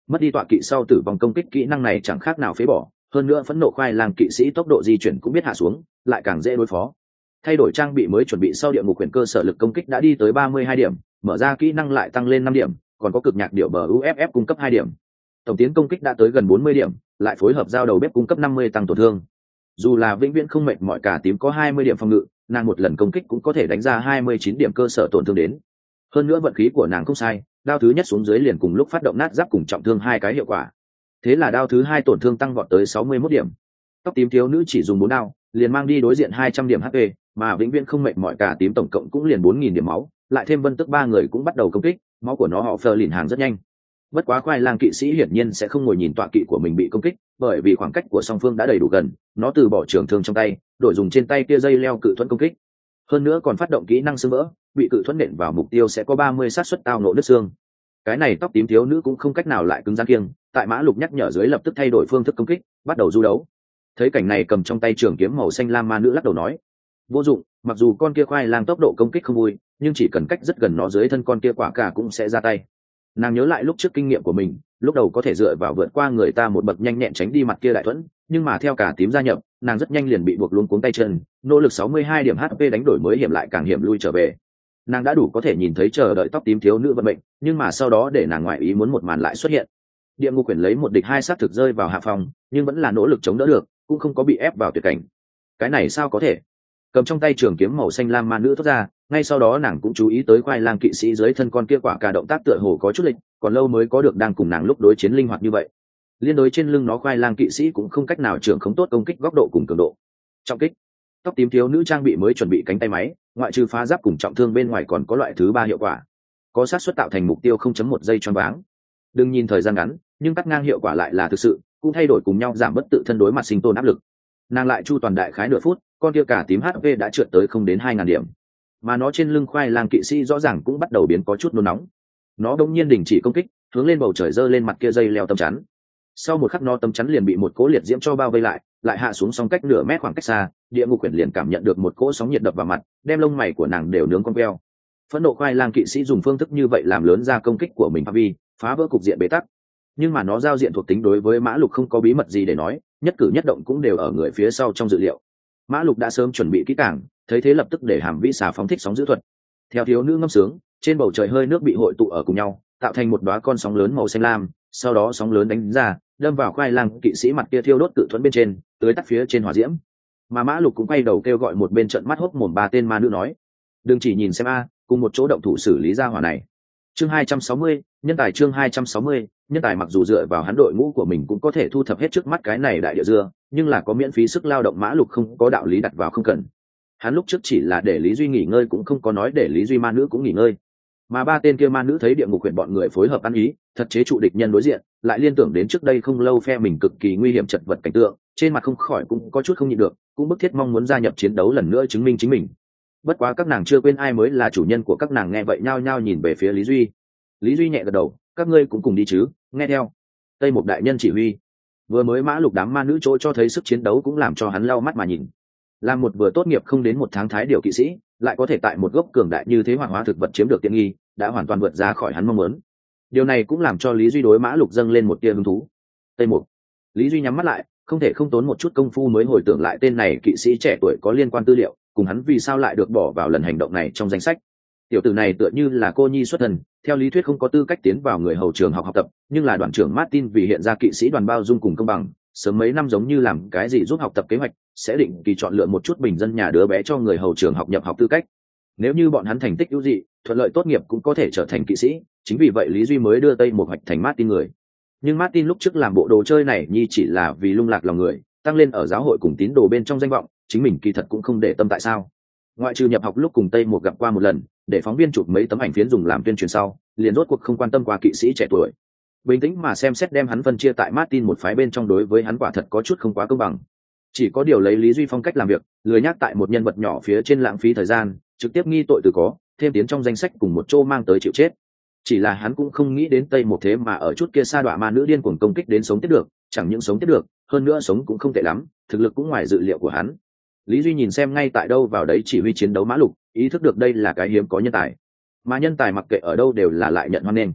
mất đi tọa kỵ sau tử vong công kích kỹ năng này chẳng khác nào phế bỏ, hơn nữa phẫn nộ khoai lang kỵ sĩ tốc độ di chuyển cũng biết hạ xuống, lại càng dễ đối phó. Thay đổi trang bị mới chuẩn bị sau địa ngục quyển cơ sở lực công kích đã đi tới 32 điểm, mở ra kỹ năng lại tăng lên 5 điểm, còn có cực nhạc điệu bờ UFF cung cấp 2 điểm. Tổng tiến công kích đã tới gần 40 điểm, lại phối hợp giao đầu bếp cung cấp 50 tăng tổn thương. Dù là vĩnh viễn không mệt mỏi cả tím có 20 điểm phòng ngự, nàng một lần công kích cũng có thể đánh ra 29 điểm cơ sở tổn thương đến. Hơn nữa vận khí của nàng không sai, đao thứ nhất xuống dưới liền cùng lúc phát động nát giáp cùng trọng thương hai cái hiệu quả. Thế là đao thứ hai tổn thương tăng vọt tới 61 điểm. Tóc tím thiếu nữ chỉ dùng 4 đao, liền mang đi đối diện 200 điểm HP, mà vĩnh viễn không mệt mỏi cả tím tổng cộng cũng liền 4000 điểm máu, lại thêm Vân Tức ba người cũng bắt đầu công kích, máu của nó họ phờ lìn hàng rất nhanh. Bất quá khoai lang kỵ sĩ hiển nhiên sẽ không ngồi nhìn tọa kỵ của mình bị công kích, bởi vì khoảng cách của song phương đã đầy đủ gần, nó từ bỏ trường thương trong tay, đổi dùng trên tay kia dây leo cự thuẫn công kích. Hơn nữa còn phát động kỹ năng xương vỡ, bị cự thuẫn nện vào mục tiêu sẽ có 30 xác suất tao nộ đứt xương. Cái này tóc tím thiếu nữ cũng không cách nào lại cứng rắn kiêng, tại Mã Lục nhắc nhở dưới lập tức thay đổi phương thức công kích, bắt đầu du đấu. Thấy cảnh này cầm trong tay trường kiếm màu xanh lam ma nữ lắc đầu nói: vô dụng, mặc dù con kia khoai lang tốc độ công kích không vui, nhưng chỉ cần cách rất gần nó dưới thân con kia quả cả cũng sẽ ra tay. Nàng nhớ lại lúc trước kinh nghiệm của mình, lúc đầu có thể dựa vào vượt qua người ta một bậc nhanh nhẹn tránh đi mặt kia đại thuẫn, nhưng mà theo cả tím gia nhập, nàng rất nhanh liền bị buộc luống cuống tay chân, nỗ lực 62 điểm HP đánh đổi mới hiểm lại càng hiểm lui trở về. Nàng đã đủ có thể nhìn thấy chờ đợi tóc tím thiếu nữ vận mệnh, nhưng mà sau đó để nàng ngoại ý muốn một màn lại xuất hiện. Địa ngục quyển lấy một địch hai sát thực rơi vào hạ phòng, nhưng vẫn là nỗ lực chống đỡ được, cũng không có bị ép vào tuyệt cảnh. Cái này sao có thể? Cầm trong tay trường kiếm màu xanh lam ma nữ thoát ra, ngay sau đó nàng cũng chú ý tới khoai lang kỵ sĩ dưới thân con kia quả cà động tác tựa hồ có chút lịch, còn lâu mới có được đang cùng nàng lúc đối chiến linh hoạt như vậy. Liên đối trên lưng nó khoai lang kỵ sĩ cũng không cách nào trưởng khống tốt công kích góc độ cùng cường độ. Trọng kích. Tóc tím thiếu nữ trang bị mới chuẩn bị cánh tay máy, ngoại trừ phá giáp cùng trọng thương bên ngoài còn có loại thứ ba hiệu quả. Có xác suất tạo thành mục tiêu 0.1 giây choáng váng. Đừng nhìn thời gian ngắn, nhưng cắt ngang hiệu quả lại là thực sự, cũng thay đổi cùng nhau giảm bất tự thân đối mặt sinh tồn áp lực. Nàng lại chu toàn đại khái nửa phút, con kia cả tím HP đã trượt tới không đến 2000 điểm. Mà nó trên lưng khoai lang kỵ sĩ rõ ràng cũng bắt đầu biến có chút nôn nóng. Nó đột nhiên đình chỉ công kích, hướng lên bầu trời giơ lên mặt kia dây leo tấm chắn. Sau một khắc nó tấm chắn liền bị một cỗ liệt diễm cho bao vây lại hạ xuống song cách nửa mét khoảng cách xa, địa ngục quyển liền cảm nhận được một cỗ sóng nhiệt đập vào mặt, đem lông mày của nàng đều nướng cong queo. Phẫn nộ khoai lang kỵ sĩ dùng phương thức như vậy làm lớn ra công kích của mình phạm vi, phá vỡ cục diện bế tắc. Nhưng mà nó giao diện thuộc tính đối với Mã Lục không có bí mật gì để nói, nhất cử nhất động cũng đều ở người phía sau trong dự liệu. Mã Lục đã sớm chuẩn bị kỹ càng, thấy thế lập tức để Hàm Vĩ xà phóng thích sóng dữ thuật. Theo thiếu nữ ngâm sướng, trên bầu trời hơi nước bị hội tụ ở cùng nhau, tạo thành một đóa con sóng lớn màu xanh lam, sau đó sóng lớn đánh ra, đâm vào khoai lang kỵ sĩ mặt kia thiêu đốt cự thuẫn bên trên, tưới tắt phía trên hỏa diễm. Mà Mã Lục cũng quay đầu kêu gọi một bên trận mắt hốc mồm ba tên ma nữ nói: đừng chỉ nhìn xem a, cùng một chỗ động thủ xử lý ra hỏa này. Chương 260, nhân tài. Chương 260, nhân tài. Mặc dù dựa vào hắn đội ngũ của mình cũng có thể thu thập hết trước mắt cái này đại địa dưa, nhưng là có miễn phí sức lao động Mã Lục không có đạo lý đặt vào không cần. Hắn lúc trước chỉ là để Lý Duy nghỉ ngơi cũng không có nói để Lý Duy ma nữ cũng nghỉ ngơi. Mà ba tên kia ma nữ thấy địa ngục quyển bọn người phối hợp ăn ý, thật chế trụ địch nhân đối diện, lại liên tưởng đến trước đây không lâu phe mình cực kỳ nguy hiểm chật vật cảnh tượng, trên mặt không khỏi cũng có chút không nhịn được, cũng bức thiết mong muốn gia nhập chiến đấu lần nữa chứng minh chính mình. Bất quá các nàng chưa quên ai mới là chủ nhân của các nàng, nghe vậy nhao nhao nhìn về phía Lý Duy. Lý Duy nhẹ gật đầu: các ngươi cũng cùng đi chứ, nghe theo. Tây Mục đại nhân chỉ huy. Vừa mới Mã Lục đám ma nữ chỗ cho thấy sức chiến đấu cũng làm cho hắn lau mắt mà nhìn. Là một vừa tốt nghiệp không đến một tháng thái điều kỵ sĩ, lại có thể tại một gốc cường đại như thế hoạt hóa thực vật chiếm được tiện nghi, đã hoàn toàn vượt ra khỏi hắn mong muốn. Điều này cũng làm cho Lý Duy đối Mã Lục dâng lên một tia hứng thú. Tây Mục. Lý Duy nhắm mắt lại, không thể không tốn một chút công phu mới hồi tưởng lại tên này kỵ sĩ trẻ tuổi có liên quan tư liệu, cùng hắn vì sao lại được bỏ vào lần hành động này trong danh sách. Tiểu tử này tựa như là cô nhi xuất thân, theo lý thuyết không có tư cách tiến vào người hầu trường học tập, nhưng là đoàn trưởng Martin vì hiện ra kỵ sĩ đoàn bao dung cùng công bằng, sớm mấy năm giống như làm cái gì giúp học tập kế hoạch, sẽ định kỳ chọn lựa một chút bình dân nhà đứa bé cho người hầu trường học nhập học tư cách. Nếu như bọn hắn thành tích ưu dị, thuận lợi tốt nghiệp cũng có thể trở thành kỵ sĩ, chính vì vậy Lý Duy mới đưa Tây Mục Hoạch thành Martin người. Nhưng Martin lúc trước làm bộ đồ chơi này nhi chỉ là vì lung lạc lòng người, tăng lên ở giáo hội cùng tín đồ bên trong danh vọng, chính mình kỳ thật cũng không để tâm tại sao. Ngoại trừ nhập học lúc cùng Tây Mục gặp qua một lần, để phóng viên chụp mấy tấm ảnh phiến dùng làm tuyên truyền sau, liền rốt cuộc không quan tâm qua kỵ sĩ trẻ tuổi. Bình tĩnh mà xem xét đem hắn phân chia tại Martin một phái bên trong đối với hắn quả thật có chút không quá công bằng. Chỉ có điều lấy Lý Duy phong cách làm việc, lười nhắc tại một nhân vật nhỏ phía trên lãng phí thời gian, trực tiếp nghi tội từ có, thêm tiến trong danh sách cùng một chỗ mang tới chịu chết. Chỉ là hắn cũng không nghĩ đến Tây Mục thế mà ở chút kia sa đọa ma nữ điên cuồng công kích đến sống tiếp được, chẳng những sống tiếp được, hơn nữa sống cũng không tệ lắm, thực lực cũng ngoài dự liệu của hắn. Lý Duy nhìn xem ngay tại đâu vào đấy chỉ huy chiến đấu Mã Lục, ý thức được đây là cái hiếm có nhân tài, mà nhân tài mặc kệ ở đâu đều là lại nhận hoan nghênh.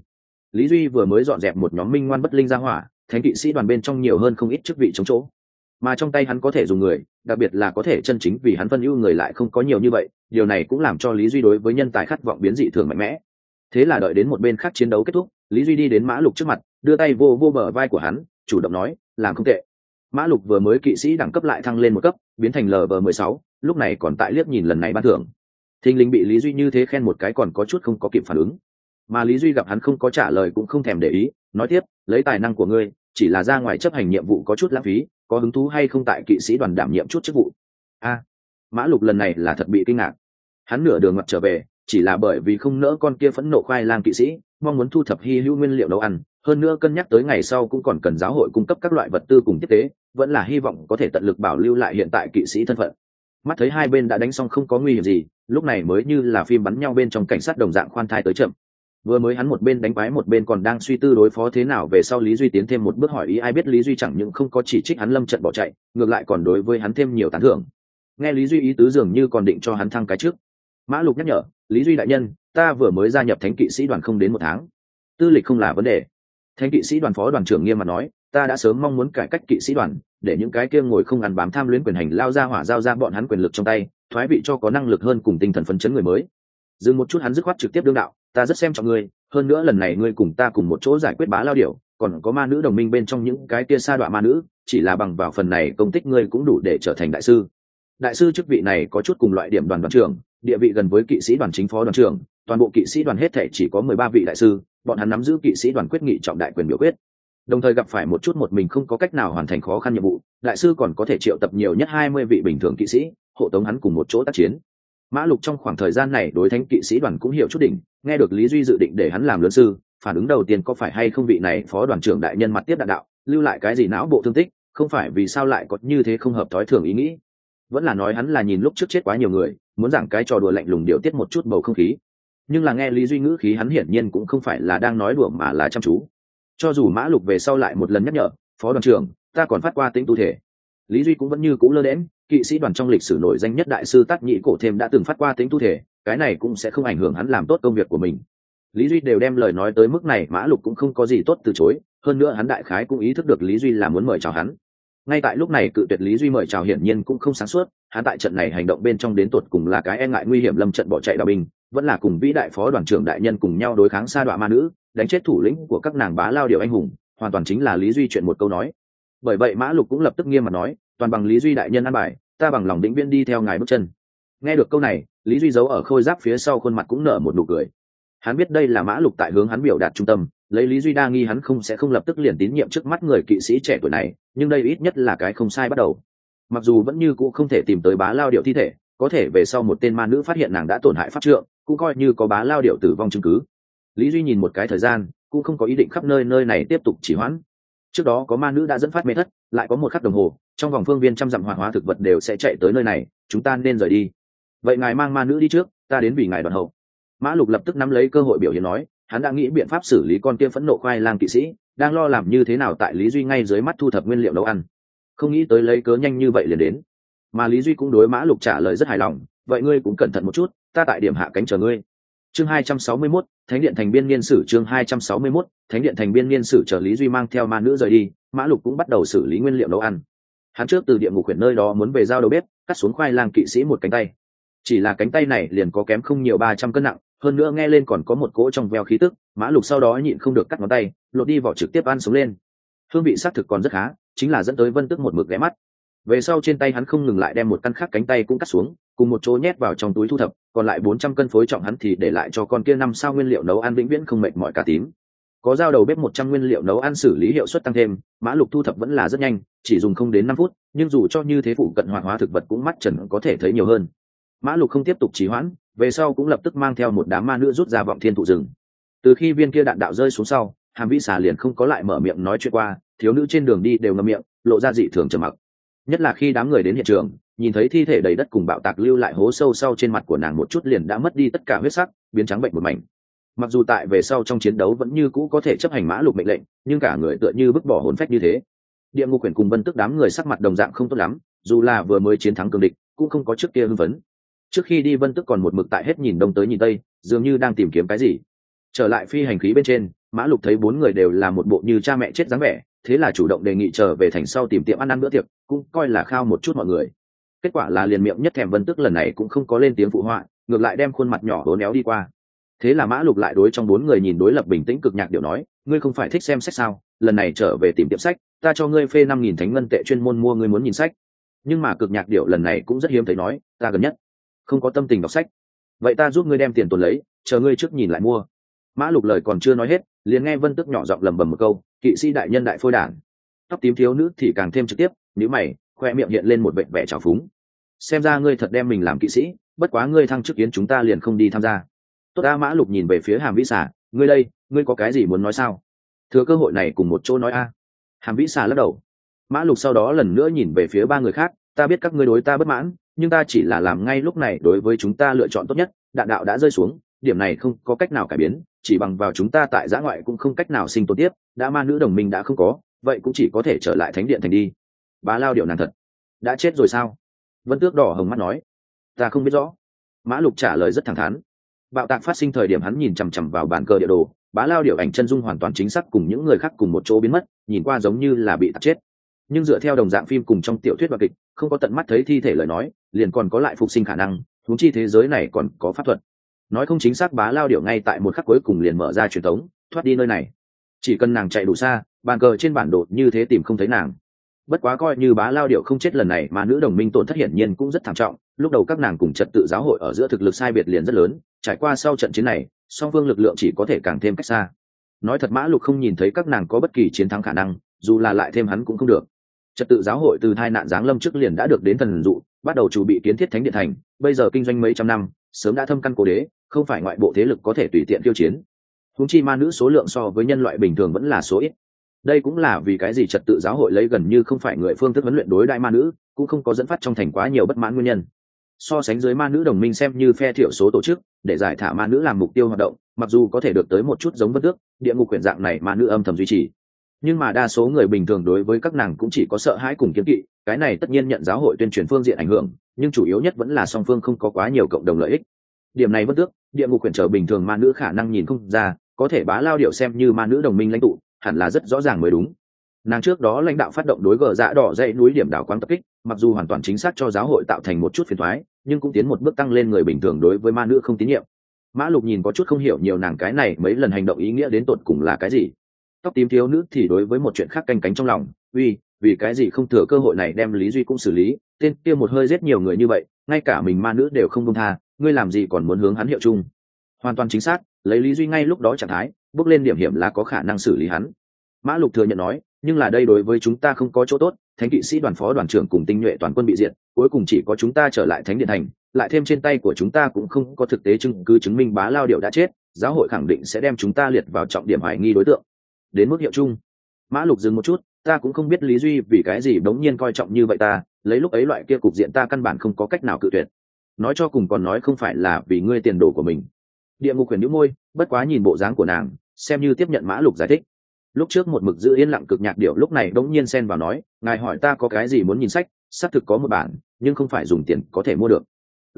Lý Duy vừa mới dọn dẹp một nhóm minh ngoan bất linh ra hỏa, thánh kỵ sĩ đoàn bên trong nhiều hơn không ít chức vị chống chỗ, mà trong tay hắn có thể dùng người, đặc biệt là có thể chân chính vì hắn phân ưu người lại không có nhiều như vậy. Điều này cũng làm cho Lý Duy đối với nhân tài khát vọng biến dị thường mạnh mẽ. Thế là đợi đến một bên khác chiến đấu kết thúc, Lý Duy đi đến Mã Lục trước mặt, đưa tay vô vô bờ vai của hắn, chủ động nói, làm không tệ. Mã Lục vừa mới kỵ sĩ đẳng cấp lại thăng lên một cấp, biến thành LV16, lúc này còn tại liếc nhìn lần này ban thưởng. Thình lình bị Lý Duy như thế khen một cái còn có chút không có kịp phản ứng. Mà Lý Duy gặp hắn không có trả lời cũng không thèm để ý, nói tiếp, lấy tài năng của ngươi, chỉ là ra ngoài chấp hành nhiệm vụ có chút lãng phí, có hứng thú hay không tại kỵ sĩ đoàn đảm nhiệm chút chức vụ? Mã Lục lần này là thật bị kinh ngạc. Hắn nửa đường ngoặt trở về, chỉ là bởi vì không nỡ con kia phẫn nộ khoai lang kỵ sĩ, mong muốn thu thập hy hữu nguyên liệu nấu ăn, hơn nữa cân nhắc tới ngày sau cũng còn cần giáo hội cung cấp các loại vật tư cùng tiếp tế, vẫn là hy vọng có thể tận lực bảo lưu lại hiện tại kỵ sĩ thân phận. Mắt thấy hai bên đã đánh xong không có nguy hiểm gì, lúc này mới như là phim bắn nhau bên trong cảnh sát đồng dạng khoan thai tới chậm. Vừa mới hắn một bên đánh quái một bên còn đang suy tư đối phó thế nào về sau Lý Duy tiến thêm một bước hỏi ý, ai biết Lý Duy chẳng những không có chỉ trích hắn lâm trận bỏ chạy, ngược lại còn đối với hắn thêm nhiều tán thưởng. Nghe Lý Duy ý tứ dường như còn định cho hắn thăng cái trước. Mã Lục nhắc nhở, Lý Duy đại nhân, ta vừa mới gia nhập thánh kỵ sĩ đoàn không đến một tháng, tư lịch không là vấn đề. Thánh kỵ sĩ đoàn phó đoàn trưởng nghiêm mặt nói, ta đã sớm mong muốn cải cách kỵ sĩ đoàn, để những cái kia ngồi không ăn bám tham luyến quyền hành lao ra hỏa giao ra bọn hắn quyền lực trong tay, thoái vị cho có năng lực hơn cùng tinh thần phấn chấn người mới. Dừng một chút hắn dứt khoát trực tiếp đương đạo, ta rất xem trọng ngươi, hơn nữa lần này ngươi cùng ta cùng một chỗ giải quyết bá lao điểu, còn có ma nữ đồng minh bên trong những cái kia sa đọa ma nữ, chỉ là bằng vào phần này công tích ngươi cũng đủ để trở thành đại sư. Đại sư chức vị này có chút cùng loại điểm đoàn trưởng, địa vị gần với kỵ sĩ đoàn chính phó đoàn trưởng, toàn bộ kỵ sĩ đoàn hết thể chỉ có 13 vị đại sư, bọn hắn nắm giữ kỵ sĩ đoàn quyết nghị trọng đại quyền biểu quyết. Đồng thời gặp phải một chút một mình không có cách nào hoàn thành khó khăn nhiệm vụ, đại sư còn có thể triệu tập nhiều nhất 20 vị bình thường kỵ sĩ, hộ tống hắn cùng một chỗ tác chiến. Mã Lục trong khoảng thời gian này đối thánh kỵ sĩ đoàn cũng hiểu chút đỉnh, nghe được Lý Duy dự định để hắn làm lớn sư, phản ứng đầu tiên có phải hay không vị này phó đoàn trưởng đại nhân mặt tiếp đạn đạo, lưu lại cái gì não bộ thương tích, không phải vì sao lại có như thế không hợp thói thường ý nghĩ. Vẫn là nói hắn là nhìn lúc trước chết quá nhiều người, muốn giảng cái trò đùa lạnh lùng điều tiết một chút bầu không khí. Nhưng là nghe Lý Duy ngữ khí hắn hiển nhiên cũng không phải là đang nói đùa mà là chăm chú. Cho dù Mã Lục về sau lại một lần nhắc nhở, phó đoàn trưởng, ta còn phát qua tính tu thể. Lý Duy cũng vẫn như cũ lơ đễnh, kỵ sĩ đoàn trong lịch sử nổi danh nhất đại sư Tát Nhĩ Cổ thêm đã từng phát qua tính tu thể, cái này cũng sẽ không ảnh hưởng hắn làm tốt công việc của mình. Lý Duy đều đem lời nói tới mức này, Mã Lục cũng không có gì tốt từ chối, hơn nữa hắn đại khái cũng ý thức được Lý Duy là muốn mời chào hắn. Ngay tại lúc này cự tuyệt Lý Duy mời chào hiển nhiên cũng không sáng suốt, hắn tại trận này hành động bên trong đến tột cùng là cái e ngại nguy hiểm lâm trận bỏ chạy đạo binh, vẫn là cùng vĩ đại phó đoàn trưởng đại nhân cùng nhau đối kháng sa đọa ma nữ, đánh chết thủ lĩnh của các nàng bá lao điều anh hùng, hoàn toàn chính là Lý Duy chuyện một câu nói. Bởi vậy Mã Lục cũng lập tức nghiêm mặt nói, toàn bằng Lý Duy đại nhân an bài, ta bằng lòng vĩnh viễn đi theo ngài bước chân. Nghe được câu này, Lý Duy giấu ở khôi giáp phía sau khuôn mặt cũng nở một nụ cười. Hắn biết đây là Mã Lục tại hướng hắn biểu đạt trung tâm, lấy Lý Duy đa nghi hắn sẽ không lập tức liền tín nhiệm trước mắt người kỵ sĩ trẻ tuổi này, nhưng đây ít nhất là cái không sai bắt đầu. Mặc dù vẫn như cũ không thể tìm tới bá lao điệu thi thể, có thể về sau một tên ma nữ phát hiện nàng đã tổn hại pháp trượng, cũng coi như có bá lao điệu tử vong chứng cứ. Lý Duy nhìn một cái thời gian, cũng không có ý định khắp nơi này tiếp tục trì hoãn. Trước đó có ma nữ đã dẫn phát mê thất, lại có một khắc đồng hồ, trong vòng phương viên trăm dặm hoạt hóa thực vật đều sẽ chạy tới nơi này, chúng ta nên rời đi. Vậy ngài mang ma nữ đi trước, ta đến vì ngài đoàn hậu. Mã Lục lập tức nắm lấy cơ hội biểu hiện nói, hắn đã nghĩ biện pháp xử lý con kia phẫn nộ khoai lang kỵ sĩ, đang lo làm như thế nào tại Lý Duy ngay dưới mắt thu thập nguyên liệu nấu ăn. Không nghĩ tới lấy cớ nhanh như vậy liền đến. Mà Lý Duy cũng đối Mã Lục trả lời rất hài lòng, vậy ngươi cũng cẩn thận một chút, ta tại điểm hạ cánh chờ ngươi. Chương 261, Thánh điện thành biên niên sử. Chương 261, Thánh điện thành biên niên sử. Chờ Lý Duy mang theo ma nữ rời đi, Mã Lục cũng bắt đầu xử lý nguyên liệu nấu ăn. Hắn trước từ địa ngục quyển nơi đó muốn về giao đầu bếp, cắt xuống khoai lang kỵ sĩ một cánh tay. Chỉ là cánh tay này liền có kém không nhiều 300 cân nặng, hơn nữa nghe lên còn có một cỗ trong veo khí tức. Mã Lục sau đó nhịn không được cắt ngón tay, lột đi vỏ trực tiếp ăn sống lên. Hương vị xác thực còn rất khá, chính là dẫn tới Vân Tước một mực ghé mắt. Về sau trên tay hắn không ngừng lại đem một căn khác cánh tay cũng cắt xuống, cùng một chỗ nhét vào trong túi thu thập, còn lại 400 cân phối trọng hắn thì để lại cho con kia 5 sao nguyên liệu nấu ăn vĩnh viễn không mệt mỏi cả tím. Có dao đầu bếp 100 nguyên liệu nấu ăn xử lý hiệu suất tăng thêm, Mã Lục thu thập vẫn là rất nhanh, chỉ dùng không đến 5 phút, nhưng dù cho như thế phụ cận hoạt hóa thực vật cũng mắt trần có thể thấy nhiều hơn. Mã Lục không tiếp tục trì hoãn, về sau cũng lập tức mang theo một đám ma nữ rút ra vọng thiên thụ rừng. Từ khi viên kia đạn đạo rơi xuống sau, Hàm Vĩ Xà liền không có lại mở miệng nói chuyện qua, thiếu nữ trên đường đi đều ngậm miệng, lộ ra dị thường trầm mặc. Nhất là khi đám người đến hiện trường, nhìn thấy thi thể đầy đất cùng bạo tạc lưu lại hố sâu sau trên mặt của nàng một chút liền đã mất đi tất cả huyết sắc, biến trắng bệnh một mảnh. Mặc dù tại về sau trong chiến đấu vẫn như cũ có thể chấp hành Mã Lục mệnh lệnh, nhưng cả người tựa như bức bỏ hồn phách như thế. Địa ngục quyển cùng Vân Tước đám người sắc mặt đồng dạng không tốt lắm, dù là vừa mới chiến thắng cường địch, cũng không có trước kia hưng phấn. Trước khi đi Vân Tước còn một mực tại hết nhìn đông tới nhìn tây, dường như đang tìm kiếm cái gì. Trở lại phi hành khí bên trên, Mã Lục thấy bốn người đều là một bộ như cha mẹ chết dáng vẻ, thế là chủ động đề nghị trở về thành sau tìm tiệm ăn bữa tiệc, cũng coi là khao một chút mọi người. Kết quả là liền miệng nhất thèm Vân Tước lần này cũng không có lên tiếng phụ họa, ngược lại đem khuôn mặt nhỏ hố néo đi qua. Thế là Mã Lục lại đối trong bốn người nhìn đối lập bình tĩnh Cực Nhạc Điểu nói, ngươi không phải thích xem sách sao, lần này trở về tìm tiệm sách, ta cho ngươi phê 5.000 thánh ngân tệ chuyên môn mua ngươi muốn nhìn sách. Nhưng mà Cực Nhạc Điểu lần này cũng rất hiếm thấy nói, ta gần nhất không có tâm tình đọc sách, vậy ta giúp ngươi đem tiền tồn lấy, chờ ngươi trước nhìn lại mua. Mã Lục lời còn chưa nói hết, liền nghe Vân Tước nhỏ giọng lẩm bẩm một câu, kỵ sĩ đại nhân đại phôi đản. Tóc tím thiếu nữ thì càng thêm trực tiếp, nhíu mày, khoe miệng hiện lên một vẻ vẻ trào phúng. Xem ra ngươi thật đem mình làm kỵ sĩ, bất quá ngươi thăng chức kiến chúng ta liền không đi tham gia. Tốt a. Mã Lục nhìn về phía Hàm Vĩ Xà, ngươi đây, ngươi có cái gì muốn nói sao? Thừa cơ hội này cùng một chỗ nói a. Hàm Vĩ Xà lắc đầu. Mã Lục sau đó lần nữa nhìn về phía ba người khác, ta biết các ngươi đối ta bất mãn, nhưng ta chỉ là làm ngay lúc này đối với chúng ta lựa chọn tốt nhất, đạn đạo đã rơi xuống, điểm này không có cách nào cải biến, chỉ bằng vào chúng ta tại giã ngoại cũng không cách nào sinh tồn tiếp, đã ma nữ đồng minh đã không có, vậy cũng chỉ có thể trở lại thánh điện thành đi. Bá Lao điệu nàng thật đã chết rồi sao? Vân Tước đỏ hồng mắt nói, ta không biết rõ. Mã Lục trả lời rất thẳng thắn. Bạo tạc phát sinh thời điểm hắn nhìn chằm chằm vào bàn cờ địa đồ, Bá Lao điệu ảnh chân dung hoàn toàn chính xác cùng những người khác cùng một chỗ biến mất, nhìn qua giống như là bị tạc chết. Nhưng dựa theo đồng dạng phim cùng trong tiểu thuyết và kịch, không có tận mắt thấy thi thể lời nói, liền còn có lại phục sinh khả năng, huống chi thế giới này còn có pháp thuật. Nói không chính xác Bá Lao điệu ngay tại một khắc cuối cùng liền mở ra truyền tống, thoát đi nơi này. Chỉ cần nàng chạy đủ xa, bàn cờ trên bản đồ như thế tìm không thấy nàng. Bất quá coi như Bá Lao điệu không chết lần này mà nữ đồng minh tổn thất hiển nhiên cũng rất thảm trọng, lúc đầu các nàng cùng trật tự giáo hội ở giữa thực lực sai biệt liền rất lớn, trải qua sau trận chiến này, song phương lực lượng chỉ có thể càng thêm cách xa. Nói thật Mã Lục không nhìn thấy các nàng có bất kỳ chiến thắng khả năng, dù là lại thêm hắn cũng không được. Trật tự giáo hội từ tai nạn giáng lâm trước liền đã được đến thần dụ, bắt đầu chuẩn bị kiến thiết thánh điện thành, bây giờ kinh doanh mấy trăm năm, sớm đã thâm căn cố đế, không phải ngoại bộ thế lực có thể tùy tiện tiêu chiến. Huống chi ma nữ số lượng so với nhân loại bình thường vẫn là số ít. Đây cũng là vì cái gì trật tự giáo hội lấy gần như không phải người phương thức huấn luyện đối đại ma nữ, cũng không có dẫn phát trong thành quá nhiều bất mãn nguyên nhân. So sánh dưới ma nữ đồng minh xem như phe thiểu số tổ chức, để giải thả ma nữ làm mục tiêu hoạt động, mặc dù có thể được tới một chút giống Vân Tước, địa ngục quyển dạng này ma nữ âm thầm duy trì. Nhưng mà đa số người bình thường đối với các nàng cũng chỉ có sợ hãi cùng kiêng kỵ, cái này tất nhiên nhận giáo hội tuyên truyền phương diện ảnh hưởng, nhưng chủ yếu nhất vẫn là song phương không có quá nhiều cộng đồng lợi ích. Điểm này Vân Tước, địa ngục quyển trở bình thường ma nữ khả năng nhìn không ra, có thể Bá Lao điệu xem như ma nữ đồng minh lãnh tụ, hẳn là rất rõ ràng mới đúng. Nàng trước đó lãnh đạo phát động đối gờ dạ đỏ dãy núi điểm đảo quáng tập kích, mặc dù hoàn toàn chính xác cho giáo hội tạo thành một chút phiền toái, nhưng cũng tiến một bước tăng lên người bình thường đối với ma nữ không tín nhiệm. Mã Lục nhìn có chút không hiểu nhiều nàng cái này mấy lần hành động ý nghĩa đến tột cùng là cái gì. Tóc tím thiếu nữ thì đối với một chuyện khác canh cánh trong lòng, vì cái gì không thừa cơ hội này đem Lý Duy cũng xử lý, tên kia một hơi giết nhiều người như vậy, ngay cả mình ma nữ đều không buông tha, ngươi làm gì còn muốn hướng hắn hiệu chung. Hoàn toàn chính xác, lấy Lý Duy ngay lúc đó trạng thái, bước lên điểm hiểm là có khả năng xử lý hắn. Mã Lục thừa nhận nói, nhưng là đây đối với chúng ta không có chỗ tốt, thánh kỵ sĩ đoàn phó đoàn trưởng cùng tinh nhuệ toàn quân bị diệt, cuối cùng chỉ có chúng ta trở lại thánh điện thành, lại thêm trên tay của chúng ta cũng không có thực tế chứng cứ chứng minh Bá Lao điệu đã chết, giáo hội khẳng định sẽ đem chúng ta liệt vào trọng điểm hoài nghi đối tượng. Đến mức hiệu chung. Mã Lục dừng một chút, ta cũng không biết Lý Duy vì cái gì đống nhiên coi trọng như vậy ta, lấy lúc ấy loại kia cục diện ta căn bản không có cách nào cự tuyệt. Nói cho cùng còn nói không phải là vì ngươi tiền đồ của mình. Địa ngục quyền nhíu môi, bất quá nhìn bộ dáng của nàng, xem như tiếp nhận Mã Lục giải thích. Lúc trước một mực giữ yên lặng Cực Nhạc Điểu lúc này đống nhiên xen vào nói, ngài hỏi ta có cái gì muốn nhìn sách, xác thực có một bản, nhưng không phải dùng tiền có thể mua được.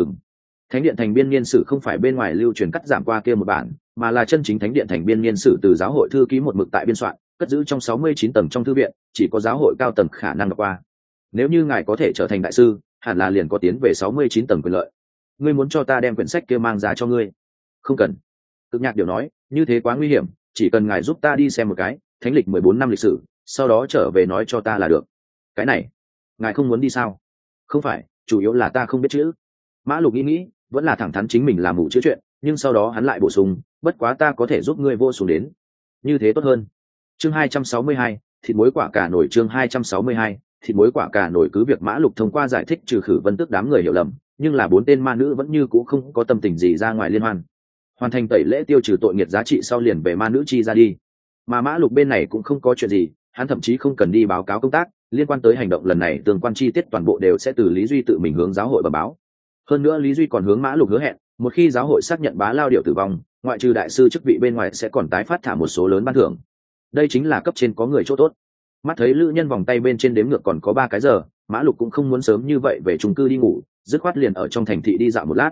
Thánh điện thành biên niên sử không phải bên ngoài lưu truyền cắt giảm qua kia một bản, mà là chân chính thánh điện thành biên niên sử từ giáo hội thư ký một mực tại biên soạn, cất giữ trong 69 tầng trong thư viện, chỉ có giáo hội cao tầng khả năng đọc qua. Nếu như ngài có thể trở thành đại sư, hẳn là liền có tiến về 69 tầng quyền lợi. Ngươi muốn cho ta đem quyển sách kia mang ra cho ngươi? Không cần. Cực Nhạc Điểu nói, như thế quá nguy hiểm, chỉ cần ngài giúp ta đi xem một cái, thánh lịch 14 năm lịch sử, sau đó trở về nói cho ta là được. Cái này, ngài không muốn đi sao? Không phải, chủ yếu là ta không biết chữ. Mã Lục nghĩ, vẫn là thẳng thắn chính mình làm mù chữ chuyện, nhưng sau đó hắn lại bổ sung, bất quá ta có thể giúp ngươi vô xuống đến. Như thế tốt hơn. Chương 262, thịt muối quả cà nổi. Chương 262, thịt muối quả cà nổi. Cứ việc Mã Lục thông qua giải thích trừ khử Vân Tước đám người hiểu lầm, nhưng là 4 tên ma nữ vẫn như cũ không có tâm tình gì ra ngoài liên hoan. Hoàn thành tẩy lễ tiêu trừ tội nghiệt giá trị sau liền về ma nữ chi ra đi. Mà Mã Lục bên này cũng không có chuyện gì, hắn thậm chí không cần đi báo cáo công tác, liên quan tới hành động lần này tương quan chi tiết toàn bộ đều sẽ từ Lý Duy tự mình hướng giáo hội bẩm báo. Hơn nữa Lý Duy còn hướng Mã Lục hứa hẹn, một khi giáo hội xác nhận Bá Lao điệu tử vong, ngoại trừ đại sư chức vị bên ngoài sẽ còn tái phát thả một số lớn ban thưởng. Đây chính là cấp trên có người chỗ tốt. Mắt thấy lữ nhân vòng tay bên trên đếm ngược còn có 3 cái giờ, Mã Lục cũng không muốn sớm như vậy về chung cư đi ngủ, dứt khoát liền ở trong thành thị đi dạo một lát.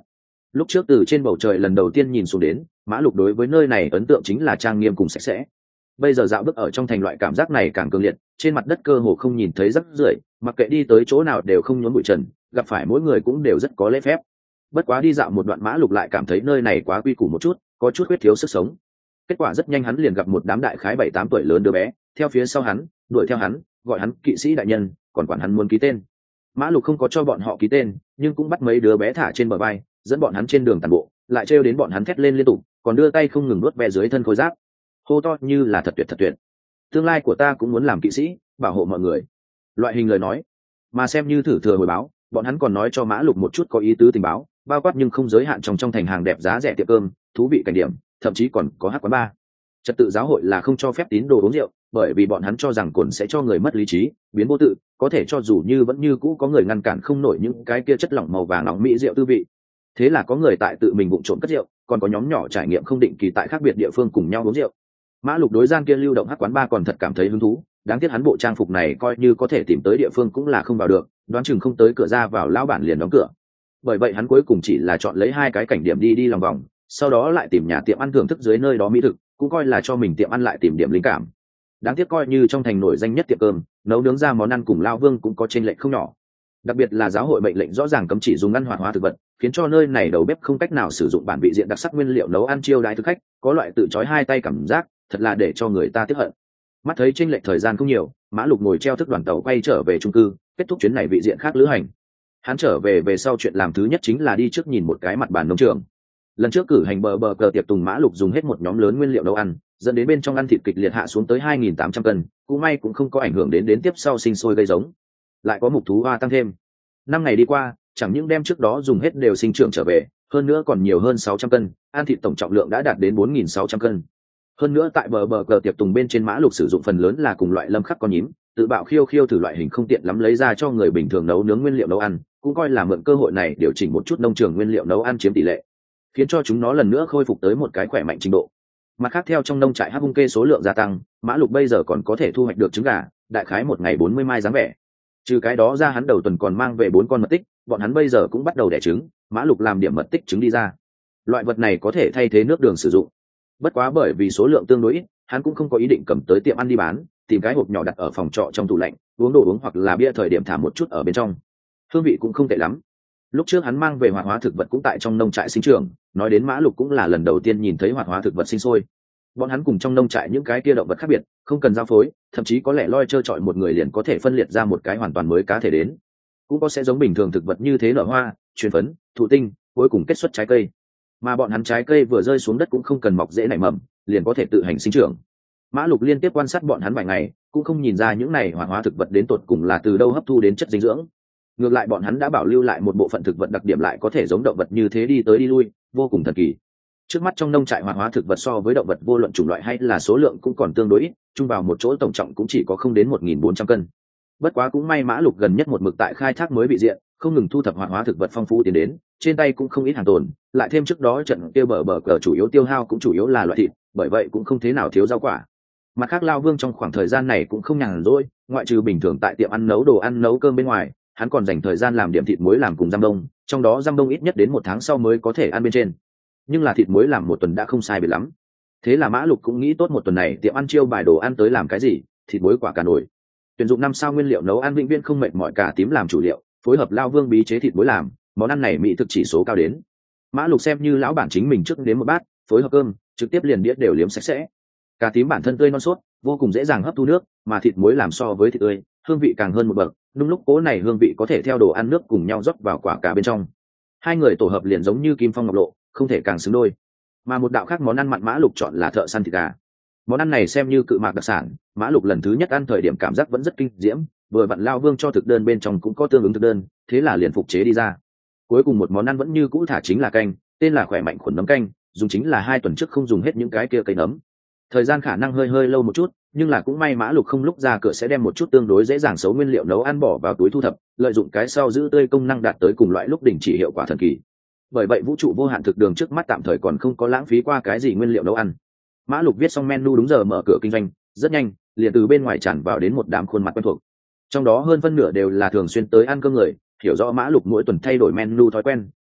Lúc trước từ trên bầu trời lần đầu tiên nhìn xuống đến, Mã Lục đối với nơi này ấn tượng chính là trang nghiêm cùng sạch sẽ. Bây giờ dạo bước ở trong thành, loại cảm giác này càng cường liệt, trên mặt đất cơ hồ không nhìn thấy rác rưởi, mặc kệ đi tới chỗ nào đều không nhốn bụi trần, gặp phải mỗi người cũng đều rất có lễ phép. Bất quá đi dạo một đoạn, Mã Lục lại cảm thấy nơi này quá quy củ một chút, có chút khuyết thiếu sức sống. Kết quả rất nhanh hắn liền gặp một đám đại khái 7-8 tuổi lớn đứa bé theo phía sau hắn, đuổi theo hắn, gọi hắn kỵ sĩ đại nhân, còn quản hắn muốn ký tên. Mã Lục không có cho bọn họ ký tên, nhưng cũng bắt mấy đứa bé thả trên bờ vai, dẫn bọn hắn trên đường tàn bộ, lại trêu đến bọn hắn thét lên liên tục, còn đưa tay không ngừng nuốt ve dưới thân khôi giáp, hô to như là thật tuyệt. Tương lai của ta cũng muốn làm kỵ sĩ, bảo hộ mọi người. Loại hình lời nói, mà xem như thử thừa hồi báo, bọn hắn còn nói cho Mã Lục một chút có ý tứ tình báo, bao quát nhưng không giới hạn trong thành hàng đẹp giá rẻ tiệm cơm, thú vị cảnh điểm, thậm chí còn có hát quán bar. Trật tự giáo hội là không cho phép tín đồ uống rượu, bởi vì bọn hắn cho rằng cồn sẽ cho người mất lý trí, biến vô tự, có thể cho dù như vẫn như cũ có người ngăn cản không nổi những cái kia chất lỏng màu vàng nóng mỹ rượu tư vị. Thế là có người tại tự mình vụng trộm cất rượu, còn có nhóm nhỏ trải nghiệm không định kỳ tại khác biệt địa phương cùng nhau uống rượu. Mã Lục đối gian kia lưu động hát quán bar còn thật cảm thấy hứng thú, đáng tiếc hắn bộ trang phục này coi như có thể tìm tới địa phương cũng là không vào được, đoán chừng không tới cửa ra vào lão bản liền đóng cửa. Bởi vậy hắn cuối cùng chỉ là chọn lấy 2 cái cảnh điểm đi lòng vòng, sau đó lại tìm nhà tiệm ăn thưởng thức dưới nơi đó mỹ thực, cũng coi là cho mình tiệm ăn lại tìm điểm linh cảm. Đáng tiếc coi như trong thành nổi danh nhất tiệm cơm, nấu nướng ra món ăn cùng Lao Vương cũng có chênh lệch không nhỏ. Đặc biệt là giáo hội mệnh lệnh rõ ràng cấm chỉ dùng ăn hoạt hóa thực vật, khiến cho nơi này đầu bếp không cách nào sử dụng bản vị diện đặc sắc nguyên liệu nấu ăn chiêu đãi thực khách, có loại tự chói hai tay cảm giác, thật là để cho người ta tiếc hận. Mắt thấy chênh lệch thời gian không nhiều, Mã Lục ngồi treo thức đoàn tàu quay trở về chung cư, kết thúc chuyến này vị diện khác lữ hành. Hắn trở về sau chuyện làm thứ nhất chính là đi trước nhìn một cái mặt bàn nông trường. Lần trước cử hành bờ cờ tiệc tùng, Mã Lục dùng hết một nhóm lớn nguyên liệu nấu ăn, dẫn đến bên trong ăn thịt kịch liệt hạ xuống tới 2.800 cân, cũng may cũng không có ảnh hưởng đến tiếp sau sinh sôi gây giống. Lại có mục thú hoa tăng thêm. 5 ngày đi qua, chẳng những đem trước đó dùng hết đều sinh trưởng trở về, hơn nữa còn nhiều hơn 600 cân, ăn thịt tổng trọng lượng đã đạt đến 4.600 cân. Hơn nữa tại bờ cờ tiệc tùng bên trên, Mã Lục sử dụng phần lớn là cùng loại lâm khắc con nhím, tự bạo khiêu thử loại hình không tiện lắm lấy ra cho người bình thường nấu nướng nguyên liệu nấu ăn, cũng coi là mượn cơ hội này điều chỉnh một chút nông trường nguyên liệu nấu ăn chiếm tỷ lệ, khiến cho chúng nó lần nữa khôi phục tới một cái khỏe mạnh trình độ. Mặt khác, theo trong nông trại hắc hung kê số lượng gia tăng, Mã Lục bây giờ còn có thể thu hoạch được trứng gà, đại khái một ngày 40 mai dáng vẻ. Trừ cái đó ra, hắn đầu tuần còn mang về 4 con mật tích, bọn hắn bây giờ cũng bắt đầu đẻ trứng, Mã Lục làm điểm mật tích trứng đi ra. Loại vật này có thể thay thế nước đường sử dụng. Bất quá bởi vì số lượng tương đối ít, hắn cũng không có ý định cầm tới tiệm ăn đi bán, tìm cái hộp nhỏ đặt ở phòng trọ trong tủ lạnh, uống đồ uống hoặc là bia thời điểm thả một chút ở bên trong. Hương vị cũng không tệ lắm. Lúc trước hắn mang về hoạt hóa thực vật cũng tại trong nông trại sinh trưởng, nói đến Mã Lục cũng là lần đầu tiên nhìn thấy hoạt hóa thực vật sinh sôi. Bọn hắn cùng trong nông trại những cái kia động vật khác biệt, không cần giao phối, thậm chí có lẽ loi trơ trọi một người liền có thể phân liệt ra một cái hoàn toàn mới cá thể đến. Cũng có sẽ giống bình thường thực vật như thế nở hoa, truyền phấn, thụ tinh, cuối cùng kết xuất trái cây. Mà bọn hắn trái cây vừa rơi xuống đất cũng không cần mọc dễ nảy mầm, liền có thể tự hành sinh trưởng. Mã Lục liên tiếp quan sát bọn hắn vài ngày, cũng không nhìn ra những này hoạt hóa thực vật đến tột cùng là từ đâu hấp thu đến chất dinh dưỡng. Ngược lại bọn hắn đã bảo lưu lại một bộ phận thực vật đặc điểm lại có thể giống động vật như thế đi tới đi lui, vô cùng thần kỳ. Trước mắt trong nông trại hoạt hóa thực vật so với động vật vô luận chủng loại hay là số lượng cũng còn tương đối ít, chung vào một chỗ tổng trọng cũng chỉ có không đến 1.400 cân. Bất quá cũng may Mã Lục gần nhất một mực tại khai thác mới vị diện, không ngừng thu thập hoạt hóa thực vật phong phú tiến đến, trên tay cũng không ít hàng tồn, lại thêm trước đó trận tiêu bờ cờ chủ yếu tiêu hao cũng chủ yếu là loại thịt, bởi vậy cũng không thế nào thiếu rau quả. Mặt khác, Lao Vương trong khoảng thời gian này cũng không nhàn rỗi, ngoại trừ bình thường tại tiệm ăn nấu đồ ăn nấu cơm bên ngoài, hắn còn dành thời gian làm điểm thịt muối làm cùng giam đông, trong đó giam đông ít nhất đến 1 tháng sau mới có thể ăn bên trên. Nhưng là thịt muối làm 1 tuần đã không sai biệt lắm. Thế là Mã Lục cũng nghĩ tốt 1 tuần này tiệm ăn chiêu bài đồ ăn tới làm cái gì, thịt muối quả cà nổi. Tuyển dụng 5 sao nguyên liệu nấu ăn vĩnh viễn không mệt mỏi cà tím làm chủ liệu, phối hợp Lao Vương bí chế thịt muối làm, món ăn này mỹ thực chỉ số cao đến. Mã Lục xem như lão bản chính mình trước đến một bát, phối hợp cơm, trực tiếp liền đĩa đều liếm sạch sẽ. Cà tím bản thân tươi non sốt, vô cùng dễ dàng hấp thu nước, mà thịt muối làm so với thịt tươi, hương vị càng hơn một bậc, đúng lúc cố này hương vị có thể theo đồ ăn nước cùng nhau rót vào quả cà bên trong. Hai người tổ hợp liền giống như kim phong ngọc lộ, không thể càng xứng đôi. Mà một đạo khác món ăn mặn Mã Lục chọn là thợ săn thịt gà. Món ăn này xem như cự mạc đặc sản, Mã Lục lần thứ nhất ăn thời điểm cảm giác vẫn rất kinh diễm, vừa vặn Lao Vương cho thực đơn bên trong cũng có tương ứng thực đơn, thế là liền phục chế đi ra. Cuối cùng một món ăn vẫn như cũ thả chính là canh, tên là khỏe mạnh khuẩn nấm canh, dùng chính là 2 tuần trước không dùng hết những cái kia cây nấm. Thời gian khả năng hơi lâu một chút, nhưng là cũng may Mã Lục không lúc ra cửa sẽ đem một chút tương đối dễ dàng xấu nguyên liệu nấu ăn bỏ vào túi thu thập, lợi dụng cái sau giữ tươi công năng đạt tới cùng loại lúc đình chỉ hiệu quả thần kỳ. Bởi vậy vũ trụ vô hạn thực đường trước mắt tạm thời còn không có lãng phí qua cái gì nguyên liệu nấu ăn. Mã Lục viết xong menu đúng giờ mở cửa kinh doanh, rất nhanh liền từ bên ngoài tràn vào đến một đám khuôn mặt quen thuộc. Trong đó hơn phân nửa đều là thường xuyên tới ăn cơm người, hiểu rõ Mã Lục mỗi tuần thay đổi menu thói quen,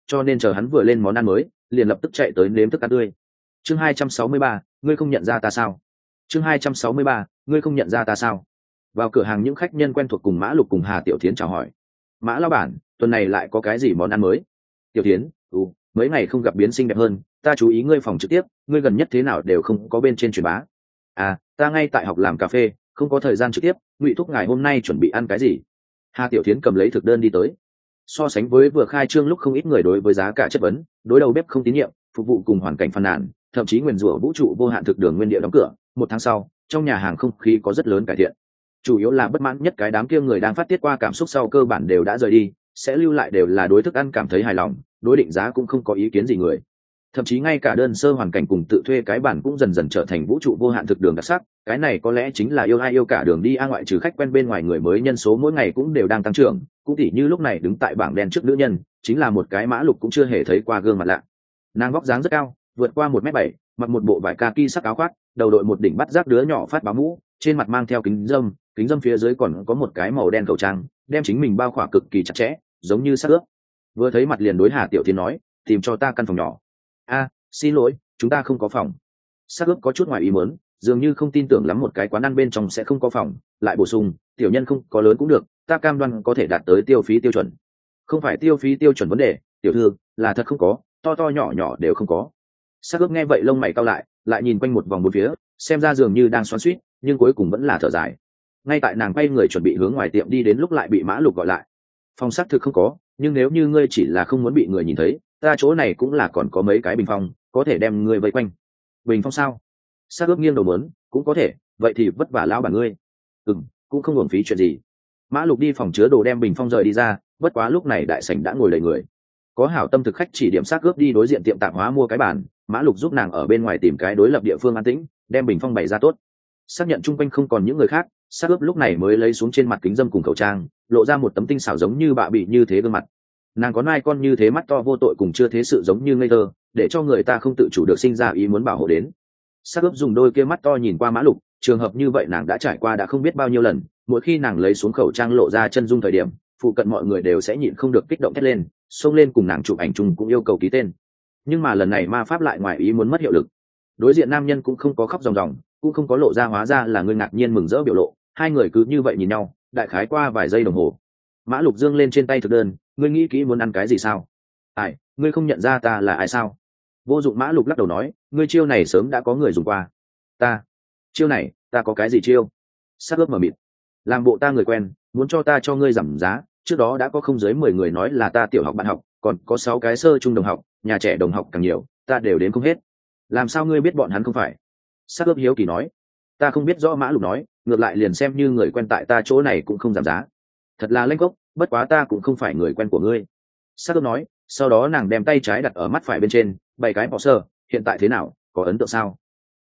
cho nên chờ hắn vừa lên món ăn mới liền lập tức chạy tới nếm thức ăn tươi. Chương 263, ngươi không nhận ra ta sao? Chương 263, ngươi không nhận ra ta sao? Vào cửa hàng những khách nhân quen thuộc cùng Mã Lục cùng Hà Tiểu Thiến chào hỏi. Mã lão bản, tuần này lại có cái gì món ăn mới? Tiểu Thiến, mấy ngày không gặp biến xinh đẹp hơn, ta chú ý ngươi phòng trực tiếp, ngươi gần nhất thế nào đều không có bên trên truyền bá. À, ta ngay tại học làm cà phê, không có thời gian trực tiếp, Ngụy thúc ngài hôm nay chuẩn bị ăn cái gì? Hà Tiểu Thiến cầm lấy thực đơn đi tới. So sánh với vừa khai trương lúc không ít người đối với giá cả chất vấn, đối đầu bếp không tín nhiệm, phục vụ cùng hoàn cảnh phàn nàn, thậm chí nguyền rủa vũ trụ vô hạn thực đường nguyên địa đóng cửa. Một tháng sau, trong nhà hàng không khí có rất lớn cải thiện. Chủ yếu là bất mãn nhất cái đám kia người đang phát tiết qua cảm xúc sau cơ bản đều đã rời đi, sẽ lưu lại đều là đối thức ăn cảm thấy hài lòng, đối định giá cũng không có ý kiến gì người. Thậm chí ngay cả đơn sơ hoàn cảnh cùng tự thuê cái bản cũng dần dần trở thành vũ trụ vô hạn thực đường đặc sắc. Cái này có lẽ chính là yêu ai yêu cả đường đi a, ngoại trừ khách quen bên ngoài người mới nhân số mỗi ngày cũng đều đang tăng trưởng. Cũng tỉ như lúc này đứng tại bảng đen trước nữ nhân, chính là một cái Mã Lục cũng chưa hề thấy qua gương mặt lạ. Nàng vóc dáng rất cao, vượt qua 1m7, mặc một bộ vải kaki sắc áo khoác, đầu đội một đỉnh bắt rác đứa nhỏ phát báo mũ, trên mặt mang theo kính dâm phía dưới còn có một cái màu đen khẩu trang, đem chính mình bao khỏa cực kỳ chặt chẽ, giống như xác ướp. Vừa thấy mặt liền đối Hà Tiểu Thiên nói, tìm cho ta căn phòng nhỏ. A, xin lỗi, chúng ta không có phòng. Xác ướp có chút ngoài ý muốn, dường như không tin tưởng lắm một cái quán ăn bên trong sẽ không có phòng, lại bổ sung, tiểu nhân không có lớn cũng được, ta cam đoan có thể đạt tới tiêu phí tiêu chuẩn. Không phải tiêu phí tiêu chuẩn vấn đề, tiểu thư, là thật không có, to to nhỏ nhỏ đều không có. Xác ướp nghe vậy lông mày cau lại nhìn quanh một vòng bốn phía, xem ra dường như đang xoắn xuýt, nhưng cuối cùng vẫn là thở dài. Ngay tại nàng quay người chuẩn bị hướng ngoài tiệm đi đến lúc lại bị Mã Lục gọi lại. Phòng xác thực không có, nhưng nếu như ngươi chỉ là không muốn bị người nhìn thấy, ta chỗ này cũng là còn có mấy cái bình phong, có thể đem ngươi vây quanh. Bình phong sao? Xác ướp nghiêng đầu muốn, cũng có thể, vậy thì vất vả lão bản ngươi. Cũng không uổng phí chuyện gì. Mã Lục đi phòng chứa đồ đem bình phong rời đi ra, bất quá lúc này đại sảnh đã ngồi đầy người. Có hảo tâm thực khách chỉ điểm xác ướp đi đối diện tiệm tạp hóa mua cái bàn, Mã Lục giúp nàng ở bên ngoài tìm cái đối lập địa phương an tĩnh, đem bình phong bày ra tốt. Xác nhận chung quanh không còn những người khác, xác ướp lúc này mới lấy xuống trên mặt kính dâm cùng khẩu trang, lộ ra một tấm tinh xảo giống như bạ bị như thế gương mặt. Nàng có nai con như thế, mắt to vô tội cùng chưa thế sự giống như ngây thơ, để cho người ta không tự chủ được sinh ra ý muốn bảo hộ đến. Xác ướp dùng đôi kia mắt to nhìn qua Mã Lục, trường hợp như vậy nàng đã trải qua đã không biết bao nhiêu lần, mỗi khi nàng lấy xuống khẩu trang lộ ra chân dung thời điểm, phụ cận mọi người đều sẽ nhịn không được kích động thét lên, xông lên cùng nàng chụp ảnh chung cũng yêu cầu ký tên. Nhưng mà lần này ma pháp lại ngoài ý muốn mất hiệu lực. Đối diện nam nhân cũng không có khóc ròng ròng, cũng không có lộ ra hóa ra là người ngạc nhiên mừng rỡ biểu lộ, hai người cứ như vậy nhìn nhau, đại khái qua vài giây đồng hồ. Mã Lục dương lên trên tay thực đơn, ngươi nghĩ kỹ muốn ăn cái gì sao? Ai, ngươi không nhận ra ta là ai sao? Vô dụng. Mã Lục lắc đầu nói, ngươi chiêu này sớm đã có người dùng qua. Chiêu này ta có cái gì chiêu? Sắc ướp mờ mịt, làm bộ ta người quen, muốn cho ta cho ngươi giảm giá, trước đó đã có không dưới 10 người nói là ta tiểu học bạn học, còn có 6 cái sơ trung đồng học, nhà trẻ đồng học càng nhiều, ta đều đến không hết. Làm sao ngươi biết bọn hắn không phải? Sắc ướp hiếu kỳ nói, ta không biết rõ. Mã Lục nói, ngược lại liền xem như người quen tại ta chỗ này cũng không giảm giá. Thật là lênh gốc, bất quá ta cũng không phải người quen của ngươi. Sắc ướp nói, sau đó nàng đem tay trái đặt ở mắt phải bên trên, bày cái bỏ sơ, hiện tại thế nào, có ấn tượng sao?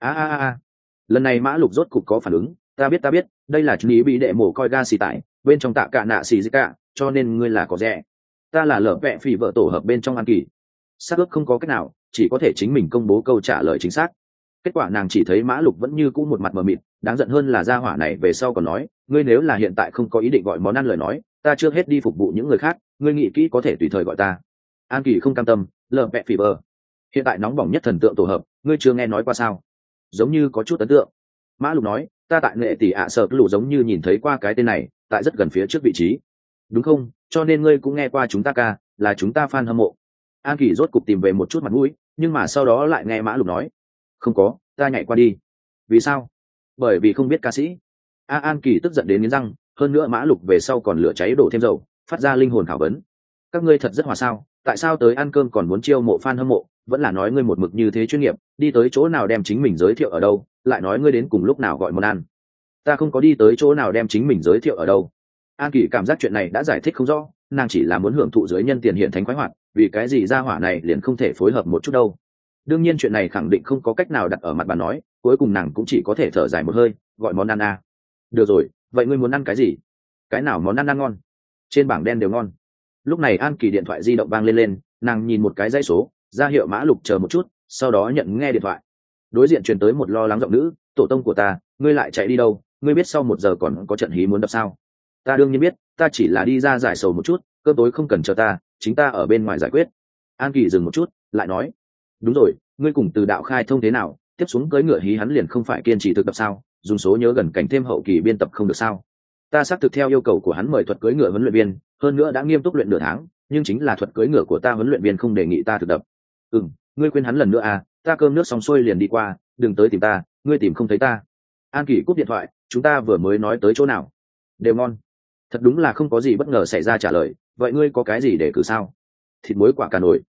Lần này Mã Lục rốt cục có phản ứng, ta biết, đây là ý bị đệ mổ coi ga xì tải, bên trong tạ cả nạ xì gì cả, cho nên ngươi là có rẻ. Ta là lở vẹ phỉ vợ tổ hợp bên trong An Kỳ. Xác ướp không có cách nào, chỉ có thể chính mình công bố câu trả lời chính xác. Kết quả nàng chỉ thấy Mã Lục vẫn như cũ một mặt mờ mịt, đáng giận hơn là gia hỏa này về sau còn nói, ngươi nếu là hiện tại không có ý định gọi món ăn lời nói, ta chưa hết đi phục vụ những người khác, ngươi nghĩ kỹ có thể tùy thời gọi ta. An Kỳ không cam tâm, lở vẹ phỉ vợ, hiện tại nóng bỏng nhất thần tượng tổ hợp, ngươi chưa nghe nói qua sao? Giống như có chút ấn tượng. Mã Lục nói, ta tại nghệ tỷ ạ sợ lù giống như nhìn thấy qua cái tên này, tại rất gần phía trước vị trí. Đúng không? Cho nên ngươi cũng nghe qua chúng ta ca, là chúng ta fan hâm mộ. An Kỳ rốt cục tìm về một chút mặt mũi, nhưng mà sau đó lại nghe Mã Lục nói, không có, ta nhảy qua đi. Vì sao? Bởi vì không biết ca sĩ. An Kỳ tức giận đến nghiến răng, hơn nữa Mã Lục về sau còn lửa cháy đổ thêm dầu, phát ra linh hồn khảo vấn. Các ngươi thật rất hòa sao? Tại sao tới ăn cơm còn muốn chiêu mộ fan hâm mộ? Vẫn là nói ngươi một mực như thế chuyên nghiệp, đi tới chỗ nào đem chính mình giới thiệu ở đâu, lại nói ngươi đến cùng lúc nào gọi món ăn. Ta không có đi tới chỗ nào đem chính mình giới thiệu ở đâu. An Kỳ cảm giác chuyện này đã giải thích không rõ, nàng chỉ là muốn hưởng thụ dưới nhân tiền hiện thánh khoái hoạt, vì cái gì gia hỏa này liền không thể phối hợp một chút đâu. Đương nhiên chuyện này khẳng định không có cách nào đặt ở mặt bàn nói, cuối cùng nàng cũng chỉ có thể thở dài một hơi, gọi món ăn à. Được rồi, vậy ngươi muốn ăn cái gì? Cái nào món ăn ngon? Trên bảng đen đều ngon. Lúc này An Kỳ điện thoại di động vang lên, nàng nhìn một cái dãy số, ra hiệu Mã Lục chờ một chút, sau đó nhận nghe điện thoại. Đối diện truyền tới một lo lắng giọng nữ, tổ tông của ta, ngươi lại chạy đi đâu? Ngươi biết sau 1 giờ còn có trận hí muốn đập sao? Ta đương nhiên biết, ta chỉ là đi ra giải sầu một chút, cơm tối không cần chờ ta, chính ta ở bên ngoài giải quyết. An Kỳ dừng một chút lại nói, đúng rồi, ngươi cùng Từ Đạo khai thông thế nào? Tiếp xuống cưỡi ngựa hí hắn liền không phải kiên trì thực tập sao? Dùng số nhớ gần cảnh thêm hậu kỳ biên tập không được sao? Ta xác thực theo yêu cầu của hắn mời thuật cưỡi ngựa huấn luyện viên, hơn nữa đã nghiêm túc luyện nửa tháng, nhưng chính là thuật cưỡi ngựa của ta huấn luyện viên không đề nghị ta thực tập. Ngươi quên hắn lần nữa à? Ta cơm nước xong xuôi liền đi qua, đừng tới tìm ta, ngươi tìm không thấy ta. An Kỳ cúp điện thoại, chúng ta vừa mới nói tới chỗ nào? Đều ngon. Thật đúng là không có gì bất ngờ xảy ra trả lời, vậy ngươi có cái gì để cử sao? Thịt muối quả cà nổi,